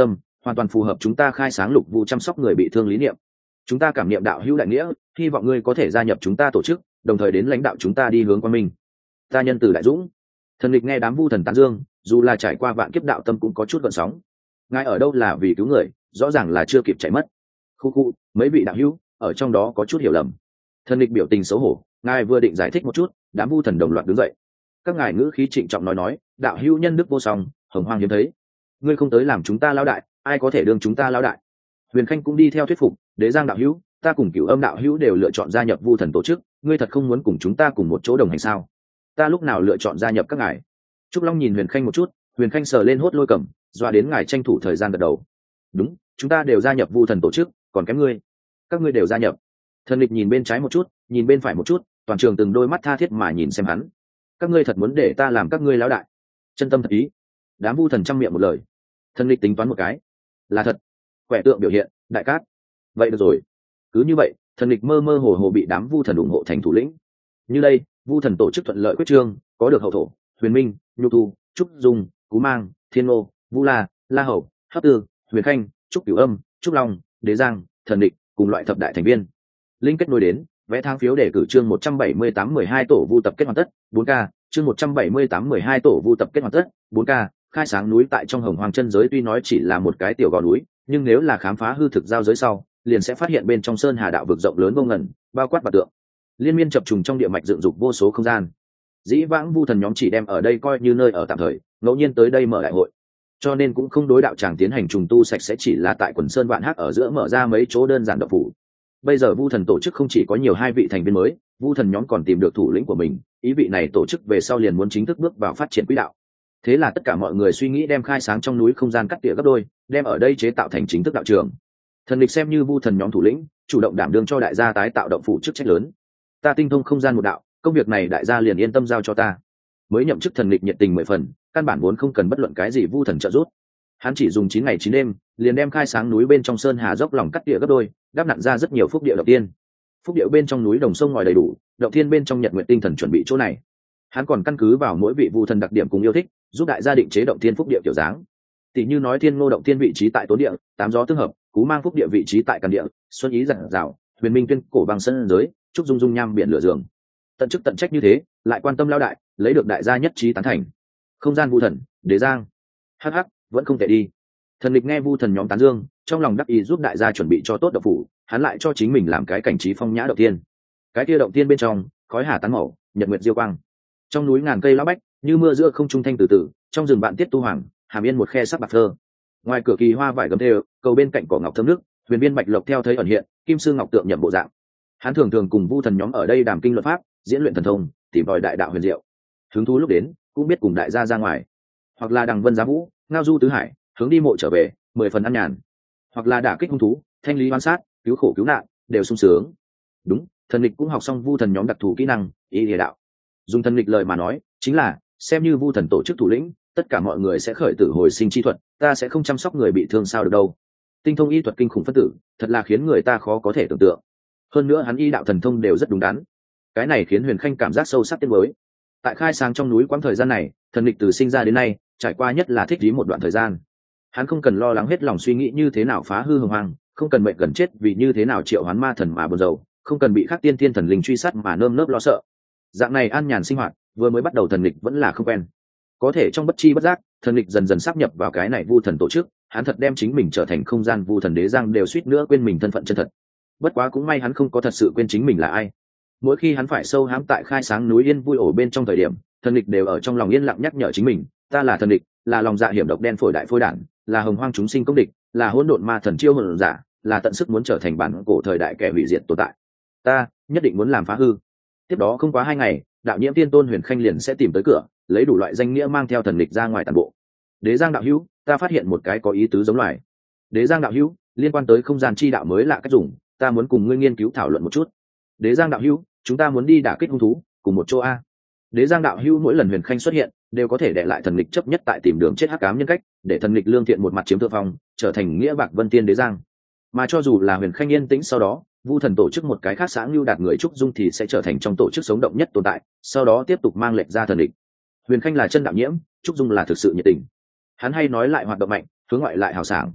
hoàn toàn phù hợp chúng ta khai sáng lục vụ chăm sóc người bị thương lý niệm. Chúng ta cảm niệm đạo hữu đại nghĩa, hy vọng ngươi có thể gia nhập chúng ta tổ chức, đồng thời đến lãnh đạo chúng ta đi hướng quang minh. Ta nhân từ đại dũng. Thần Lịch nghe đám vu thần tán dương, dù là trải qua vạn kiếp đạo tâm cũng có chút gợn sóng. Ngài ở đâu là vì cứu người, rõ ràng là chưa kịp chạy mất. Khu mấy vị đạo hữu ở trong đó có chút hiểu lầm. Thần Lịch biểu tình xấu hổ, ngài vừa định giải thích một chút, đám vu thần đồng loạt đứng dậy. Các ngài ngữ khí trịnh trọng nói, đạo hữu nhân đức vô song, hồng hoang hiếm thấy. Ngươi không tới làm chúng ta lao đại, ai có thể đương chúng ta lao đại? Huyền Khanh cũng đi theo thuyết phục, Đế Giang đạo hữu, ta cùng Cửu Âm đạo hữu đều lựa chọn gia nhập vu thần tổ chức, ngươi thật không muốn cùng chúng ta cùng một chỗ đồng hành sao? Ta lúc nào lựa chọn gia nhập các ngài? Trúc Long nhìn Huyền Khanh một chút, Huyền Khanh sờ lên hốt lôi cầm, dọa đến ngài tranh thủ thời gian gật đầu. Đúng, chúng ta đều gia nhập vu thần tổ chức, còn kém ngươi. Các ngươi đều gia nhập. Thần Lịch nhìn bên trái một chút, nhìn bên phải một chút, toàn trường từng đôi mắt tha thiết mà nhìn xem hắn. Các ngươi thật muốn để ta làm các ngươi lão đại? Chân tâm thật ý. Đám vu thần trăm miệng một lời. Thần Lịch tính toán một cái, là thật. Quẻ tượng biểu hiện, đại cát. Vậy được rồi. Cứ như vậy, Thần Lịch mơ mơ hồ hồ bị đám vu thần ủng hộ thành thủ lĩnh. Như đây, vu thần tổ chức thuận lợi quyết trương, có được hậu thổ, Huyền Minh, Nhu Tu, Trúc Dung, Cú Mang, Thiên Ngô, Vu La, La Hầu, Hấp Tư, Huyền Khanh, Trúc Cửu Âm, Trúc Long, Đế Giang, Thần Lịch cùng loại thập đại thành viên. Linh kết nối đến, vẽ tháng phiếu để cử chương 178-12 tổ vu tập kết hoàn tất, 4K, chương 178-12 tổ vu tập kết hoàn tất, 4K, khai sáng núi tại trong Hồng Hoang chân giới tuy nói chỉ là một cái tiểu gò núi, nhưng nếu là khám phá hư thực giao giới sau, liền sẽ phát hiện bên trong sơn hà đạo vực rộng lớn vô ngần, bao quát bạt tượng, liên miên chập trùng trong địa mạch dựng dục vô số không gian. Dĩ vãng vu thần nhóm chỉ đem ở đây coi như nơi ở tạm thời, ngẫu nhiên tới đây mở đại hội, cho nên cũng không đối đạo tràng tiến hành trùng tu sạch sẽ, chỉ là tại quần sơn vạn hắc ở giữa mở ra mấy chỗ đơn giản động phủ. Bây giờ vu thần tổ chức không chỉ có nhiều hai vị thành viên mới, vu thần nhóm còn tìm được thủ lĩnh của mình, ý vị này tổ chức về sau liền muốn chính thức bước vào phát triển quỹ đạo. Thế là tất cả mọi người suy nghĩ đem khai sáng trong núi không gian cắt tỉa gấp đôi, đem ở đây chế tạo thành chính thức đạo trường. Thần Lịch xem như vu thần nhóm thủ lĩnh, chủ động đảm đương cho đại gia tái tạo động phủ chức trách lớn. Ta tinh thông không gian một đạo, công việc này đại gia liền yên tâm giao cho ta. Mới nhậm chức Thần Lịch nhiệt tình 10 phần, căn bản vốn không cần bất luận cái gì vu thần trợ giúp. Hắn chỉ dùng 9 ngày 9 đêm, liền đem khai sáng núi bên trong sơn hà dốc lòng cắt tỉa gấp đôi, đắp nặn ra rất nhiều phúc địa động tiên. Phúc địa bên trong núi đồng sông ngòi đầy đủ, động thiên bên trong nhật nguyện tinh thần chuẩn bị chỗ này. Hắn còn căn cứ vào mỗi vị vu thần đặc điểm cùng yêu thích, giúp đại gia định chế động thiên phúc địa kiểu dáng. Tỷ như nói Thiên Ngô động thiên vị trí tại Tốn địa, Tám gió tương hợp, Cú Mang phúc địa vị trí tại Càn địa, Xuân ý giản dạo, Huyền Minh tuyên cổ bằng sân giới, Trúc Dung dung nham biển lửa giường. Tận chức tận trách như thế, lại quan tâm lao đại, lấy được đại gia nhất trí tán thành. Không gian vu thần, Đế Giang. Hắc hắc, vẫn không thể đi. Thần Lịch nghe vu thần nhóm tán dương, trong lòng đắc ý giúp đại gia chuẩn bị cho tốt động phủ, hắn lại cho chính mình làm cái cảnh trí phong nhã động tiên. Cái kia động tiên bên trong, khói hà tán màu, nhật nguyệt diêu quang. Trong núi ngàn cây lá bách, như mưa giữa không trung thanh từ từ, trong rừng bạn tiết tu hoàng, hàm yên một khe sắc bạc thơ. Ngoài cửa kỳ hoa vải gấm thêu, cầu bên cạnh cỏ ngọc thơm nước, huyền viên bạch lộc theo thấy ẩn hiện, kim sư ngọc tượng nhậm bộ dạng. Hắn thường thường cùng vu thần nhóm ở đây đàm kinh luận pháp, diễn luyện thần thông, tìm tòi đại đạo huyền diệu. Hứng thú lúc đến, cũng biết cùng đại gia ra ngoài, hoặc là đằng vân giá vũ, ngao du tứ hải, hướng đi mộ trở về, 10 phần ăn nhàn, hoặc là đả kích hung thú, thanh lý quan sát, cứu khổ cứu nạn, đều sung sướng. Đúng, Thần Lịch cũng học xong vu thần nhóm đặc thù kỹ năng, ý địa đạo. Dùng Thần Lịch lời mà nói, chính là xem như vu thần tổ chức thủ lĩnh, tất cả mọi người sẽ khởi tử hồi sinh chi thuật, ta sẽ không chăm sóc người bị thương sao được đâu. Tinh thông y thuật kinh khủng phân tử, thật là khiến người ta khó có thể tưởng tượng. Hơn nữa hắn y đạo thần thông đều rất đúng đắn. Cái này khiến Huyền Khanh cảm giác sâu sắc tiếc nuối. Tại khai sáng trong núi quãng thời gian này, Thần Lịch từ sinh ra đến nay, trải qua nhất là thích trí một đoạn thời gian. Hắn không cần lo lắng hết lòng suy nghĩ như thế nào phá hư hồng hoang, không cần mệnh gần chết vì như thế nào triệu hoán ma thần mà buồn rầu, không cần bị khắc tiên thiên thần linh truy sát mà nơm nớp lo sợ. Dạng này an nhàn sinh hoạt, vừa mới bắt đầu Thần Lịch vẫn là không quen. Có thể trong bất chi bất giác, Thần Lịch dần dần sáp nhập vào cái này vu thần tổ chức, hắn thật đem chính mình trở thành không gian vu thần Đế Giang đều suýt nữa quên mình thân phận chân thật. Bất quá cũng may hắn không có thật sự quên chính mình là ai. Mỗi khi hắn phải sâu hãm tại khai sáng núi yên vui ổ bên trong thời điểm, Thần Lịch đều ở trong lòng yên lặng nhắc nhở chính mình, ta là Thần Lịch, là lòng dạ hiểm độc đen phổi đại phôi đản, là hồng hoang chúng sinh công địch, là hỗn độn ma thần chiêu hồn giả, là tận sức muốn trở thành bản cổ thời đại kẻ hủy diệt tồn tại. Ta nhất định muốn làm phá hư. Tiếp đó không quá 2 ngày, đạo nhiễm tiên tôn Huyền Khanh liền sẽ tìm tới cửa, lấy đủ loại danh nghĩa mang theo Thần Lịch ra ngoài toàn bộ. Đế Giang đạo hữu, ta phát hiện một cái có ý tứ giống loài. Đế Giang đạo hữu, liên quan tới không gian chi đạo mới lạ cách dùng, ta muốn cùng ngươi nghiên cứu thảo luận một chút. Đế Giang đạo hữu, chúng ta muốn đi đả kích hung thú, cùng một chỗ a. Đế Giang đạo hữu mỗi lần Huyền Khanh xuất hiện, đều có thể để lại Thần Lịch chấp nhất tại tìm đường chết hắc ám nhân cách, để Thần Lịch lương thiện một mặt chiếm thượng phong, trở thành nghĩa bạc vân tiên Đế Giang. Mà cho dù là Huyền Khanh yên tĩnh sau đó, vu thần tổ chức một cái khác sáng lưu đạt người trúc dung thì sẽ trở thành trong tổ chức sống động nhất tồn tại, sau đó tiếp tục mang lệch ra Thần Lịch. Huyền Khanh là chân đạo nhiễm, trúc dung là thực sự nhiệt tình. Hắn hay nói lại hoạt động mạnh, hướng ngoại lại hào sảng.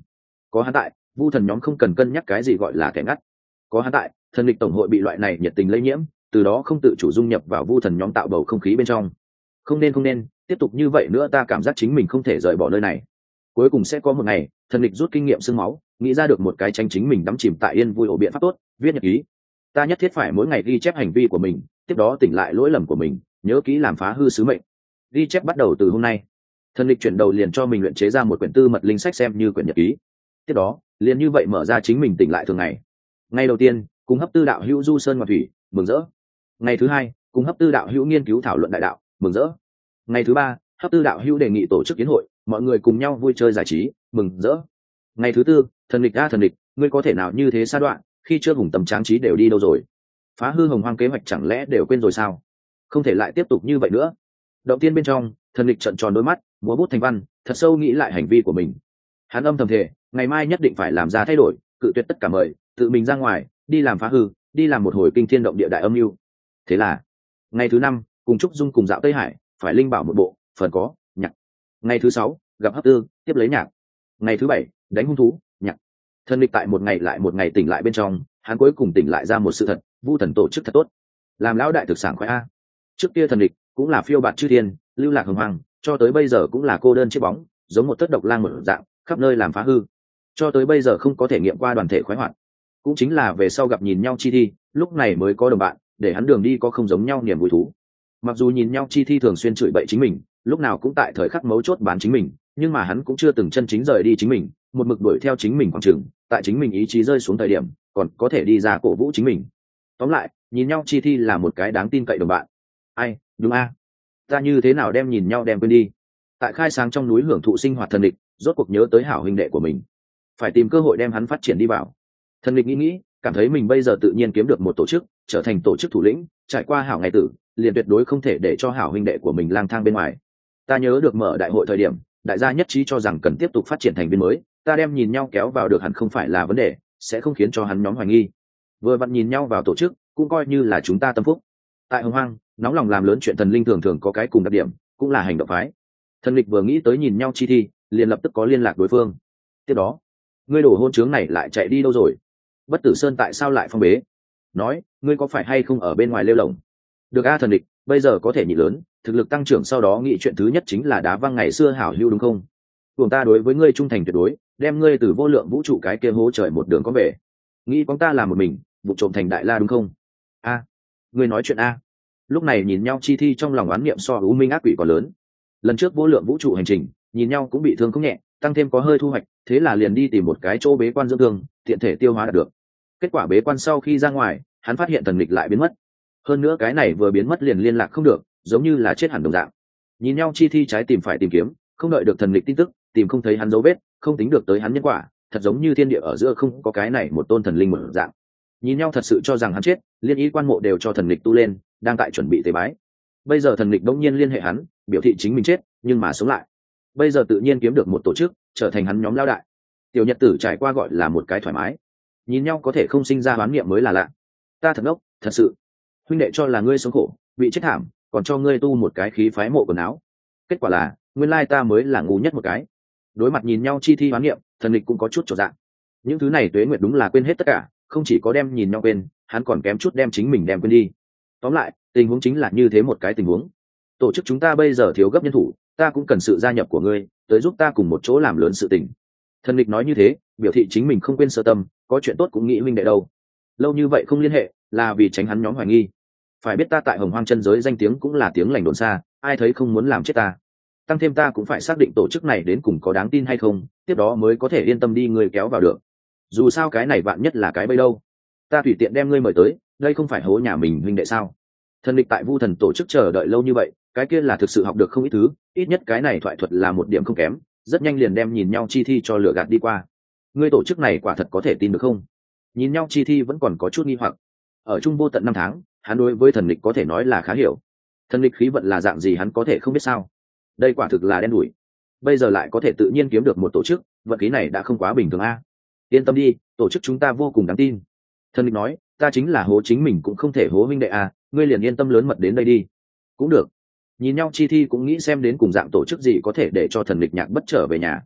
Có hắn tại, vu thần nhóm không cần cân nhắc cái gì gọi là kẻ ngắt. Có hắn tại, thần lịch tổng hội bị loại này nhiệt tình lây nhiễm, từ đó không tự chủ dung nhập vào vu thần nhóm tạo bầu không khí bên trong. Không nên tiếp tục như vậy nữa, ta cảm giác chính mình không thể rời bỏ nơi này. Cuối cùng sẽ có một ngày, thần lịch rút kinh nghiệm xương máu, nghĩ ra được một cái tránh chính mình đắm chìm tại yên vui ổ biện pháp tốt, viết nhật ký. Ta nhất thiết phải mỗi ngày ghi chép hành vi của mình, tiếp đó tỉnh lại lỗi lầm của mình, nhớ kỹ làm phá hư sứ mệnh. Ghi chép bắt đầu từ hôm nay. Thần lịch chuyển đầu liền cho mình luyện chế ra một quyển tư mật linh sách xem như quyển nhật ký. Tiếp đó liền như vậy mở ra chính mình tỉnh lại thường ngày. Ngày đầu tiên cùng hấp tư đạo hữu du sơn ngoạn thủy, mừng rỡ. Ngày thứ hai cùng hấp tư đạo hữu nghiên cứu thảo luận đại đạo, mừng rỡ. Ngày thứ ba hấp tư đạo hữu đề nghị tổ chức kiến hội, mọi người cùng nhau vui chơi giải trí, mừng rỡ. Ngày thứ tư thần lịch thần lịch, ngươi có thể nào như thế sa đoạn, khi chưa hùng tầm tráng trí đều đi đâu rồi? Phá hư hồng hoang kế hoạch chẳng lẽ đều quên rồi sao? Không thể lại tiếp tục như vậy nữa. Động tiên bên trong, thần lịch trợn tròn đôi mắt, múa bút thành văn, thật sâu nghĩ lại hành vi của mình. Hắn âm thầm thề, ngày mai nhất định phải làm ra thay đổi, cự tuyệt tất cả mời, tự mình ra ngoài, đi làm phá hư, đi làm một hồi kinh thiên động địa đại âm mưu. Thế là, ngày thứ năm, cùng Trúc Dung cùng dạo Tây Hải, phải linh bảo một bộ, phần có, nhạc. Ngày thứ sáu, gặp hấp tư, tiếp lấy nhạc. Ngày thứ bảy, đánh hung thú, nhạc. Thần lịch tại một ngày lại một ngày tỉnh lại bên trong, hắn cuối cùng tỉnh lại ra một sự thật, vu thần tổ chức thật tốt, làm lão đại thực sản khoái a. Trước kia thần lịch cũng là phiêu bạt chư thiên, lưu lạc hồng hoang, cho tới bây giờ cũng là cô đơn chiếc bóng, giống một tất độc lang một dạng, khắp nơi làm phá hư, cho tới bây giờ không có thể nghiệm qua đoàn thể khoái hoạt. Cũng chính là về sau gặp nhìn nhau chi thi, lúc này mới có đồng bạn, để hắn đường đi có không giống nhau niềm vui thú. Mặc dù nhìn nhau chi thi thường xuyên chửi bậy chính mình, lúc nào cũng tại thời khắc mấu chốt bán chính mình, nhưng mà hắn cũng chưa từng chân chính rời đi chính mình, một mực đuổi theo chính mình khoảng trường, tại chính mình ý chí rơi xuống thời điểm, còn có thể đi ra cổ vũ chính mình. Tóm lại, nhìn nhau chi thi là một cái đáng tin cậy đồng bạn. Ai, đúng a, ta như thế nào đem nhìn nhau đem quên đi. Tại khai sáng trong núi hưởng thụ sinh hoạt thần địch, rốt cuộc nhớ tới hảo huynh đệ của mình, phải tìm cơ hội đem hắn phát triển đi vào. Thần địch nghĩ, cảm thấy mình bây giờ tự nhiên kiếm được một tổ chức, trở thành tổ chức thủ lĩnh, trải qua hảo ngày tử, liền tuyệt đối không thể để cho hảo huynh đệ của mình lang thang bên ngoài. Ta nhớ được mở đại hội thời điểm, đại gia nhất trí cho rằng cần tiếp tục phát triển thành viên mới, ta đem nhìn nhau kéo vào được hẳn không phải là vấn đề, sẽ không khiến cho hắn nhóm hoài nghi. Vừa vặn nhìn nhau vào tổ chức, cũng coi như là chúng ta tâm phúc. Tại hồng hoang, nóng lòng làm lớn chuyện thần linh thường thường có cái cùng đặc điểm, cũng là hành động phái. Thần lịch vừa nghĩ tới nhìn nhau chi thi, liền lập tức có liên lạc đối phương. Tiếp đó, ngươi đổ hôn trướng này lại chạy đi đâu rồi? Bất tử sơn tại sao lại phong bế? Nói, ngươi có phải hay không ở bên ngoài lêu lồng? Được a thần lịch, bây giờ có thể nhị lớn, thực lực tăng trưởng, sau đó nghĩ chuyện thứ nhất chính là đá văng ngày xưa hảo hữu đúng không? Cùng ta đối với ngươi trung thành tuyệt đối, đem ngươi từ vô lượng vũ trụ cái kia hố trời một đường có về. Nghĩ con ta làm một mình, vụ trộm thành đại la đúng không? A, ngươi nói chuyện a. Lúc này nhìn nhau chi thi trong lòng oán niệm so u minh ác quỷ còn lớn. Lần trước vô lượng vũ trụ hành trình, nhìn nhau cũng bị thương không nhẹ, tăng thêm có hơi thu hoạch, thế là liền đi tìm một cái chỗ bế quan dưỡng thương, tiện thể tiêu hóa được. Kết quả bế quan sau khi ra ngoài, hắn phát hiện thần lịch lại biến mất. Hơn nữa cái này vừa biến mất liền liên lạc không được, giống như là chết hẳn đồng dạng. Nhìn nhau chi thi trái tìm phải tìm kiếm, không đợi được thần lịch tin tức, tìm không thấy hắn dấu vết, không tính được tới hắn nhân quả, thật giống như thiên địa ở giữa không có cái này một tôn thần linh một dạng. Nhìn nhau thật sự cho rằng hắn chết, liên ý quan mộ đều cho thần lịch tu lên, đang tại chuẩn bị tế bái. Bây giờ thần lịch đống nhiên liên hệ hắn, biểu thị chính mình chết nhưng mà sống lại, bây giờ tự nhiên kiếm được một tổ chức, trở thành hắn nhóm lao đại. Tiểu nhật tử trải qua gọi là một cái thoải mái. Nhìn nhau có thể không sinh ra oán niệm mới là lạ. Ta thật ngốc, thật sự. Huynh đệ cho là ngươi sống khổ, bị chết thảm, còn cho ngươi tu một cái khí phái mộ quần áo. Kết quả là, nguyên lai ta mới là ngu nhất một cái. Đối mặt nhìn nhau chi thi oán niệm, thần lịch cũng có chút trọn dạng. Những thứ này Tuế Nguyệt đúng là quên hết tất cả, không chỉ có đem nhìn nhau quên, hắn còn kém chút đem chính mình đem quên đi. Tóm lại, tình huống chính là như thế một cái tình huống. Tổ chức chúng ta bây giờ thiếu gấp nhân thủ, ta cũng cần sự gia nhập của ngươi, tới giúp ta cùng một chỗ làm lớn sự tình. Thần lịch nói như thế, biểu thị chính mình không quên sơ tâm, có chuyện tốt cũng nghĩ huynh đệ đâu. Lâu như vậy không liên hệ, là vì tránh hắn nhóm hoài nghi. Phải biết ta tại hồng hoang chân giới danh tiếng cũng là tiếng lành đồn xa, ai thấy không muốn làm chết ta. Tăng thêm ta cũng phải xác định tổ chức này đến cùng có đáng tin hay không, tiếp đó mới có thể yên tâm đi người kéo vào được. Dù sao cái này vạn nhất là cái bẫy đâu. Ta tùy tiện đem ngươi mời tới, đây không phải hố nhà mình huynh đệ sao? Thần lịch tại Vu Thần tổ chức chờ đợi lâu như vậy, cái kia là thực sự học được không ít thứ, ít nhất cái này thoại thuật là một điểm không kém, rất nhanh liền đem nhìn nhau chi thi cho lừa gạt đi qua. Ngươi tổ chức này quả thật có thể tin được không? Nhìn nhau chi thi vẫn còn có chút nghi hoặc. Ở chung vô tận 5 tháng, hắn đối với thần lịch có thể nói là khá hiểu. Thần lịch khí vận là dạng gì hắn có thể không biết sao? Đây quả thực là đen đủi. Bây giờ lại có thể tự nhiên kiếm được một tổ chức, vận khí này đã không quá bình thường a. Yên tâm đi, tổ chức chúng ta vô cùng đáng tin. Thần lịch nói, ta chính là hố chính mình cũng không thể hố huynh đệ a, ngươi liền yên tâm lớn mật đến đây đi. Cũng được. Nhìn nhau chi thi cũng nghĩ xem đến cùng dạng tổ chức gì có thể để cho thần lịch nhạc bất trở về nhà.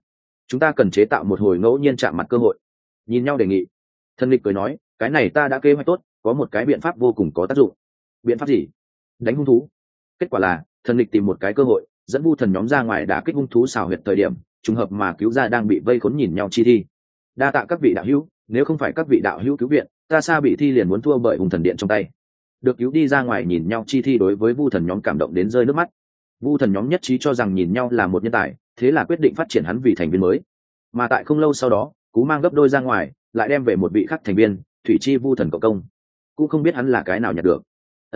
chúng ta cần chế tạo một hồi ngẫu nhiên chạm mặt cơ hội. Nhìn nhau đề nghị. Thần Lịch cười nói, cái này ta đã kế hoạch tốt, có một cái biện pháp vô cùng có tác dụng. Biện pháp gì? Đánh hung thú. Kết quả là Thần Lịch tìm một cái cơ hội, dẫn vu thần nhóm ra ngoài đả kích hung thú xào huyệt thời điểm, trùng hợp mà cứu ra đang bị vây khốn nhìn nhau chi thi. Đa tạ các vị đạo hữu, nếu không phải các vị đạo hữu cứu viện, ta Sa Bị Thi liền muốn thua bởi hung thần điện trong tay. Được cứu đi ra ngoài nhìn nhau chi thi đối với vu thần nhóm cảm động đến rơi nước mắt. Vu thần nhóm nhất trí cho rằng nhìn nhau là một nhân tài, thế là quyết định phát triển hắn vì thành viên mới. Mà tại không lâu sau đó, Cú mang gấp đôi ra ngoài, lại đem về một vị khác thành viên, Thủy Chi vu thần Cộng Công. Cũng không biết hắn là cái nào nhặt được.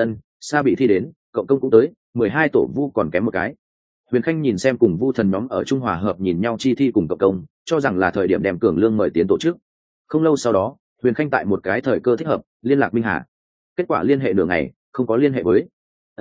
Sa Bị Thi đến, Cộng Công cũng tới, 12 tổ vu còn kém một cái. Huyền Khanh nhìn xem cùng vu thần nhóm ở Trung Hòa hợp nhìn nhau chi thi cùng Cộng Công, cho rằng là thời điểm đem Cường Lương mời tiến tổ chức. Không lâu sau đó, Huyền Khanh tại một cái thời cơ thích hợp, liên lạc Minh Hà. Kết quả liên hệ nửa ngày, không có liên hệ với.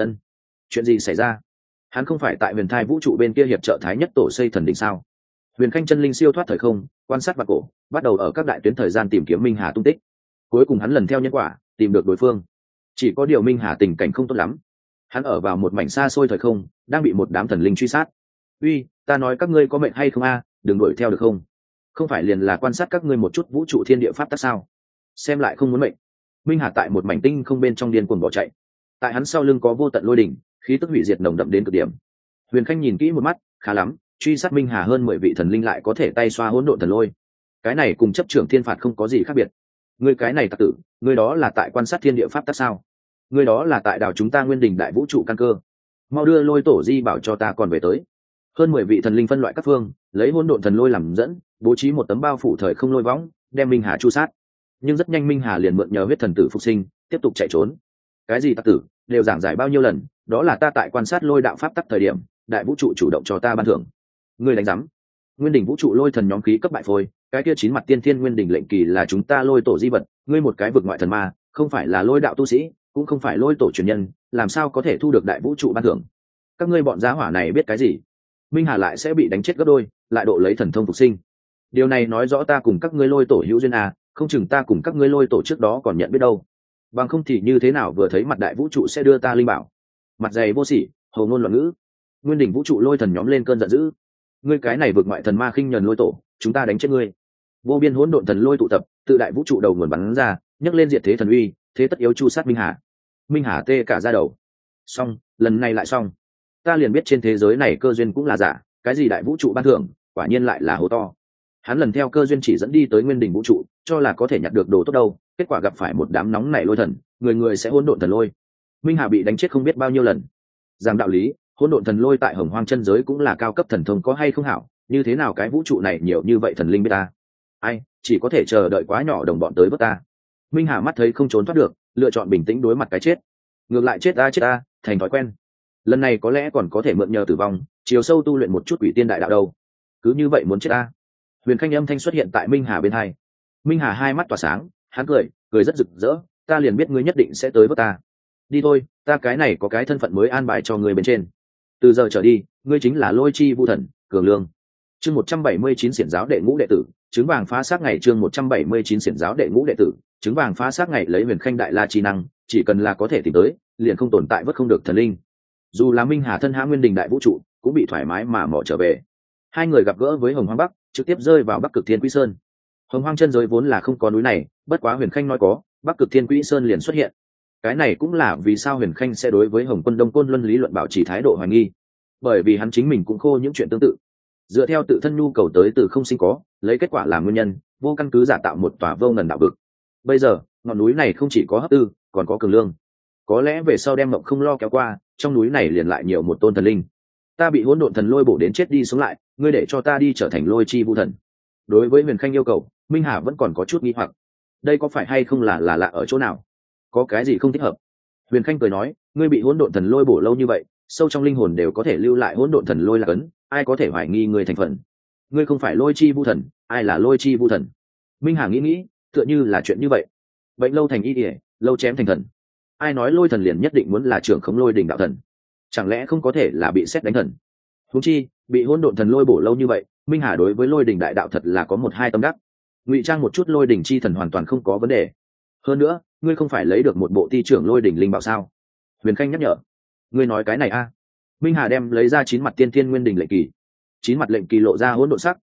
Chuyện gì xảy ra? Hắn không phải tại Huyền Thai vũ trụ bên kia hiệp trợ Thái Nhất tổ xây thần đỉnh sao? Huyền Khanh chân linh siêu thoát thời không, quan sát vạn cổ, bắt đầu ở các đại tuyến thời gian tìm kiếm Minh Hà tung tích. Cuối cùng hắn lần theo nhân quả, tìm được đối phương. Chỉ có điều Minh Hà tình cảnh không tốt lắm. Hắn ở vào một mảnh xa xôi thời không, đang bị một đám thần linh truy sát. Uy, ta nói các ngươi có mệnh hay không a? Đừng đuổi theo được không? Không phải liền là quan sát các ngươi một chút vũ trụ thiên địa pháp tắc sao? Xem lại không muốn mệnh. Minh Hà tại một mảnh tinh không bên trong điên cuồng bỏ chạy. Tại hắn sau lưng có vô tận lôi đỉnh, khí tức hủy diệt nồng đậm đến cực điểm. Huyền Khanh nhìn kỹ một mắt, khá lắm, truy sát Minh Hà hơn 10 vị thần linh lại có thể tay xoa hỗn độn thần lôi. Cái này cùng chấp trưởng thiên phạt không có gì khác biệt. Ngươi cái này tặc tử, ngươi đó là tại quan sát thiên địa pháp tắc sao? Ngươi đó là tại đảo chúng ta Nguyên Đình đại vũ trụ căn cơ. Mau đưa lôi tổ di bảo cho ta còn về tới. Hơn 10 vị thần linh phân loại các phương, lấy hỗn độn thần lôi làm dẫn, bố trí một tấm bao phủ thời không lôi võng, đem Minh Hà chu sát. Nhưng rất nhanh Minh Hà liền mượn nhờ huyết thần tử phục sinh, tiếp tục chạy trốn. Cái gì tặc tử, đều giảng giải bao nhiêu lần, đó là ta tại quan sát lôi đạo pháp tắc thời điểm, đại vũ trụ chủ động cho ta ban thưởng. Ngươi đánh rắm. Nguyên Đình vũ trụ lôi thần nhóm khí cấp bại phôi, cái kia 9 mặt tiên thiên Nguyên Đình lệnh kỳ là chúng ta lôi tổ di vật, ngươi một cái vực ngoại thần ma, không phải là lôi đạo tu sĩ, cũng không phải lôi tổ truyền nhân, làm sao có thể thu được đại vũ trụ ban thưởng? Các ngươi bọn giá hỏa này biết cái gì? Minh Hà lại sẽ bị đánh chết gấp đôi, lại độ lấy thần thông phục sinh. Điều này nói rõ ta cùng các ngươi lôi tổ hữu duyên à, không chừng ta cùng các ngươi lôi tổ trước đó còn nhận biết đâu. Bằng không thì như thế nào vừa thấy mặt đại vũ trụ sẽ đưa ta linh bảo? Mặt dày vô sỉ, hồ ngôn loạn ngữ. Nguyên Đình vũ trụ lôi thần nhóm lên cơn giận dữ. Ngươi cái này vượt ngoại thần ma khinh nhẫn lôi tổ, chúng ta đánh chết ngươi. Vô biên hỗn độn thần lôi tụ tập, tự đại vũ trụ đầu nguồn bắn ra, nhấc lên diệt thế thần uy, thế tất yếu chu sát Minh Hà. Minh Hà tê cả da đầu. Xong, lần này lại xong. Ta liền biết trên thế giới này cơ duyên cũng là giả, cái gì đại vũ trụ ban thưởng, quả nhiên lại là hố to. Hắn lần theo cơ duyên chỉ dẫn đi tới Nguyên Đình vũ trụ, cho là có thể nhặt được đồ tốt đâu, kết quả gặp phải một đám nóng nảy lôi thần, người người sẽ hỗn độn thần lôi. Minh Hà bị đánh chết không biết bao nhiêu lần. Giảng đạo lý, hỗn độn thần lôi tại Hồng Hoang chân giới cũng là cao cấp thần thông có hay không hảo, như thế nào cái vũ trụ này nhiều như vậy thần linh biết ta? Ai, chỉ có thể chờ đợi quá nhỏ đồng bọn tới vớt ta. Minh Hà mắt thấy không trốn thoát được, lựa chọn bình tĩnh đối mặt cái chết. Ngược lại chết ta, thành thói quen. Lần này có lẽ còn có thể mượn nhờ tử vong, chiều sâu tu luyện một chút quỷ tiên đại đạo đâu. Cứ như vậy muốn chết ta. Huyền Khanh âm thanh xuất hiện tại Minh Hà bên hai. Minh Hà hai mắt tỏa sáng, hắn cười rất rực rỡ, ta liền biết ngươi nhất định sẽ tới vớt ta. Đi thôi, ta cái này có cái thân phận mới an bài cho ngươi bên trên. Từ giờ trở đi, ngươi chính là Lôi Chi Vu Thần, Cường Lương. Chương 179 xiển giáo đệ ngũ đệ tử, trứng vàng phá xác ngày chương 179 xiển giáo đệ ngũ đệ tử, trứng vàng phá xác ngày lấy Huyền Khanh đại la chi năng, chỉ cần là có thể tìm tới, liền không tồn tại vất không được thần linh. Dù là Minh Hà thân hãm Nguyên Đình đại vũ trụ, cũng bị thoải mái mà mò trở về. Hai người gặp gỡ với Hồng Hoang Bắc, trực tiếp rơi vào Bắc Cực Thiên Quỹ Sơn. Hồng Hoang chân giới vốn là không có núi này, bất quá Huyền Khanh nói có, Bắc Cực Thiên Quỹ Sơn liền xuất hiện. Cái này cũng là vì sao Huyền Khanh sẽ đối với Hồng Quân Đông Côn Luân lý luận bảo trì thái độ hoài nghi, bởi vì hắn chính mình cũng khô những chuyện tương tự, dựa theo tự thân nhu cầu tới từ không sinh có, lấy kết quả làm nguyên nhân, vô căn cứ giả tạo một tòa vô ngần đạo vực. Bây giờ ngọn núi này không chỉ có Hấp Tư, còn có Cường Lương. Có lẽ về sau đem mộng không lo kéo qua, trong núi này liền lại nhiều một tôn thần linh. Ta bị hỗn độn thần lôi bổ đến chết đi sống lại, ngươi để cho ta đi trở thành Lôi Chi Vu Thần. Đối với Huyền Khanh yêu cầu, Minh Hà vẫn còn có chút nghi hoặc. Đây có phải hay không là lạ ở chỗ nào? Có cái gì không thích hợp? Huyền Khanh cười nói, ngươi bị hỗn độn thần lôi bổ lâu như vậy, sâu trong linh hồn đều có thể lưu lại hỗn độn thần lôi là cấn, ai có thể hoài nghi ngươi thành phần? Ngươi không phải Lôi Chi Vu Thần, ai là Lôi Chi Vu Thần? Minh Hà nghĩ, tựa như là chuyện như vậy. Bệnh lâu thành y ỉa, lâu chém thành thần. Ai nói lôi thần liền nhất định muốn là trưởng khống lôi đỉnh đạo thần? Chẳng lẽ không có thể là bị xét đánh thần? Huống chi, bị hỗn độn thần lôi bổ lâu như vậy, Minh Hà đối với lôi đỉnh đại đạo thật là có một hai tâm đắc. Ngụy trang một chút lôi đỉnh chi thần hoàn toàn không có vấn đề. Hơn nữa, ngươi không phải lấy được một bộ ti trưởng lôi đỉnh linh bảo sao? Huyền Khanh nhắc nhở. Ngươi nói cái này a? Minh Hà đem lấy ra 9 mặt tiên thiên Nguyên Đình lệnh kỳ. 9 mặt lệnh kỳ lộ ra hỗn độn sắc,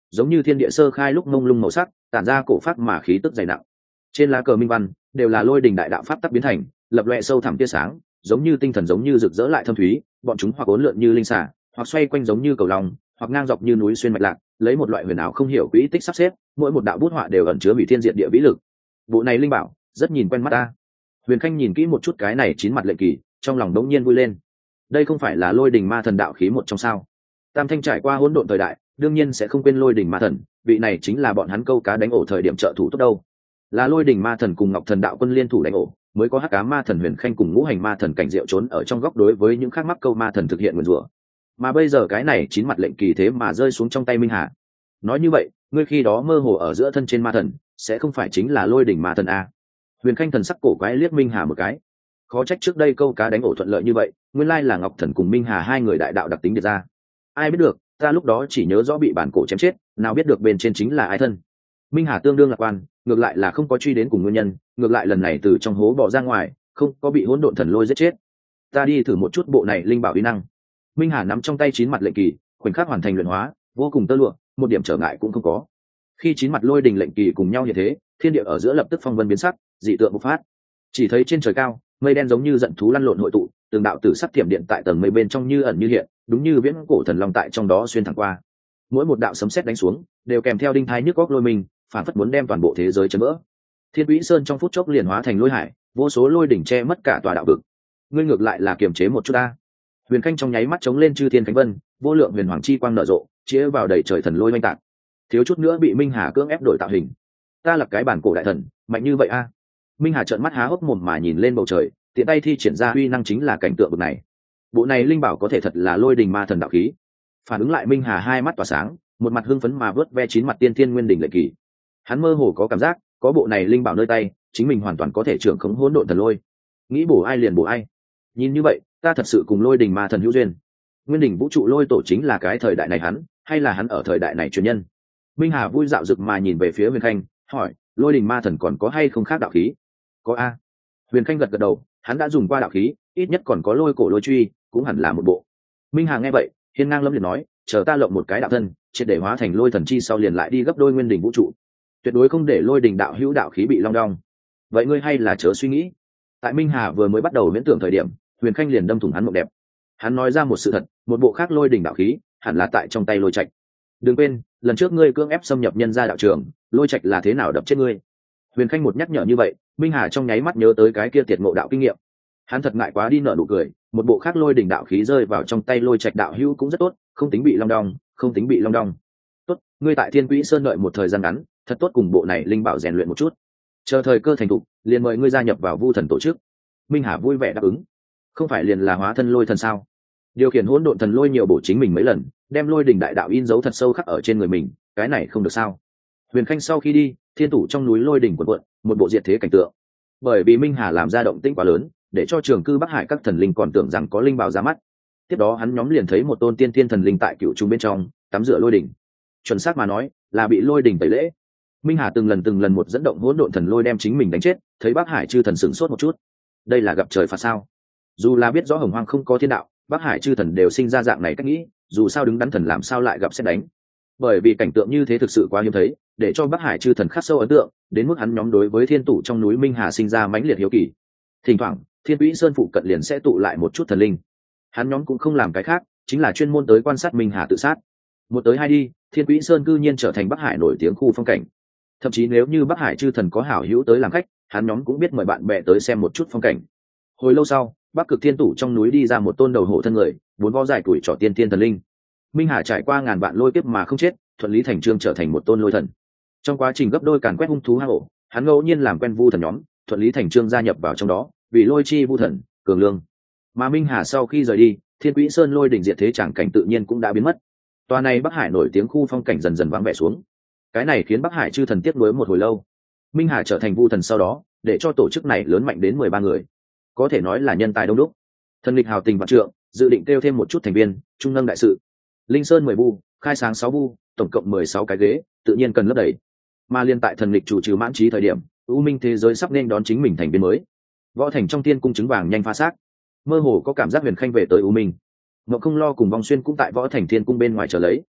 giống như thiên địa sơ khai lúc mông lung màu sắc, tản ra cổ phát mà khí tức dày nặng. Trên lá cờ minh văn đều là lôi đình đại đạo pháp tắc biến thành, lập loè sâu thẳm tia sáng, giống như tinh thần giống như rực rỡ lại thâm thúy, bọn chúng hoặc uốn lượn như linh xà, hoặc xoay quanh giống như cầu long, hoặc ngang dọc như núi xuyên mạch lạc, lấy một loại huyền ảo không hiểu quỹ tích sắp xếp, mỗi một đạo bút họa đều ẩn chứa hủy thiên diệt địa vĩ lực. Bộ này linh bảo rất nhìn quen mắt ta. Huyền Khanh nhìn kỹ một chút cái này chín mặt lệnh kỳ, trong lòng đống nhiên vui lên. Đây không phải là lôi đình ma thần đạo khí một trong sao? Tam Thanh trải qua hỗn độn thời đại, đương nhiên sẽ không quên lôi đình ma thần, vị này chính là bọn hắn câu cá đánh ổ thời điểm trợ thủ tốt đâu. Là lôi đình ma thần cùng Ngọc Thần đạo quân liên thủ đánh ổ, mới có hắc ám ma thần Huyền Khanh cùng ngũ hành ma thần cảnh diệu trốn ở trong góc đối với những khác mắc câu ma thần thực hiện nguyền rủa. Mà bây giờ cái này chín mặt lệnh kỳ thế mà rơi xuống trong tay Minh Hà. Nói như vậy, ngươi khi đó mơ hồ ở giữa thân trên ma thần, sẽ không phải chính là lôi đình ma thần a? Huyền Khanh thần sắc cổ quái liếc Minh Hà một cái. Khó trách trước đây câu cá đánh ổ thuận lợi như vậy, nguyên lai là Ngọc Thần cùng Minh Hà hai người đại đạo đặc tính điệt ra. Ai biết được, ta lúc đó chỉ nhớ rõ bị bản cổ chém chết, nào biết được bên trên chính là ai thân. Minh Hà tương đương lạc quan, ngược lại là không có truy đến cùng nguyên nhân, ngược lại lần này từ trong hố bỏ ra ngoài, không có bị hỗn độn thần lôi giết chết. Ta đi thử một chút bộ này linh bảo uy năng. Minh Hà nắm trong tay chín mặt lệnh kỳ, khoảnh khắc hoàn thành luyện hóa, vô cùng tơ lụa, một điểm trở ngại cũng không có. Khi chín mặt lôi đình lệnh kỳ cùng nhau như thế, thiên địa ở giữa lập tức phong vân biến sắc, dị tượng bộc phát. Chỉ thấy trên trời cao, mây đen giống như giận thú lăn lộn hội tụ, từng đạo tử sắc tiềm điện tại tầng mây bên trong như ẩn như hiện, đúng như viễn cổ thần long tại trong đó xuyên thẳng qua. Mỗi một đạo sấm sét đánh xuống, đều kèm theo đinh thai nhức góc lôi mình, phản phất muốn đem toàn bộ thế giới chấn vỡ. Thiên Quỹ Sơn trong phút chốc liền hóa thành lôi hải, vô số lôi đỉnh che mất cả tòa đạo vực. Ngươi ngược lại là kiềm chế một chút ta. Huyền Khanh trong nháy mắt chống lên chư thiên cánh vân, vô lượng huyền hoàng chi quang nở rộ, chĩa vào đầy trời thần lôi oanh tạc. Thiếu chút nữa bị Minh Hà cưỡng ép đổi tạo hình. Ta là cái bản cổ đại thần, mạnh như vậy a? Minh Hà trợn mắt há hốc mồm mà nhìn lên bầu trời, tiện tay thi triển ra uy năng chính là cảnh tượng bực này. Bộ này linh bảo có thể thật là lôi đình ma thần đạo khí. Phản ứng lại Minh Hà hai mắt tỏa sáng, một mặt hưng phấn mà vớt ve chín mặt tiên thiên nguyên đỉnh lệnh kỳ. Hắn mơ hồ có cảm giác, có bộ này linh bảo nơi tay, chính mình hoàn toàn có thể trưởng khống hỗn độn thần lôi. Nghĩ bổ ai liền bổ ai. Nhìn như vậy, ta thật sự cùng lôi đình ma thần hữu duyên. Nguyên đỉnh vũ trụ lôi tổ chính là cái thời đại này hắn, hay là hắn ở thời đại này truyền nhân? Minh Hà vui dạo rực mà nhìn về phía Huyền Khanh, hỏi, lôi đình ma thần còn có hay không khác đạo khí? Có a. Huyền Khanh gật gật đầu, hắn đã dùng qua đạo khí, ít nhất còn có lôi cổ lôi truy, cũng hẳn là một bộ. Minh Hà nghe vậy, hiên ngang lâm liệt nói, chờ ta lộng một cái đạo thân, triệt để hóa thành lôi thần chi sau liền lại đi gấp đôi nguyên đỉnh vũ trụ, tuyệt đối không để lôi đình đạo hữu đạo khí bị long đong. Vậy ngươi hay là chớ suy nghĩ. Tại Minh Hà vừa mới bắt đầu miễn tưởng thời điểm, Huyền Khanh liền đâm thủng hắn mộng đẹp. Hắn nói ra một sự thật, một bộ khác lôi đình đạo khí, hẳn là tại trong tay Lôi Trạch. Đừng quên, lần trước ngươi cưỡng ép xâm nhập nhân gia đạo trường, Lôi Trạch là thế nào đập chết ngươi. Huyền Khanh một nhắc nhở như vậy, Minh Hà trong nháy mắt nhớ tới cái kia tiệt ngộ đạo kinh nghiệm. Hắn thật ngại quá đi nở nụ cười, một bộ khác lôi đỉnh đạo khí rơi vào trong tay Lôi Trạch đạo hữu cũng rất tốt, không tính bị long đong, không tính bị long đong. Tốt, ngươi tại Thiên Quỹ Sơn đợi một thời gian ngắn, thật tốt cùng bộ này linh bảo rèn luyện một chút. Chờ thời cơ thành thục, liền mời ngươi gia nhập vào Vu Thần tổ chức. Minh Hà vui vẻ đáp ứng. Không phải liền là hóa thân lôi thần sao? Điều khiển hỗn độn thần lôi nhiều bổ chính mình mấy lần, đem lôi đỉnh đại đạo in dấu thật sâu khắc ở trên người mình, cái này không được sao? Huyền Khanh sau khi đi, thiên thủ trong núi lôi đỉnh cuộn cuộn, một bộ diệt thế cảnh tượng. Bởi vì Minh Hà làm ra động tĩnh quá lớn, để cho trường cư Bắc Hải các thần linh còn tưởng rằng có linh bảo ra mắt. Tiếp đó hắn nhóm liền thấy một tôn tiên thiên thần linh tại cựu trung bên trong, tắm rửa lôi đỉnh. Chuẩn xác mà nói, là bị lôi đỉnh tẩy lễ. Minh Hà từng lần một dẫn động hỗn độn thần lôi đem chính mình đánh chết, thấy Bắc Hải chư thần sửng sốt một chút. Đây là gặp trời phạt sao? Dù là biết rõ Hồng Hoang không có thiên đạo, Bắc Hải chư thần đều sinh ra dạng này cách nghĩ, dù sao đứng đắn thần làm sao lại gặp sét đánh. Bởi vì cảnh tượng như thế thực sự quá hiếm thấy, để cho Bắc Hải chư thần khắc sâu ấn tượng, đến mức hắn nhóm đối với thiên tụ trong núi Minh Hà sinh ra mãnh liệt hiếu kỳ. Thỉnh thoảng, Thiên Quỹ Sơn phụ cận liền sẽ tụ lại một chút thần linh. Hắn nhóm cũng không làm cái khác, chính là chuyên môn tới quan sát Minh Hà tự sát. Một tới hai đi, Thiên Quỹ Sơn cư nhiên trở thành Bắc Hải nổi tiếng khu phong cảnh. Thậm chí nếu như Bắc Hải chư thần có hảo hữu tới làm khách, hắn nhóm cũng biết mời bạn bè tới xem một chút phong cảnh. Hồi lâu sau, Bắc Cực Thiên Tủ trong núi đi ra một tôn đầu hổ thân người, bốn vó dài tuổi trỏ tiên thiên thần linh. Minh Hà trải qua ngàn vạn lôi kiếp mà không chết, thuận lý thành trương trở thành một tôn lôi thần. Trong quá trình gấp đôi càn quét hung thú hang ổ, hắn ngẫu nhiên làm quen vu thần nhóm, thuận lý thành trương gia nhập vào trong đó, vì lôi chi vu thần, cường lương. Mà Minh Hà sau khi rời đi, Thiên Quỹ Sơn lôi đỉnh diệt thế chẳng cảnh tự nhiên cũng đã biến mất. Tòa này Bắc Hải nổi tiếng khu phong cảnh dần dần vắng vẻ xuống. Cái này khiến Bắc Hải chư thần tiếc nuối một hồi lâu. Minh Hà trở thành vu thần sau đó, để cho tổ chức này lớn mạnh đến 13 người, có thể nói là nhân tài đông đúc. Thần lịch hào tình vạn trượng, dự định kêu thêm một chút thành viên, trung nâng đại sự. Linh Sơn 10 vu, khai sáng 6 vu, tổng cộng 16 cái ghế, tự nhiên cần lấp đầy. Mà liên tại thần lịch chủ trừ mãn trí thời điểm, U Minh thế giới sắp nên đón chính mình thành viên mới. Võ Thành trong tiên cung trứng vàng nhanh phá xác, mơ hồ có cảm giác Huyền Khanh về tới U Minh. Ngọc Không Lo cùng Vong Xuyên cũng tại Võ Thành Thiên cung bên ngoài chờ lấy.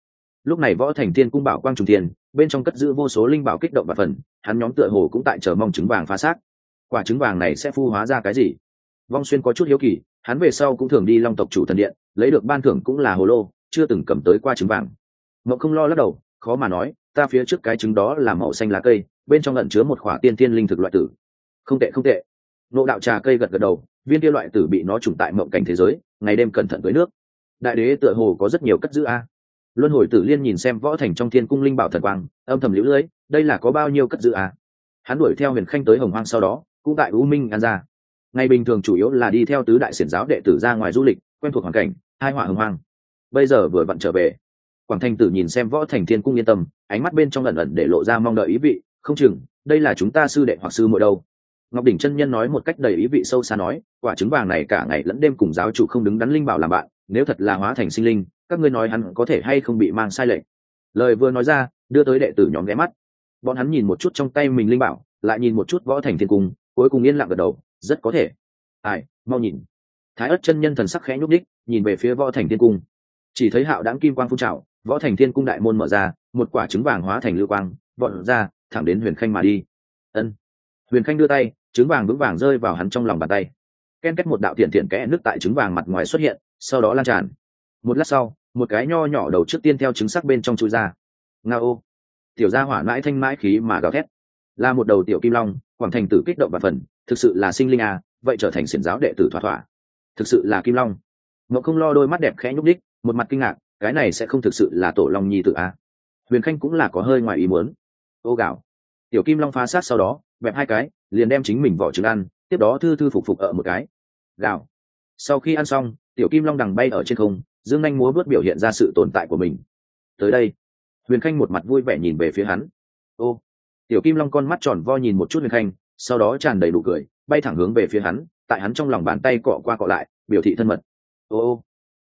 Lúc này Võ Thành Thiên cung bảo quang trùng thiên, bên trong cất giữ vô số linh bảo kích động và phần, hắn nhóm tựa hồ cũng tại chờ mong trứng vàng phá xác. Quả trứng vàng này sẽ phu hóa ra cái gì? Vong Xuyên có chút hiếu kỳ, hắn về sau cũng thường đi Long tộc chủ thần điện, lấy được ban thưởng cũng là hồ lô, chưa từng cầm tới qua trứng vàng. Mộng Không Lo lắc đầu, khó mà nói, ta phía trước cái trứng đó là màu xanh lá cây, bên trong ẩn chứa một khỏa tiên thiên linh thực loại tử. Không tệ không tệ. Nộ đạo trà cây gật gật đầu, viên kia loại tử bị nó trùng tại mộng cảnh thế giới, ngày đêm cẩn thận với nước. Đại đế tựa hồ có rất nhiều cất giữ a. Luân Hồi Tử Liên nhìn xem Võ Thành trong Thiên cung linh bảo thần quang, âm thầm liễu lưỡi, đây là có bao nhiêu cất giữ a. Hắn đuổi theo Huyền Khanh tới Hồng Hoang sau đó, cũng tại U Minh an ra. Ngày bình thường chủ yếu là đi theo tứ đại xiển giáo đệ tử ra ngoài du lịch, quen thuộc hoàn cảnh, hai họa Hồng Hoang. Bây giờ vừa vặn trở về, Quảng Thành Tử nhìn xem Võ Thành Thiên cung yên tâm, ánh mắt bên trong ẩn ẩn để lộ ra mong đợi ý vị, không chừng đây là chúng ta sư đệ hoặc sư muội đâu. Ngọc Đỉnh chân nhân nói một cách đầy ý vị sâu xa nói, quả trứng vàng này cả ngày lẫn đêm cùng giáo chủ không đứng đắn linh bảo làm bạn, nếu thật là hóa thành sinh linh, các ngươi nói hắn có thể hay không bị mang sai lệch. Lời vừa nói ra, đưa tới đệ tử nhóm ghé mắt. Bọn hắn nhìn một chút trong tay mình linh bảo, lại nhìn một chút Võ Thành Thiên cung, cuối cùng yên lặng gật đầu, rất có thể. Ai, mau nhìn. Thái Ức chân nhân thần sắc khẽ nhúc nhích, nhìn về phía Võ Thành Thiên cung. Chỉ thấy hạo đãng kim quang phun trào, Võ Thành Thiên cung đại môn mở ra, một quả trứng vàng hóa thành lưu quang, vọt ra, thẳng đến Huyền Khanh mà đi. Ân. Huyền Khanh đưa tay, trứng vàng vững vàng rơi vào hắn trong lòng bàn tay. Ken két một đạo thiện thiện kẽ nước tại trứng vàng mặt ngoài xuất hiện, sau đó lan tràn. Một lát sau, một cái nho nhỏ đầu trước tiên theo trứng sắc bên trong chui ra. Ngao. Tiểu gia hỏa mãi thanh mãi khí mà gào thét. Là một đầu tiểu kim long, Quảng Thành Tử kích động và phần, thực sự là sinh linh à, vậy trở thành xiển giáo đệ tử thỏa thỏa. Thực sự là kim long. Ngộ Không Lo đôi mắt đẹp khẽ nhúc đích, một mặt kinh ngạc, cái này sẽ không thực sự là tổ long nhi tử à? Huyền Khanh cũng là có hơi ngoài ý muốn. Ô gạo. Tiểu kim long phá sát sau đó, bẹp hai cái, liền đem chính mình vỏ trứng ăn, tiếp đó thư thư phục phục ở một cái. Gạo. Sau khi ăn xong, tiểu kim long đằng bay ở trên không, dương nhanh múa bước biểu hiện ra sự tồn tại của mình. Tới đây. Huyền Khanh một mặt vui vẻ nhìn về phía hắn. Ô. Tiểu kim long con mắt tròn vo nhìn một chút Huyền Khanh, sau đó tràn đầy đủ cười, bay thẳng hướng về phía hắn, tại hắn trong lòng bàn tay cọ qua cọ lại, biểu thị thân mật. Ô.